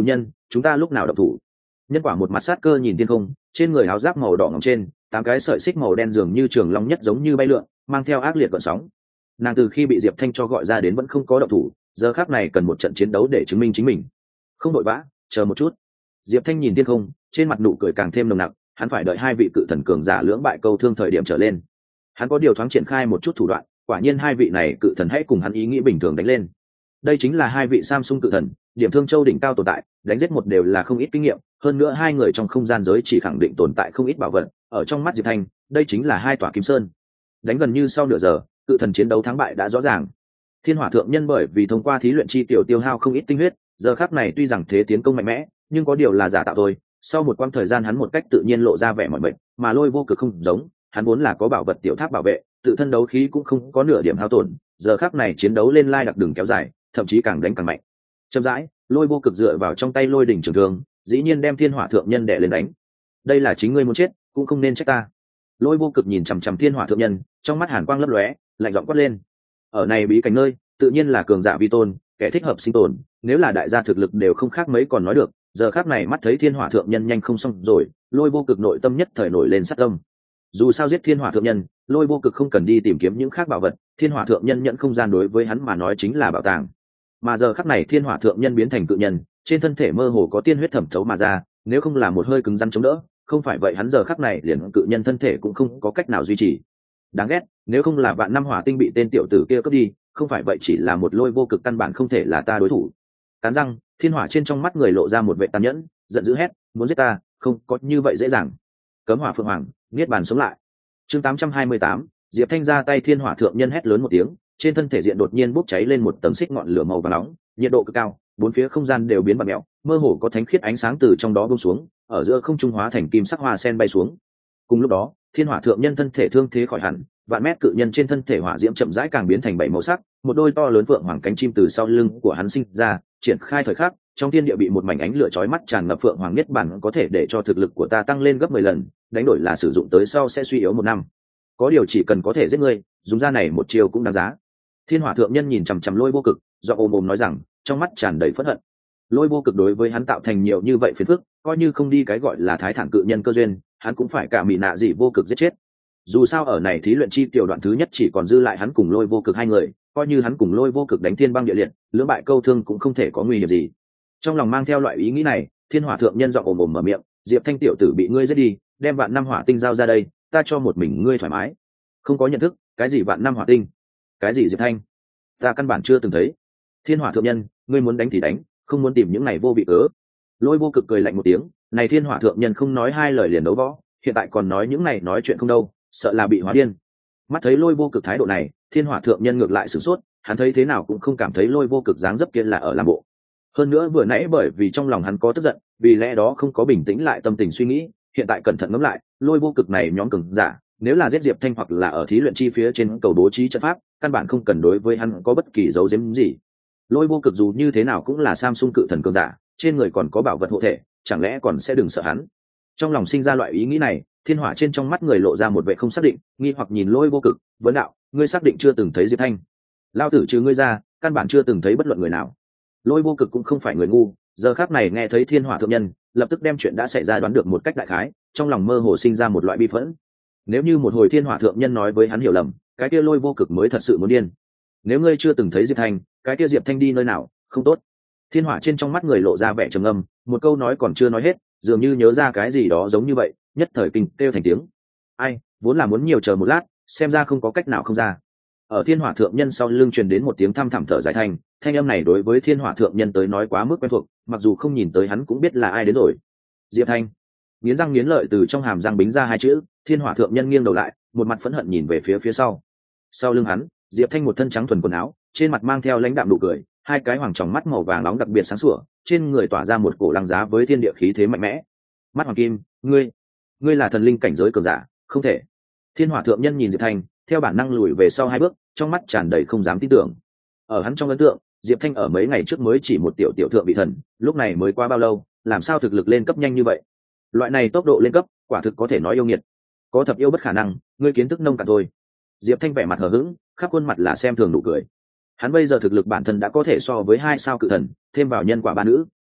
chúng ta lúc nào động thủ? Nhân quả một mặt sát cơ nhìn thiên không, trên người áo giáp màu đỏ ngỏng trên tám cái sợi xích màu đen dường như trường long nhất giống như bay lượn, mang theo ác liệt gợn sóng. Nàng từ khi bị Diệp Thanh cho gọi ra đến vẫn không có động thủ, giờ khắc này cần một trận chiến đấu để chứng minh chính mình. Không vội vã, chờ một chút. Diệp Thanh nhìn thiên không, trên mặt nụ cười càng thêm nồng nặc, hắn phải đợi hai vị cự thần cường giả lưỡng bại câu thương thời điểm trở lên. Hắn có điều thoáng triển khai một chút thủ đoạn, quả nhiên hai vị này cự thần hãy cùng hắn ý nghĩ bình thường đánh lên. Đây chính là hai vị Samsung cự thần, điểm thương châu đỉnh cao tồn tại, đánh giết một đều là không ít kinh nghiệm, hơn nữa hai người trong không gian giới chỉ khẳng định tồn tại không ít bảo vật, ở trong mắt Diệp Thanh, đây chính là hai tòa kim sơn. Đánh gần như sau nửa giờ, cự thần chiến đấu thắng bại đã rõ ràng. Thiên Hỏa thượng nhân bởi vì thông qua thí luyện chi tiểu tiêu hao không ít tinh huyết, giờ khắc này tuy rằng thế tiến công mạnh mẽ, nhưng có điều là giả tạo thôi. Sau một quãng thời gian hắn một cách tự nhiên lộ ra vẻ mỏi mệt, mà Lôi Vô Cực không giống, hắn vốn là có bảo vật tiểu tháp bảo vệ, tự thân đấu khí cũng không có nửa điểm hao tổn, giờ khắc này chiến đấu lên lai đặc đường kéo dài, thậm chí càng đánh càng mạnh. Chậm rãi, Lôi Vô Cực dựa vào trong tay lôi đỉnh trường thương, dĩ nhiên đem Thiên Hỏa thượng nhân đè lên đánh. Đây là chính ngươi muốn chết, cũng không nên trách ta. Lôi Vô Cực nhìn chằm chằm Thiên Hỏa thượng nhân, trong mắt hàn quang lấp lóe, lạnh giọng quát lên. Ở này bí cảnh nơi, tự nhiên là cường giả vi tôn, kẻ thích hợp sinh tồn, nếu là đại gia thực lực đều không khác mấy còn nói được, giờ khắc này mắt thấy Thiên Hỏa thượng nhân nhanh không xong rồi, Lôi Vô Cực nội tâm nhất thời nổi lên sát tâm. Dù sao giết Thiên Hỏa thượng nhân, Lôi Vô Cực không cần đi tìm kiếm những khác bảo vật, Thiên Hỏa thượng nhân nhận không gian đối với hắn mà nói chính là bảo tàng. Mà giờ khắc này Thiên Hỏa thượng nhân biến thành cự nhân, trên thân thể mơ hồ có tiên huyết thẩm thấu mà ra, nếu không là một hơi cứng rắn chống đỡ, không phải vậy hắn giờ khắc này liền cự nhân thân thể cũng không có cách nào duy trì. Đáng ghét, nếu không là vạn năm hỏa tinh bị tên tiểu tử kia cướp đi, không phải vậy chỉ là một Lôi Vô Cực căn bản không thể là ta đối thủ. Cắn răng, thiên hỏa trên trong mắt người lộ ra một vệ tàn nhẫn, giận dữ hét, muốn giết ta, không có như vậy dễ dàng. Cấm hỏa phượng hoàng, niết bàn sống lại. Chương tám trăm hai mươi tám, Diệp Thanh ra tay, thiên hỏa thượng nhân hét lớn một tiếng, trên thân thể diện đột nhiên bốc cháy lên một tầng xích ngọn lửa màu vàng nóng, nhiệt độ cực cao, bốn phía không gian đều biến bặm mèo, mơ hồ có thánh khiết ánh sáng từ trong đó buông xuống, ở giữa không trung hóa thành kim sắc hoa sen bay xuống. Cùng lúc đó, thiên hỏa thượng nhân thân thể thương thế khỏi hẳn, vạn mét cự nhân trên thân thể hỏa diễm chậm rãi càng biến thành bảy màu sắc, một đôi to lớn phượng hoàng cánh chim từ sau lưng của hắn sinh ra, triển khai thời khắc, trong thiên địa bị một mảnh ánh lửa chói mắt tràn ngập, phượng hoàng niết bàn có thể để cho thực lực của ta tăng lên gấp mười lần, đánh đổi là sử dụng tới sau sẽ suy yếu một năm. Có điều chỉ cần có thể giết ngươi, dùng ra này một chiều cũng đáng giá. Thiên hỏa thượng nhân nhìn chằm chằm Lôi Vô Cực, do ôm ôm nói rằng, trong mắt tràn đầy phẫn hận. Lôi Vô Cực đối với hắn tạo thành nhiều như vậy phiền phức, coi như không đi cái gọi là thái thản cự nhân cơ duyên, hắn cũng phải cả mị nạ dị vô cực giết chết. Dù sao ở này thí luyện chi tiểu đoạn thứ nhất chỉ còn dư lại hắn cùng Lôi Vô Cực hai người, coi như hắn cùng Lôi Vô Cực đánh thiên băng địa liệt, lưỡng bại câu thương cũng không thể có nguy hiểm gì. Trong lòng mang theo loại ý nghĩ này, thiên hỏa thượng nhân giọng ồm ồm mở miệng, Diệp Thanh tiểu tử bị ngươi giết đi, đem vạn năm hỏa tinh giao ra đây, ta cho một mình ngươi thoải mái. Không có nhận thức, cái gì vạn năm hỏa tinh, cái gì Diệp Thanh, ta căn bản chưa từng thấy. Thiên hỏa thượng nhân, ngươi muốn đánh thì đánh, không muốn tìm những này vô vị cớ. Lôi Vô Cực cười lạnh một tiếng, này thiên hỏa thượng nhân không nói hai lời liền đấu võ, hiện tại còn nói những này nói chuyện không đâu, sợ là bị hóa điên. Mắt thấy Lôi Vô Cực thái độ này, thiên hỏa thượng nhân ngược lại sửng sốt, hắn thấy thế nào cũng không cảm thấy Lôi Vô Cực dáng dấp kia là ở làm bộ. Hơn nữa vừa nãy bởi vì trong lòng hắn có tức giận, vì lẽ đó không có bình tĩnh lại tâm tình suy nghĩ, hiện tại cẩn thận ngẫm lại, Lôi Vô Cực này nhóm cường giả, nếu là giết Diệp Thanh hoặc là ở thí luyện chi phía trên cầu bố trí trận pháp, căn bản không cần đối với hắn có bất kỳ dấu giếm gì. Lôi Vô Cực dù như thế nào cũng là Samsung cự thần cường giả, trên người còn có bảo vật hộ thể, chẳng lẽ còn sẽ đừng sợ hắn? Trong lòng sinh ra loại ý nghĩ này, thiên hỏa trên trong mắt người lộ ra một vẻ không xác định, nghi hoặc nhìn Lôi Vô Cực, vấn đạo, ngươi xác định chưa từng thấy Diệp Thanh? Lao tử trừ ngươi ra, căn bản chưa từng thấy bất luận người nào. Lôi Vô Cực cũng không phải người ngu, giờ khắc này nghe thấy thiên hỏa thượng nhân, lập tức đem chuyện đã xảy ra đoán được một cách đại khái, trong lòng mơ hồ sinh ra một loại bi phẫn. Nếu như một hồi thiên hỏa thượng nhân nói với hắn hiểu lầm, cái kia Lôi Vô Cực mới thật sự muốn điên. Nếu ngươi chưa từng thấy Diệp Thanh, cái kia Diệp Thanh đi nơi nào, không tốt. Thiên hỏa trên trong mắt người lộ ra vẻ trầm ngâm, một câu nói còn chưa nói hết, dường như nhớ ra cái gì đó giống như vậy, nhất thời kinh kêu thành tiếng. Ai, vốn là muốn nhiều chờ một lát, xem ra không có cách nào không ra. Ở thiên hỏa thượng nhân sau lưng truyền đến một tiếng thăm thẳm thở dài thanh, thanh âm này đối với thiên hỏa thượng nhân tới nói quá mức quen thuộc, mặc dù không nhìn tới hắn cũng biết là ai đến rồi. Diệp Thanh. Nghiến răng nghiến lợi từ trong hàm răng bính ra hai chữ, thiên hỏa thượng nhân nghiêng đầu lại, một mặt phẫn hận nhìn về phía phía sau. Sau lưng hắn, Diệp Thanh một thân trắng thuần quần áo, trên mặt mang theo lãnh đạm nụ cười, hai cái hoàng tròng mắt màu vàng nóng đặc biệt sáng sủa, trên người tỏa ra một cổ lăng giá với thiên địa khí thế mạnh mẽ. Mắt hoàng kim, ngươi, ngươi là thần linh cảnh giới cường giả, không thể. Thiên hỏa thượng nhân nhìn Diệp Thanh, theo bản năng lùi về sau hai bước, trong mắt tràn đầy không dám tin tưởng. Ở hắn trong ấn tượng, Diệp Thanh ở mấy ngày trước mới chỉ một tiểu tiểu thượng vị thần, lúc này mới qua bao lâu, làm sao thực lực lên cấp nhanh như vậy? Loại này tốc độ lên cấp, quả thực có thể nói yêu nghiệt. Có thập yêu bất khả năng, ngươi kiến thức nông cạn thôi. Diệp Thanh vẻ mặt hờ hững, khắp khuôn mặt là xem thường nụ cười. Hắn bây giờ thực lực bản thân đã có thể so với hai sao cự thần, thêm vào nhân quả ba nữ,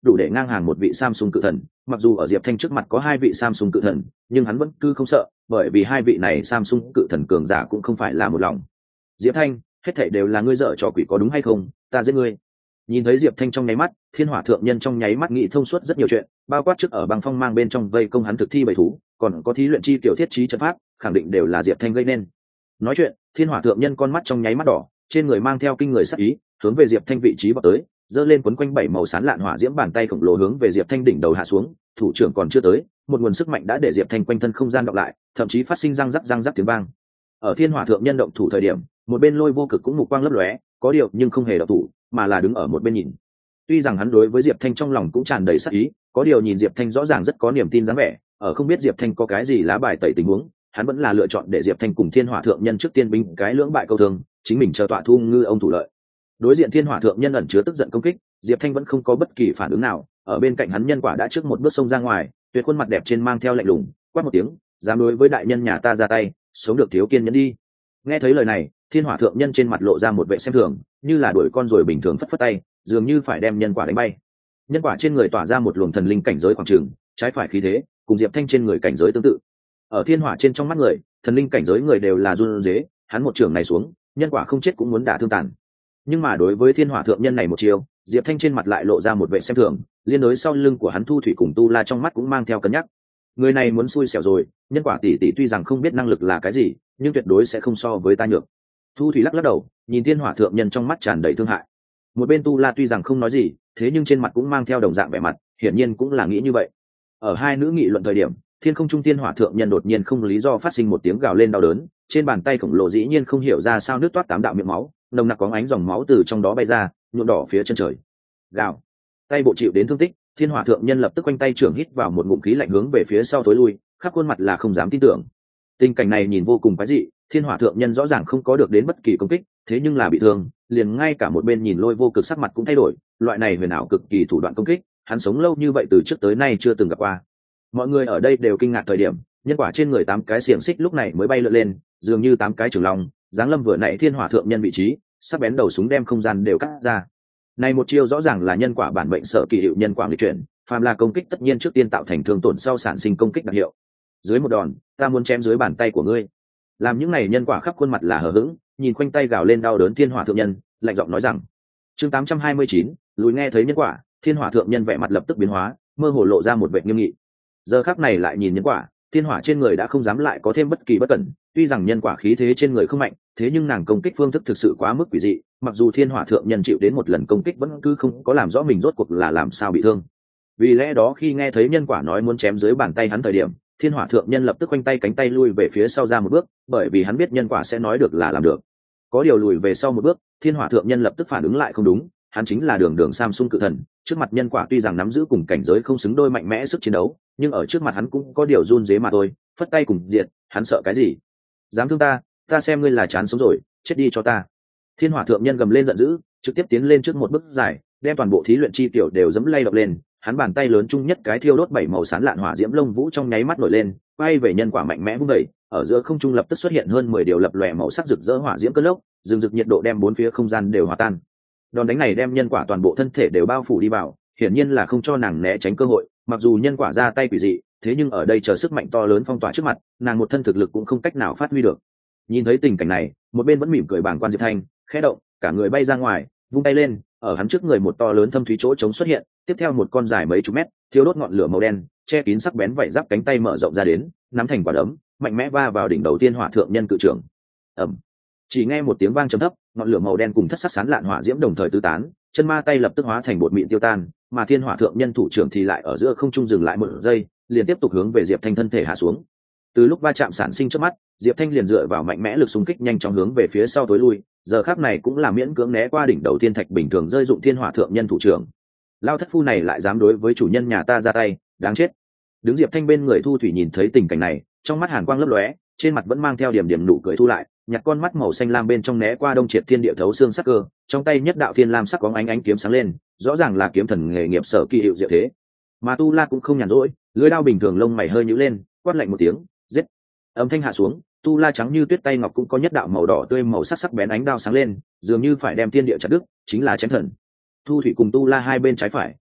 đủ để ngang hàng một vị Samsung cự thần. Mặc dù ở Diệp Thanh trước mặt có hai vị Samsung cự thần, nhưng hắn vẫn cứ không sợ, bởi vì hai vị này Samsung cự thần cường giả cũng không phải là một lòng. Diệp Thanh, hết thảy đều là ngươi dở trò quỷ có đúng hay không? Ta giết ngươi. Nhìn thấy Diệp Thanh trong nháy mắt, Thiên Hỏa thượng nhân trong nháy mắt nghĩ thông suốt rất nhiều chuyện, bao quát trước ở băng phong mang bên trong vây công hắn thực thi bầy thú, còn có thí luyện chi tiểu thiết trí trận pháp, khẳng định đều là Diệp Thanh gây nên. Nói chuyện, Thiên Hỏa thượng nhân con mắt trong nháy mắt đỏ, trên người mang theo kinh người sát ý, hướng về Diệp Thanh vị trí vọt tới, giơ lên quấn quanh bảy màu sán lạn hỏa diễm bàn tay khổng lồ hướng về Diệp Thanh đỉnh đầu hạ xuống, thủ trưởng còn chưa tới, một nguồn sức mạnh đã để Diệp Thanh quanh thân không gian đọc lại, thậm chí phát sinh răng rắc răng rắc tiếng vang. Ở Thiên Hỏa thượng nhân động thủ thời điểm, một bên Lôi Vô Cực cũng mục quang lấp lóe, có điều nhưng không hề động thủ, mà là đứng ở một bên nhìn. Tuy rằng hắn đối với Diệp Thanh trong lòng cũng tràn đầy sát ý, có điều nhìn Diệp Thanh rõ ràng rất có niềm tin dáng vẻ, ở không biết Diệp Thanh có cái gì lá bài tẩy tình huống, hắn vẫn là lựa chọn để Diệp Thanh cùng Thiên Hỏa thượng nhân trước tiên binh cái lưỡng bại câu thương, chính mình chờ tọa thu ngư ông thủ lợi. Đối diện Thiên Hỏa thượng nhân ẩn chứa tức giận công kích, Diệp Thanh vẫn không có bất kỳ phản ứng nào, ở bên cạnh hắn nhân quả đã trước một bước xông ra ngoài, tuyệt khuôn mặt đẹp trên mang theo lạnh lùng, quát một tiếng, dám đối với đại nhân nhà ta ra tay, sống được thiếu kiên nhẫn đi. Nghe thấy lời này, Thiên Hỏa thượng nhân trên mặt lộ ra một vẻ xem thường, như là đuổi con rồi bình thường phất phất tay, dường như phải đem nhân quả đánh bay. Nhân quả trên người tỏa ra một luồng thần linh cảnh giới khoảng trường, trái phải khí thế, cùng Diệp Thanh trên người cảnh giới tương tự. Ở Thiên Hỏa trên trong mắt người, thần linh cảnh giới người đều là run rế, hắn một trường này xuống, nhân quả không chết cũng muốn đả thương tàn. Nhưng mà đối với Thiên Hỏa thượng nhân này một chiều, Diệp Thanh trên mặt lại lộ ra một vẻ xem thường, liên đối sau lưng của hắn Thu Thủy cùng Tu La trong mắt cũng mang theo cân nhắc. Người này muốn xui xẻo rồi, nhân quả tỷ tỷ tuy rằng không biết năng lực là cái gì, nhưng tuyệt đối sẽ không so với ta nhược. Thu Thủy lắc lắc đầu, nhìn Thiên Hỏa thượng nhân trong mắt tràn đầy thương hại. Một bên Tu La tuy rằng không nói gì, thế nhưng trên mặt cũng mang theo đồng dạng vẻ mặt, hiển nhiên cũng là nghĩ như vậy. Ở hai nữ nghị luận thời điểm, thiên không trung Thiên Hỏa thượng nhân đột nhiên không lý do phát sinh một tiếng gào lên đau đớn, trên bàn tay khổng lồ dĩ nhiên không hiểu ra sao nước toát tám đạo miệng máu, nồng nặc có ánh dòng máu từ trong đó bay ra, nhuộm đỏ phía chân trời. Gào. Tay bộ chịu đến thương tích, Thiên Hỏa thượng nhân lập tức quanh tay trưởng hít vào một ngụm khí lạnh hướng về phía sau tối lui, khắp khuôn mặt là không dám tin tưởng. Tình cảnh này nhìn vô cùng quái dị, Thiên Hỏa thượng nhân rõ ràng không có được đến bất kỳ công kích, thế nhưng là bị thương, liền ngay cả một bên nhìn Lôi Vô Cực sắc mặt cũng thay đổi, loại này huyền ảo cực kỳ thủ đoạn công kích, hắn sống lâu như vậy từ trước tới nay chưa từng gặp qua. Mọi người ở đây đều kinh ngạc thời điểm, nhân quả trên người tám cái xiềng xích lúc này mới bay lượn lên, dường như tám cái trường long, giáng lâm vừa nãy Thiên Hỏa thượng nhân vị trí, sắc bén đầu súng đem không gian đều cắt ra. Này một chiêu rõ ràng là nhân quả bản mệnh sở kỳ hiệu nhân quả nghịch chuyển, phàm là công kích tất nhiên trước tiên tạo thành thương tổn sau sản sinh công kích đặc hiệu. Dưới một đòn, ta muốn chém dưới bàn tay của ngươi. Làm những này nhân quả khắp khuôn mặt là hờ hững, nhìn quanh tay gào lên đau đớn Thiên Hỏa thượng nhân, lạnh giọng nói rằng. Chương tám trăm hai mươi chín, lùi nghe thấy nhân quả, Thiên Hỏa thượng nhân vẻ mặt lập tức biến hóa, mơ hồ lộ ra một vẻ nghiêm nghị. Giờ khắc này lại nhìn nhân quả, Thiên Hỏa trên người đã không dám lại có thêm bất kỳ bất cẩn, tuy rằng nhân quả khí thế trên người không mạnh, thế nhưng nàng công kích phương thức thực sự quá mức quỷ dị, mặc dù Thiên Hỏa thượng nhân chịu đến một lần công kích vẫn cứ không có làm rõ mình rốt cuộc là làm sao bị thương. Vì lẽ đó khi nghe thấy nhân quả nói muốn chém dưới bàn tay hắn thời điểm, Thiên Hỏa thượng nhân lập tức quanh tay cánh tay lui về phía sau ra một bước, bởi vì hắn biết nhân quả sẽ nói được là làm được. Có điều lùi về sau một bước, Thiên Hỏa thượng nhân lập tức phản ứng lại không đúng, hắn chính là đường đường Samsung cự thần, trước mặt nhân quả tuy rằng nắm giữ cùng cảnh giới không xứng đôi mạnh mẽ sức chiến đấu, nhưng ở trước mặt hắn cũng có điều run rế mà thôi, phất tay cùng diệt, hắn sợ cái gì? Dám thương ta, ta xem ngươi là chán sống rồi, chết đi cho ta. Thiên Hỏa thượng nhân gầm lên giận dữ, trực tiếp tiến lên trước một bước dài, đem toàn bộ thí luyện chi tiểu đều dẫm lay động lên, hắn bàn tay lớn chung nhất cái thiêu đốt bảy màu sán lạn hỏa diễm lông vũ trong nháy mắt nổi lên, bay về nhân quả mạnh mẽ vung đẩy, ở giữa không trung lập tức xuất hiện hơn mười điều lập lòe màu sắc rực rỡ hỏa diễm cơn lốc, rừng rực nhiệt độ đem bốn phía không gian đều hòa tan. Đòn đánh này đem nhân quả toàn bộ thân thể đều bao phủ đi vào, hiển nhiên là không cho nàng né tránh cơ hội, mặc dù nhân quả ra tay quỷ dị, thế nhưng ở đây chờ sức mạnh to lớn phong tỏa trước mặt, nàng một thân thực lực cũng không cách nào phát huy được. Nhìn thấy tình cảnh này, một bên vẫn mỉm cười bàng quan Diệp Thanh, khẽ động, cả người bay ra ngoài, vung tay lên, ở hắn trước người một to lớn thâm thúy chỗ trống xuất hiện, tiếp theo một con dài mấy chục mét, thiêu đốt ngọn lửa màu đen, che kín sắc bén vảy giáp cánh tay mở rộng ra đến, nắm thành quả đấm, mạnh mẽ va vào đỉnh đầu Thiên Hỏa thượng nhân cự trưởng. Ầm. Chỉ nghe một tiếng vang trầm thấp, ngọn lửa màu đen cùng thất sắc sán lạn hỏa diễm đồng thời tứ tán, chân ma tay lập tức hóa thành bột mịn tiêu tan, mà Thiên Hỏa thượng nhân thủ trưởng thì lại ở giữa không trung dừng lại một giây, liền tiếp tục hướng về Diệp Thanh thân thể hạ xuống. Từ lúc va chạm sản sinh trước mắt, Diệp Thanh liền dựa vào mạnh mẽ lực xung kích nhanh chóng hướng về phía sau tối lui, giờ khắc này cũng là miễn cưỡng né qua đỉnh đầu thiên thạch bình thường rơi dụng Thiên Hỏa thượng nhân thủ trưởng. Lao thất phu này lại dám đối với chủ nhân nhà ta ra tay, đáng chết. Đứng Diệp Thanh bên người Thu Thủy nhìn thấy tình cảnh này, trong mắt hàn quang lấp lóe, trên mặt vẫn mang theo điểm điểm nụ cười thu lại, nhặt con mắt màu xanh lam bên trong né qua đông triệt thiên địa thấu xương sắc cơ, trong tay nhất đạo thiên lam sắc bóng ánh ánh kiếm sáng lên, rõ ràng là kiếm thần nghề nghiệp sở kỳ hiệu diệu thế. Mà Tu La cũng không nhàn rỗi, lưỡi đao bình thường lông mày hơi nhíu lên, quát lạnh một tiếng, giết. Âm thanh hạ xuống, Tu La trắng như tuyết tay ngọc cũng có nhất đạo màu đỏ tươi màu sắc sắc bén ánh đao sáng lên, dường như phải đem thiên địa chặt đứt, chính là chém thần. Thu Thủy cùng Tu La hai bên trái phải,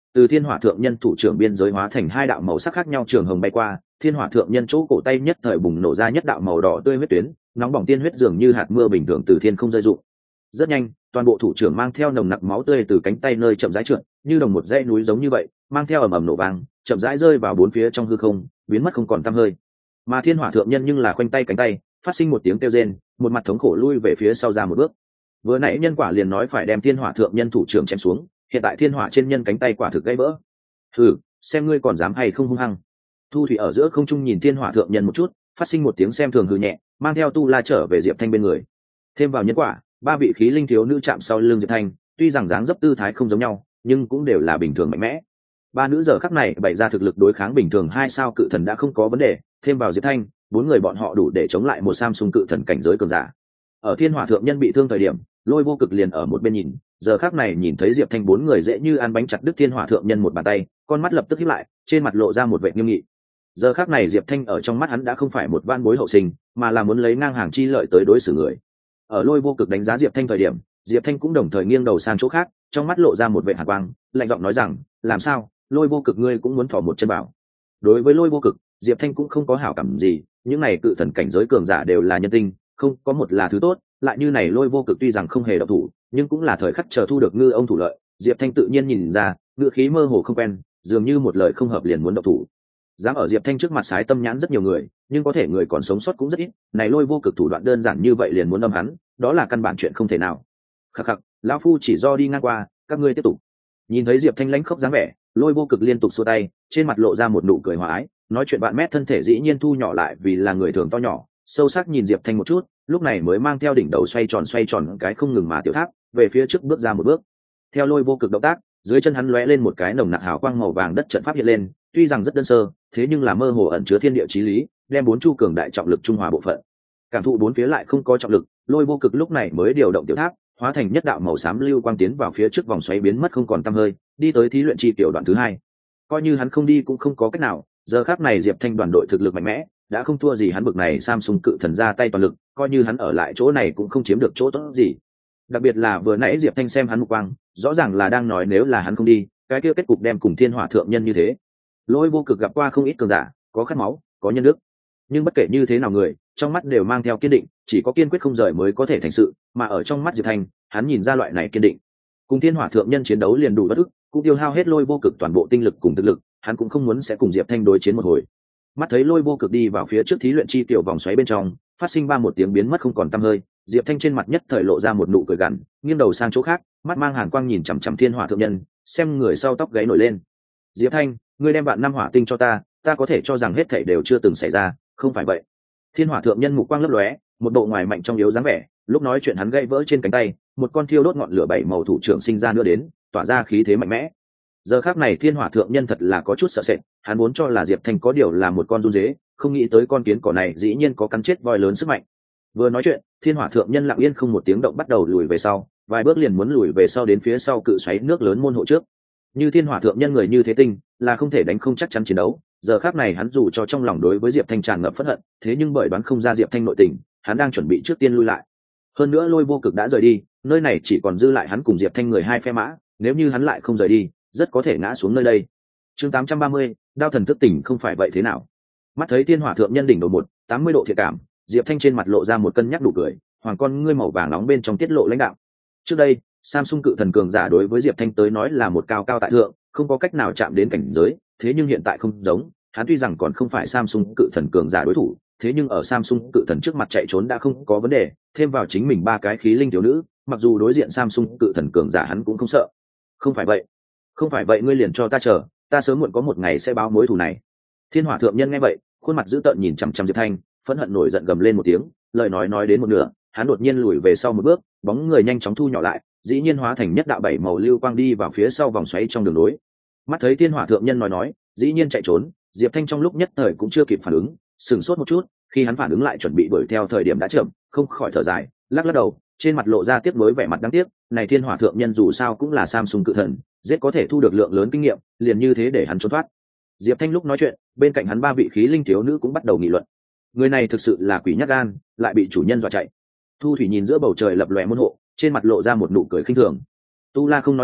từ thiên hỏa thượng nhân thủ trưởng biên giới hóa thành hai đạo màu sắc khác nhau trường hồng bay qua, thiên hỏa thượng nhân chỗ cổ tay nhất thời bùng nổ ra nhất đạo màu đỏ tươi huyết tuyến, nóng bỏng tiên huyết dường như hạt mưa bình thường từ thiên không rơi rụng. Rất nhanh, toàn bộ thủ trưởng mang theo nồng nặc máu tươi từ cánh tay nơi chậm rãi trượt, như đồng một dãy núi giống như vậy, mang theo ầm ầm nổ vang, chậm rãi rơi vào bốn phía trong hư không, biến mất không còn tăm hơi. Mà thiên hỏa thượng nhân nhưng là khoanh tay cánh tay, phát sinh một tiếng kêu rên, một mặt thống khổ lui về phía sau ra một bước. Vừa nãy nhân quả liền nói phải đem thiên hỏa thượng nhân thủ trưởng chém xuống, hiện tại thiên hỏa trên nhân cánh tay quả thực gãy vỡ. Thử, xem ngươi còn dám hay không hung hăng. Thu thủy ở giữa không trung nhìn thiên hỏa thượng nhân một chút, phát sinh một tiếng xem thường hừ nhẹ, mang theo tu la trở về diệp thanh bên người. Thêm vào nhân quả, ba vị khí linh thiếu nữ chạm sau lưng diệp thanh, tuy rằng dáng dấp tư thái không giống nhau, nhưng cũng đều là bình thường mạnh mẽ. Ba nữ giờ khắc này bày ra thực lực đối kháng bình thường hai sao cự thần đã không có vấn đề, thêm vào diệp thanh, bốn người bọn họ đủ để chống lại một Samsung cự thần cảnh giới cường giả. Ở thiên hỏa thượng nhân bị thương thời điểm, Lôi Vô Cực liền ở một bên nhìn, giờ khắc này nhìn thấy diệp thanh bốn người dễ như ăn bánh chặt đứt thiên hỏa thượng nhân một bàn tay, con mắt lập tức híp lại, trên mặt lộ ra một vẻ nghiêm nghị. Giờ khắc này diệp thanh ở trong mắt hắn đã không phải một van bối hậu sinh, mà là muốn lấy ngang hàng chi lợi tới đối xử người. Ở Lôi Vô Cực đánh giá diệp thanh thời điểm, diệp thanh cũng đồng thời nghiêng đầu sang chỗ khác, trong mắt lộ ra một vẻ hàn quang, lạnh giọng nói rằng, làm sao, Lôi Vô Cực ngươi cũng muốn thò một chân vào. Đối với Lôi Vô Cực, diệp thanh cũng không có hảo cảm gì, những này cự thần cảnh giới cường giả đều là nhân tinh, không có một là thứ tốt, lại như này Lôi Vô Cực tuy rằng không hề động thủ, nhưng cũng là thời khắc chờ thu được ngư ông thủ lợi, diệp thanh tự nhiên nhìn ra, ngữ khí mơ hồ không quen, dường như một lời không hợp liền muốn động thủ. Dám ở diệp thanh trước mặt sái tâm nhãn rất nhiều người, nhưng có thể người còn sống sót cũng rất ít, này Lôi Vô Cực thủ đoạn đơn giản như vậy liền muốn âm hắn, đó là căn bản chuyện không thể nào. Khắc khắc, lão phu chỉ do đi ngang qua, các ngươi tiếp tục. Nhìn thấy diệp thanh lãnh khốc dáng vẻ, Lôi Vô Cực liên tục xua tay, trên mặt lộ ra một nụ cười hòa ái, nói chuyện bạn mét thân thể dĩ nhiên thu nhỏ lại vì là người thường to nhỏ, sâu sắc nhìn diệp thanh một chút, lúc này mới mang theo đỉnh đầu xoay tròn xoay tròn cái không ngừng mà tiểu tháp về phía trước bước ra một bước. Theo Lôi Vô Cực động tác, dưới chân hắn lóe lên một cái nồng nặc hào quang màu vàng đất trận pháp hiện lên, tuy rằng rất đơn sơ, thế nhưng là mơ hồ ẩn chứa thiên địa chí lý, đem bốn chu cường đại trọng lực trung hòa bộ phận. Cảm thụ bốn phía lại không có trọng lực, Lôi Vô Cực lúc này mới điều động tiểu tháp, hóa thành nhất đạo màu xám lưu quang tiến vào phía trước vòng xoáy biến mất không còn tăm hơi, đi tới thí luyện chi tiểu đoạn thứ hai. Coi như hắn không đi cũng không có cách nào, giờ khắc này Diệp Thanh đoàn đội thực lực mạnh mẽ, đã không thua gì hắn bực này Samsung cự thần ra tay toàn lực, coi như hắn ở lại chỗ này cũng không chiếm được chỗ tốt gì. Đặc biệt là vừa nãy Diệp Thanh xem hắn mục quang, rõ ràng là đang nói nếu là hắn không đi, cái kia kết cục đem cùng thiên hỏa thượng nhân như thế. Lôi Vô Cực gặp qua không ít cường giả, có khát máu, có nhân đức, nhưng bất kể như thế nào người, trong mắt đều mang theo kiên định, chỉ có kiên quyết không rời mới có thể thành sự, mà ở trong mắt Diệp Thanh, hắn nhìn ra loại này kiên định. Cùng thiên hỏa thượng nhân chiến đấu liền đủ bất ức, cũng tiêu hao hết Lôi Vô Cực toàn bộ tinh lực cùng thực lực, hắn cũng không muốn sẽ cùng Diệp Thanh đối chiến một hồi. Mắt thấy Lôi Vô Cực đi vào phía trước thí luyện chi tiểu vòng xoáy bên trong, phát sinh ba một tiếng biến mất không còn tăm hơi, Diệp Thanh trên mặt nhất thời lộ ra một nụ cười gằn, nghiêng đầu sang chỗ khác, mắt mang hàn quang nhìn chằm chằm thiên hỏa thượng nhân, xem người sau tóc gáy nổi lên. Diệp Thanh, ngươi đem vạn năm hỏa tinh cho ta, ta có thể cho rằng hết thảy đều chưa từng xảy ra, không phải vậy? Thiên hỏa thượng nhân mục quang lấp lóe, một bộ ngoài mạnh trong yếu dáng vẻ, lúc nói chuyện hắn gãy vỡ trên cánh tay, một con thiêu đốt ngọn lửa bảy màu thủ trưởng sinh ra nữa đến, tỏa ra khí thế mạnh mẽ. Giờ khắc này thiên hỏa thượng nhân thật là có chút sợ sệt, hắn muốn cho là Diệp Thanh có điều là một con run dế, không nghĩ tới con kiến cỏ này dĩ nhiên có cắn chết voi lớn sức mạnh. Vừa nói chuyện, thiên hỏa thượng nhân lặng yên không một tiếng động bắt đầu lùi về sau, vài bước liền muốn lùi về sau đến phía sau cự xoáy nước lớn môn hộ trước. Như thiên hỏa thượng nhân người như thế tinh, là không thể đánh không chắc chắn chiến đấu. Giờ khắc này hắn dù cho trong lòng đối với Diệp Thanh tràn ngập phẫn hận, thế nhưng bởi đoán không ra Diệp Thanh nội tình, hắn đang chuẩn bị trước tiên lui lại. Hơn nữa Lôi Vô Cực đã rời đi, nơi này chỉ còn dư lại hắn cùng Diệp Thanh người hai phe mã, nếu như hắn lại không rời đi, rất có thể ngã xuống nơi đây. Chương tám trăm ba mươi, đao thần thức tỉnh không phải vậy thế nào? Mắt thấy thiên hỏa thượng nhân đỉnh độ một tám mươi độ thiệt cảm, Diệp Thanh trên mặt lộ ra một cân nhắc đủ cười, hoàng con ngươi màu vàng nóng bên trong tiết lộ lãnh đạo. Trước đây, Samsung cự thần cường giả đối với Diệp Thanh tới nói là một cao cao tại thượng, không có cách nào chạm đến cảnh giới, thế nhưng hiện tại không giống, hắn tuy rằng còn không phải Samsung cự thần cường giả đối thủ, thế nhưng ở Samsung cự thần trước mặt chạy trốn đã không có vấn đề, thêm vào chính mình ba cái khí linh thiếu nữ, mặc dù đối diện Samsung cự thần cường giả hắn cũng không sợ. Không phải vậy, không phải vậy ngươi liền cho ta chờ, ta sớm muộn có một ngày sẽ báo mối thù này. Thiên hỏa thượng nhân nghe vậy, khuôn mặt dữ tợn nhìn chằm chằm Diệp Thanh, phẫn hận nổi giận gầm lên một tiếng, lời nói nói đến một nửa, hắn đột nhiên lùi về sau một bước, bóng người nhanh chóng thu nhỏ lại, dĩ nhiên hóa thành nhất đạo bảy màu lưu quang đi vào phía sau vòng xoáy trong đường nối. Mắt thấy thiên hỏa thượng nhân nói nói, dĩ nhiên chạy trốn, Diệp Thanh trong lúc nhất thời cũng chưa kịp phản ứng, sửng sốt một chút, khi hắn phản ứng lại chuẩn bị đuổi theo thời điểm đã chậm, không khỏi thở dài, lắc lắc đầu, trên mặt lộ ra tiếc nuối vẻ mặt đáng tiếc, này thiên hỏa thượng nhân dù sao cũng là Samsung cự thần, giết có thể thu được lượng lớn kinh nghiệm, liền như thế để hắn trốn thoát. Diệp Thanh lúc nói chuyện, bên cạnh hắn ba vị khí linh thiếu nữ cũng bắt đầu nghị luận. Người này thực sự là quỷ nhát gan, lại bị chủ nhân dọa chạy. Thu Thủy nhìn giữa bầu trời lập lòe môn hộ, trên mặt lộ ra một nụ cười khinh thường. Tu La không nói gì,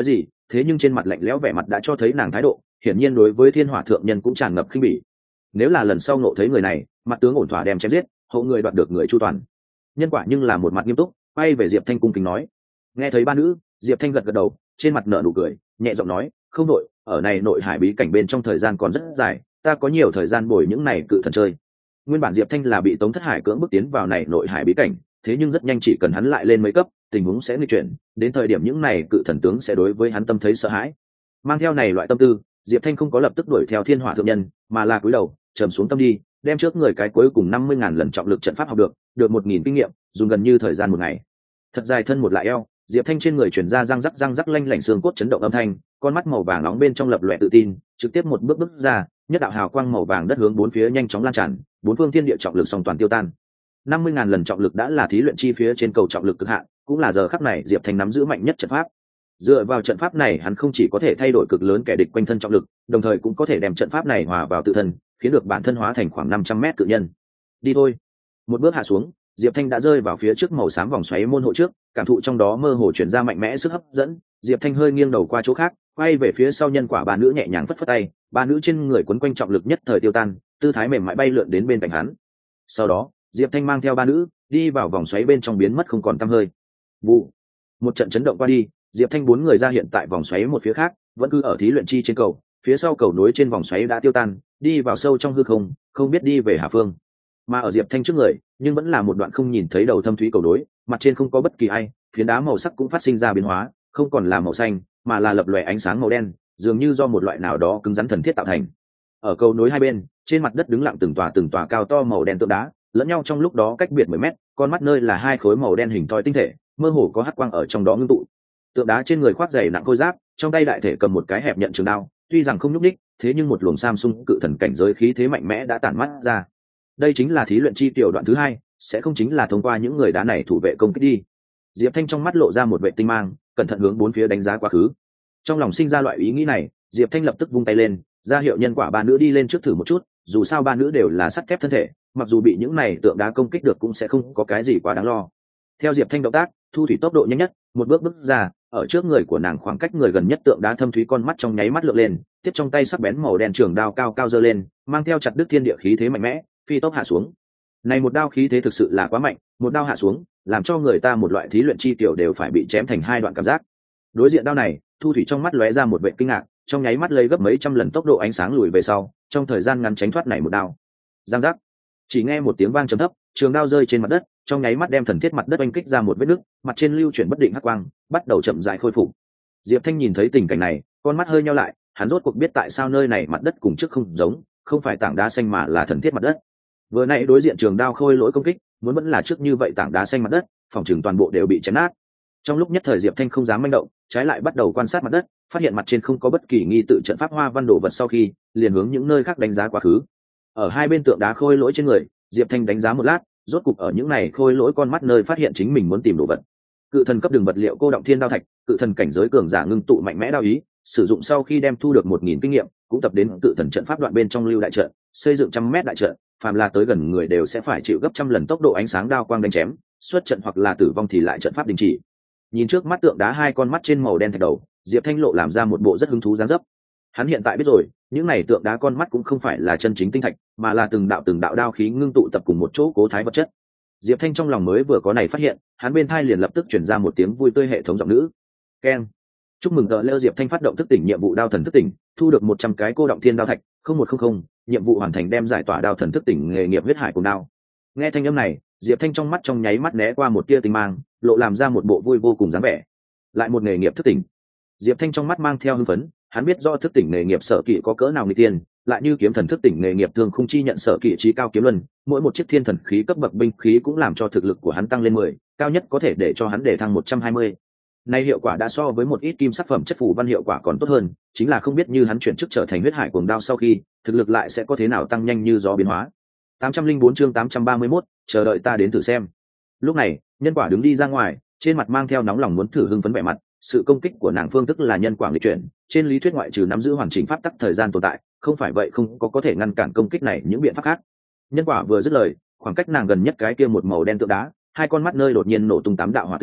thế nhưng trên mặt lạnh lẽo vẻ mặt đã cho thấy nàng thái độ hiển nhiên đối với thiên hỏa thượng nhân cũng tràn ngập khinh bỉ. Nếu là lần sau nộ thấy người này, mặt tướng ổn thỏa đem chém giết, hậu người đoạt được người chu toàn. Nhân quả nhưng là một mặt nghiêm túc, quay về Diệp Thanh cung kính nói. Nghe thấy ba nữ, Diệp Thanh gật gật đầu, trên mặt nở nụ cười, nhẹ giọng nói, không nội, ở này nội hải bí cảnh bên trong thời gian còn rất dài, ta có nhiều thời gian bồi những này cự thần chơi. Nguyên bản Diệp Thanh là bị Tống Thất Hải cưỡng bức tiến vào này nội hải bí cảnh, thế nhưng rất nhanh chỉ cần hắn lại lên mấy cấp, tình huống sẽ nghịch chuyển, đến thời điểm những này cự thần tướng sẽ đối với hắn tâm thấy sợ hãi. Mang theo này loại tâm tư, Diệp Thanh không có lập tức đuổi theo Thiên Hỏa thượng nhân, mà là cúi đầu, trầm xuống tâm đi, đem trước người cái cuối cùng năm mươi ngàn lần trọng lực trận pháp học được, được một nghìn kinh nghiệm, dùng gần như thời gian một ngày. Thật dài thân một lại eo, Diệp Thanh trên người truyền ra răng rắc răng rắc lanh lảnh xương cốt chấn động âm thanh, con mắt màu vàng nóng bên trong lập lòe tự tin, trực tiếp một bước bước ra, nhất đạo hào quang màu vàng đất hướng bốn phía nhanh chóng lan tràn, bốn phương thiên địa trọng lực song toàn tiêu tan. năm mươi ngàn lần trọng lực đã là thí luyện chi phía trên cầu trọng lực cực hạn, cũng là giờ khắc này Diệp Thanh nắm giữ mạnh nhất trận pháp. Dựa vào trận pháp này, hắn không chỉ có thể thay đổi cực lớn kẻ địch quanh thân trọng lực, đồng thời cũng có thể đem trận pháp này hòa vào tự thân, khiến được bản thân hóa thành khoảng năm trăm mét cự nhân. Đi thôi. Một bước hạ xuống, Diệp Thanh đã rơi vào phía trước màu xám vòng xoáy môn hộ trước, cảm thụ trong đó mơ hồ chuyển ra mạnh mẽ sức hấp dẫn. Diệp Thanh hơi nghiêng đầu qua chỗ khác, quay về phía sau nhân quả ba nữ nhẹ nhàng phất phất tay, ba nữ trên người quấn quanh trọng lực nhất thời tiêu tan, tư thái mềm mại bay lượn đến bên cạnh hắn. Sau đó, Diệp Thanh mang theo ba nữ đi vào vòng xoáy bên trong biến mất không còn tăm hơi. Vụ. Một trận chấn động qua đi, Diệp Thanh bốn người ra hiện tại vòng xoáy một phía khác, vẫn cứ ở thí luyện chi trên cầu, phía sau cầu nối trên vòng xoáy đã tiêu tan, đi vào sâu trong hư không, không biết đi về hà phương. Mà ở Diệp Thanh trước người, nhưng vẫn là một đoạn không nhìn thấy đầu thâm thúy cầu nối, mặt trên không có bất kỳ ai, phiến đá màu sắc cũng phát sinh ra biến hóa, không còn là màu xanh, mà là lập lòe ánh sáng màu đen, dường như do một loại nào đó cứng rắn thần thiết tạo thành. Ở cầu nối hai bên, trên mặt đất đứng lặng từng tòa từng tòa cao to màu đen tượng đá, lẫn nhau trong lúc đó cách biệt mười mét, con mắt nơi là hai khối màu đen hình thoi tinh thể, mơ hồ có hắc quang ở trong đó ngưng tụ. Tượng đá trên người khoác dày nặng khôi giáp, trong tay đại thể cầm một cái hẹp nhận trường đao, tuy rằng không nhúc nhích, thế nhưng một luồng Samsung cự thần cảnh giới khí thế mạnh mẽ đã tản mắt ra. Đây chính là thí luyện chi tiểu đoạn thứ hai, sẽ không chính là thông qua những người đá này thủ vệ công kích đi. Diệp Thanh trong mắt lộ ra một vệ tinh mang, cẩn thận hướng bốn phía đánh giá quá khứ. Trong lòng sinh ra loại ý nghĩ này, Diệp Thanh lập tức vung tay lên, ra hiệu nhân quả ba nữ đi lên trước thử một chút, dù sao ba nữ đều là sắt thép thân thể, mặc dù bị những này tượng đá công kích được cũng sẽ không có cái gì quá đáng lo. Theo Diệp Thanh động tác, thu thủy tốc độ nhanh nhất, một bước bước ra, ở trước người của nàng khoảng cách người gần nhất tượng đá thâm thúy con mắt trong nháy mắt lượn lên, tiếp trong tay sắc bén màu đen trường đao cao cao giơ lên, mang theo chặt đứt thiên địa khí thế mạnh mẽ, phi tốc hạ xuống. Này một đao khí thế thực sự là quá mạnh, một đao hạ xuống, làm cho người ta một loại thí luyện chi tiểu đều phải bị chém thành hai đoạn cảm giác. Đối diện đao này, thu thủy trong mắt lóe ra một vẻ kinh ngạc, trong nháy mắt lấy gấp mấy trăm lần tốc độ ánh sáng lùi về sau, trong thời gian ngắn tránh thoát này một đao. Giang giác. Chỉ nghe một tiếng vang trầm thấp, trường đao rơi trên mặt đất, trong nháy mắt đem thần thiết mặt đất oanh kích ra một vết nứt, mặt trên lưu chuyển bất định hắc quang, bắt đầu chậm rãi khôi phục. Diệp Thanh nhìn thấy tình cảnh này, con mắt hơi nheo lại, hắn rốt cuộc biết tại sao nơi này mặt đất cùng trước không giống, không phải tảng đá xanh mà là thần thiết mặt đất. Vừa nãy đối diện trường đao khôi lỗi công kích, muốn vẫn là trước như vậy tảng đá xanh mặt đất, phòng trường toàn bộ đều bị chém nát. Trong lúc nhất thời Diệp Thanh không dám manh động, trái lại bắt đầu quan sát mặt đất, phát hiện mặt trên không có bất kỳ nghi tự trận pháp hoa văn đồ vật sau khi, liền hướng những nơi khác đánh giá quá khứ. Ở hai bên tượng đá khôi lỗi trên người, Diệp Thanh đánh giá một lát, rốt cục ở những này khôi lỗi con mắt nơi phát hiện chính mình muốn tìm đồ vật. Cự thần cấp đường vật liệu cô động thiên đao thạch, cự thần cảnh giới cường giả ngưng tụ mạnh mẽ đao ý, sử dụng sau khi đem thu được một nghìn kinh nghiệm, cũng tập đến cự thần trận pháp đoạn bên trong lưu đại trận, xây dựng trăm mét đại trận, phàm là tới gần người đều sẽ phải chịu gấp trăm lần tốc độ ánh sáng đao quang đánh chém, xuất trận hoặc là tử vong thì lại trận pháp đình chỉ. Nhìn trước mắt tượng đá hai con mắt trên màu đen thạch đầu, Diệp Thanh lộ làm ra một bộ rất hứng thú dáng dấp. Hắn hiện tại biết rồi, những này tượng đá con mắt cũng không phải là chân chính tinh thạch, mà là từng đạo từng đạo đao khí ngưng tụ tập cùng một chỗ cố thái vật chất. Diệp Thanh trong lòng mới vừa có này phát hiện, hắn bên thai liền lập tức truyền ra một tiếng vui tươi hệ thống giọng nữ. Keng. Chúc mừng tờ leo Diệp Thanh phát động thức tỉnh nhiệm vụ đao thần thức tỉnh, thu được một trăm cái cô động thiên đao thạch, không một không không, nhiệm vụ hoàn thành đem giải tỏa đao thần thức tỉnh nghề nghiệp huyết hải cùng đao. Nghe thanh âm này, Diệp Thanh trong mắt trong nháy mắt né qua một tia tinh mang, lộ làm ra một bộ vui vô cùng dáng vẻ. Lại một nghề nghiệp thức tỉnh. Diệp Thanh trong mắt mang theo hưng phấn, hắn biết do thức tỉnh nghề nghiệp sở kỵ có cỡ nào nguy tiên, lại như kiếm thần thức tỉnh nghề nghiệp thường không chi nhận sở kỵ trí cao kiếm luân, mỗi một chiếc thiên thần khí cấp bậc binh khí cũng làm cho thực lực của hắn tăng lên mười, cao nhất có thể để cho hắn để thăng một trăm hai mươi. Nay hiệu quả đã so với một ít kim sắc phẩm chất phù văn hiệu quả còn tốt hơn, chính là không biết như hắn chuyển chức trở thành huyết hải cuồng đao sau khi, thực lực lại sẽ có thế nào tăng nhanh như gió biến hóa. tám trăm linh bốn chương tám trăm ba mươi mốt, chờ đợi ta đến thử xem. Lúc này, nhân quả đứng đi ra ngoài, trên mặt mang theo nóng lòng muốn thử hưng phấn vẻ mặt, sự công kích của nàng phương thức là nhân quả nghịch chuyển, trên lý thuyết ngoại trừ nắm giữ hoàn chỉnh pháp tắc thời gian tồn tại, không phải vậy không có có thể ngăn cản công kích này những biện pháp khác. Nhân quả vừa dứt lời, khoảng cách nàng gần nhất cái kia một màu đen tượng đá, hai con mắt nơi đột nhiên nổ tung tám đạo hỏa tinh,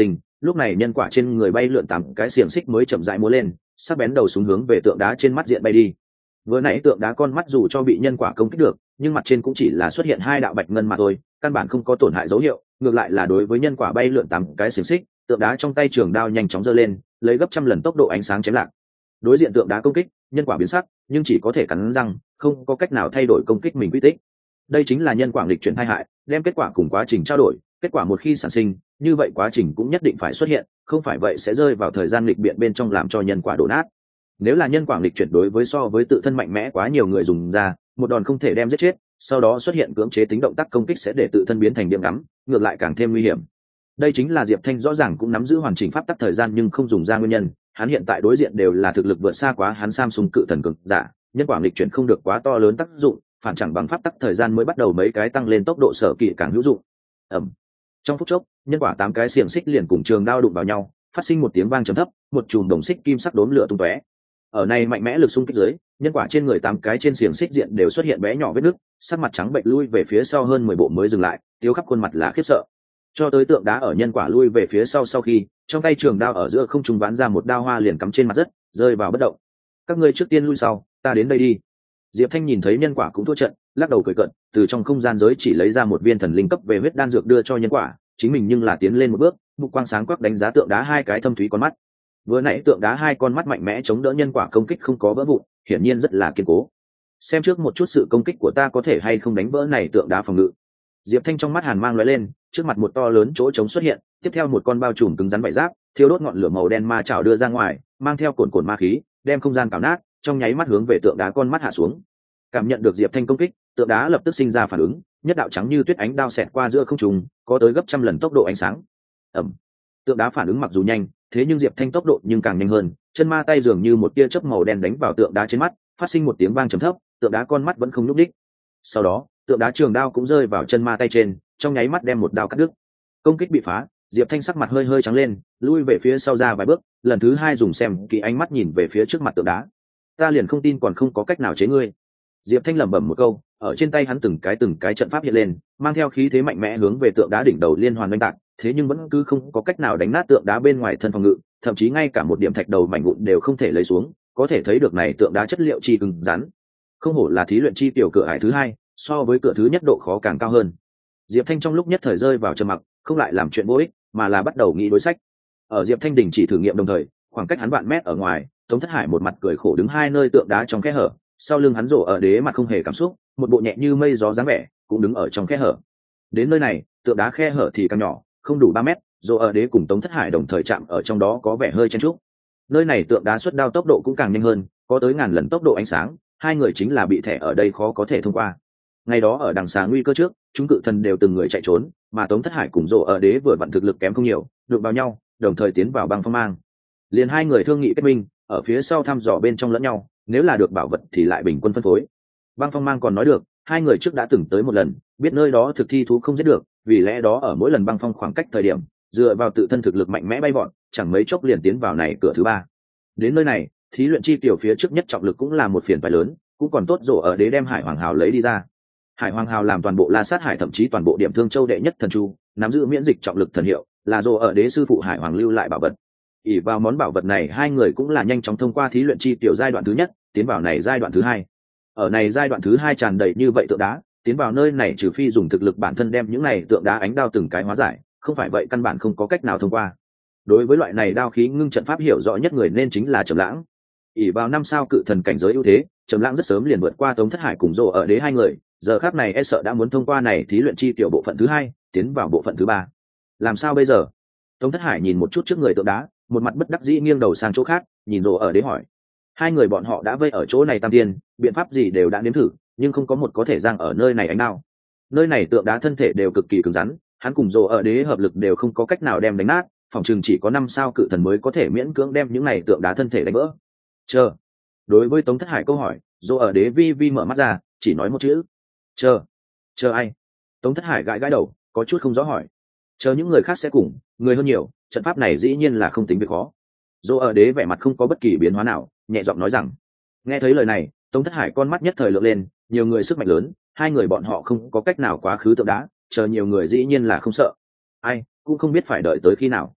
lúc này nhân quả trên người bay lượn tám cái xiềng xích mới chậm rãi múa lên, sắc bén đầu súng hướng về tượng đá trên mắt diện bay đi. Vừa nãy tượng đá con mắt dù cho bị nhân quả công kích được, nhưng mặt trên cũng chỉ là xuất hiện hai đạo bạch ngân mà thôi, căn bản không có tổn hại dấu hiệu. Ngược lại là đối với nhân quả bay lượn tám cái xiềng xích, tượng đá trong tay trường đao nhanh chóng giơ lên, lấy gấp trăm lần tốc độ ánh sáng chém lạc. Đối diện tượng đá công kích, nhân quả biến sắc, nhưng chỉ có thể cắn răng, không có cách nào thay đổi công kích mình quy tích. Đây chính là nhân quả nghịch chuyển tai hại, đem kết quả cùng quá trình trao đổi, kết quả một khi sản sinh, như vậy quá trình cũng nhất định phải xuất hiện, không phải vậy sẽ rơi vào thời gian nghịch biện bên trong làm cho nhân quả đổ nát. Nếu là nhân quả nghịch chuyển đối với so với tự thân mạnh mẽ quá nhiều người dùng ra, một đòn không thể đem giết chết, sau đó xuất hiện cưỡng chế tính động tác công kích sẽ để tự thân biến thành điểm ngắm, ngược lại càng thêm nguy hiểm. Đây chính là Diệp Thanh rõ ràng cũng nắm giữ hoàn chỉnh pháp tắc thời gian nhưng không dùng ra nguyên nhân, hắn hiện tại đối diện đều là thực lực vượt xa quá hắn Samsung cự thần cường giả, nhân quả nghịch chuyển không được quá to lớn tác dụng, phản chẳng bằng pháp tắc thời gian mới bắt đầu mấy cái tăng lên tốc độ sở kỳ càng hữu dụng. Ầm. Trong phút chốc, nhân quả tám cái xiềng xích liền cùng trường đao đụng vào nhau, phát sinh một tiếng vang trầm thấp, một chùm đồng xích kim sắc đốm lửa tung tóe. Ở này mạnh mẽ lực xung kích dưới, nhân quả trên người tám cái trên xiềng xích diện đều xuất hiện bé nhỏ vết nứt, sắc mặt trắng bệch lui về phía sau hơn mười bộ mới dừng lại, tiêu khắp khuôn mặt là khiếp sợ. Cho tới tượng đá ở nhân quả lui về phía sau sau khi, trong tay trường đao ở giữa không trung ván ra một đao hoa liền cắm trên mặt đất, rơi vào bất động. Các ngươi trước tiên lui sau, ta đến đây đi. Diệp Thanh nhìn thấy nhân quả cũng thua trận, lắc đầu cười cợt, từ trong không gian giới chỉ lấy ra một viên thần linh cấp về huyết đan dược đưa cho nhân quả, chính mình nhưng là tiến lên một bước, mục quang sáng quắc đánh giá tượng đá hai cái thâm thúy con mắt. Vừa nãy tượng đá hai con mắt mạnh mẽ chống đỡ nhân quả công kích không có vỡ vụn, hiển nhiên rất là kiên cố. Xem trước một chút sự công kích của ta có thể hay không đánh vỡ này tượng đá phòng ngự. Diệp Thanh trong mắt hàn mang lóe lên, trước mặt một to lớn chỗ trống xuất hiện, tiếp theo một con bao trùm cứng rắn vảy giáp, thiêu đốt ngọn lửa màu đen ma chảo đưa ra ngoài, mang theo cồn cồn ma khí, đem không gian cào nát, trong nháy mắt hướng về tượng đá con mắt hạ xuống. Cảm nhận được Diệp Thanh công kích, tượng đá lập tức sinh ra phản ứng, nhất đạo trắng như tuyết ánh đao xẹt qua giữa không trung, có tới gấp trăm lần tốc độ ánh sáng. Ầm. Tượng đá phản ứng mặc dù nhanh, thế nhưng Diệp Thanh tốc độ nhưng càng nhanh hơn, chân ma tay dường như một tia chớp màu đen đánh vào tượng đá trên mắt, phát sinh một tiếng vang trầm thấp, tượng đá con mắt vẫn không nhúc nhích. Sau đó, tượng đá trường đao cũng rơi vào chân ma tay trên, trong nháy mắt đem một đao cắt đứt. Công kích bị phá, Diệp Thanh sắc mặt hơi hơi trắng lên, lui về phía sau ra vài bước, lần thứ hai dùng xem kỹ ánh mắt nhìn về phía trước mặt tượng đá. Ta liền không tin còn không có cách nào chế ngươi. Diệp Thanh lẩm bẩm một câu, ở trên tay hắn từng cái từng cái trận pháp hiện lên, mang theo khí thế mạnh mẽ hướng về tượng đá đỉnh đầu liên hoàn đánh tạc, thế nhưng vẫn cứ không có cách nào đánh nát tượng đá bên ngoài thân phòng ngự, thậm chí ngay cả một điểm thạch đầu mảnh vụn đều không thể lấy xuống, có thể thấy được này tượng đá chất liệu chi cứng rắn. Không hổ là thí luyện chi tiểu cửa ải thứ hai, so với cửa thứ nhất độ khó càng cao hơn. Diệp Thanh trong lúc nhất thời rơi vào trầm mặc, không lại làm chuyện vô ích, mà là bắt đầu nghĩ đối sách. Ở Diệp Thanh đình chỉ thử nghiệm đồng thời, khoảng cách hắn vạn mét ở ngoài, Tống Thất Hải một mặt cười khổ đứng hai nơi tượng đá trong kẽ hở, sau lưng hắn rổ ở đế mặt không hề cảm xúc, một bộ nhẹ như mây gió dáng vẻ, cũng đứng ở trong kẽ hở. Đến nơi này, tượng đá khe hở thì càng nhỏ, không đủ ba mét, rổ ở đế cùng Tống Thất Hải đồng thời chạm ở trong đó có vẻ hơi chen chúc. Nơi này tượng đá xuất đao tốc độ cũng càng nhanh hơn, có tới ngàn lần tốc độ ánh sáng, hai người chính là bị thẻ ở đây khó có thể thông qua. Ngày đó ở đằng xa nguy cơ trước, chúng cự thần đều từng người chạy trốn, mà Tống Thất Hải cùng rổ ở đế vừa vặn thực lực kém không nhiều, đụng vào nhau, đồng thời tiến vào băng phong mang. Liền hai người thương nghị kết minh, ở phía sau thăm dò bên trong lẫn nhau, nếu là được bảo vật thì lại bình quân phân phối. Băng phong mang còn nói được, hai người trước đã từng tới một lần, biết nơi đó thực thi thú không giết được, vì lẽ đó ở mỗi lần băng phong khoảng cách thời điểm, dựa vào tự thân thực lực mạnh mẽ bay vọt, chẳng mấy chốc liền tiến vào này cửa thứ ba. Đến nơi này, thí luyện chi tiểu phía trước nhất trọng lực cũng là một phiền phải lớn, cũng còn tốt rổ ở đế đem Hải Hoàng Hào lấy đi ra. Hải Hoàng Hào làm toàn bộ La Sát Hải thậm chí toàn bộ điểm Thương Châu đệ nhất thần chu, nắm giữ miễn dịch trọng lực thần hiệu, là rổ ở đế sư phụ Hải Hoàng lưu lại bảo vật. ỷ vào món bảo vật này, hai người cũng là nhanh chóng thông qua thí luyện chi tiểu giai đoạn thứ nhất, tiến vào này giai đoạn thứ hai. Ở này giai đoạn thứ hai tràn đầy như vậy tượng đá, tiến vào nơi này trừ phi dùng thực lực bản thân đem những này tượng đá ánh đao từng cái hóa giải, không phải vậy căn bản không có cách nào thông qua. Đối với loại này đao khí ngưng trận pháp hiểu rõ nhất người nên chính là Trầm Lãng. ỷ vào năm sao cự thần cảnh giới ưu thế, Trầm Lãng rất sớm liền vượt qua Tống Thất Hải cùng Dụ ở đế hai người, giờ khắc này e sợ đã muốn thông qua này thí luyện chi tiểu bộ phận thứ hai, tiến vào bộ phận thứ ba. Làm sao bây giờ? Tống Thất Hải nhìn một chút trước người tượng đá, một mặt bất đắc dĩ nghiêng đầu sang chỗ khác, nhìn Dụ ở đế hỏi. Hai người bọn họ đã vây ở chỗ này tam tiên, biện pháp gì đều đã nếm thử, nhưng không có một có thể giang ở nơi này ánh đao. Nơi này tượng đá thân thể đều cực kỳ cứng rắn, hắn cùng Dụ ở đế hợp lực đều không có cách nào đem đánh nát, phòng trường chỉ có năm sao cự thần mới có thể miễn cưỡng đem những này tượng đá thân thể đánh vỡ. Chờ. Đối với Tống Thất Hải câu hỏi, Dụ ở đế vi vi mở mắt ra, chỉ nói một chữ. Chờ. Chờ ai? Tống Thất Hải gãi gãi đầu, có chút không rõ hỏi. Chờ những người khác sẽ cùng, người hơn nhiều, trận pháp này dĩ nhiên là không tính việc khó. Dụ ở đế vẻ mặt không có bất kỳ biến hóa nào, nhẹ giọng nói rằng. Nghe thấy lời này, Tống Thất Hải con mắt nhất thời lượn lên, nhiều người sức mạnh lớn, hai người bọn họ không có cách nào quá khứ tượng đá, chờ nhiều người dĩ nhiên là không sợ. Ai cũng không biết phải đợi tới khi nào.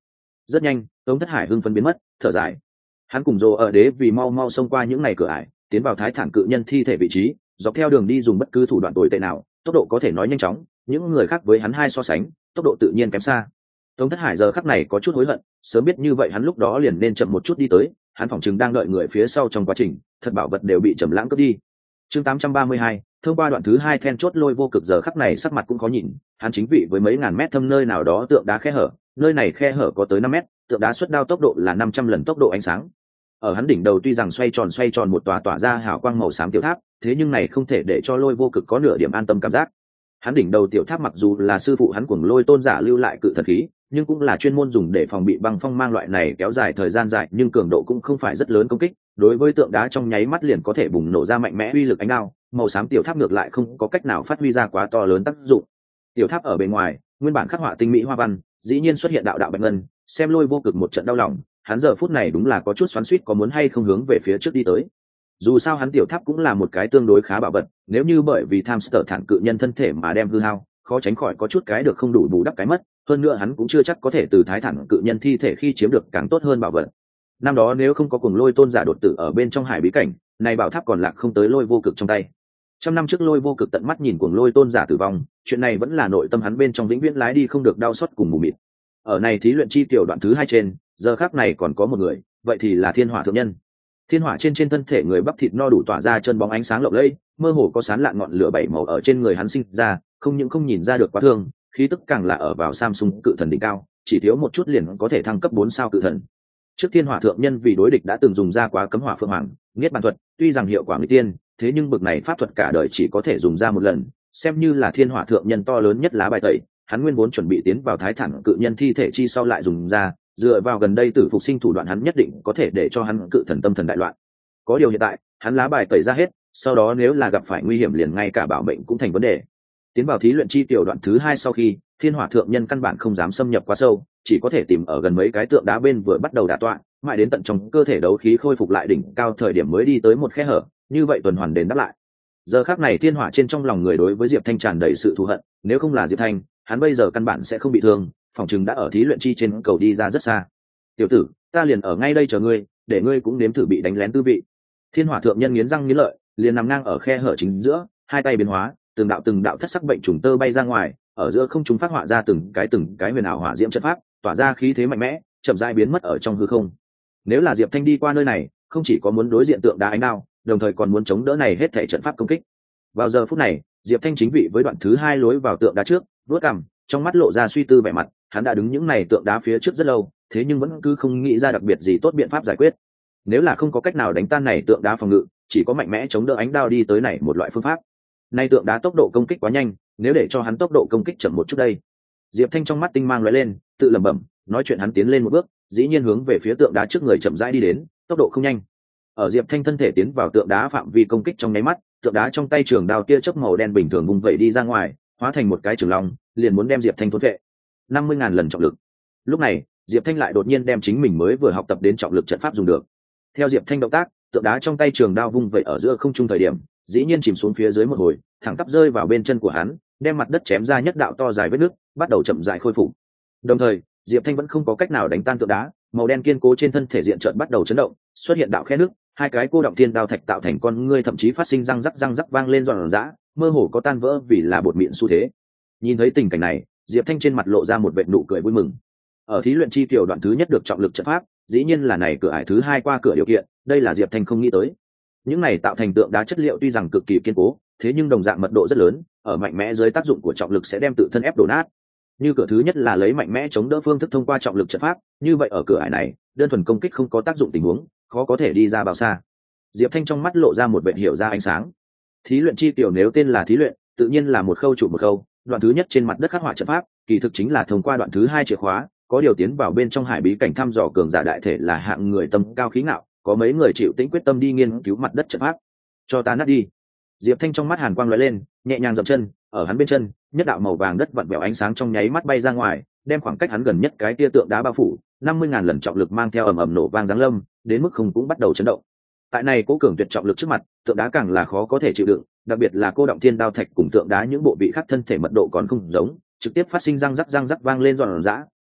Rất nhanh Tống Thất Hải hưng phấn biến mất, thở dài. Hắn cùng Dô ở đế vì mau mau xông qua những ngày cửa ải, tiến vào thái thản cự nhân thi thể vị trí, dọc theo đường đi dùng bất cứ thủ đoạn tồi tệ nào, tốc độ có thể nói nhanh chóng, những người khác với hắn hai so sánh, tốc độ tự nhiên kém xa. Tống Thất Hải giờ khắc này có chút hối hận, sớm biết như vậy hắn lúc đó liền nên chậm một chút đi tới, hắn phỏng chừng đang đợi người phía sau trong quá trình, thật bảo vật đều bị Trầm Lãng cướp đi. Chương tám trăm ba mươi hai, thông qua đoạn thứ hai then chốt Lôi Vô Cực giờ khắc này sắc mặt cũng khó nhìn, hắn chính vị với mấy ngàn mét thâm nơi nào đó tượng đá khe hở, nơi này khe hở có tới năm mét, tượng đá xuất đao tốc độ là năm trăm lần tốc độ ánh sáng. Ở hắn đỉnh đầu tuy rằng xoay tròn xoay tròn một tòa tỏa ra hào quang màu xám tiểu tháp, thế nhưng này không thể để cho Lôi Vô Cực có nửa điểm an tâm cảm giác. Hắn đỉnh đầu tiểu tháp mặc dù là sư phụ hắn Cuồng Lôi Tôn giả lưu lại cự thần khí, nhưng cũng là chuyên môn dùng để phòng bị băng phong mang loại này kéo dài thời gian dài nhưng cường độ cũng không phải rất lớn công kích, đối với tượng đá trong nháy mắt liền có thể bùng nổ ra mạnh mẽ uy lực ánh đao, màu xám tiểu tháp ngược lại không có cách nào phát huy ra quá to lớn tác dụng. Tiểu tháp ở bên ngoài nguyên bản khắc họa tinh mỹ hoa văn, dĩ nhiên xuất hiện đạo đạo bạch ngân, xem Lôi Vô Cực một trận đau lòng, hắn giờ phút này đúng là có chút xoắn xuýt có muốn hay không hướng về phía trước đi tới. Dù sao hắn tiểu tháp cũng là một cái tương đối khá bảo vật, nếu như bởi vì tham sở thản cự nhân thân thể mà đem hư hao, khó tránh khỏi có chút cái được không đủ bù đắp cái mất, hơn nữa hắn cũng chưa chắc có thể từ thái thản cự nhân thi thể khi chiếm được càng tốt hơn bảo vật. Năm đó nếu không có Cuồng Lôi Tôn giả đột tử ở bên trong hải bí cảnh, này bảo tháp còn lạc không tới Lôi Vô Cực trong tay. Trăm năm trước Lôi Vô Cực tận mắt nhìn Cuồng Lôi Tôn giả tử vong, chuyện này vẫn là nội tâm hắn bên trong vĩnh viễn lái đi không được đau xót cùng mù mịt. Ở này thí luyện chi tiểu đoạn thứ hai trên, giờ khắc này còn có một người, vậy thì là Thiên Hỏa thượng nhân. Thiên hỏa trên trên thân thể người bắp thịt no đủ tỏa ra chân bóng ánh sáng lộng lẫy, mơ hồ có sán lạn ngọn lửa bảy màu ở trên người hắn sinh ra, không những không nhìn ra được quá thương, khí tức càng là ở vào Samsung cự thần đỉnh cao, chỉ thiếu một chút liền có thể thăng cấp bốn sao cự thần. Trước Thiên Hỏa thượng nhân vì đối địch đã từng dùng ra quá cấm hỏa phượng hoàng, niết bàn thuật, tuy rằng hiệu quả nguy tiên, thế nhưng bực này pháp thuật cả đời chỉ có thể dùng ra một lần, xem như là Thiên Hỏa thượng nhân to lớn nhất lá bài tẩy, hắn nguyên vốn chuẩn bị tiến vào thái thản cự nhân thi thể chi sau lại dùng ra, dựa vào gần đây tử phục sinh thủ đoạn hắn nhất định có thể để cho hắn cự thần tâm thần đại loạn. Có điều hiện tại hắn lá bài tẩy ra hết, sau đó nếu là gặp phải nguy hiểm liền ngay cả bảo mệnh cũng thành vấn đề. Tiến vào thí luyện chi tiểu đoạn thứ hai sau khi, Thiên Hỏa thượng nhân căn bản không dám xâm nhập quá sâu, chỉ có thể tìm ở gần mấy cái tượng đá bên vừa bắt đầu đả tọa, mãi đến tận trong cơ thể đấu khí khôi phục lại đỉnh cao thời điểm mới đi tới một khe hở, như vậy tuần hoàn đến đáp lại. Giờ khắc này Thiên Hỏa trên trong lòng người đối với Diệp Thanh tràn đầy sự thù hận, nếu không là Diệp Thanh, hắn bây giờ căn bản sẽ không bị thương, phòng chừng đã ở thí luyện chi trên cầu đi ra rất xa. Tiểu tử, ta liền ở ngay đây chờ ngươi, để ngươi cũng nếm thử bị đánh lén tư vị. Thiên Hỏa thượng nhân nghiến răng nghiến lợi, liền nằm ngang ở khe hở chính giữa, hai tay biến hóa, từng đạo từng đạo thất sắc bệnh trùng tơ bay ra ngoài, ở giữa không trung phát họa ra từng cái từng cái huyền ảo hỏa diễm trận pháp, tỏa ra khí thế mạnh mẽ, chậm rãi biến mất ở trong hư không. Nếu là Diệp Thanh đi qua nơi này, không chỉ có muốn đối diện tượng đá ánh đao, đồng thời còn muốn chống đỡ này hết thảy trận pháp công kích. Vào giờ phút này, Diệp Thanh chính vị với đoạn thứ hai lối vào tượng đá trước, vuốt cằm, trong mắt lộ ra suy tư vẻ mặt, hắn đã đứng những này tượng đá phía trước rất lâu, thế nhưng vẫn cứ không nghĩ ra đặc biệt gì tốt biện pháp giải quyết. Nếu là không có cách nào đánh tan này tượng đá phòng ngự, chỉ có mạnh mẽ chống đỡ ánh đao đi tới này một loại phương pháp. Nay tượng đá tốc độ công kích quá nhanh, nếu để cho hắn tốc độ công kích chậm một chút đây. Diệp Thanh trong mắt tinh mang lóe lên, tự lẩm bẩm, nói chuyện hắn tiến lên một bước, dĩ nhiên hướng về phía tượng đá trước người chậm rãi đi đến, tốc độ không nhanh. Ở Diệp Thanh thân thể tiến vào tượng đá phạm vi công kích trong nháy mắt, tượng đá trong tay trường đao tia chớp màu đen bình thường vung vẩy đi ra ngoài, hóa thành một cái trường long, liền muốn đem Diệp Thanh thôn vệ. năm mươi ngàn lần trọng lực. Lúc này, Diệp Thanh lại đột nhiên đem chính mình mới vừa học tập đến trọng lực trận pháp dùng được. Theo Diệp Thanh động tác, tượng đá trong tay trường đao vung vẩy ở giữa không trung thời điểm, dĩ nhiên chìm xuống phía dưới một hồi, thẳng tắp rơi vào bên chân của hắn, đem mặt đất chém ra nhất đạo to dài vết nứt, bắt đầu chậm rãi khôi phục. Đồng thời, Diệp Thanh vẫn không có cách nào đánh tan tượng đá, màu đen kiên cố trên thân thể diện trợn bắt đầu chấn động, xuất hiện đạo khe nứt, hai cái cô động thiên đao thạch tạo thành con ngươi thậm chí phát sinh răng rắc răng rắc vang lên giòn giã, mơ hồ có tan vỡ vì là bột mịn xu thế. Nhìn thấy tình cảnh này, Diệp Thanh trên mặt lộ ra một vệt nụ cười vui mừng. Ở thí luyện chi tiểu đoạn thứ nhất được trọng lực trận pháp, dĩ nhiên là này cửa ải thứ hai qua cửa điều kiện, đây là Diệp Thanh không nghĩ tới. Những này tạo thành tượng đá chất liệu tuy rằng cực kỳ kiên cố, thế nhưng đồng dạng mật độ rất lớn, ở mạnh mẽ dưới tác dụng của trọng lực sẽ đem tự thân ép đổ nát. Như cửa thứ nhất là lấy mạnh mẽ chống đỡ phương thức thông qua trọng lực trận pháp, như vậy ở cửa ải này, đơn thuần công kích không có tác dụng tình huống, khó có thể đi ra bao xa. Diệp Thanh trong mắt lộ ra một vẻ hiểu ra ánh sáng. Thí luyện chi tiểu nếu tên là thí luyện, tự nhiên là một khâu trụ một khâu, đoạn thứ nhất trên mặt đất khắc họa trận pháp, kỳ thực chính là thông qua đoạn thứ hai chìa khóa, có điều tiến vào bên trong hải bí cảnh thăm dò cường giả đại thể là hạng người tâm cao khí ngạo, có mấy người chịu tĩnh quyết tâm đi nghiên cứu mặt đất trận pháp. Cho ta nát đi. Diệp Thanh trong mắt hàn quang lóe lên, nhẹ nhàng dậm chân, ở hắn bên chân, nhất đạo màu vàng đất vặn vẹo ánh sáng trong nháy mắt bay ra ngoài, đem khoảng cách hắn gần nhất cái tia tượng đá bao phủ, năm mươi ngàn lần trọng lực mang theo ầm ầm nổ vang giáng lâm, đến mức không cũng bắt đầu chấn động. Tại này cố cường tuyệt trọng lực trước mặt, tượng đá càng là khó có thể chịu đựng, đặc biệt là cô động thiên đao thạch cùng tượng đá những bộ vị khác thân thể mật độ còn không giống, trực tiếp phát sinh răng rắc răng rắc vang lên giòn giã,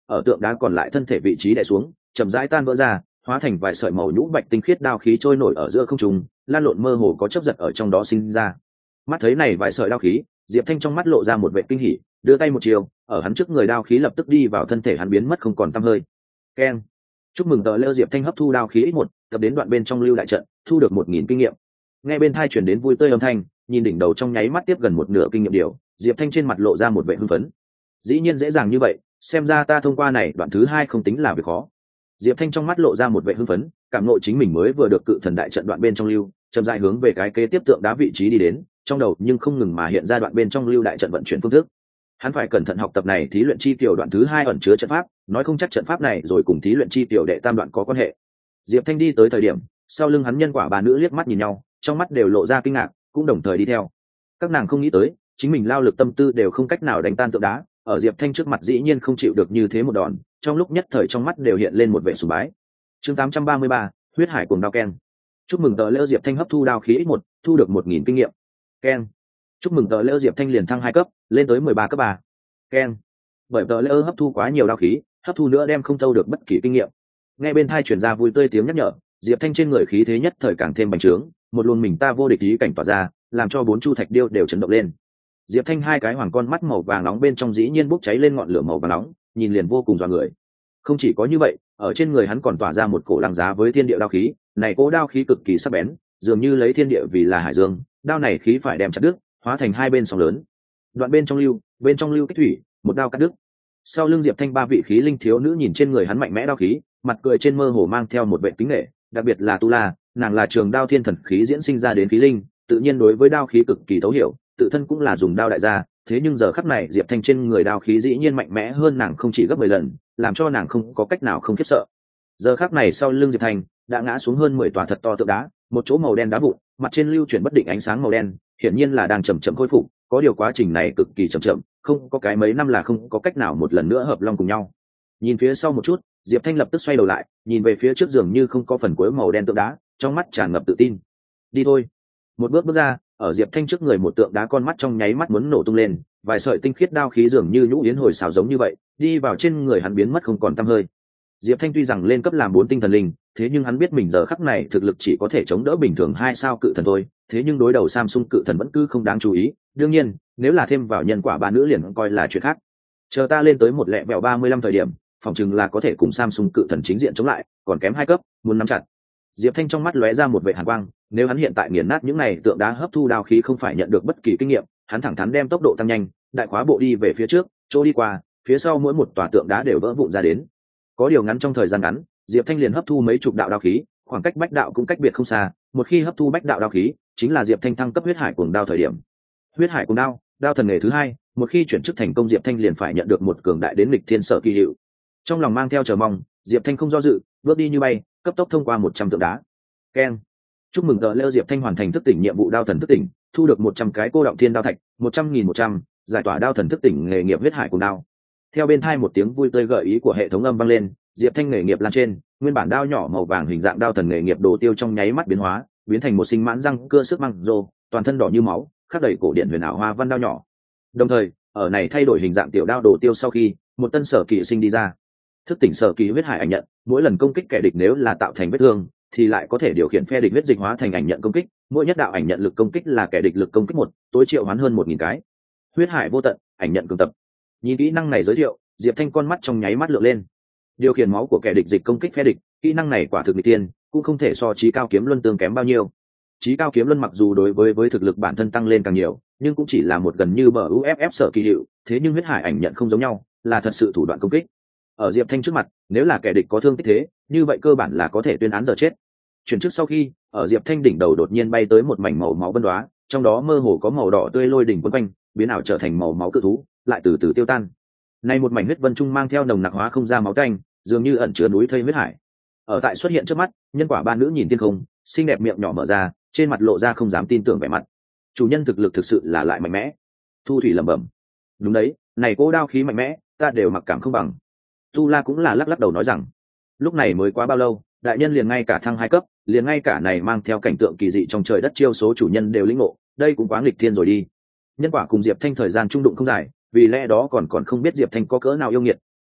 ở tượng đá còn lại thân thể vị trí đè xuống, chậm rãi tan vỡ ra, hóa thành vài sợi màu nhũ bạch tinh khiết đao khí trôi nổi ở giữa không trung, lan lộn mơ hồ có chớp giật ở trong đó sinh ra. Mắt thấy này vài sợi đao khí, Diệp Thanh trong mắt lộ ra một vẻ kinh hỉ, đưa tay một chiều, ở hắn trước người đao khí lập tức đi vào thân thể hắn biến mất không còn tăm hơi. Keng. Chúc mừng tờ lơ Diệp Thanh hấp thu đao khí ít một, tập đến đoạn bên trong lưu đại trận, thu được một nghìn kinh nghiệm. Nghe bên tai truyền đến vui tươi âm thanh, nhìn đỉnh đầu trong nháy mắt tiếp gần một nửa kinh nghiệm điều, Diệp Thanh trên mặt lộ ra một vẻ hưng phấn. Dĩ nhiên dễ dàng như vậy, xem ra ta thông qua này đoạn thứ hai không tính là việc khó. Diệp Thanh trong mắt lộ ra một vẻ hưng phấn, cảm ngộ chính mình mới vừa được cự thần đại trận đoạn bên trong lưu, chậm rãi hướng về cái kế tiếp tượng đá vị trí đi đến, trong đầu nhưng không ngừng mà hiện ra đoạn bên trong lưu đại trận vận chuyển phương thức. Hắn phải cẩn thận học tập này thí luyện chi tiểu đoạn thứ hai ẩn chứa trận pháp, nói không chắc trận pháp này rồi cùng thí luyện chi tiểu đệ tam đoạn có quan hệ. Diệp Thanh đi tới thời điểm, sau lưng hắn nhân quả bà nữ liếc mắt nhìn nhau, trong mắt đều lộ ra kinh ngạc, cũng đồng thời đi theo. Các nàng không nghĩ tới, chính mình lao lực tâm tư đều không cách nào đánh tan tượng đá, ở Diệp Thanh trước mặt dĩ nhiên không chịu được như thế một đòn, trong lúc nhất thời trong mắt đều hiện lên một vẻ sùng bái. Chương tám trăm ba mươi ba, huyết hải cuồng đao keng. Chúc mừng tờ lễ Diệp Thanh hấp thu đao khí ít một, thu được một nghìn kinh nghiệm. Keng. Chúc mừng tờ lễ Diệp Thanh liền thăng hai cấp, lên tới mười ba cấp ba. Keng. Bởi tờ lễ hấp thu quá nhiều đao khí, hấp thu nữa đem không thâu được bất kỳ kinh nghiệm. Nghe bên tai truyền ra vui tươi tiếng nhắc nhở, Diệp Thanh trên người khí thế nhất thời càng thêm bành trướng, một luồng mình ta vô địch ý cảnh tỏa ra, làm cho bốn chu thạch điêu đều chấn động lên. Diệp Thanh hai cái hoàng con mắt màu vàng nóng bên trong dĩ nhiên bốc cháy lên ngọn lửa màu vàng nóng, nhìn liền vô cùng dọa người. Không chỉ có như vậy, ở trên người hắn còn tỏa ra một cổ lăng giá với thiên địa đao khí, này cổ đao khí cực kỳ sắc bén, dường như lấy thiên địa vì là hải dương, đao này khí phải đem chặt đứt, hóa thành hai bên sóng lớn. Đoạn bên trong lưu, bên trong lưu kích thủy, một đao cắt đứt. Sau lưng Diệp Thanh ba vị khí linh thiếu nữ nhìn trên người hắn mạnh mẽ đao khí, mặt cười trên mơ hồ mang theo một vẻ kính nể, đặc biệt là Tu La, nàng là trường đao thiên thần khí diễn sinh ra đến khí linh, tự nhiên đối với đao khí cực kỳ thấu hiểu, tự thân cũng là dùng đao đại gia, thế nhưng giờ khắc này Diệp Thanh trên người đao khí dĩ nhiên mạnh mẽ hơn nàng không chỉ gấp mười lần, làm cho nàng không có cách nào không khiếp sợ. Giờ khắc này sau lưng Diệp Thanh đã ngã xuống hơn mười tòa thật to tượng đá, một chỗ màu đen đá vụn, mặt trên lưu chuyển bất định ánh sáng màu đen, hiển nhiên là đang chậm chậm khôi phục, có điều quá trình này cực kỳ chậm chậm, không có cái mấy năm là không có cách nào một lần nữa hợp long cùng nhau. Nhìn phía sau một chút, Diệp Thanh lập tức xoay đầu lại, nhìn về phía trước dường như không có phần cuối màu đen tượng đá, trong mắt tràn ngập tự tin. Đi thôi. Một bước bước ra, ở Diệp Thanh trước người một tượng đá con mắt trong nháy mắt muốn nổ tung lên, vài sợi tinh khiết đao khí dường như nhũ yến hồi xào giống như vậy, đi vào trên người hắn biến mất không còn tăm hơi. Diệp Thanh tuy rằng lên cấp làm bốn tinh thần linh, thế nhưng hắn biết mình giờ khắc này thực lực chỉ có thể chống đỡ bình thường hai sao cự thần thôi, thế nhưng đối đầu Samsung cự thần vẫn cứ không đáng chú ý, đương nhiên, nếu là thêm vào nhân quả ba nữ liền coi là chuyện khác. Chờ ta lên tới một lẹ vẹo ba mươi lăm thời điểm, phòng chừng là có thể cùng Samsung cự thần chính diện chống lại, còn kém hai cấp, muốn nắm chặt. Diệp Thanh trong mắt lóe ra một vẻ hàn quang, nếu hắn hiện tại nghiền nát những này tượng đá hấp thu đao khí không phải nhận được bất kỳ kinh nghiệm, hắn thẳng thắn đem tốc độ tăng nhanh, đại khóa bộ đi về phía trước, chỗ đi qua, phía sau mỗi một tòa tượng đá đều vỡ vụn ra đến. Có điều ngắn trong thời gian ngắn, Diệp Thanh liền hấp thu mấy chục đạo đao khí, khoảng cách bách đạo cũng cách biệt không xa, một khi hấp thu bách đạo đao khí, chính là Diệp Thanh thăng cấp huyết hải cuồng đao thời điểm. Huyết hải cuồng đao, đao thần nghề thứ hai, một khi chuyển chức thành công Diệp Thanh liền phải nhận được một cường đại đến nghịch thiên sở kỳ hiệu. Trong lòng mang theo chờ mong, Diệp Thanh không do dự, bước đi như bay, cấp tốc thông qua một trăm tượng đá. Keng. Chúc mừng tờ lêu Diệp Thanh hoàn thành thức tỉnh nhiệm vụ đao thần thức tỉnh, thu được một trăm cái cô động thiên đao thạch, một trăm nghìn một trăm, giải tỏa đao thần thức tỉnh nghề nghiệp huyết hải cuồng đao. Theo bên tai một tiếng vui tươi gợi ý của hệ thống âm vang lên, Diệp Thanh nghề nghiệp lan trên, nguyên bản đao nhỏ màu vàng hình dạng đao thần nghề nghiệp đồ tiêu trong nháy mắt biến hóa, biến thành một sinh mãn răng cưa sức măng rô, toàn thân đỏ như máu, khắc đầy cổ điển huyền ảo hoa văn đao nhỏ. Đồng thời, ở này thay đổi hình dạng tiểu đao đồ tiêu sau khi, một tân sở kỳ sinh đi ra. Thức tỉnh sở kỳ huyết hải ảnh nhận, mỗi lần công kích kẻ địch nếu là tạo thành vết thương, thì lại có thể điều khiển phe địch huyết dịch hóa thành ảnh nhận công kích, mỗi nhất đạo ảnh nhận lực công kích là kẻ địch lực công kích một, tối triệu hoán hơn một nghìn cái. Huyết hải vô tận, ảnh nhận cường tập. Nhìn kỹ năng này giới thiệu, Diệp Thanh con mắt trong nháy mắt lượn lên. Điều khiển máu của kẻ địch dịch công kích phe địch, kỹ năng này quả thực nghịch tiên, cũng không thể so chí cao kiếm luân tương kém bao nhiêu. Chí cao kiếm luân mặc dù đối với với thực lực bản thân tăng lên càng nhiều, nhưng cũng chỉ là một gần như bờ u ép ép sở kỳ hiệu, thế nhưng huyết hải ảnh nhận không giống nhau, là thật sự thủ đoạn công kích. Ở Diệp Thanh trước mặt, nếu là kẻ địch có thương tích thế, như vậy cơ bản là có thể tuyên án giờ chết. Chuyển trước sau khi, ở Diệp Thanh đỉnh đầu đột nhiên bay tới một mảnh màu máu vân đóa, trong đó mơ hồ có màu đỏ tươi lôi đỉnh quấn quanh, biến ảo trở thành màu máu cự thú, lại từ từ tiêu tan. Nay một mảnh huyết vân trung mang theo nồng nặc hóa không ra máu tanh, dường như ẩn chứa núi thây huyết hải. Ở tại xuất hiện trước mắt, nhân quả ba nữ nhìn thiên không, xinh đẹp miệng nhỏ mở ra, trên mặt lộ ra không dám tin tưởng vẻ mặt. Chủ nhân thực lực thực sự là lại mạnh mẽ. Thu Thủy lẩm bẩm. Đúng đấy, này cô đao khí mạnh mẽ, ta đều mặc cảm không bằng. Tu La cũng là lắc lắc đầu nói rằng, lúc này mới quá bao lâu, đại nhân liền ngay cả thăng hai cấp, liền ngay cả này mang theo cảnh tượng kỳ dị trong trời đất chiêu số chủ nhân đều lĩnh ngộ, đây cũng quá nghịch thiên rồi đi. Nhân quả cùng Diệp Thanh thời gian trung đụng không dài, vì lẽ đó còn còn không biết Diệp Thanh có cỡ nào yêu nghiệt,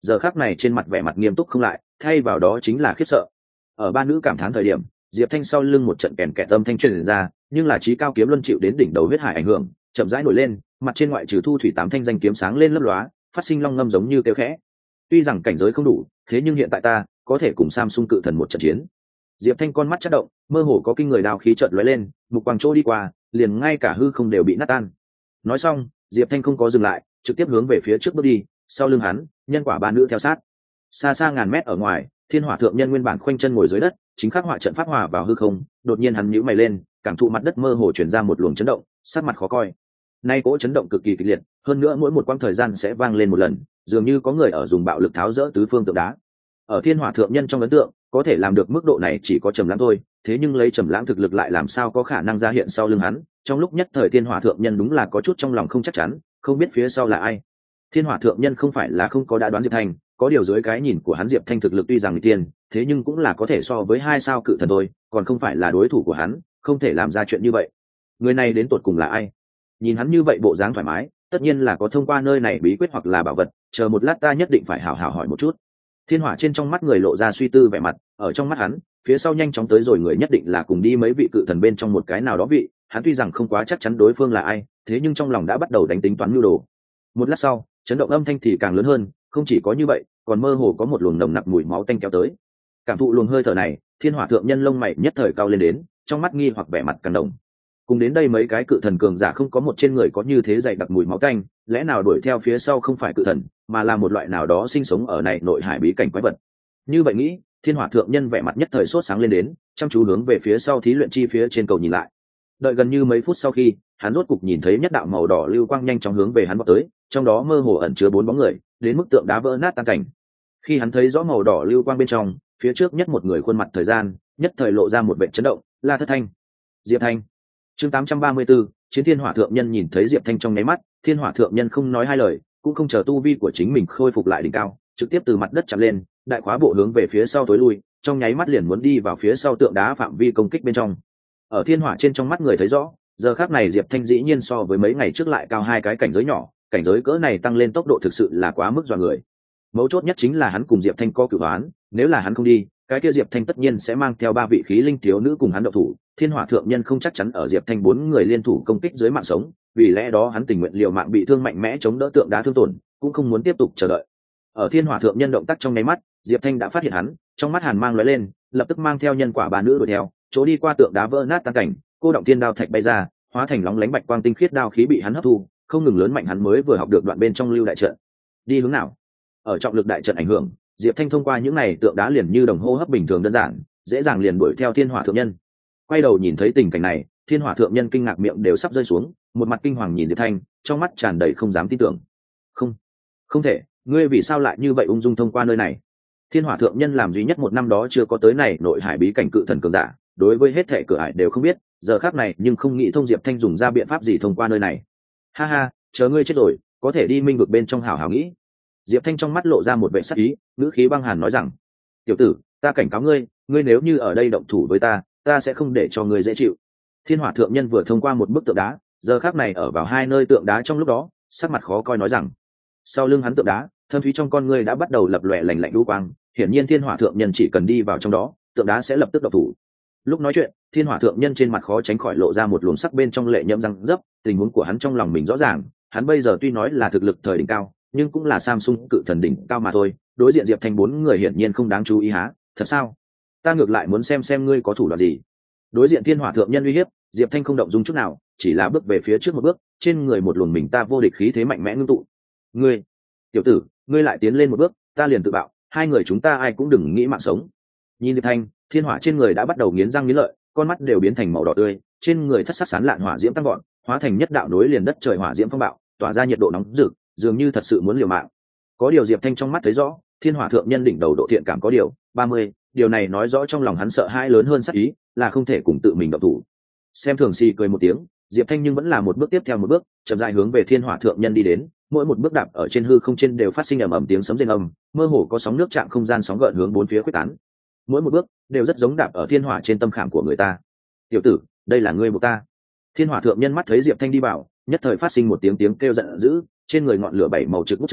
giờ khắc này trên mặt vẻ mặt nghiêm túc không lại, thay vào đó chính là khiếp sợ. Ở ba nữ cảm thán thời điểm, Diệp Thanh sau lưng một trận kèn kẹt âm thanh truyền ra, nhưng là chí cao kiếm luân chịu đến đỉnh đầu huyết hải ảnh hưởng, chậm rãi nổi lên, mặt trên ngoại trừ thu thủy tám thanh danh kiếm sáng lên lấp lóa, phát sinh long ngâm giống như kêu khẽ. Tuy rằng cảnh giới không đủ, thế nhưng hiện tại ta có thể cùng Samsung cự thần một trận chiến. Diệp Thanh con mắt chớp động, mơ hồ có kinh người đao khí chợt lóe lên, mục quang chỗ đi qua, liền ngay cả hư không đều bị nát tan. Nói xong, Diệp Thanh không có dừng lại, trực tiếp hướng về phía trước bước đi, sau lưng hắn, nhân quả ba nữ theo sát. Xa xa ngàn mét ở ngoài, Thiên Hỏa thượng nhân nguyên bản khoanh chân ngồi dưới đất, chính khắc họa trận pháp hòa vào hư không, đột nhiên hắn nhíu mày lên, cảm thụ mặt đất mơ hồ truyền ra một luồng chấn động, sắc mặt khó coi. Nay cỗ chấn động cực kỳ kịch liệt, hơn nữa mỗi một quãng thời gian sẽ vang lên một lần, dường như có người ở dùng bạo lực tháo rỡ tứ phương tượng đá. Ở Thiên Hỏa thượng nhân trong ấn tượng, có thể làm được mức độ này chỉ có Trầm Lãng thôi, thế nhưng lấy Trầm Lãng thực lực lại làm sao có khả năng ra hiện sau lưng hắn, trong lúc nhất thời Thiên Hỏa thượng nhân đúng là có chút trong lòng không chắc chắn, không biết phía sau là ai. Thiên Hỏa thượng nhân không phải là không có đã đoán Diệp Thanh, có điều dưới cái nhìn của hắn Diệp Thanh thực lực tuy rằng nguy tiên, thế nhưng cũng là có thể so với hai sao cự thần thôi, còn không phải là đối thủ của hắn, không thể làm ra chuyện như vậy. Người này đến tột cùng là ai? Nhìn hắn như vậy bộ dáng thoải mái, tất nhiên là có thông qua nơi này bí quyết hoặc là bảo vật, chờ một lát ta nhất định phải hảo hảo hỏi một chút. Thiên Hỏa trên trong mắt người lộ ra suy tư vẻ mặt, ở trong mắt hắn, phía sau nhanh chóng tới rồi người nhất định là cùng đi mấy vị cự thần bên trong một cái nào đó vị, hắn tuy rằng không quá chắc chắn đối phương là ai, thế nhưng trong lòng đã bắt đầu đánh tính toán mưu đồ. Một lát sau, chấn động âm thanh thì càng lớn hơn, không chỉ có như vậy, còn mơ hồ có một luồng nồng nặc mùi máu tanh kéo tới. Cảm thụ luồng hơi thở này, Thiên Hỏa thượng nhân lông mày nhất thời cao lên đến, trong mắt nghi hoặc vẻ mặt càng đồng. Cùng đến đây mấy cái cự thần cường giả không có một trên người có như thế dày đặc mùi máu tanh, lẽ nào đuổi theo phía sau không phải cự thần, mà là một loại nào đó sinh sống ở này nội hải bí cảnh quái vật. Như vậy nghĩ, Thiên Hỏa thượng nhân vẻ mặt nhất thời sốt sáng lên đến, chăm chú hướng về phía sau thí luyện chi phía trên cầu nhìn lại. Đợi gần như mấy phút sau khi, hắn rốt cục nhìn thấy nhất đạo màu đỏ lưu quang nhanh chóng hướng về hắn vọt tới, trong đó mơ hồ ẩn chứa bốn bóng người, đến mức tượng đá vỡ nát tan cảnh. Khi hắn thấy rõ màu đỏ lưu quang bên trong, phía trước nhất một người khuôn mặt thời gian, nhất thời lộ ra một vẻ chấn động, là Thất Thanh. Diệp Thanh. Chương tám trăm ba mươi tư, Chiến Thiên Hỏa thượng nhân nhìn thấy Diệp Thanh trong nháy mắt, Thiên Hỏa thượng nhân không nói hai lời, cũng không chờ tu vi của chính mình khôi phục lại đỉnh cao, trực tiếp từ mặt đất chạm lên, đại khóa bộ hướng về phía sau tối lui, trong nháy mắt liền muốn đi vào phía sau tượng đá phạm vi công kích bên trong. Ở Thiên Hỏa trên trong mắt người thấy rõ, giờ khắc này Diệp Thanh dĩ nhiên so với mấy ngày trước lại cao hai cái cảnh giới nhỏ, cảnh giới cỡ này tăng lên tốc độ thực sự là quá mức dọa người. Mấu chốt nhất chính là hắn cùng Diệp Thanh có cửu đoán, nếu là hắn không đi, cái kia Diệp Thanh tất nhiên sẽ mang theo ba vị khí linh thiếu nữ cùng hắn động thủ. Thiên Hỏa thượng nhân không chắc chắn ở Diệp Thanh bốn người liên thủ công kích dưới mạng sống, vì lẽ đó hắn tình nguyện liều mạng bị thương mạnh mẽ chống đỡ tượng đá thương tổn, cũng không muốn tiếp tục chờ đợi. Ở Thiên Hỏa thượng nhân động tác trong nháy mắt, Diệp Thanh đã phát hiện hắn, trong mắt hàn mang lóe lên, lập tức mang theo nhân quả ba nữ đuổi theo, chỗ đi qua tượng đá vỡ nát tan cảnh, cô động thiên đao thạch bay ra, hóa thành lóng lánh bạch quang tinh khiết đao khí bị hắn hấp thu, không ngừng lớn mạnh hắn mới vừa học được đoạn bên trong lưu đại trận. Đi hướng nào? Ở trọng lực đại trận ảnh hưởng, Diệp Thanh thông qua những này tượng đá liền như đồng hô hấp bình thường đơn giản, dễ dàng liền đuổi theo Thiên Hỏa thượng nhân. Quay đầu nhìn thấy tình cảnh này, Thiên Hỏa thượng nhân kinh ngạc miệng đều sắp rơi xuống, một mặt kinh hoàng nhìn Diệp Thanh, trong mắt tràn đầy không dám tin tưởng. Không, không thể, ngươi vì sao lại như vậy ung dung thông qua nơi này? Thiên Hỏa thượng nhân làm duy nhất một năm đó chưa có tới này nội hải bí cảnh cự thần cường giả, đối với hết thảy cửa ải đều không biết, giờ khắc này nhưng không nghĩ thông Diệp Thanh dùng ra biện pháp gì thông qua nơi này. Ha ha, chờ ngươi chết rồi, có thể đi minh vực bên trong hảo hảo nghĩ. Diệp Thanh trong mắt lộ ra một vẻ sắc ý, ngữ khí băng hàn nói rằng: "Tiểu tử, ta cảnh cáo ngươi, ngươi nếu như ở đây động thủ với ta, ta sẽ không để cho ngươi dễ chịu." Thiên Hỏa thượng nhân vừa thông qua một bức tượng đá, giờ khắc này ở vào hai nơi tượng đá trong lúc đó, sắc mặt khó coi nói rằng: sau lưng hắn tượng đá, thâm thúy trong con ngươi đã bắt đầu lập lòe lạnh lạnh đu quang, hiển nhiên Thiên Hỏa thượng nhân chỉ cần đi vào trong đó, tượng đá sẽ lập tức động thủ. Lúc nói chuyện, Thiên Hỏa thượng nhân trên mặt khó tránh khỏi lộ ra một luồng sắc bên trong lệ nhẫm răng dấp, tình huống của hắn trong lòng mình rõ ràng, hắn bây giờ tuy nói là thực lực thời đỉnh cao, nhưng cũng là Samsung cự thần đỉnh cao mà thôi, đối diện Diệp Thanh bốn người hiển nhiên không đáng chú ý há, thật sao? Ta ngược lại muốn xem xem ngươi có thủ đoạn gì. Đối diện Thiên Hỏa thượng nhân uy hiếp, Diệp Thanh không động dung chút nào, chỉ là bước về phía trước một bước, trên người một luồng mình ta vô địch khí thế mạnh mẽ ngưng tụ. Ngươi, tiểu tử, ngươi lại tiến lên một bước, ta liền tự bạo, hai người chúng ta ai cũng đừng nghĩ mạng sống. Nhìn Diệp Thanh, Thiên Hỏa trên người đã bắt đầu nghiến răng nghiến lợi, con mắt đều biến thành màu đỏ tươi, trên người thất sắc sán lạn hỏa diễm tăng gọn, hóa thành nhất đạo nối liền đất trời hỏa diễm phong bạo, tỏa ra nhiệt độ nóng rực, dường như thật sự muốn liều mạng. Có điều Diệp Thanh trong mắt thấy rõ, Thiên Hỏa thượng nhân đỉnh đầu độ thiện cảm có điều ba mươi, điều này nói rõ trong lòng hắn sợ hãi lớn hơn sát ý, là không thể cùng tự mình động thủ. Xem thường si cười một tiếng, Diệp Thanh nhưng vẫn là một bước tiếp theo một bước, chậm rãi hướng về Thiên Hỏa thượng nhân đi đến, mỗi một bước đạp ở trên hư không trên đều phát sinh ầm ầm tiếng sấm rền âm, mơ hồ có sóng nước chạm không gian sóng gợn hướng bốn phía khuếch tán. Mỗi một bước đều rất giống đạp ở thiên hỏa trên tâm khảm của người ta. Tiểu tử, đây là ngươi buộc ta. Thiên Hỏa thượng nhân mắt thấy Diệp Thanh đi vào, nhất thời phát sinh một tiếng tiếng kêu giận dữ, trên người ngọn lửa bảy màu trực ngút trời,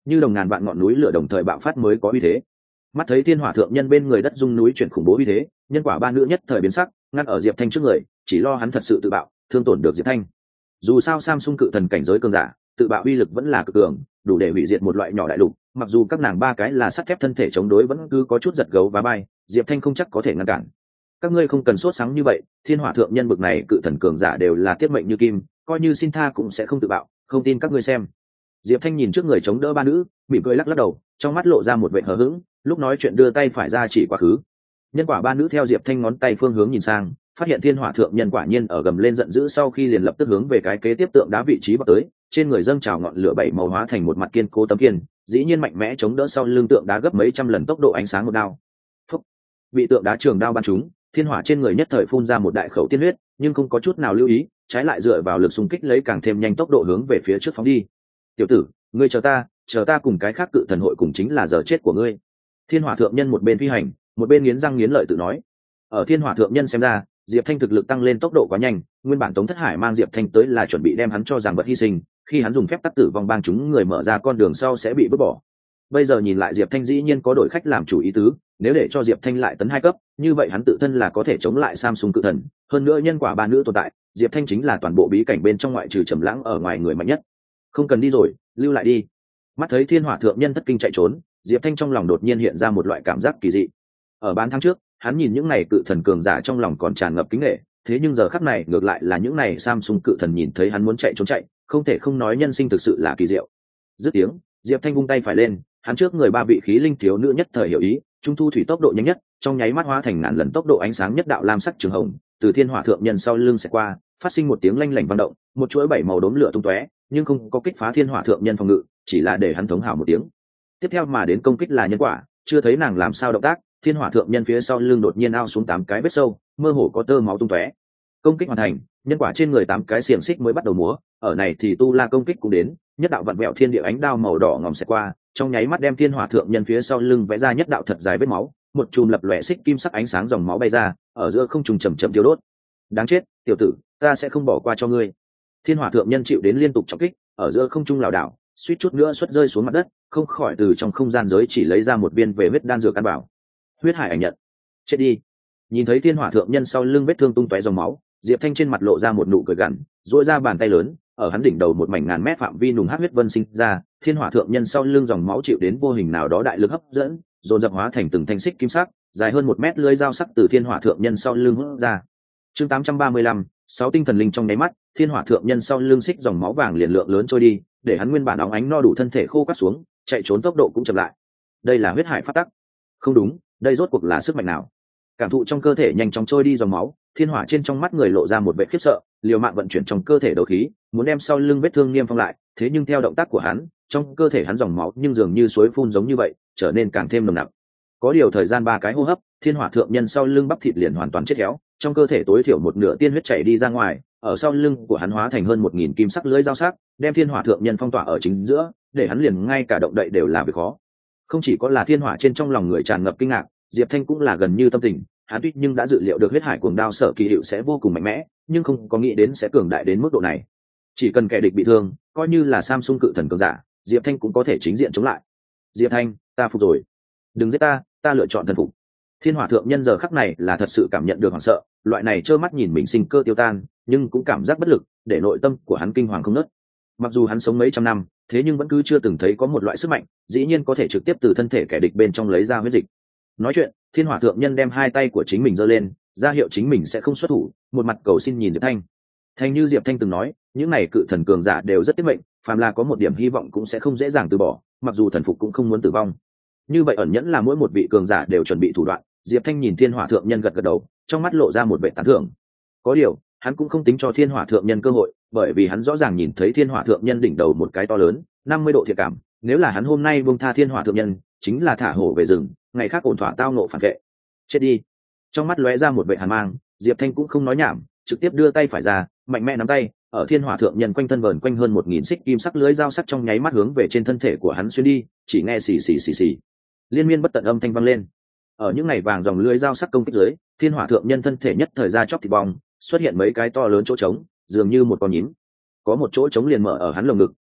như đồng ngàn vạn ngọn núi lửa đồng thời bạo phát mới có uy thế. Mắt thấy thiên hỏa thượng nhân bên người đất dung núi chuyển khủng bố uy thế, nhân quả ba nữ nhất thời biến sắc, ngăn ở Diệp Thanh trước người, chỉ lo hắn thật sự tự bạo, thương tổn được Diệp Thanh. Dù sao Samsung cự thần cảnh giới cường giả, tự bạo uy lực vẫn là cực cường, đủ để hủy diệt một loại nhỏ đại lục. Mặc dù các nàng ba cái là sắt thép thân thể chống đối vẫn cứ có chút giật gấu và bay, Diệp Thanh không chắc có thể ngăn cản. Các ngươi không cần sốt sáng như vậy, thiên hỏa thượng nhân bực này cự thần cường giả đều là tiết mệnh như kim, coi như xin tha cũng sẽ không tự bạo, không tin các ngươi xem. Diệp Thanh nhìn trước người chống đỡ ba nữ, mỉm cười lắc lắc đầu, trong mắt lộ ra một vẻ hờ hững, lúc nói chuyện đưa tay phải ra chỉ quá khứ. Nhân quả ba nữ theo Diệp Thanh ngón tay phương hướng nhìn sang, phát hiện thiên hỏa thượng nhân quả nhiên ở gầm lên giận dữ, sau khi liền lập tức hướng về cái kế tiếp tượng đá vị trí bắc tới, trên người dâng trào ngọn lửa bảy màu hóa thành một mặt kiên cố tấm kiên, dĩ nhiên mạnh mẽ chống đỡ sau lưng tượng đá gấp mấy trăm lần tốc độ ánh sáng một đao. Phúc! Bị tượng đá trường đao bắn trúng, thiên hỏa trên người nhất thời phun ra một đại khẩu tiên huyết, nhưng không có chút nào lưu ý, trái lại dựa vào lực xung kích lấy càng thêm nhanh tốc độ hướng về phía trước phóng đi. Tiểu tử, ngươi chờ ta, chờ ta cùng cái khác cự thần hội cùng chính là giờ chết của ngươi. Thiên hỏa thượng nhân một bên phi hành, một bên nghiến răng nghiến lợi tự nói. Ở thiên hỏa thượng nhân xem ra, Diệp Thanh thực lực tăng lên tốc độ quá nhanh, nguyên bản Tống Thất Hải mang Diệp Thanh tới là chuẩn bị đem hắn cho rằng vật hy sinh, khi hắn dùng phép tắc tử vong bang chúng người mở ra con đường sau sẽ bị vứt bỏ. Bây giờ nhìn lại Diệp Thanh dĩ nhiên có đổi khách làm chủ ý tứ, nếu để cho Diệp Thanh lại tấn hai cấp, như vậy hắn tự thân là có thể chống lại Samsung cự thần, hơn nữa nhân quả ba nữ tồn tại, Diệp Thanh chính là toàn bộ bí cảnh bên trong ngoại trừ Trầm Lãng ở ngoài người mạnh nhất. Không cần đi rồi, lưu lại đi. Mắt thấy thiên hỏa thượng nhân thất kinh chạy trốn, Diệp Thanh trong lòng đột nhiên hiện ra một loại cảm giác kỳ dị. Ở bán tháng trước, hắn nhìn những này cự thần cường giả trong lòng còn tràn ngập kính nể, thế nhưng giờ khắc này ngược lại là những này Samsung cự thần nhìn thấy hắn muốn chạy trốn chạy, không thể không nói nhân sinh thực sự là kỳ diệu. Dứt tiếng, Diệp Thanh vung tay phải lên, hắn trước người ba vị khí linh thiếu nữ nhất thời hiểu ý, trung thu thủy tốc độ nhanh nhất, trong nháy mắt hóa thành ngàn lần tốc độ ánh sáng nhất đạo lam sắc trường hồng, từ thiên hỏa thượng nhân sau lưng sẽ qua, phát sinh một tiếng lanh lảnh vang động, một chuỗi bảy màu đốm lửa tung tóe, nhưng không có kích phá thiên hỏa thượng nhân phòng ngự, chỉ là để hắn thống hào một tiếng. Tiếp theo mà đến công kích là nhân quả, chưa thấy nàng làm sao động tác, thiên hỏa thượng nhân phía sau lưng đột nhiên ao xuống tám cái vết sâu, mơ hồ có tơ máu tung tóe. Công kích hoàn thành, nhân quả trên người tám cái xiềng xích mới bắt đầu múa, ở này thì tu la công kích cũng đến, nhất đạo vặn vẹo thiên địa ánh đao màu đỏ ngòm sẽ qua, trong nháy mắt đem thiên hỏa thượng nhân phía sau lưng vẽ ra nhất đạo thật dài vết máu, một chùm lập lòe xích kim sắc ánh sáng dòng máu bay ra, ở giữa không trùng chậm chậm tiêu đốt. Đáng chết, tiểu tử, ta sẽ không bỏ qua cho ngươi. Thiên hỏa thượng nhân chịu đến liên tục trọng kích, ở giữa không trung lảo đảo, suýt chút nữa xuất rơi xuống mặt đất, không khỏi từ trong không gian giới chỉ lấy ra một viên về huyết đan dược ăn bảo. Huyết hải ảnh nhận, chết đi. Nhìn thấy thiên hỏa thượng nhân sau lưng vết thương tung tóe dòng máu, Diệp Thanh trên mặt lộ ra một nụ cười gằn, duỗi ra bàn tay lớn, ở hắn đỉnh đầu một mảnh ngàn mét phạm vi nùng hắc huyết vân sinh ra, thiên hỏa thượng nhân sau lưng dòng máu chịu đến vô hình nào đó đại lực hấp dẫn, dồn dập hóa thành từng thanh xích kim sắc, dài hơn một mét lưỡi dao sắc từ thiên hỏa thượng nhân sau lưng hút ra. Chương tám trăm ba mươi lăm, sáu tinh thần linh trong nháy mắt, thiên hỏa thượng nhân sau lưng xích dòng máu vàng liền lượng lớn trôi đi, để hắn nguyên bản óng ánh no đủ thân thể khô quắt xuống, chạy trốn tốc độ cũng chậm lại. Đây là huyết hải phát tắc. Không đúng, đây rốt cuộc là sức mạnh nào? Cảm thụ trong cơ thể nhanh chóng trôi đi dòng máu, thiên hỏa trên trong mắt người lộ ra một vẻ khiếp sợ, liều mạng vận chuyển trong cơ thể đấu khí, muốn đem sau lưng vết thương niêm phong lại, thế nhưng theo động tác của hắn, trong cơ thể hắn dòng máu nhưng dường như suối phun giống như vậy, trở nên càng thêm nồng nặc. Có điều thời gian ba cái hô hấp, thiên hỏa thượng nhân sau lưng bắp thịt liền hoàn toàn chết héo, trong cơ thể tối thiểu một nửa tiên huyết chảy đi ra ngoài, ở sau lưng của hắn hóa thành hơn một nghìn kim sắc lưỡi dao sắc, đem thiên hỏa thượng nhân phong tỏa ở chính giữa, để hắn liền ngay cả động đậy đều là việc khó. Không chỉ có là thiên hỏa trên trong lòng người tràn ngập kinh ngạc, Diệp Thanh cũng là gần như tâm tình, hắn tuy nhưng đã dự liệu được huyết hải cuồng đao sở kỳ hiệu sẽ vô cùng mạnh mẽ, nhưng không có nghĩ đến sẽ cường đại đến mức độ này. Chỉ cần kẻ địch bị thương, coi như là Samsung cự thần cường giả, Diệp Thanh cũng có thể chính diện chống lại. Diệp Thanh, ta phục rồi. Đừng giết ta, ta lựa chọn thần phục. Thiên hỏa thượng nhân giờ khắc này là thật sự cảm nhận được hoảng sợ, loại này trơ mắt nhìn mình sinh cơ tiêu tan, nhưng cũng cảm giác bất lực, để nội tâm của hắn kinh hoàng không nớt. Mặc dù hắn sống mấy trăm năm, thế nhưng vẫn cứ chưa từng thấy có một loại sức mạnh, dĩ nhiên có thể trực tiếp từ thân thể kẻ địch bên trong lấy ra huyết dịch. Nói chuyện, thiên hỏa thượng nhân đem hai tay của chính mình giơ lên, ra hiệu chính mình sẽ không xuất thủ, một mặt cầu xin nhìn Diệp Thanh. Thành như Diệp Thanh từng nói, những này cự thần cường giả đều rất tiết mệnh, phàm là có một điểm hy vọng cũng sẽ không dễ dàng từ bỏ, mặc dù thần phục cũng không muốn tử vong. Như vậy ẩn nhẫn là mỗi một vị cường giả đều chuẩn bị thủ đoạn. Diệp Thanh nhìn thiên hỏa thượng nhân gật gật đầu, trong mắt lộ ra một vẻ tán thưởng. Có điều, hắn cũng không tính cho thiên hỏa thượng nhân cơ hội, bởi vì hắn rõ ràng nhìn thấy thiên hỏa thượng nhân đỉnh đầu một cái to lớn, năm mươi độ thiệt cảm, nếu là hắn hôm nay buông tha thiên hỏa thượng nhân, chính là thả hổ về rừng, ngày khác ổn thỏa tao nộ phản vệ. Chết đi. Trong mắt lóe ra một vẻ hàn mang, Diệp Thanh cũng không nói nhảm, trực tiếp đưa tay phải ra, mạnh mẽ nắm tay, ở thiên hỏa thượng nhân quanh thân vờn quanh hơn một nghìn xích kim sắc lưới dao sắc trong nháy mắt hướng về trên thân thể của hắn xuyên đi, chỉ nghe xì xì xì xì, liên miên bất tận âm thanh vang lên. Ở những ngày vàng dòng lưới dao sắc công kích dưới, thiên hỏa thượng nhân thân thể nhất thời ra chóc thịt bong, xuất hiện mấy cái to lớn chỗ trống, dường như một con nhím. Có một chỗ trống liền mở ở hắn lồng ngực,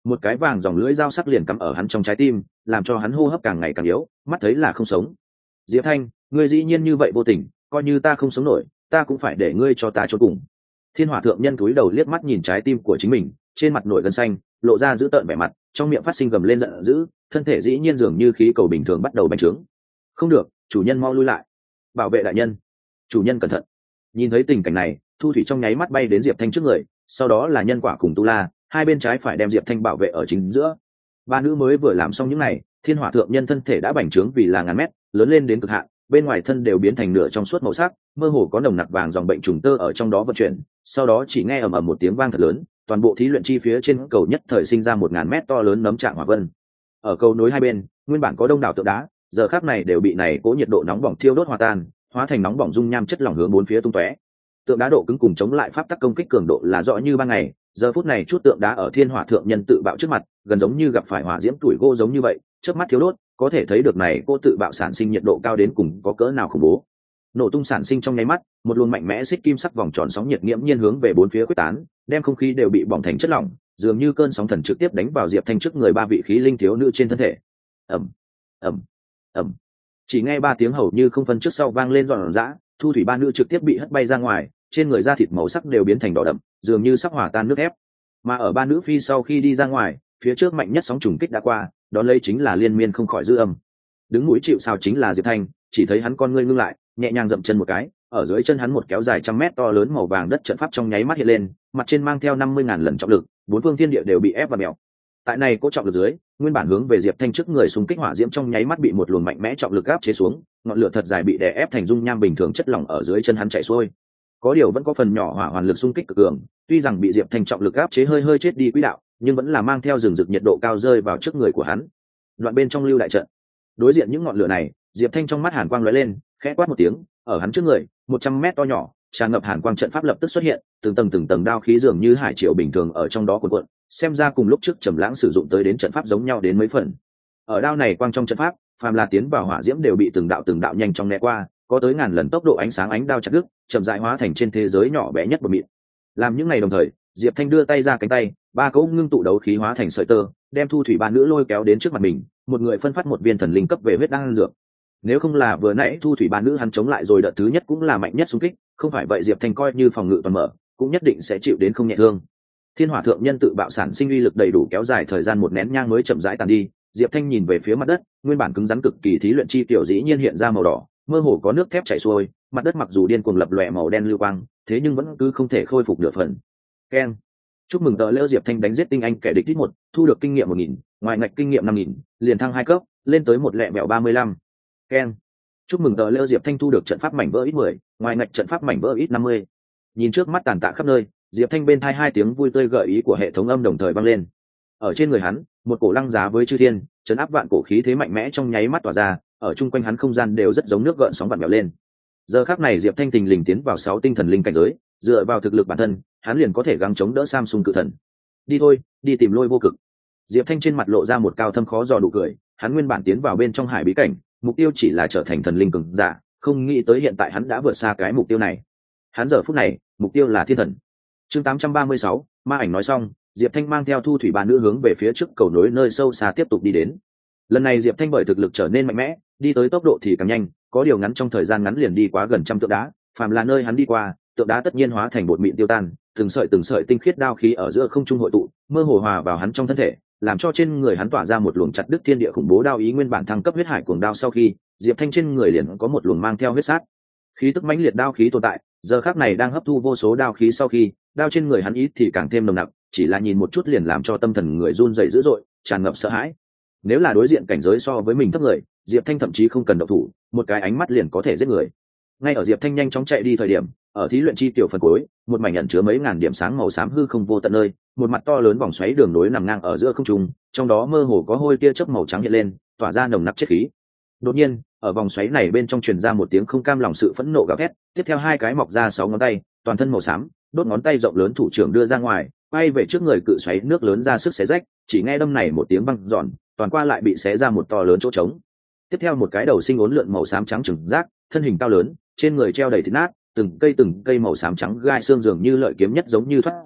một cái vàng dòng lưỡi dao sắc liền cắm ở hắn trong trái tim, làm cho hắn hô hấp càng ngày càng yếu, mắt thấy là không sống. Diệp Thanh, ngươi dĩ nhiên như vậy vô tình, coi như ta không sống nổi, ta cũng phải để ngươi cho ta chôn cùng. Thiên Hỏa thượng nhân cúi đầu liếc mắt nhìn trái tim của chính mình, trên mặt nổi gân xanh, lộ ra dữ tợn vẻ mặt, trong miệng phát sinh gầm lên giận dữ, thân thể dĩ nhiên dường như khí cầu bình thường bắt đầu bành trướng. Không được, chủ nhân mau lui lại. Bảo vệ đại nhân. Chủ nhân cẩn thận. Nhìn thấy tình cảnh này, Thu Thủy trong nháy mắt bay đến Diệp Thanh trước người, sau đó là Nhân Quả cùng Tu La, hai bên trái phải đem Diệp Thanh bảo vệ ở chính giữa. Ba nữ mới vừa làm xong những này, Thiên Hỏa thượng nhân thân thể đã bành trướng vì là ngàn mét, lớn lên đến cực hạn, bên ngoài thân đều biến thành nửa trong suốt màu sắc, mơ hồ có nồng nặc vàng dòng bệnh trùng tơ ở trong đó vận chuyển, sau đó chỉ nghe ầm ầm một tiếng vang thật lớn, toàn bộ thí luyện chi phía trên cầu nhất thời sinh ra một ngàn mét to lớn nấm trạng hỏa vân. Ở cầu nối hai bên, nguyên bản có đông đảo tượng đá, giờ khắc này đều bị này cố nhiệt độ nóng bỏng thiêu đốt hòa tan, hóa thành nóng bỏng dung nham chất lỏng hướng bốn phía tung tóe. Tượng đá độ cứng cùng chống lại pháp tắc công kích cường độ là rõ như ban ngày, giờ phút này chút tượng đá ở Thiên Hỏa thượng nhân tự bạo trước mặt, gần giống như gặp phải hỏa diễm tuổi gỗ giống như vậy, chớp mắt thiếu đốt, có thể thấy được này cô tự bạo sản sinh nhiệt độ cao đến cùng có cỡ nào khủng bố. Nổ tung sản sinh trong nháy mắt, một luồng mạnh mẽ xích kim sắc vòng tròn sóng nhiệt nghiễm nhiên hướng về bốn phía quyết tán, đem không khí đều bị bỏng thành chất lỏng, dường như cơn sóng thần trực tiếp đánh vào Diệp Thanh trước người ba vị khí linh thiếu nữ trên thân thể. Ầm, ầm, ầm. Chỉ nghe ba tiếng hầu như không phân trước sau vang lên ròn rã, Thu Thủy ba nữ trực tiếp bị hất bay ra ngoài, trên người da thịt màu sắc đều biến thành đỏ đậm, dường như sắp hòa tan nước thép. Mà ở ba nữ phi sau khi đi ra ngoài, phía trước mạnh nhất sóng trùng kích đã qua, đón lấy chính là liên miên không khỏi dư âm. Đứng mũi chịu sào chính là Diệp Thanh, chỉ thấy hắn con ngươi ngưng lại, nhẹ nhàng dậm chân một cái, ở dưới chân hắn một kéo dài trăm mét to lớn màu vàng đất trận pháp trong nháy mắt hiện lên, mặt trên mang theo năm mươi ngàn lần trọng lực, bốn phương thiên địa đều bị ép và mèo. Tại này cố trọng lực dưới, nguyên bản hướng về Diệp Thanh trước người xung kích hỏa diễm trong nháy mắt bị một luồng mạnh mẽ trọng lực áp chế xuống, ngọn lửa thật dài bị đè ép thành dung nham bình thường chất lỏng ở dưới chân hắn chảy xuôi. Có điều vẫn có phần nhỏ hỏa hoàn lực xung kích cực cường, tuy rằng bị Diệp Thanh trọng lực áp chế hơi hơi chết đi quỹ đạo, nhưng vẫn là mang theo rừng rực nhiệt độ cao rơi vào trước người của hắn. Đoạn bên trong lưu đại trận, đối diện những ngọn lửa này, Diệp Thanh trong mắt hàn quang lóe lên, khẽ quát một tiếng, ở hắn trước người, một trăm mét to nhỏ, tràn ngập hàn quang trận pháp lập tức xuất hiện, từng tầng từng tầng đao khí dường như hải triều bình thường ở trong đó cuộn cuộn, xem ra cùng lúc trước Trầm Lãng sử dụng tới đến trận pháp giống nhau đến mấy phần. Ở đao này quang trong trận pháp, phàm là tiến vào hỏa diễm đều bị từng đạo từng đạo nhanh chóng né qua, có tới ngàn lần tốc độ ánh sáng ánh đao chặt đứt, chậm rãi hóa thành trên thế giới nhỏ bé nhất một mịn. Làm những ngày đồng thời, Diệp Thanh đưa tay ra cánh tay, ba cỗ ngưng tụ đấu khí hóa thành sợi tơ, đem Thu Thủy ba nữ lôi kéo đến trước mặt mình, một người phân phát một viên thần linh cấp về huyết đan dược. Nếu không là vừa nãy Thu Thủy ba nữ hắn chống lại rồi đợt thứ nhất cũng là mạnh nhất xung kích, không phải vậy Diệp Thanh coi như phòng ngự toàn mở, cũng nhất định sẽ chịu đến không nhẹ thương. Thiên Hỏa thượng nhân tự bạo sản sinh uy lực đầy đủ kéo dài thời gian một nén nhang mới chậm rãi tàn đi. Diệp Thanh nhìn về phía mặt đất, nguyên bản cứng rắn cực kỳ thí luyện chi tiểu dĩ nhiên hiện ra màu đỏ, mơ hồ có nước thép chảy xuôi, mặt đất mặc dù điên cuồng lập lòe màu đen lưu quang, thế nhưng vẫn cứ không thể khôi phục nửa phần. Keng. Chúc mừng tờ lễ Diệp Thanh đánh giết tinh anh kẻ địch ít một, thu được kinh nghiệm một nghìn, ngoài ngạch kinh nghiệm năm nghìn, liền thăng hai cấp, lên tới một lẹ mẹo ba mươi lăm. Keng. Chúc mừng tờ lễ Diệp Thanh thu được trận pháp mảnh vỡ ít mười, ngoài ngạch trận pháp mảnh vỡ ít năm mươi. Nhìn trước mắt tàn tạ khắp nơi, Diệp Thanh bên tai hai tiếng vui tươi gợi ý của hệ thống âm đồng thời vang lên. Ở trên người hắn, một cổ lăng giá với chư thiên, trấn áp vạn cổ khí thế mạnh mẽ trong nháy mắt tỏa ra, ở chung quanh hắn không gian đều rất giống nước gợn sóng vặn vẹo lên. Giờ khắc này Diệp Thanh tình lình tiến vào sáu tinh thần linh cảnh giới, dựa vào thực lực bản thân, hắn liền có thể gắng chống đỡ Samsung cự thần. Đi thôi, đi tìm Lôi Vô Cực. Diệp Thanh trên mặt lộ ra một cao thâm khó dò nụ cười, hắn nguyên bản tiến vào bên trong hải bí cảnh, mục tiêu chỉ là trở thành thần linh cường giả, không nghĩ tới hiện tại hắn đã vượt xa cái mục tiêu này. Hắn giờ phút này, mục tiêu là thiên thần. Chương tám trăm ba mươi sáu, ma ảnh nói xong, Diệp Thanh mang theo Thu Thủy ba nữ hướng về phía trước cầu nối nơi sâu xa tiếp tục đi đến. Lần này Diệp Thanh bởi thực lực trở nên mạnh mẽ, đi tới tốc độ thì càng nhanh, có điều ngắn trong thời gian ngắn liền đi quá gần trăm tượng đá, phàm là nơi hắn đi qua, tượng đá tất nhiên hóa thành bột mịn tiêu tan, từng sợi từng sợi tinh khiết đao khí ở giữa không trung hội tụ, mơ hồ hòa vào hắn trong thân thể, làm cho trên người hắn tỏa ra một luồng chặt đứt thiên địa khủng bố đao ý nguyên bản thăng cấp huyết hải cuồng đao sau khi, Diệp Thanh trên người liền có một luồng mang theo huyết sát. Khí tức mãnh liệt đao khí tồn tại, giờ khắc này đang hấp thu vô số đao khí sau khi, đao trên người hắn ít thì càng thêm nồng nặc, chỉ là nhìn một chút liền làm cho tâm thần người run rẩy dữ dội, tràn ngập sợ hãi. Nếu là đối diện cảnh giới so với mình thấp người, Diệp Thanh thậm chí không cần động thủ, một cái ánh mắt liền có thể giết người. Ngay ở Diệp Thanh nhanh chóng chạy đi thời điểm, ở thí luyện chi tiểu phần cuối, một mảnh ẩn chứa mấy ngàn điểm sáng màu xám hư không vô tận nơi, một mặt to lớn vòng xoáy đường nối nằm ngang ở giữa không trung, trong đó mơ hồ có hôi tia chớp màu trắng hiện lên, tỏa ra nồng nặc chất khí. Đột nhiên, ở vòng xoáy này bên trong truyền ra một tiếng không cam lòng sự phẫn nộ gào thét, tiếp theo hai cái mọc ra sáu ngón tay, toàn thân màu xám, đốt ngón tay rộng lớn thủ trưởng đưa ra ngoài, quay về trước người cự xoáy nước lớn ra sức xé rách, chỉ nghe đâm này một tiếng vang giòn, toàn qua lại bị xé ra một to lớn chỗ trống. Tiếp theo một cái đầu sinh uốn lượn màu xám trắng trừng rác, thân hình cao lớn, trên người treo đầy thịt nát, từng cây từng cây màu xám trắng gai xương dường như lợi kiếm nhất giống như thoát ra,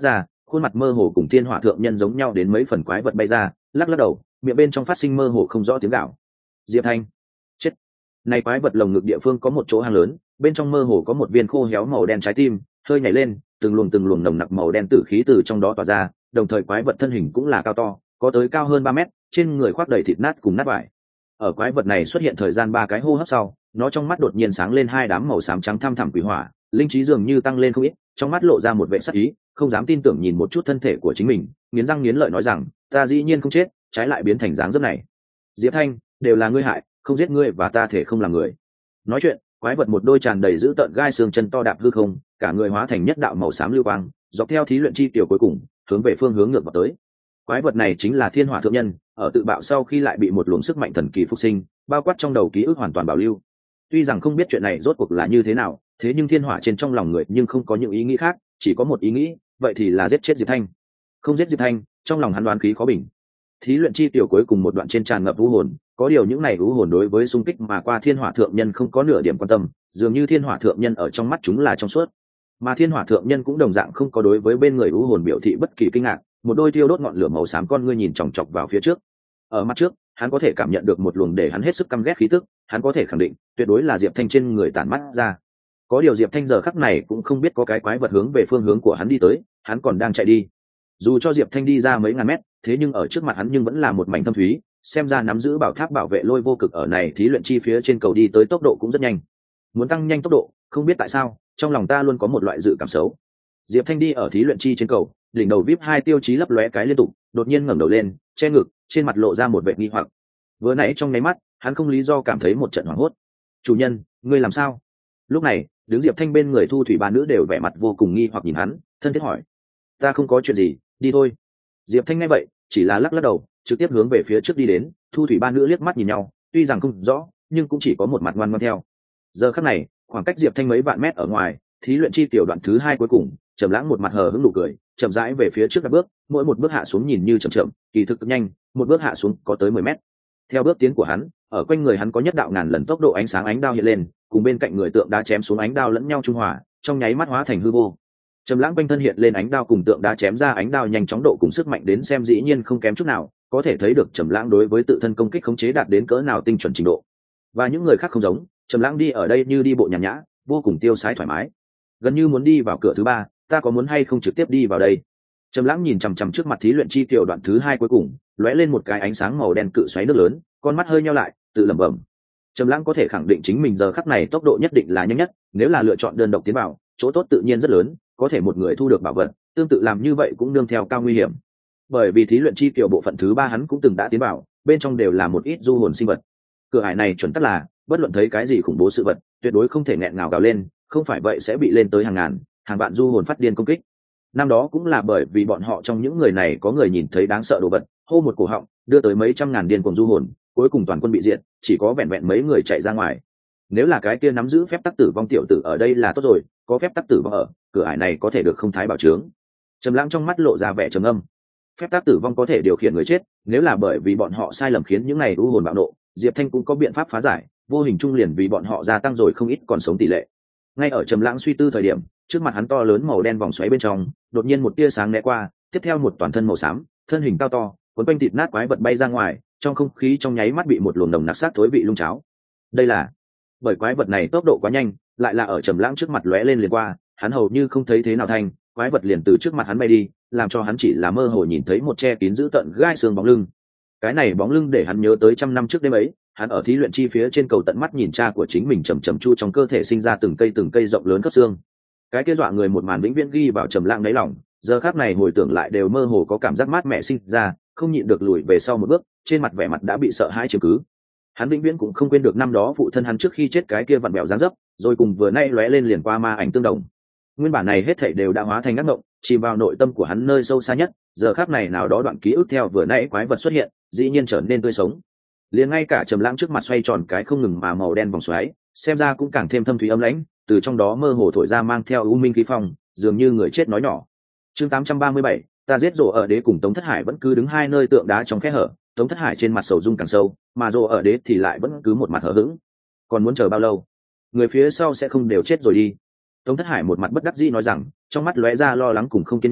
khuôn mặt mơ hồ cùng thiên hỏa thượng nhân giống nhau đến mấy phần quái vật bay ra, lắc lắc đầu, miệng bên trong phát sinh mơ hồ không rõ tiếng gạo. Diệp Thanh, chết. Này quái vật lồng ngực địa phương có một chỗ hang lớn, bên trong mơ hồ có một viên khô héo màu đen trái tim, hơi nhảy lên, từng luồng từng luồng nồng nặc màu đen tử khí từ trong đó tỏa ra, đồng thời quái vật thân hình cũng là cao to, có tới cao hơn ba mét, trên người khoác đầy thịt nát cùng nát vải. Ở quái vật này xuất hiện thời gian ba cái hô hấp sau, nó trong mắt đột nhiên sáng lên hai đám màu xám trắng thăm thẳm quỷ hỏa, linh trí dường như tăng lên không ít, trong mắt lộ ra một vẻ sắc ý, không dám tin tưởng nhìn một chút thân thể của chính mình, nghiến răng nghiến lợi nói rằng, ta dĩ nhiên không chết, trái lại biến thành dáng dấp này. Diệp Thanh, đều là ngươi hại, không giết ngươi và ta thể không làm người. Nói chuyện, quái vật một đôi tràn đầy dữ tợn gai xương chân to đạp hư không, cả người hóa thành nhất đạo màu xám lưu quang, dọc theo thí luyện chi tiểu cuối cùng, hướng về phương hướng ngược vào tới. Quái vật này chính là Thiên Hỏa thượng nhân, ở tự bạo sau khi lại bị một luồng sức mạnh thần kỳ phục sinh, bao quát trong đầu ký ức hoàn toàn bảo lưu. Tuy rằng không biết chuyện này rốt cuộc là như thế nào, thế nhưng Thiên Hỏa trên trong lòng người nhưng không có những ý nghĩ khác, chỉ có một ý nghĩ, vậy thì là giết chết Diệp Thanh. Không giết Diệp Thanh, trong lòng hắn đoán khí khó bình. Thí luyện chi tiểu cuối cùng một đoạn trên tràn ngập u hồn, có điều những này u hồn đối với xung kích mà qua Thiên Hỏa thượng nhân không có nửa điểm quan tâm, dường như Thiên Hỏa thượng nhân ở trong mắt chúng là trong suốt. Mà Thiên Hỏa thượng nhân cũng đồng dạng không có đối với bên người u hồn biểu thị bất kỳ kinh ngạc, một đôi thiêu đốt ngọn lửa màu xám con ngươi nhìn chòng chọc vào phía trước. Ở mặt trước, hắn có thể cảm nhận được một luồng để hắn hết sức căm ghét khí tức, hắn có thể khẳng định, tuyệt đối là Diệp Thanh trên người tản mắt ra. Có điều Diệp Thanh giờ khắc này cũng không biết có cái quái vật hướng về phương hướng của hắn đi tới, hắn còn đang chạy đi. Dù cho Diệp Thanh đi ra mấy ngàn mét, thế nhưng ở trước mặt hắn nhưng vẫn là một mảnh thâm thúy, xem ra nắm giữ bảo tháp bảo vệ lôi vô cực ở này thí luyện chi phía trên cầu đi tới tốc độ cũng rất nhanh. Muốn tăng nhanh tốc độ, không biết tại sao, trong lòng ta luôn có một loại dự cảm xấu. Diệp Thanh đi ở thí luyện chi trên cầu, đỉnh đầu vê i pê hai tiêu chí lấp lóe cái liên tục, đột nhiên ngẩng đầu lên, che ngực, trên mặt lộ ra một vẻ nghi hoặc. Vừa nãy trong nháy mắt, hắn không lý do cảm thấy một trận hoảng hốt. "Chủ nhân, ngươi làm sao?" Lúc này, đứng Diệp Thanh bên người Thu Thủy ba nữ đều vẻ mặt vô cùng nghi hoặc nhìn hắn, thân thiết hỏi: "Ta không có chuyện gì, đi thôi." Diệp Thanh nghe vậy, chỉ là lắc lắc đầu, trực tiếp hướng về phía trước đi đến. Thu Thủy ba nữ liếc mắt nhìn nhau, tuy rằng không rõ, nhưng cũng chỉ có một mặt ngoan ngoãn theo. Giờ khắc này, khoảng cách Diệp Thanh mấy vạn mét ở ngoài, thí luyện chi tiểu đoạn thứ hai cuối cùng, Trầm Lãng một mặt hờ hững nụ cười, chậm rãi về phía trước đặt bước, mỗi một bước hạ xuống nhìn như chậm chậm, kỳ thực cực nhanh, một bước hạ xuống có tới mười mét. Theo bước tiến của hắn, ở quanh người hắn có nhất đạo ngàn lần tốc độ ánh sáng ánh đao hiện lên, cùng bên cạnh người tượng đá chém xuống ánh đao lẫn nhau trung hòa, trong nháy mắt hóa thành hư vô. Trầm Lãng quanh thân hiện lên ánh đao cùng tượng đá chém ra ánh đao nhanh chóng độ cùng sức mạnh đến xem dĩ nhiên không kém chút nào, có thể thấy được Trầm Lãng đối với tự thân công kích khống chế đạt đến cỡ nào tinh chuẩn trình độ. Và những người khác không giống, Trầm Lãng đi ở đây như đi bộ nhàn nhã, vô cùng tiêu sái thoải mái. Gần như muốn đi vào cửa thứ ba, ta có muốn hay không trực tiếp đi vào đây? Trầm Lãng nhìn chằm chằm trước mặt thí luyện chi tiểu đoạn thứ hai cuối cùng, lóe lên một cái ánh sáng màu đen cự xoáy nước lớn, con mắt hơi nheo lại, tự lẩm bẩm. Trầm Lãng có thể khẳng định chính mình giờ khắc này tốc độ nhất định là nhanh nhất, nếu là lựa chọn đơn độc tiến vào, chỗ tốt tự nhiên rất lớn, có thể một người thu được bảo vật, tương tự làm như vậy cũng nương theo cao nguy hiểm. Bởi vì thí luyện chi tiểu bộ phận thứ ba hắn cũng từng đã tiến vào, bên trong đều là một ít du hồn sinh vật. Cửa ải này chuẩn tắc là, bất luận thấy cái gì khủng bố sự vật, tuyệt đối không thể nghẹn ngào gào lên, không phải vậy sẽ bị lên tới hàng ngàn, hàng vạn du hồn phát điên công kích. Năm đó cũng là bởi vì bọn họ trong những người này có người nhìn thấy đáng sợ đồ vật, hô một cổ họng, đưa tới mấy trăm ngàn điên cuồng du hồn, cuối cùng toàn quân bị diệt, chỉ có vẹn vẹn mấy người chạy ra ngoài. Nếu là cái kia nắm giữ phép tắc tử vong tiểu tử ở đây là tốt rồi, có phép tắc tử vong ở, cửa ải này có thể được không thái bảo trướng. Trầm Lãng trong mắt lộ ra vẻ trầm âm. Phép tắc tử vong có thể điều khiển người chết, nếu là bởi vì bọn họ sai lầm khiến những này u hồn bạo nộ, Diệp Thanh cũng có biện pháp phá giải, vô hình trung liền vì bọn họ gia tăng rồi không ít còn sống tỷ lệ. Ngay ở Trầm Lãng suy tư thời điểm, trước mặt hắn to lớn màu đen vòng xoáy bên trong, đột nhiên một tia sáng né qua, tiếp theo một toàn thân màu xám, thân hình cao to, cuốn quanh thịt nát quái vật bay ra ngoài, trong không khí trong nháy mắt bị một luồng nồng nặc sát thối vị lung cháo. Đây là bởi quái vật này tốc độ quá nhanh, lại là ở Trầm Lãng trước mặt lóe lên liền qua, hắn hầu như không thấy thế nào thành, quái vật liền từ trước mặt hắn bay đi, làm cho hắn chỉ là mơ hồ nhìn thấy một che kín giữ tận gai xương bóng lưng. Cái này bóng lưng để hắn nhớ tới trăm năm trước đêm ấy, hắn ở thí luyện chi phía trên cầu tận mắt nhìn cha của chính mình chầm chậm chu trong cơ thể sinh ra từng cây từng cây rộng lớn cấp xương. Cái kia dọa người một màn vĩnh viễn ghi vào Trầm Lãng đáy lòng, giờ khắc này hồi tưởng lại đều mơ hồ có cảm giác mát mẻ sinh ra, không nhịn được lùi về sau một bước, trên mặt vẻ mặt đã bị sợ hãi chiếm cứ. Hắn vĩnh viễn cũng không quên được năm đó phụ thân hắn trước khi chết cái kia vặn bẹo dáng dấp, rồi cùng vừa nay lóe lên liền qua ma ảnh tương đồng. Nguyên bản này hết thảy đều đã hóa thành ác mộng, chìm vào nội tâm của hắn nơi sâu xa nhất, giờ khắc này nào đó đoạn ký ức theo vừa nãy quái vật xuất hiện, dĩ nhiên trở nên tươi sống. Liền ngay cả Trầm Lãng trước mặt xoay tròn cái không ngừng mà màu đen vòng xoáy, xem ra cũng càng thêm thâm thúy âm lãnh, từ trong đó mơ hồ thổi ra mang theo u minh khí phong, dường như người chết nói nhỏ. Chương tám trăm ba mươi bảy, ta giết Rồ ở đế cùng Tống Thất Hải vẫn cứ đứng hai nơi tượng đá trong khe hở, Tống Thất Hải trên mặt sầu dung càng sâu, mà Rồ ở đế thì lại vẫn cứ một mặt hờ hững. Còn muốn chờ bao lâu? Người phía sau sẽ không đều chết rồi đi. Tống Thất Hải một mặt bất đắc dĩ nói rằng, trong mắt lóe ra lo lắng cùng không kiên nhẫn,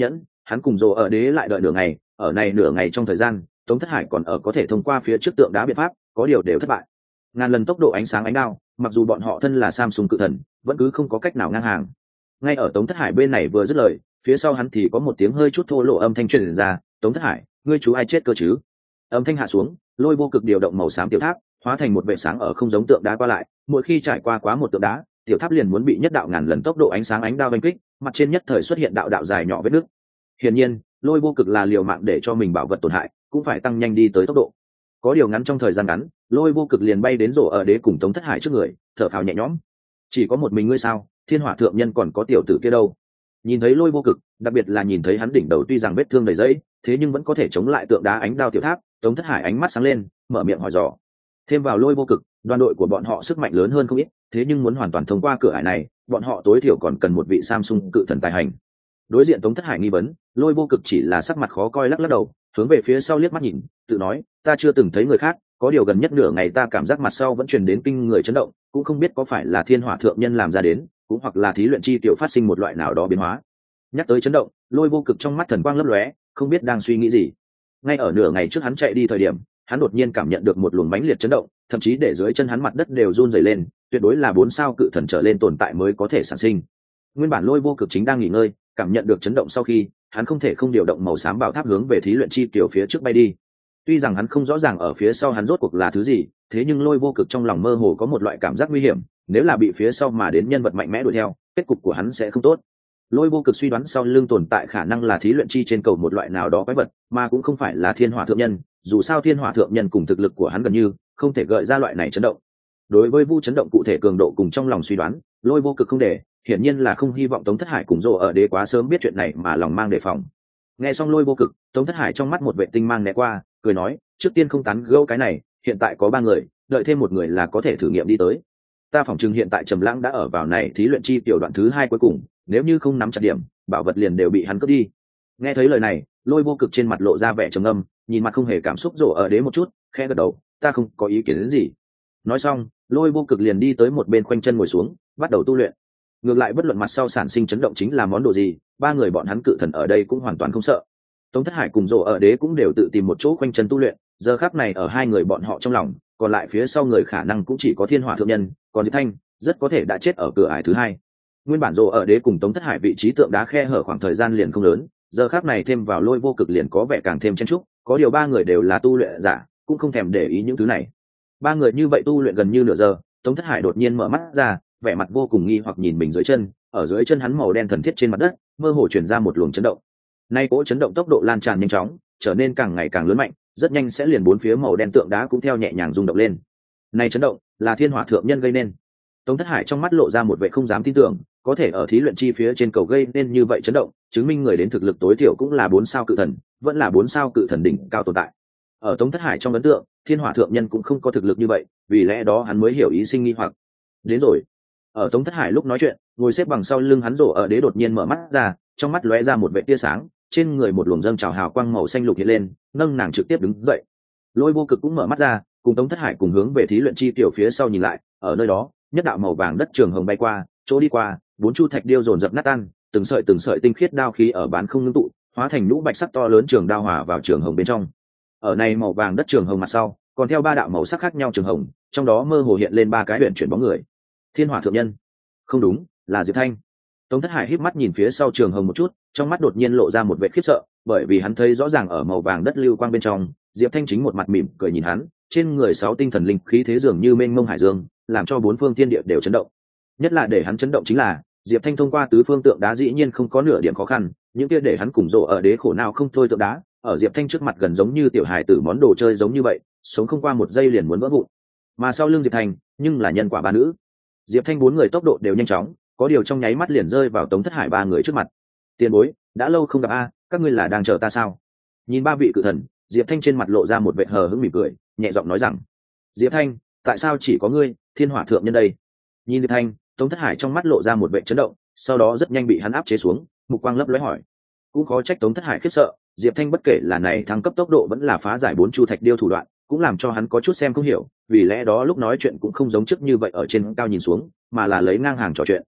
hắn cùng rồ ở đế lại đợi nửa ngày, ở này nửa ngày trong thời gian Tống Thất Hải còn ở có thể thông qua phía trước tượng đá biện pháp, có điều đều thất bại. Ngàn lần tốc độ ánh sáng ánh đao, mặc dù bọn họ thân là Samsung cự thần vẫn cứ không có cách nào ngang hàng. Ngay ở Tống Thất Hải bên này vừa dứt lời, phía sau hắn thì có một tiếng hơi chút thô lộ âm thanh truyền ra. Tống Thất Hải, ngươi chú ai chết cơ chứ? Âm thanh hạ xuống, lôi vô cực điều động màu xám tiểu tháp hóa thành một vệ sáng ở không giống tượng đá qua lại, mỗi khi trải qua quá một tượng đá, tiểu tháp liền muốn bị nhất đạo ngàn lần tốc độ ánh sáng ánh đao đánh kích, mặt trên nhất thời xuất hiện đạo đạo dài nhỏ vết nứt. Hiển nhiên lôi vô cực là liều mạng để cho mình bảo vật tổn hại, cũng phải tăng nhanh đi tới tốc độ. Có điều ngắn trong thời gian ngắn, lôi vô cực liền bay đến rổ ở đế cùng Tống Thất Hải trước người, thở phào nhẹ nhõm. Chỉ có một mình ngươi sao? Thiên Hỏa thượng nhân còn có tiểu tử kia đâu? Nhìn thấy lôi vô cực, đặc biệt là nhìn thấy hắn đỉnh đầu tuy rằng vết thương đầy dẫy, thế nhưng vẫn có thể chống lại tượng đá ánh đao tiểu tháp, Tống Thất Hải ánh mắt sáng lên, mở miệng hỏi dò. Thêm vào lôi vô cực, đoàn đội của bọn họ sức mạnh lớn hơn không ít, thế nhưng muốn hoàn toàn thông qua cửa ải này, bọn họ tối thiểu còn cần một vị Samsung cự thần tài hành. Đối diện Tống Thất Hải nghi vấn, lôi vô cực chỉ là sắc mặt khó coi lắc lắc đầu, hướng về phía sau liếc mắt nhìn, tự nói, ta chưa từng thấy người khác, có điều gần nhất nửa ngày ta cảm giác mặt sau vẫn truyền đến kinh người chấn động, cũng không biết có phải là Thiên Hỏa thượng nhân làm ra đến, cũng hoặc là thí luyện chi tiểu phát sinh một loại nào đó biến hóa. Nhắc tới chấn động, lôi vô cực trong mắt thần quang lấp lóe, không biết đang suy nghĩ gì. Ngay ở nửa ngày trước hắn chạy đi thời điểm, hắn đột nhiên cảm nhận được một luồng mãnh liệt chấn động, thậm chí để dưới chân hắn mặt đất đều run rẩy lên, tuyệt đối là bốn sao cự thần trở lên tồn tại mới có thể sản sinh. Nguyên bản lôi vô cực chính đang nghỉ ngơi, cảm nhận được chấn động sau khi, hắn không thể không điều động màu xám bảo tháp hướng về thí luyện chi tiểu phía trước bay đi. Tuy rằng hắn không rõ ràng ở phía sau hắn rốt cuộc là thứ gì, thế nhưng lôi vô cực trong lòng mơ hồ có một loại cảm giác nguy hiểm, nếu là bị phía sau mà đến nhân vật mạnh mẽ đuổi theo, kết cục của hắn sẽ không tốt. Lôi vô cực suy đoán sau lưng tồn tại khả năng là thí luyện chi trên cầu một loại nào đó quái vật, mà cũng không phải là Thiên Hỏa thượng nhân, dù sao Thiên Hỏa thượng nhân cùng thực lực của hắn gần như không thể gợi ra loại này chấn động. Đối với vu chấn động cụ thể cường độ cùng trong lòng suy đoán, lôi vô cực không để, hiển nhiên là không hy vọng Tống Thất Hải cùng Dỗ ở đế quá sớm biết chuyện này mà lòng mang đề phòng. Nghe xong lôi vô cực, Tống Thất Hải trong mắt một vệ tinh mang né qua, cười nói, trước tiên không tán gẫu cái này, hiện tại có ba người, đợi thêm một người là có thể thử nghiệm đi tới. Ta phỏng chừng hiện tại Trầm Lãng đã ở vào này thí luyện chi tiểu đoạn thứ hai cuối cùng, nếu như không nắm chặt điểm, bảo vật liền đều bị hắn cướp đi. Nghe thấy lời này, lôi vô cực trên mặt lộ ra vẻ trầm ngâm, nhìn mặt không hề cảm xúc Dỗ ở đế một chút, khẽ gật đầu, ta không có ý kiến đến gì. Nói xong, lôi vô cực liền đi tới một bên khoanh chân ngồi xuống, bắt đầu tu luyện. Ngược lại bất luận mặt sau sản sinh chấn động chính là món đồ gì, ba người bọn hắn cự thần ở đây cũng hoàn toàn không sợ. Tống Thất Hải cùng Dỗ ở đế cũng đều tự tìm một chỗ khoanh chân tu luyện, giờ khắc này ở hai người bọn họ trong lòng, còn lại phía sau người khả năng cũng chỉ có Thiên Hỏa thượng nhân, còn Diệp Thanh rất có thể đã chết ở cửa ải thứ hai. Nguyên bản Dỗ ở đế cùng Tống Thất Hải vị trí tượng đá khe hở khoảng thời gian liền không lớn, giờ khắc này thêm vào lôi vô cực liền có vẻ càng thêm chen chúc, có điều ba người đều là tu luyện giả, cũng không thèm để ý những thứ này. Ba người như vậy tu luyện gần như nửa giờ, Tống Thất Hải đột nhiên mở mắt ra, vẻ mặt vô cùng nghi hoặc nhìn mình dưới chân, ở dưới chân hắn màu đen thần thiết trên mặt đất, mơ hồ truyền ra một luồng chấn động. Nay cỗ chấn động tốc độ lan tràn nhanh chóng, trở nên càng ngày càng lớn mạnh, rất nhanh sẽ liền bốn phía màu đen tượng đá cũng theo nhẹ nhàng rung động lên. Này chấn động là Thiên Hỏa thượng nhân gây nên. Tống Thất Hải trong mắt lộ ra một vẻ không dám tin tưởng, có thể ở thí luyện chi phía trên cầu gây nên như vậy chấn động, chứng minh người đến thực lực tối thiểu cũng là bốn sao cự thần, vẫn là bốn sao cự thần đỉnh cao tồn tại. Ở Tống Thất Hải trong ấn tượng, Thiên Hỏa thượng nhân cũng không có thực lực như vậy, vì lẽ đó hắn mới hiểu ý sinh nghi hoặc. Đến rồi. Ở Tống Thất Hải lúc nói chuyện, ngồi xếp bằng sau lưng hắn Dỗ ở đế đột nhiên mở mắt ra, trong mắt lóe ra một vệ tia sáng, trên người một luồng dâng trào hào quang màu xanh lục hiện lên, nâng nàng trực tiếp đứng dậy. Lôi vô cực cũng mở mắt ra, cùng Tống Thất Hải cùng hướng về thí luyện chi tiểu phía sau nhìn lại, ở nơi đó, nhất đạo màu vàng đất trường hồng bay qua, chỗ đi qua, bốn chu thạch điêu dồn dập nát tan, từng sợi từng sợi tinh khiết đao khí ở bán không ngưng tụ, hóa thành nhũ bạch sắc to lớn trường đao hòa vào trường hồng bên trong. Ở này màu vàng đất trường hồng mặt sau, còn theo ba đạo màu sắc khác nhau trường hồng, trong đó mơ hồ hiện lên ba cái huyền chuyển bóng người. Thiên Hỏa thượng nhân, không đúng, là Diệp Thanh. Tống Thất Hải híp mắt nhìn phía sau trường hồng một chút, trong mắt đột nhiên lộ ra một vẻ khiếp sợ, bởi vì hắn thấy rõ ràng ở màu vàng đất lưu quang bên trong, Diệp Thanh chính một mặt mỉm cười nhìn hắn, trên người sáu tinh thần linh khí thế dường như mênh mông hải dương, làm cho bốn phương thiên địa đều chấn động. Nhất là để hắn chấn động chính là, Diệp Thanh thông qua tứ phương tượng đá dĩ nhiên không có nửa điểm khó khăn, những kia để hắn cùng Dỗ ở đế khổ nào không thôi tượng đá, ở Diệp Thanh trước mặt gần giống như tiểu hài tử món đồ chơi giống như vậy, sống không qua một giây liền muốn vỡ vụn. Mà sau lưng Diệp Thanh, nhưng là nhân quả ba nữ. Diệp Thanh bốn người tốc độ đều nhanh chóng, có điều trong nháy mắt liền rơi vào Tống Thất Hải ba người trước mặt. Tiền bối, đã lâu không gặp a, các ngươi là đang chờ ta sao? Nhìn ba vị cự thần, Diệp Thanh trên mặt lộ ra một vẻ hờ hững mỉm cười, nhẹ giọng nói rằng: Diệp Thanh, tại sao chỉ có ngươi, Thiên Hỏa thượng nhân đây? Nhìn Diệp Thanh, Tống Thất Hải trong mắt lộ ra một vẻ chấn động, sau đó rất nhanh bị hắn áp chế xuống, mục quang lấp lóe hỏi. Cũng khó trách Tống Thất Hải khiếp sợ, Diệp Thanh bất kể là này thăng cấp tốc độ vẫn là phá giải bốn chu thạch điêu thủ đoạn, cũng làm cho hắn có chút xem không hiểu, vì lẽ đó lúc nói chuyện cũng không giống trước như vậy ở trên cao nhìn xuống, mà là lấy ngang hàng trò chuyện.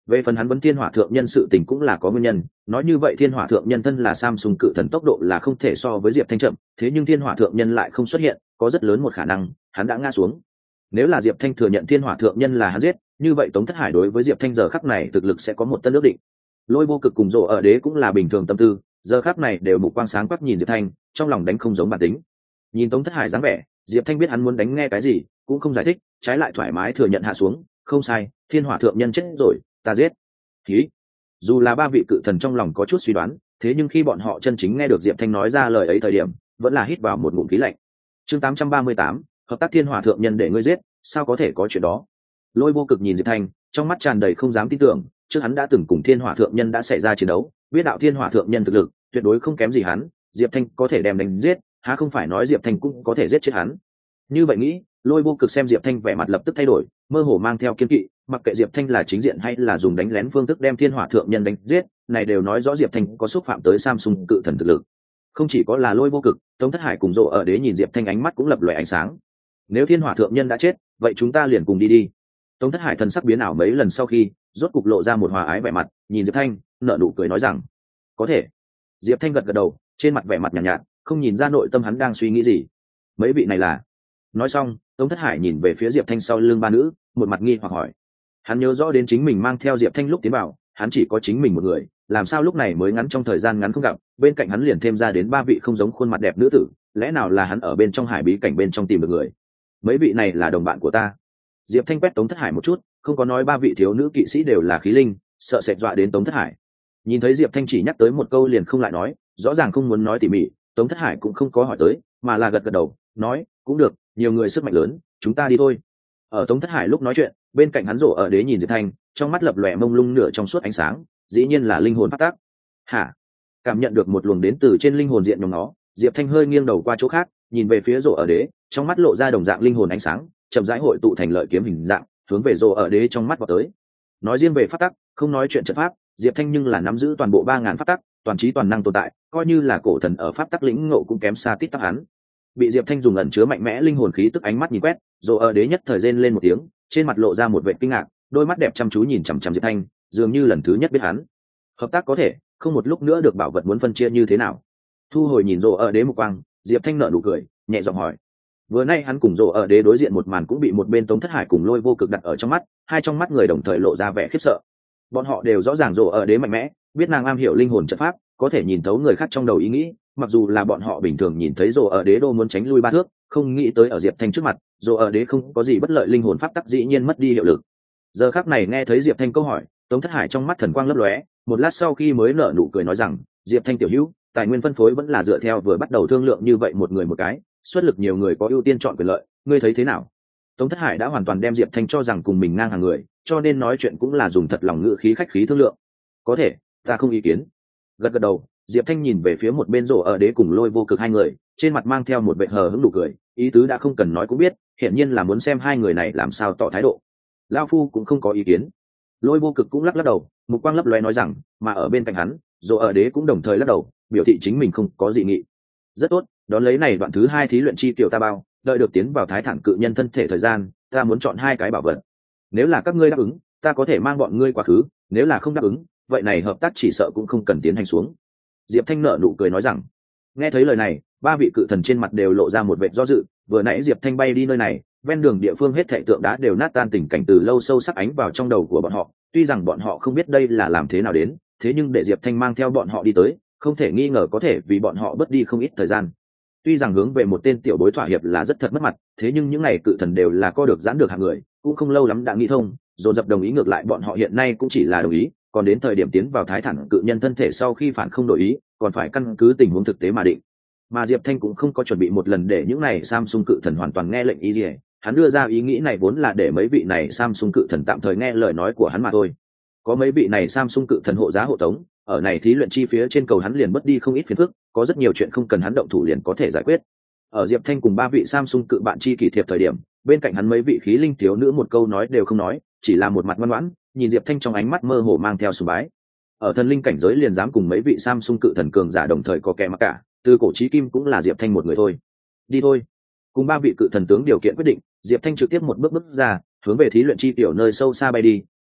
Về phần hắn vấn thiên hỏa thượng nhân sự tình cũng là có nguyên nhân, nói như vậy thiên hỏa thượng nhân thân là Samsung cự thần tốc độ là không thể so với Diệp Thanh chậm, thế nhưng thiên hỏa thượng nhân lại không xuất hiện, có rất lớn một khả năng hắn đã ngã xuống. Nếu là Diệp Thanh thừa nhận thiên hỏa thượng nhân là hắn giết, như vậy Tống Thất Hải đối với Diệp Thanh giờ khắc này thực lực sẽ có một tân ước định. Lôi Vô Cực cùng Dỗ ở đế cũng là bình thường tâm tư, giờ khắc này đều mục quang sáng quắc nhìn Diệp Thanh, trong lòng đánh không giống bản tính. Nhìn Tống Thất Hải dáng vẻ, Diệp Thanh biết hắn muốn đánh nghe cái gì, cũng không giải thích, trái lại thoải mái thừa nhận hạ xuống, không sai, thiên hỏa thượng nhân chết rồi, ta giết. Khí. Dù là ba vị cự thần trong lòng có chút suy đoán, thế nhưng khi bọn họ chân chính nghe được Diệp Thanh nói ra lời ấy thời điểm, vẫn là hít vào một ngụm khí lạnh. Chương tám trăm ba mươi tám, hợp tác thiên hỏa thượng nhân để ngươi giết, sao có thể có chuyện đó? Lôi Vô Cực nhìn Diệp Thanh, trong mắt tràn đầy không dám tin tưởng, trước hắn đã từng cùng thiên hỏa thượng nhân đã xảy ra chiến đấu, biết đạo thiên hỏa thượng nhân thực lực tuyệt đối không kém gì hắn, Diệp Thanh có thể đem đánh giết, há không phải nói Diệp Thanh cũng có thể giết chết hắn. Như vậy nghĩ, Lôi Vô Cực xem Diệp Thanh vẻ mặt lập tức thay đổi, mơ hồ mang theo kiên kỵ, mặc kệ Diệp Thanh là chính diện hay là dùng đánh lén phương thức đem thiên hỏa thượng nhân đánh giết, này đều nói rõ Diệp Thanh có xúc phạm tới Samsung cự thần thực lực. Không chỉ có là Lôi Vô Cực, Tống Thất Hải cùng Dỗ ở đế nhìn Diệp Thanh ánh mắt cũng lập lòe ánh sáng. Nếu thiên hỏa thượng nhân đã chết, vậy chúng ta liền cùng đi đi. Tống Thất Hải thần sắc biến ảo mấy lần sau khi, rốt cục lộ ra một hòa ái vẻ mặt, nhìn Diệp Thanh, nở nụ cười nói rằng, có thể. Diệp Thanh gật gật đầu, trên mặt vẻ mặt nhàn nhạt, nhạt, không nhìn ra nội tâm hắn đang suy nghĩ gì. Mấy vị này là? Nói xong, Tống Thất Hải nhìn về phía Diệp Thanh sau lưng ba nữ, một mặt nghi hoặc hỏi. Hắn nhớ rõ đến chính mình mang theo Diệp Thanh lúc tiến vào, hắn chỉ có chính mình một người, làm sao lúc này mới ngắn trong thời gian ngắn không gặp, bên cạnh hắn liền thêm ra đến ba vị không giống khuôn mặt đẹp nữ tử, lẽ nào là hắn ở bên trong hải bí cảnh bên trong tìm được người? Mấy vị này là đồng bạn của ta. Diệp Thanh quét Tống Thất Hải một chút, không có nói ba vị thiếu nữ kỵ sĩ đều là khí linh, sợ sệt dọa đến Tống Thất Hải. Nhìn thấy Diệp Thanh chỉ nhắc tới một câu liền không lại nói, rõ ràng không muốn nói tỉ mỉ, Tống Thất Hải cũng không có hỏi tới, mà là gật gật đầu, nói, cũng được, nhiều người sức mạnh lớn, chúng ta đi thôi. Ở Tống Thất Hải lúc nói chuyện, bên cạnh hắn Dỗ ở đế nhìn Diệp Thanh, trong mắt lập lòe mông lung nửa trong suốt ánh sáng, dĩ nhiên là linh hồn phát tác. Hả? Cảm nhận được một luồng đến từ trên linh hồn diện nhóm nó, Diệp Thanh hơi nghiêng đầu qua chỗ khác, nhìn về phía Dỗ ở đế, trong mắt lộ ra đồng dạng linh hồn ánh sáng, chậm rãi hội tụ thành lợi kiếm hình dạng, hướng về Dỗ ở đế trong mắt vào tới. Nói riêng về phát tắc, không nói chuyện trận pháp, Diệp Thanh nhưng là nắm giữ toàn bộ ba ngàn phát tắc, toàn trí toàn năng tồn tại, coi như là cổ thần ở pháp tắc lĩnh ngộ cũng kém xa tít tắc hắn. Bị Diệp Thanh dùng ẩn chứa mạnh mẽ linh hồn khí tức ánh mắt nhìn quét, Dỗ ở đế nhất thời rên lên một tiếng, trên mặt lộ ra một vẻ kinh ngạc, đôi mắt đẹp chăm chú nhìn chằm chằm Diệp Thanh, dường như lần thứ nhất biết hắn. Hợp tác có thể, không một lúc nữa được bảo vật muốn phân chia như thế nào? Thu hồi nhìn Dỗ ở đế một quang, Diệp Thanh nở nụ cười, nhẹ giọng hỏi. Vừa nay hắn cùng Dỗ ở đế đối diện một màn cũng bị một bên Tống Thất Hải cùng Lôi Vô Cực đặt ở trong mắt, hai trong mắt người đồng thời lộ ra vẻ khiếp sợ. Bọn họ đều rõ ràng Dỗ ở đế mạnh mẽ, biết nàng am hiểu linh hồn trận pháp, có thể nhìn thấu người khác trong đầu ý nghĩ, mặc dù là bọn họ bình thường nhìn thấy Dỗ ở đế đô muốn tránh lui ba thước, không nghĩ tới ở Diệp Thanh trước mặt, Dỗ ở đế không có gì bất lợi linh hồn pháp tắc dĩ nhiên mất đi hiệu lực. Giờ khắc này nghe thấy Diệp Thanh câu hỏi, Tống Thất Hải trong mắt thần quang lấp lóe, một lát sau khi mới nở nụ cười nói rằng, Diệp Thanh tiểu hữu, tài nguyên phân phối vẫn là dựa theo vừa bắt đầu thương lượng như vậy, một người một cái, xuất lực nhiều người có ưu tiên chọn quyền lợi, ngươi thấy thế nào? Tống Thất Hải đã hoàn toàn đem Diệp Thanh cho rằng cùng mình ngang hàng người, cho nên nói chuyện cũng là dùng thật lòng ngữ khí khách khí thương lượng. Có thể, ta không ý kiến. Gật gật đầu, Diệp Thanh nhìn về phía một bên Dỗ ở đế cùng Lôi Vô Cực hai người, trên mặt mang theo một vẻ hờ hững nụ cười, ý tứ đã không cần nói cũng biết, hiển nhiên là muốn xem hai người này làm sao tỏ thái độ. Lão phu cũng không có ý kiến. Lôi Vô Cực cũng lắc lắc đầu, mục quang lấp lóe nói rằng, mà ở bên cạnh hắn, Dỗ ở đế cũng đồng thời lắc đầu, biểu thị chính mình không có dị nghị. Rất tốt, đón lấy này đoạn thứ hai thí luyện chi tiểu ta bao, đợi được tiến vào thái thản cự nhân thân thể thời gian, ta muốn chọn hai cái bảo vật. Nếu là các ngươi đáp ứng, ta có thể mang bọn ngươi quá khứ, nếu là không đáp ứng, vậy này hợp tác chỉ sợ cũng không cần tiến hành xuống. Diệp Thanh nở nụ cười nói rằng. Nghe thấy lời này, ba vị cự thần trên mặt đều lộ ra một vẻ do dự, vừa nãy Diệp Thanh bay đi nơi này, ven đường địa phương hết thảy tượng đá đều nát tan, tình cảnh từ lâu sâu sắc ánh vào trong đầu của bọn họ, tuy rằng bọn họ không biết đây là làm thế nào đến, thế nhưng để Diệp Thanh mang theo bọn họ đi tới, không thể nghi ngờ có thể vì bọn họ bớt đi không ít thời gian. Tuy rằng hướng về một tên tiểu bối thỏa hiệp là rất thật mất mặt, thế nhưng những này cự thần đều là co được giãn được hạng người, cũng không lâu lắm đã nghĩ thông, dồn dập đồng ý, ngược lại bọn họ hiện nay cũng chỉ là đồng ý, còn đến thời điểm tiến vào thái thản cự nhân thân thể sau khi phản không đổi ý, còn phải căn cứ tình huống thực tế mà định. Mà Diệp Thanh cũng không có chuẩn bị một lần để những này Samsung cự thần hoàn toàn nghe lệnh ý gì, hắn đưa ra ý nghĩ này vốn là để mấy vị này Samsung cự thần tạm thời nghe lời nói của hắn mà thôi. Có mấy vị này Samsung cự thần hộ giá hộ tống, ở này thí luyện chi phía trên cầu hắn liền mất đi không ít phiền phức, có rất nhiều chuyện không cần hắn động thủ liền có thể giải quyết. Ở Diệp Thanh cùng ba vị Samsung cự bạn chi kỷ thiệp thời điểm, bên cạnh hắn mấy vị khí linh thiếu nữ một câu nói đều không nói, chỉ là một mặt ngoan ngoãn, nhìn Diệp Thanh trong ánh mắt mơ hồ mang theo sùng bái. Ở thần linh cảnh giới liền dám cùng mấy vị Samsung cự thần cường giả đồng thời có kẻ mặc cả, từ cổ chí kim cũng là Diệp Thanh một người thôi. Đi thôi. Cùng ba vị cự thần tướng điều kiện quyết định, Diệp Thanh trực tiếp một bước bước ra, hướng về thí luyện chi tiểu nơi sâu xa bay đi,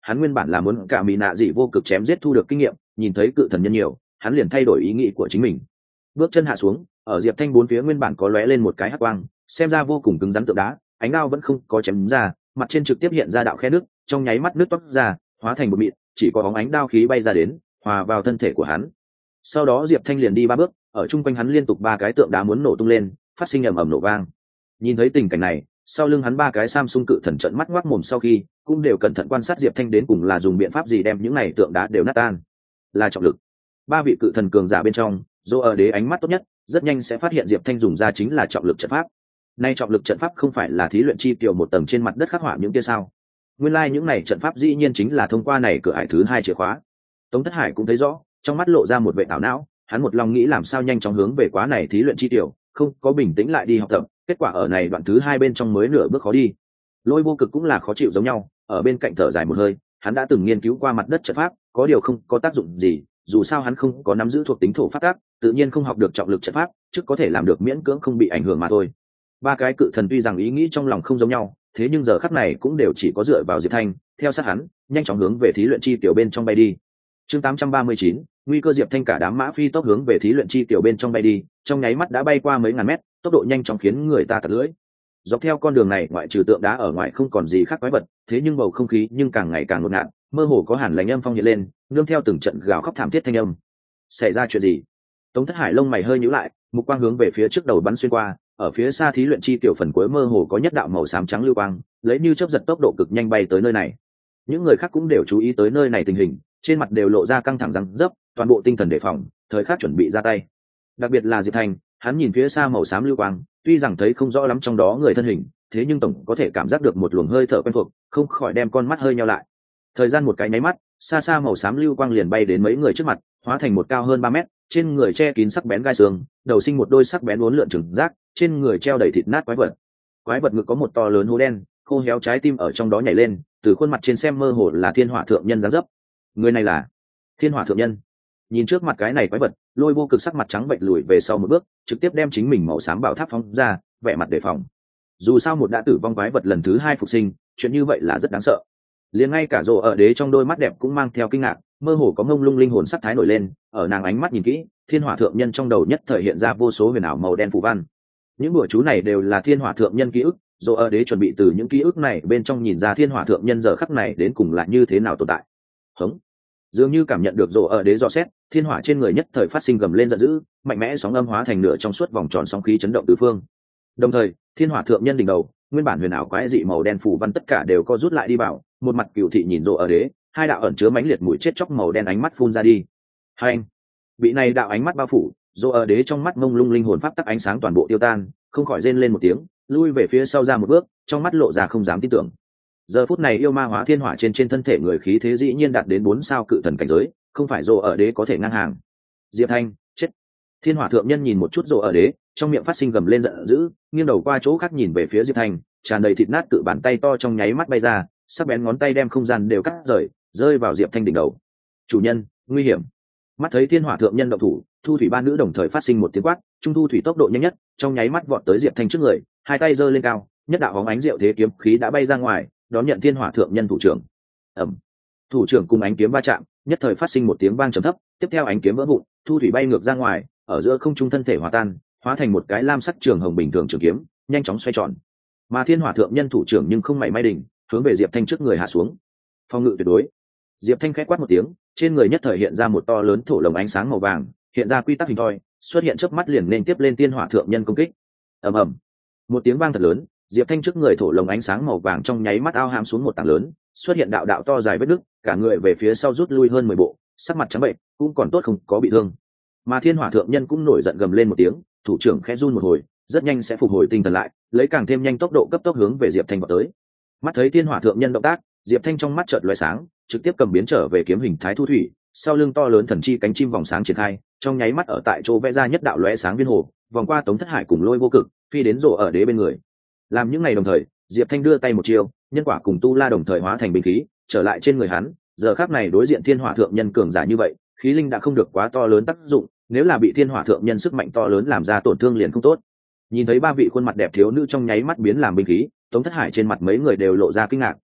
hắn nguyên bản là muốn cả mỹ nạ dị vô cực chém giết thu được kinh nghiệm, nhìn thấy cự thần nhân nhiều, hắn liền thay đổi ý nghĩ của chính mình. Bước chân hạ xuống, ở Diệp Thanh bốn phía nguyên bản có lóe lên một cái hắc quang, xem ra vô cùng cứng rắn tượng đá, ánh đao vẫn không có chém ra, mặt trên trực tiếp hiện ra đạo khe nước, trong nháy mắt nước toát ra, hóa thành một mịn, chỉ có bóng ánh đao khí bay ra đến, hòa vào thân thể của hắn. Sau đó Diệp Thanh liền đi ba bước, ở chung quanh hắn liên tục ba cái tượng đá muốn nổ tung lên, phát sinh ầm ầm nổ vang. Nhìn thấy tình cảnh này, sau lưng hắn ba cái Samsung cự thần trợn mắt ngoác mồm, sau khi cũng đều cẩn thận quan sát Diệp Thanh đến cùng là dùng biện pháp gì đem những này tượng đá đều nát tan. Là trọng lực. Ba vị cự thần cường giả bên trong, Dô ở đế ánh mắt tốt nhất, rất nhanh sẽ phát hiện Diệp Thanh dùng ra chính là trọng lực trận pháp. Nay trọng lực trận pháp không phải là thí luyện chi tiểu một tầng trên mặt đất khắc họa những kia sao? Nguyên lai like những này trận pháp dĩ nhiên chính là thông qua này cửa ải thứ hai chìa khóa. Tống Thất Hải cũng thấy rõ, trong mắt lộ ra một vẻ ảo não, hắn một lòng nghĩ làm sao nhanh chóng hướng về quá này thí luyện chi tiểu, không có bình tĩnh lại đi học tập, kết quả ở này đoạn thứ hai bên trong mới nửa bước khó đi. Lôi Vô Cực cũng là khó chịu giống nhau, ở bên cạnh thở dài một hơi, hắn đã từng nghiên cứu qua mặt đất trận pháp, có điều không có tác dụng gì, dù sao hắn không có nắm giữ thuộc tính thổ pháp tác, tự nhiên không học được trọng lực trận pháp, chứ có thể làm được miễn cưỡng không bị ảnh hưởng mà thôi. Ba cái cự thần tuy rằng ý nghĩ trong lòng không giống nhau, thế nhưng giờ khắc này cũng đều chỉ có dựa vào Diệp Thanh, theo sát hắn, nhanh chóng hướng về thí luyện chi tiểu bên trong bay đi. Chương tám trăm ba mươi chín, nguy cơ. Diệp Thanh cả đám mã phi tốc hướng về thí luyện chi tiểu bên trong bay đi, trong nháy mắt đã bay qua mấy ngàn mét, tốc độ nhanh chóng khiến người ta tạt lưỡi. Dọc theo con đường này ngoại trừ tượng đá ở ngoài không còn gì khác quái vật, thế nhưng bầu không khí nhưng càng ngày càng ngột ngạt, mơ hồ có hàn lãnh âm phong hiện lên, nương theo từng trận gào khóc thảm thiết thanh âm. Xảy ra chuyện gì? Tống Thất Hải lông mày hơi nhíu lại, mục quang hướng về phía trước đầu bắn xuyên qua, ở phía xa thí luyện chi tiểu phần cuối mơ hồ có nhất đạo màu xám trắng lưu quang, lấy như chớp giật tốc độ cực nhanh bay tới nơi này. Những người khác cũng đều chú ý tới nơi này tình hình, trên mặt đều lộ ra căng thẳng răng dấp, toàn bộ tinh thần đề phòng, thời khắc chuẩn bị ra tay. Đặc biệt là Diệp Thanh, hắn nhìn phía xa màu xám lưu quang, tuy rằng thấy không rõ lắm trong đó người thân hình, thế nhưng tổng có thể cảm giác được một luồng hơi thở quen thuộc, không khỏi đem con mắt hơi nheo lại. Thời gian một cái nháy mắt, xa xa màu xám lưu quang liền bay đến mấy người trước mặt, hóa thành một cao hơn ba mét, trên người che kín sắc bén gai xương, đầu sinh một đôi sắc bén uốn lượn trừng rác, trên người treo đầy thịt nát quái vật. Quái vật ngực có một to lớn hố đen, khô héo trái tim ở trong đó nhảy lên, từ khuôn mặt trên xem mơ hồ là Thiên Hỏa thượng nhân dáng dấp. Người này là Thiên Hỏa thượng nhân. Nhìn trước mặt cái này quái vật, Lôi Vô Cực sắc mặt trắng bệch lùi về sau một bước, trực tiếp đem chính mình màu xám bảo tháp phóng ra, vẻ mặt đề phòng. Dù sao một đã tử vong quái vật lần thứ hai phục sinh, chuyện như vậy là rất đáng sợ. Liền ngay cả Dỗ ở đế trong đôi mắt đẹp cũng mang theo kinh ngạc, mơ hồ có ngông lung linh hồn sắc thái nổi lên, ở nàng ánh mắt nhìn kỹ, Thiên Hỏa thượng nhân trong đầu nhất thời hiện ra vô số huyền ảo màu đen phù văn. Những bùa chú này đều là Thiên Hỏa thượng nhân ký ức, Dỗ ở đế chuẩn bị từ những ký ức này bên trong nhìn ra Thiên Hỏa thượng nhân giờ khắc này đến cùng là như thế nào tồn tại. Hống. Dường như cảm nhận được Dỗ ở đế dò xét, thiên hỏa trên người nhất thời phát sinh gầm lên giận dữ, mạnh mẽ sóng âm hóa thành nửa trong suốt vòng tròn sóng khí chấn động tứ phương. Đồng thời, Thiên Hỏa thượng nhân đỉnh đầu, nguyên bản huyền ảo quái dị màu đen phù văn tất cả đều co rút lại đi vào, một mặt cửu thị nhìn Dỗ ở đế, hai đạo ẩn chứa mãnh liệt mũi chết chóc màu đen ánh mắt phun ra đi. Hai anh, bị này đạo ánh mắt bao phủ, Dỗ ở đế trong mắt mông lung linh hồn pháp tắc ánh sáng toàn bộ tiêu tan, không khỏi rên lên một tiếng, lui về phía sau ra một bước, trong mắt lộ ra không dám tin tưởng. Giờ phút này yêu ma hóa thiên hỏa trên trên thân thể người khí thế dĩ nhiên đạt đến bốn sao cự thần cảnh giới, không phải Dỗ ở đế có thể ngang hàng. Diệp Thanh chết. Thiên Hỏa thượng nhân nhìn một chút Dỗ ở đế, trong miệng phát sinh gầm lên giận dữ, nghiêng đầu qua chỗ khác nhìn về phía Diệp Thanh, tràn đầy thịt nát cự bàn tay to trong nháy mắt bay ra, sắc bén ngón tay đem không gian đều cắt rời, rơi vào Diệp Thanh đỉnh đầu. Chủ nhân, nguy hiểm. Mắt thấy Thiên Hỏa thượng nhân động thủ, Thu Thủy ba nữ đồng thời phát sinh một tiếng quát, trung thu thủy tốc độ nhanh nhất, trong nháy mắt vọt tới Diệp Thanh trước người, hai tay giơ lên cao, nhất đạo bóng ánh diệu thế kiếm khí đã bay ra ngoài, đón nhận Thiên Hỏa thượng nhân thủ trưởng. Ầm. Thủ trưởng cùng ánh kiếm va chạm, nhất thời phát sinh một tiếng vang trầm thấp, tiếp theo ánh kiếm vỡ vụn, thu thủy bay ngược ra ngoài, ở giữa không trung thân thể hòa tan, hóa thành một cái lam sắc trường hồng bình thường trường kiếm, nhanh chóng xoay tròn. Mà Thiên Hỏa thượng nhân thủ trưởng nhưng không mảy may đình, hướng về Diệp Thanh trước người hạ xuống. Phong ngự tuyệt đối. Diệp Thanh khẽ quát một tiếng, trên người nhất thời hiện ra một to lớn thổ lồng ánh sáng màu vàng, hiện ra quy tắc hình thoi, xuất hiện chớp mắt liền nên tiếp lên Thiên Hỏa thượng nhân công kích. Ầm ầm. Một tiếng vang thật lớn, Diệp Thanh trước người thổ lồng ánh sáng màu vàng trong nháy mắt ao hãm xuống một tảng lớn, xuất hiện đạo đạo to dài vết nứt, cả người về phía sau rút lui hơn mười bộ, sắc mặt trắng bệnh, cũng còn tốt không có bị thương. Mà Thiên Hỏa thượng nhân cũng nổi giận gầm lên một tiếng, thủ trưởng khẽ run một hồi, rất nhanh sẽ phục hồi tinh thần lại, lấy càng thêm nhanh tốc độ cấp tốc hướng về Diệp Thanh vọt tới. Mắt thấy Thiên Hỏa thượng nhân động tác, Diệp Thanh trong mắt chợt lóe sáng, trực tiếp cầm biến trở về kiếm hình thái thu thủy, sau lưng to lớn thần chi cánh chim vòng sáng triển khai, trong nháy mắt ở tại chỗ vẽ ra nhất đạo lóe sáng viên hồ, vòng qua Tống Thất Hải cùng Lôi Vô Cực, phi đến Dỗ ở đế bên người. Làm những ngày đồng thời, Diệp Thanh đưa tay một chiêu, nhân quả cùng tu la đồng thời hóa thành binh khí, trở lại trên người hắn. Giờ khắc này đối diện Thiên Hỏa thượng nhân cường giả như vậy, khí linh đã không được quá to lớn tác dụng, nếu là bị Thiên Hỏa thượng nhân sức mạnh to lớn làm ra tổn thương liền không tốt. Nhìn thấy ba vị khuôn mặt đẹp thiếu nữ trong nháy mắt biến làm binh khí, Tống Thất Hải trên mặt mấy người đều lộ ra kinh ngạc,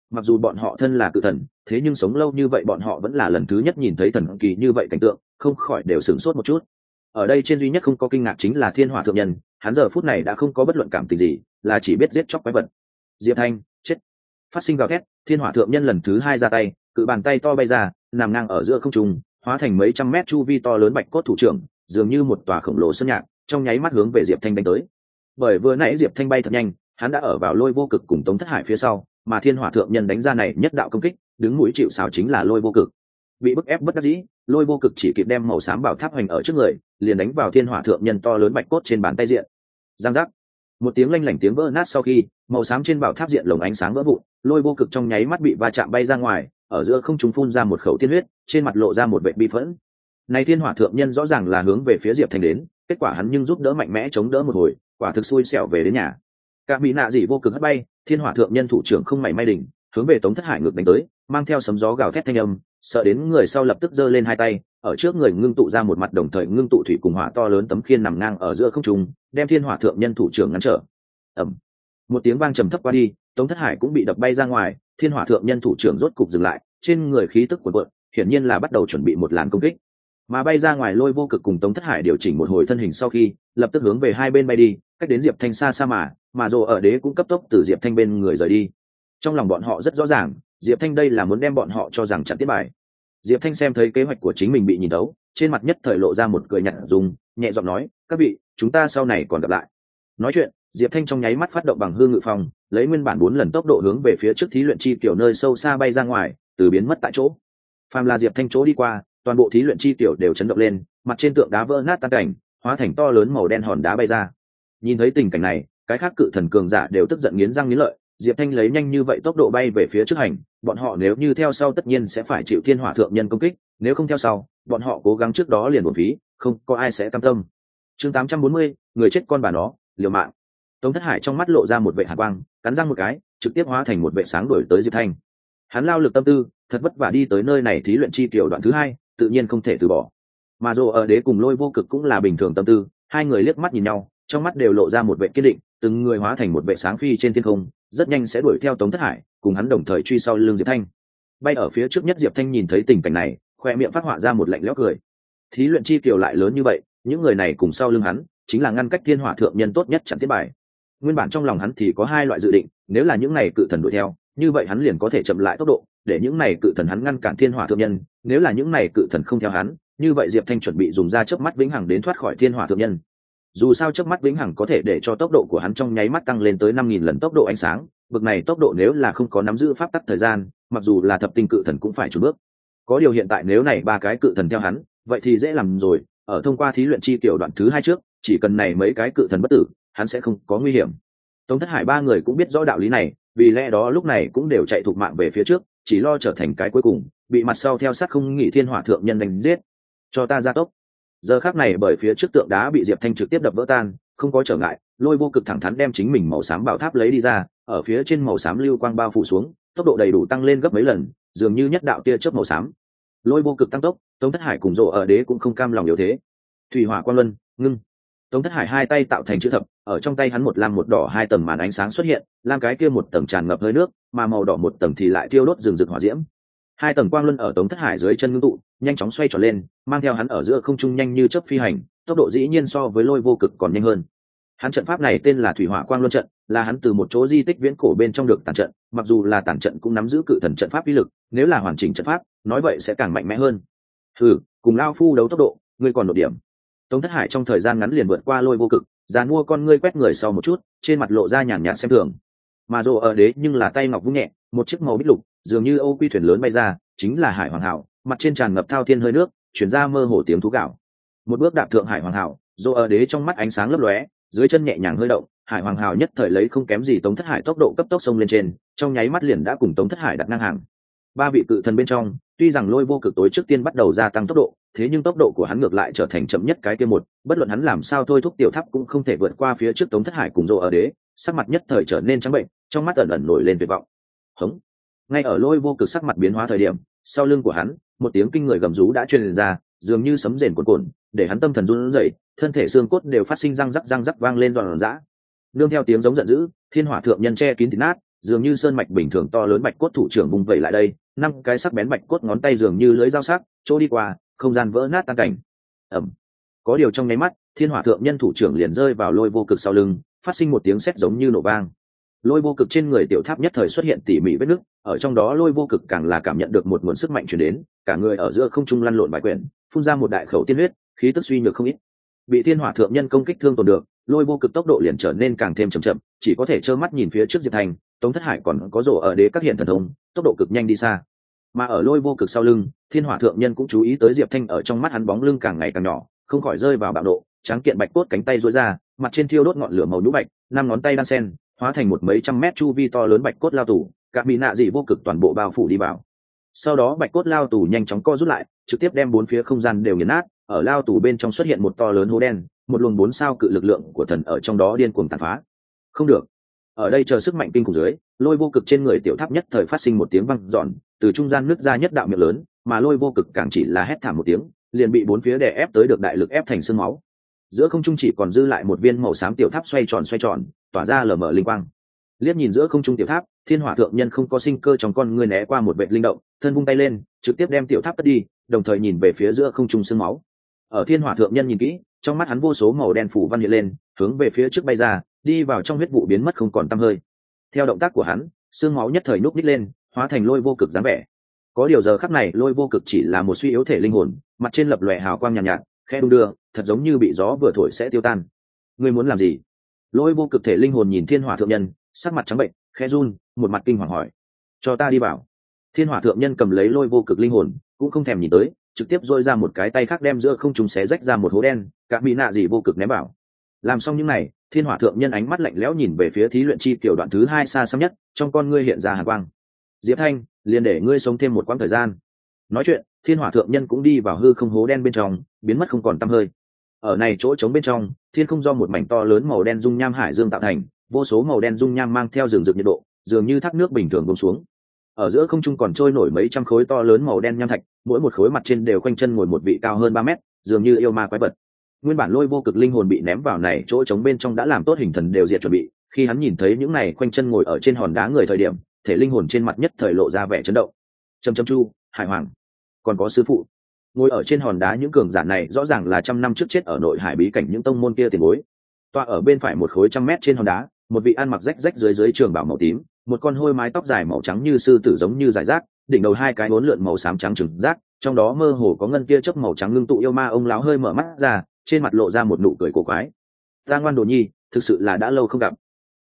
mặc dù bọn họ thân là cự thần, thế nhưng sống lâu như vậy bọn họ vẫn là lần thứ nhất nhìn thấy thần kỳ như vậy cảnh tượng, không khỏi đều sửng sốt một chút. Ở đây trên duy nhất không có kinh ngạc chính là thiên hỏa thượng nhân, hắn giờ phút này đã không có bất luận cảm tình gì, là chỉ biết giết chóc quái vật. Diệp Thanh chết. Phát sinh gào thét, thiên hỏa thượng nhân lần thứ hai ra tay, cự bàn tay to bay ra, nằm ngang ở giữa không trung, hóa thành mấy trăm mét chu vi to lớn bạch cốt thủ trưởng, dường như một tòa khổng lồ sơn nhạc, trong nháy mắt hướng về Diệp Thanh đánh tới. Bởi vừa nãy Diệp Thanh bay thật nhanh, hắn đã ở vào lôi vô cực cùng Tống Thất Hải phía sau, mà thiên hỏa thượng nhân đánh ra này nhất đạo công kích, đứng mũi chịu sào chính là lôi vô cực. Bị bức ép bất đắc dĩ, lôi vô cực chỉ kịp đem màu xám bảo tháp hoành ở trước người, liền đánh vào thiên hỏa thượng nhân to lớn bạch cốt trên bàn tay diện. Giang giác, một tiếng lanh lảnh tiếng vỡ nát sau khi màu xám trên bảo tháp diện lồng ánh sáng vỡ vụn, lôi vô cực trong nháy mắt bị va chạm bay ra ngoài, ở giữa không trung phun ra một khẩu tiên huyết, trên mặt lộ ra một vẻ bi phẫn. Này thiên hỏa thượng nhân rõ ràng là hướng về phía Diệp Thanh đến, kết quả hắn nhưng giúp đỡ mạnh mẽ chống đỡ một hồi, quả thực xui xẻo về đến nhà. Cả bị nạ dị vô cực hất bay, thiên hỏa thượng nhân thủ trưởng không mảy may đỉnh, hướng về Tống Thất Hải ngược đánh tới, mang theo sấm gió gào thét thanh âm, sợ đến người sau lập tức giơ lên hai tay, ở trước người ngưng tụ ra một mặt đồng thời ngưng tụ thủy cùng hỏa to lớn tấm khiên nằm ngang ở giữa không trung, đem thiên hỏa thượng nhân thủ trưởng ngăn trở. Ầm. Một tiếng vang trầm thấp qua đi, Tống Thất Hải cũng bị đập bay ra ngoài, thiên hỏa thượng nhân thủ trưởng rốt cục dừng lại, trên người khí tức cuồn cuộn, hiển nhiên là bắt đầu chuẩn bị một làn công kích. Mà bay ra ngoài lôi vô cực cùng Tống Thất Hải điều chỉnh một hồi thân hình sau khi, lập tức hướng về hai bên bay đi, cách đến Diệp Thanh xa xa mà, mà Dụ ở đế cũng cấp tốc từ Diệp Thanh bên người rời đi. Trong lòng bọn họ rất rõ ràng, Diệp Thanh đây là muốn đem bọn họ cho rằng chặn tiết bài. Diệp Thanh xem thấy kế hoạch của chính mình bị nhìn thấu, trên mặt nhất thời lộ ra một cười nhạt dùng, nhẹ giọng nói, các vị, chúng ta sau này còn gặp lại. Nói chuyện, Diệp Thanh trong nháy mắt phát động bằng hư ngự phong, lấy nguyên bản bốn lần tốc độ hướng về phía trước thí luyện chi tiểu nơi sâu xa bay ra ngoài, từ biến mất tại chỗ. Phàm là Diệp Thanh chỗ đi qua, toàn bộ thí luyện chi tiểu đều chấn động lên, mặt trên tượng đá vỡ nát tan cảnh, hóa thành to lớn màu đen hòn đá bay ra. Nhìn thấy tình cảnh này, cái khác cự thần cường giả đều tức giận nghiến răng nghiến lợi, Diệp Thanh lấy nhanh như vậy tốc độ bay về phía trước hành, bọn họ nếu như theo sau tất nhiên sẽ phải chịu thiên hỏa thượng nhân công kích, nếu không theo sau, bọn họ cố gắng trước đó liền uổng phí, không có ai sẽ cam tâm. Chương tám trăm bốn mươi, người chết con bà nó, liều mạng. Tống Thất Hải trong mắt lộ ra một vệ hàn quang, cắn răng một cái, trực tiếp hóa thành một vệ sáng đuổi tới Diệp Thanh. Hắn lao lực tâm tư, thật vất vả đi tới nơi này thí luyện chi tiểu đoạn thứ hai, tự nhiên không thể từ bỏ. Mà Dụ ở đế cùng lôi vô cực cũng là bình thường tâm tư, hai người liếc mắt nhìn nhau, trong mắt đều lộ ra một vệ kiên định, từng người hóa thành một vệ sáng phi trên thiên không, rất nhanh sẽ đuổi theo Tống Thất Hải, cùng hắn đồng thời truy sau lưng Diệp Thanh. Bay ở phía trước nhất Diệp Thanh nhìn thấy tình cảnh này, khoe miệng phát họa ra một lạnh lẽo cười. Thí luyện chi tiểu lại lớn như vậy, những người này cùng sau lưng hắn, chính là ngăn cách thiên hỏa thượng nhân tốt nhất chặn tiết bài. Nguyên bản trong lòng hắn thì có hai loại dự định, nếu là những này cự thần đuổi theo, như vậy hắn liền có thể chậm lại tốc độ, để những này cự thần hắn ngăn cản thiên hỏa thượng nhân, nếu là những này cự thần không theo hắn, như vậy Diệp Thanh chuẩn bị dùng ra chớp mắt vĩnh hằng đến thoát khỏi thiên hỏa thượng nhân. Dù sao chớp mắt vĩnh hằng có thể để cho tốc độ của hắn trong nháy mắt tăng lên tới năm nghìn lần tốc độ ánh sáng, bực này tốc độ nếu là không có nắm giữ pháp tắc thời gian, mặc dù là thập tinh cự thần cũng phải chùn bước. Có điều hiện tại nếu này ba cái cự thần theo hắn, vậy thì dễ làm rồi, ở thông qua thí luyện chi tiểu đoạn thứ hai trước, chỉ cần này mấy cái cự thần bất tử, hắn sẽ không có nguy hiểm. Tống Thất Hải ba người cũng biết rõ đạo lý này, vì lẽ đó lúc này cũng đều chạy thục mạng về phía trước, chỉ lo trở thành cái cuối cùng, bị mặt sau theo sát không nghỉ thiên hỏa thượng nhân đánh giết. Cho ta ra tốc. Giờ khắc này bởi phía trước tượng đá bị Diệp Thanh trực tiếp đập vỡ tan, không có trở ngại, lôi vô cực thẳng thắn đem chính mình màu xám bảo tháp lấy đi ra, ở phía trên màu xám lưu quang bao phủ xuống, tốc độ đầy đủ tăng lên gấp mấy lần, dường như nhất đạo tia chớp màu xám. Lôi vô cực tăng tốc, Tống Thất Hải cùng Dụ ở đế cũng không cam lòng yếu thế. Thủy hỏa quang luân, ngưng. Tống Thất Hải hai tay tạo thành chữ thập, ở trong tay hắn một lam một đỏ hai tầng màn ánh sáng xuất hiện, lam cái kia một tầng tràn ngập hơi nước, mà màu đỏ một tầng thì lại thiêu đốt rừng rực hỏa diễm. Hai tầng quang luân ở Tống Thất Hải dưới chân ngưng tụ, nhanh chóng xoay tròn lên, mang theo hắn ở giữa không trung nhanh như chớp phi hành, tốc độ dĩ nhiên so với lôi vô cực còn nhanh hơn. Hắn trận pháp này tên là Thủy Hỏa Quang Luân trận, là hắn từ một chỗ di tích viễn cổ bên trong được tản trận, mặc dù là tản trận cũng nắm giữ cự thần trận pháp uy lực, nếu là hoàn chỉnh trận pháp, nói vậy sẽ càng mạnh mẽ hơn. Hừ, cùng lao phu đấu tốc độ, ngươi còn một điểm. Tống Thất Hải trong thời gian ngắn liền vượt qua lôi vô cực, giàn mua con ngươi quét người sau một chút, trên mặt lộ ra nhàn nhạt xem thường. Mà Dụ ở đế nhưng là tay ngọc vung nhẹ, một chiếc màu bích lục, dường như Âu Quy thuyền lớn bay ra, chính là Hải Hoàng Hạo, mặt trên tràn ngập thao thiên hơi nước, truyền ra mơ hồ tiếng thú gạo. Một bước đạp thượng Hải Hoàng Hạo, Dụ ở đế trong mắt ánh sáng lấp lóe, dưới chân nhẹ nhàng hơi động, Hải Hoàng Hạo nhất thời lấy không kém gì Tống Thất Hải tốc độ cấp tốc xông lên trên, trong nháy mắt liền đã cùng Tống Thất Hải đặt ngang hàng. Ba vị cự thần bên trong, tuy rằng lôi vô cực tối trước tiên bắt đầu gia tăng tốc độ, thế nhưng tốc độ của hắn ngược lại trở thành chậm nhất cái kia một, bất luận hắn làm sao thôi thúc tiểu tháp cũng không thể vượt qua phía trước Tống Thất Hải cùng Dụ ở đế, sắc mặt nhất thời trở nên trắng bệnh, trong mắt ẩn ẩn nổi lên tuyệt vọng. Hống! Ngay ở lôi vô cực sắc mặt biến hóa thời điểm, sau lưng của hắn, một tiếng kinh người gầm rú đã truyền ra, dường như sấm rền cuồn cuộn, để hắn tâm thần run rẩy, thân thể xương cốt đều phát sinh răng rắc răng rắc vang lên giòn giã. Nương theo tiếng giống giận dữ, thiên hỏa thượng nhân che kín thịt nát, dường như sơn mạch bình thường to lớn bạch cốt thủ trưởng vùng vẩy lại đây, năm cái sắc bén bạch cốt ngón tay dường như lưới dao sắc, chỗ đi qua không gian vỡ nát tan cảnh. Ẩm. Có điều trong nháy mắt, thiên hỏa thượng nhân thủ trưởng liền rơi vào lôi vô cực sau lưng, phát sinh một tiếng sét giống như nổ vang. Lôi vô cực trên người tiểu tháp nhất thời xuất hiện tỉ mỉ vết nứt, ở trong đó lôi vô cực càng là cảm nhận được một nguồn sức mạnh truyền đến, cả người ở giữa không trung lăn lộn vài quyển, phun ra một đại khẩu tiên huyết, khí tức suy nhược không ít. Bị thiên hỏa thượng nhân công kích thương tổn được, lôi vô cực tốc độ liền trở nên càng thêm chậm chậm, chỉ có thể trơ mắt nhìn phía trước Diệp Thanh, Tống Thất Hải còn có rổ ở đế các hiện thần thông, tốc độ cực nhanh đi xa. Mà ở lôi vô cực sau lưng, thiên hỏa thượng nhân cũng chú ý tới Diệp Thanh ở trong mắt hắn bóng lưng càng ngày càng nhỏ, không khỏi rơi vào bạo độ, tráng kiện bạch cốt cánh tay duỗi ra, mặt trên thiêu đốt ngọn lửa màu nhũ bạch, năm ngón tay đan sen, hóa thành một mấy trăm mét chu vi to lớn bạch cốt lao tù, các mỹ nạ dị vô cực toàn bộ bao phủ đi vào. Sau đó bạch cốt lao tù nhanh chóng co rút lại, trực tiếp đem bốn phía không gian đều nghiền nát, ở lao tù bên trong xuất hiện một to lớn hố đen, một luồng bốn sao cự lực lượng của thần ở trong đó điên cuồng tàn phá. Không được. Ở đây chờ sức mạnh kinh khủng dưới, lôi vô cực trên người tiểu tháp nhất thời phát sinh một tiếng vang dọn, từ trung gian nứt ra nhất đạo miệng lớn, mà lôi vô cực càng chỉ là hét thảm một tiếng, liền bị bốn phía đè ép tới được đại lực ép thành xương máu. Giữa không trung chỉ còn dư lại một viên màu xám tiểu tháp xoay tròn xoay tròn, tỏa ra lờ mờ linh quang. Liếc nhìn giữa không trung tiểu tháp, thiên hỏa thượng nhân không có sinh cơ trong con người né qua một vệt linh động, thân vung tay lên, trực tiếp đem tiểu tháp cất đi, đồng thời nhìn về phía giữa không trung xương máu. Ở thiên hỏa thượng nhân nhìn kỹ, trong mắt hắn vô số màu đen phủ văn hiện lên, hướng về phía trước bay ra, đi vào trong huyết vụ biến mất không còn tăm hơi. Theo động tác của hắn, xương máu nhất thời núp ních lên, hóa thành lôi vô cực dáng vẻ. Có điều giờ khắc này lôi vô cực chỉ là một suy yếu thể linh hồn, mặt trên lập lòe hào quang nhàn nhạt, nhạt, khẽ đung đưa, thật giống như bị gió vừa thổi sẽ tiêu tan. Ngươi muốn làm gì? Lôi vô cực thể linh hồn nhìn thiên hỏa thượng nhân, sắc mặt trắng bệnh, khẽ run, một mặt kinh hoàng hỏi. Cho ta đi vào. Thiên hỏa thượng nhân cầm lấy lôi vô cực linh hồn, cũng không thèm nhìn tới, trực tiếp dôi ra một cái tay khác đem giữa không trung xé rách ra một hố đen, cả bị nạ gì vô cực ném vào. Làm xong những này, thiên hỏa thượng nhân ánh mắt lạnh lẽo nhìn về phía thí luyện chi tiểu đoạn thứ hai xa xăm nhất, trong con ngươi hiện ra hàn quang. Diệp Thanh, liền để ngươi sống thêm một quãng thời gian. Nói chuyện, thiên hỏa thượng nhân cũng đi vào hư không hố đen bên trong, biến mất không còn tăm hơi. Ở này chỗ trống bên trong, thiên không do một mảnh to lớn màu đen dung nham hải dương tạo thành, vô số màu đen dung nham mang theo rừng rực nhiệt độ, dường như thác nước bình thường buông xuống. Ở giữa không trung còn trôi nổi mấy trăm khối to lớn màu đen nham thạch, mỗi một khối mặt trên đều quanh chân ngồi một vị cao hơn ba mét, dường như yêu ma quái vật. Nguyên bản lôi vô cực linh hồn bị ném vào này chỗ trống bên trong đã làm tốt hình thần đều diệt chuẩn bị, khi hắn nhìn thấy những này quanh chân ngồi ở trên hòn đá người thời điểm, thể linh hồn trên mặt nhất thời lộ ra vẻ chấn động. Trầm trầm chu, Hải Hoàng, còn có sư phụ. Ngồi ở trên hòn đá những cường giả này rõ ràng là trăm năm trước chết ở nội hải bí cảnh những tông môn kia tiền bối. Tọa ở bên phải một khối trăm mét trên hòn đá, một vị ăn mặc rách rách dưới dưới trường bảo màu tím, một con hôi mái tóc dài màu trắng như sư tử giống như giải rác, đỉnh đầu hai cái uốn lượn màu xám trắng trừng rác, trong đó mơ hồ có ngân kia chớp màu trắng ngưng tụ yêu ma ông lão hơi mở mắt ra, trên mặt lộ ra một nụ cười cổ quái. Ta ngoan đồ nhi, thực sự là đã lâu không gặp.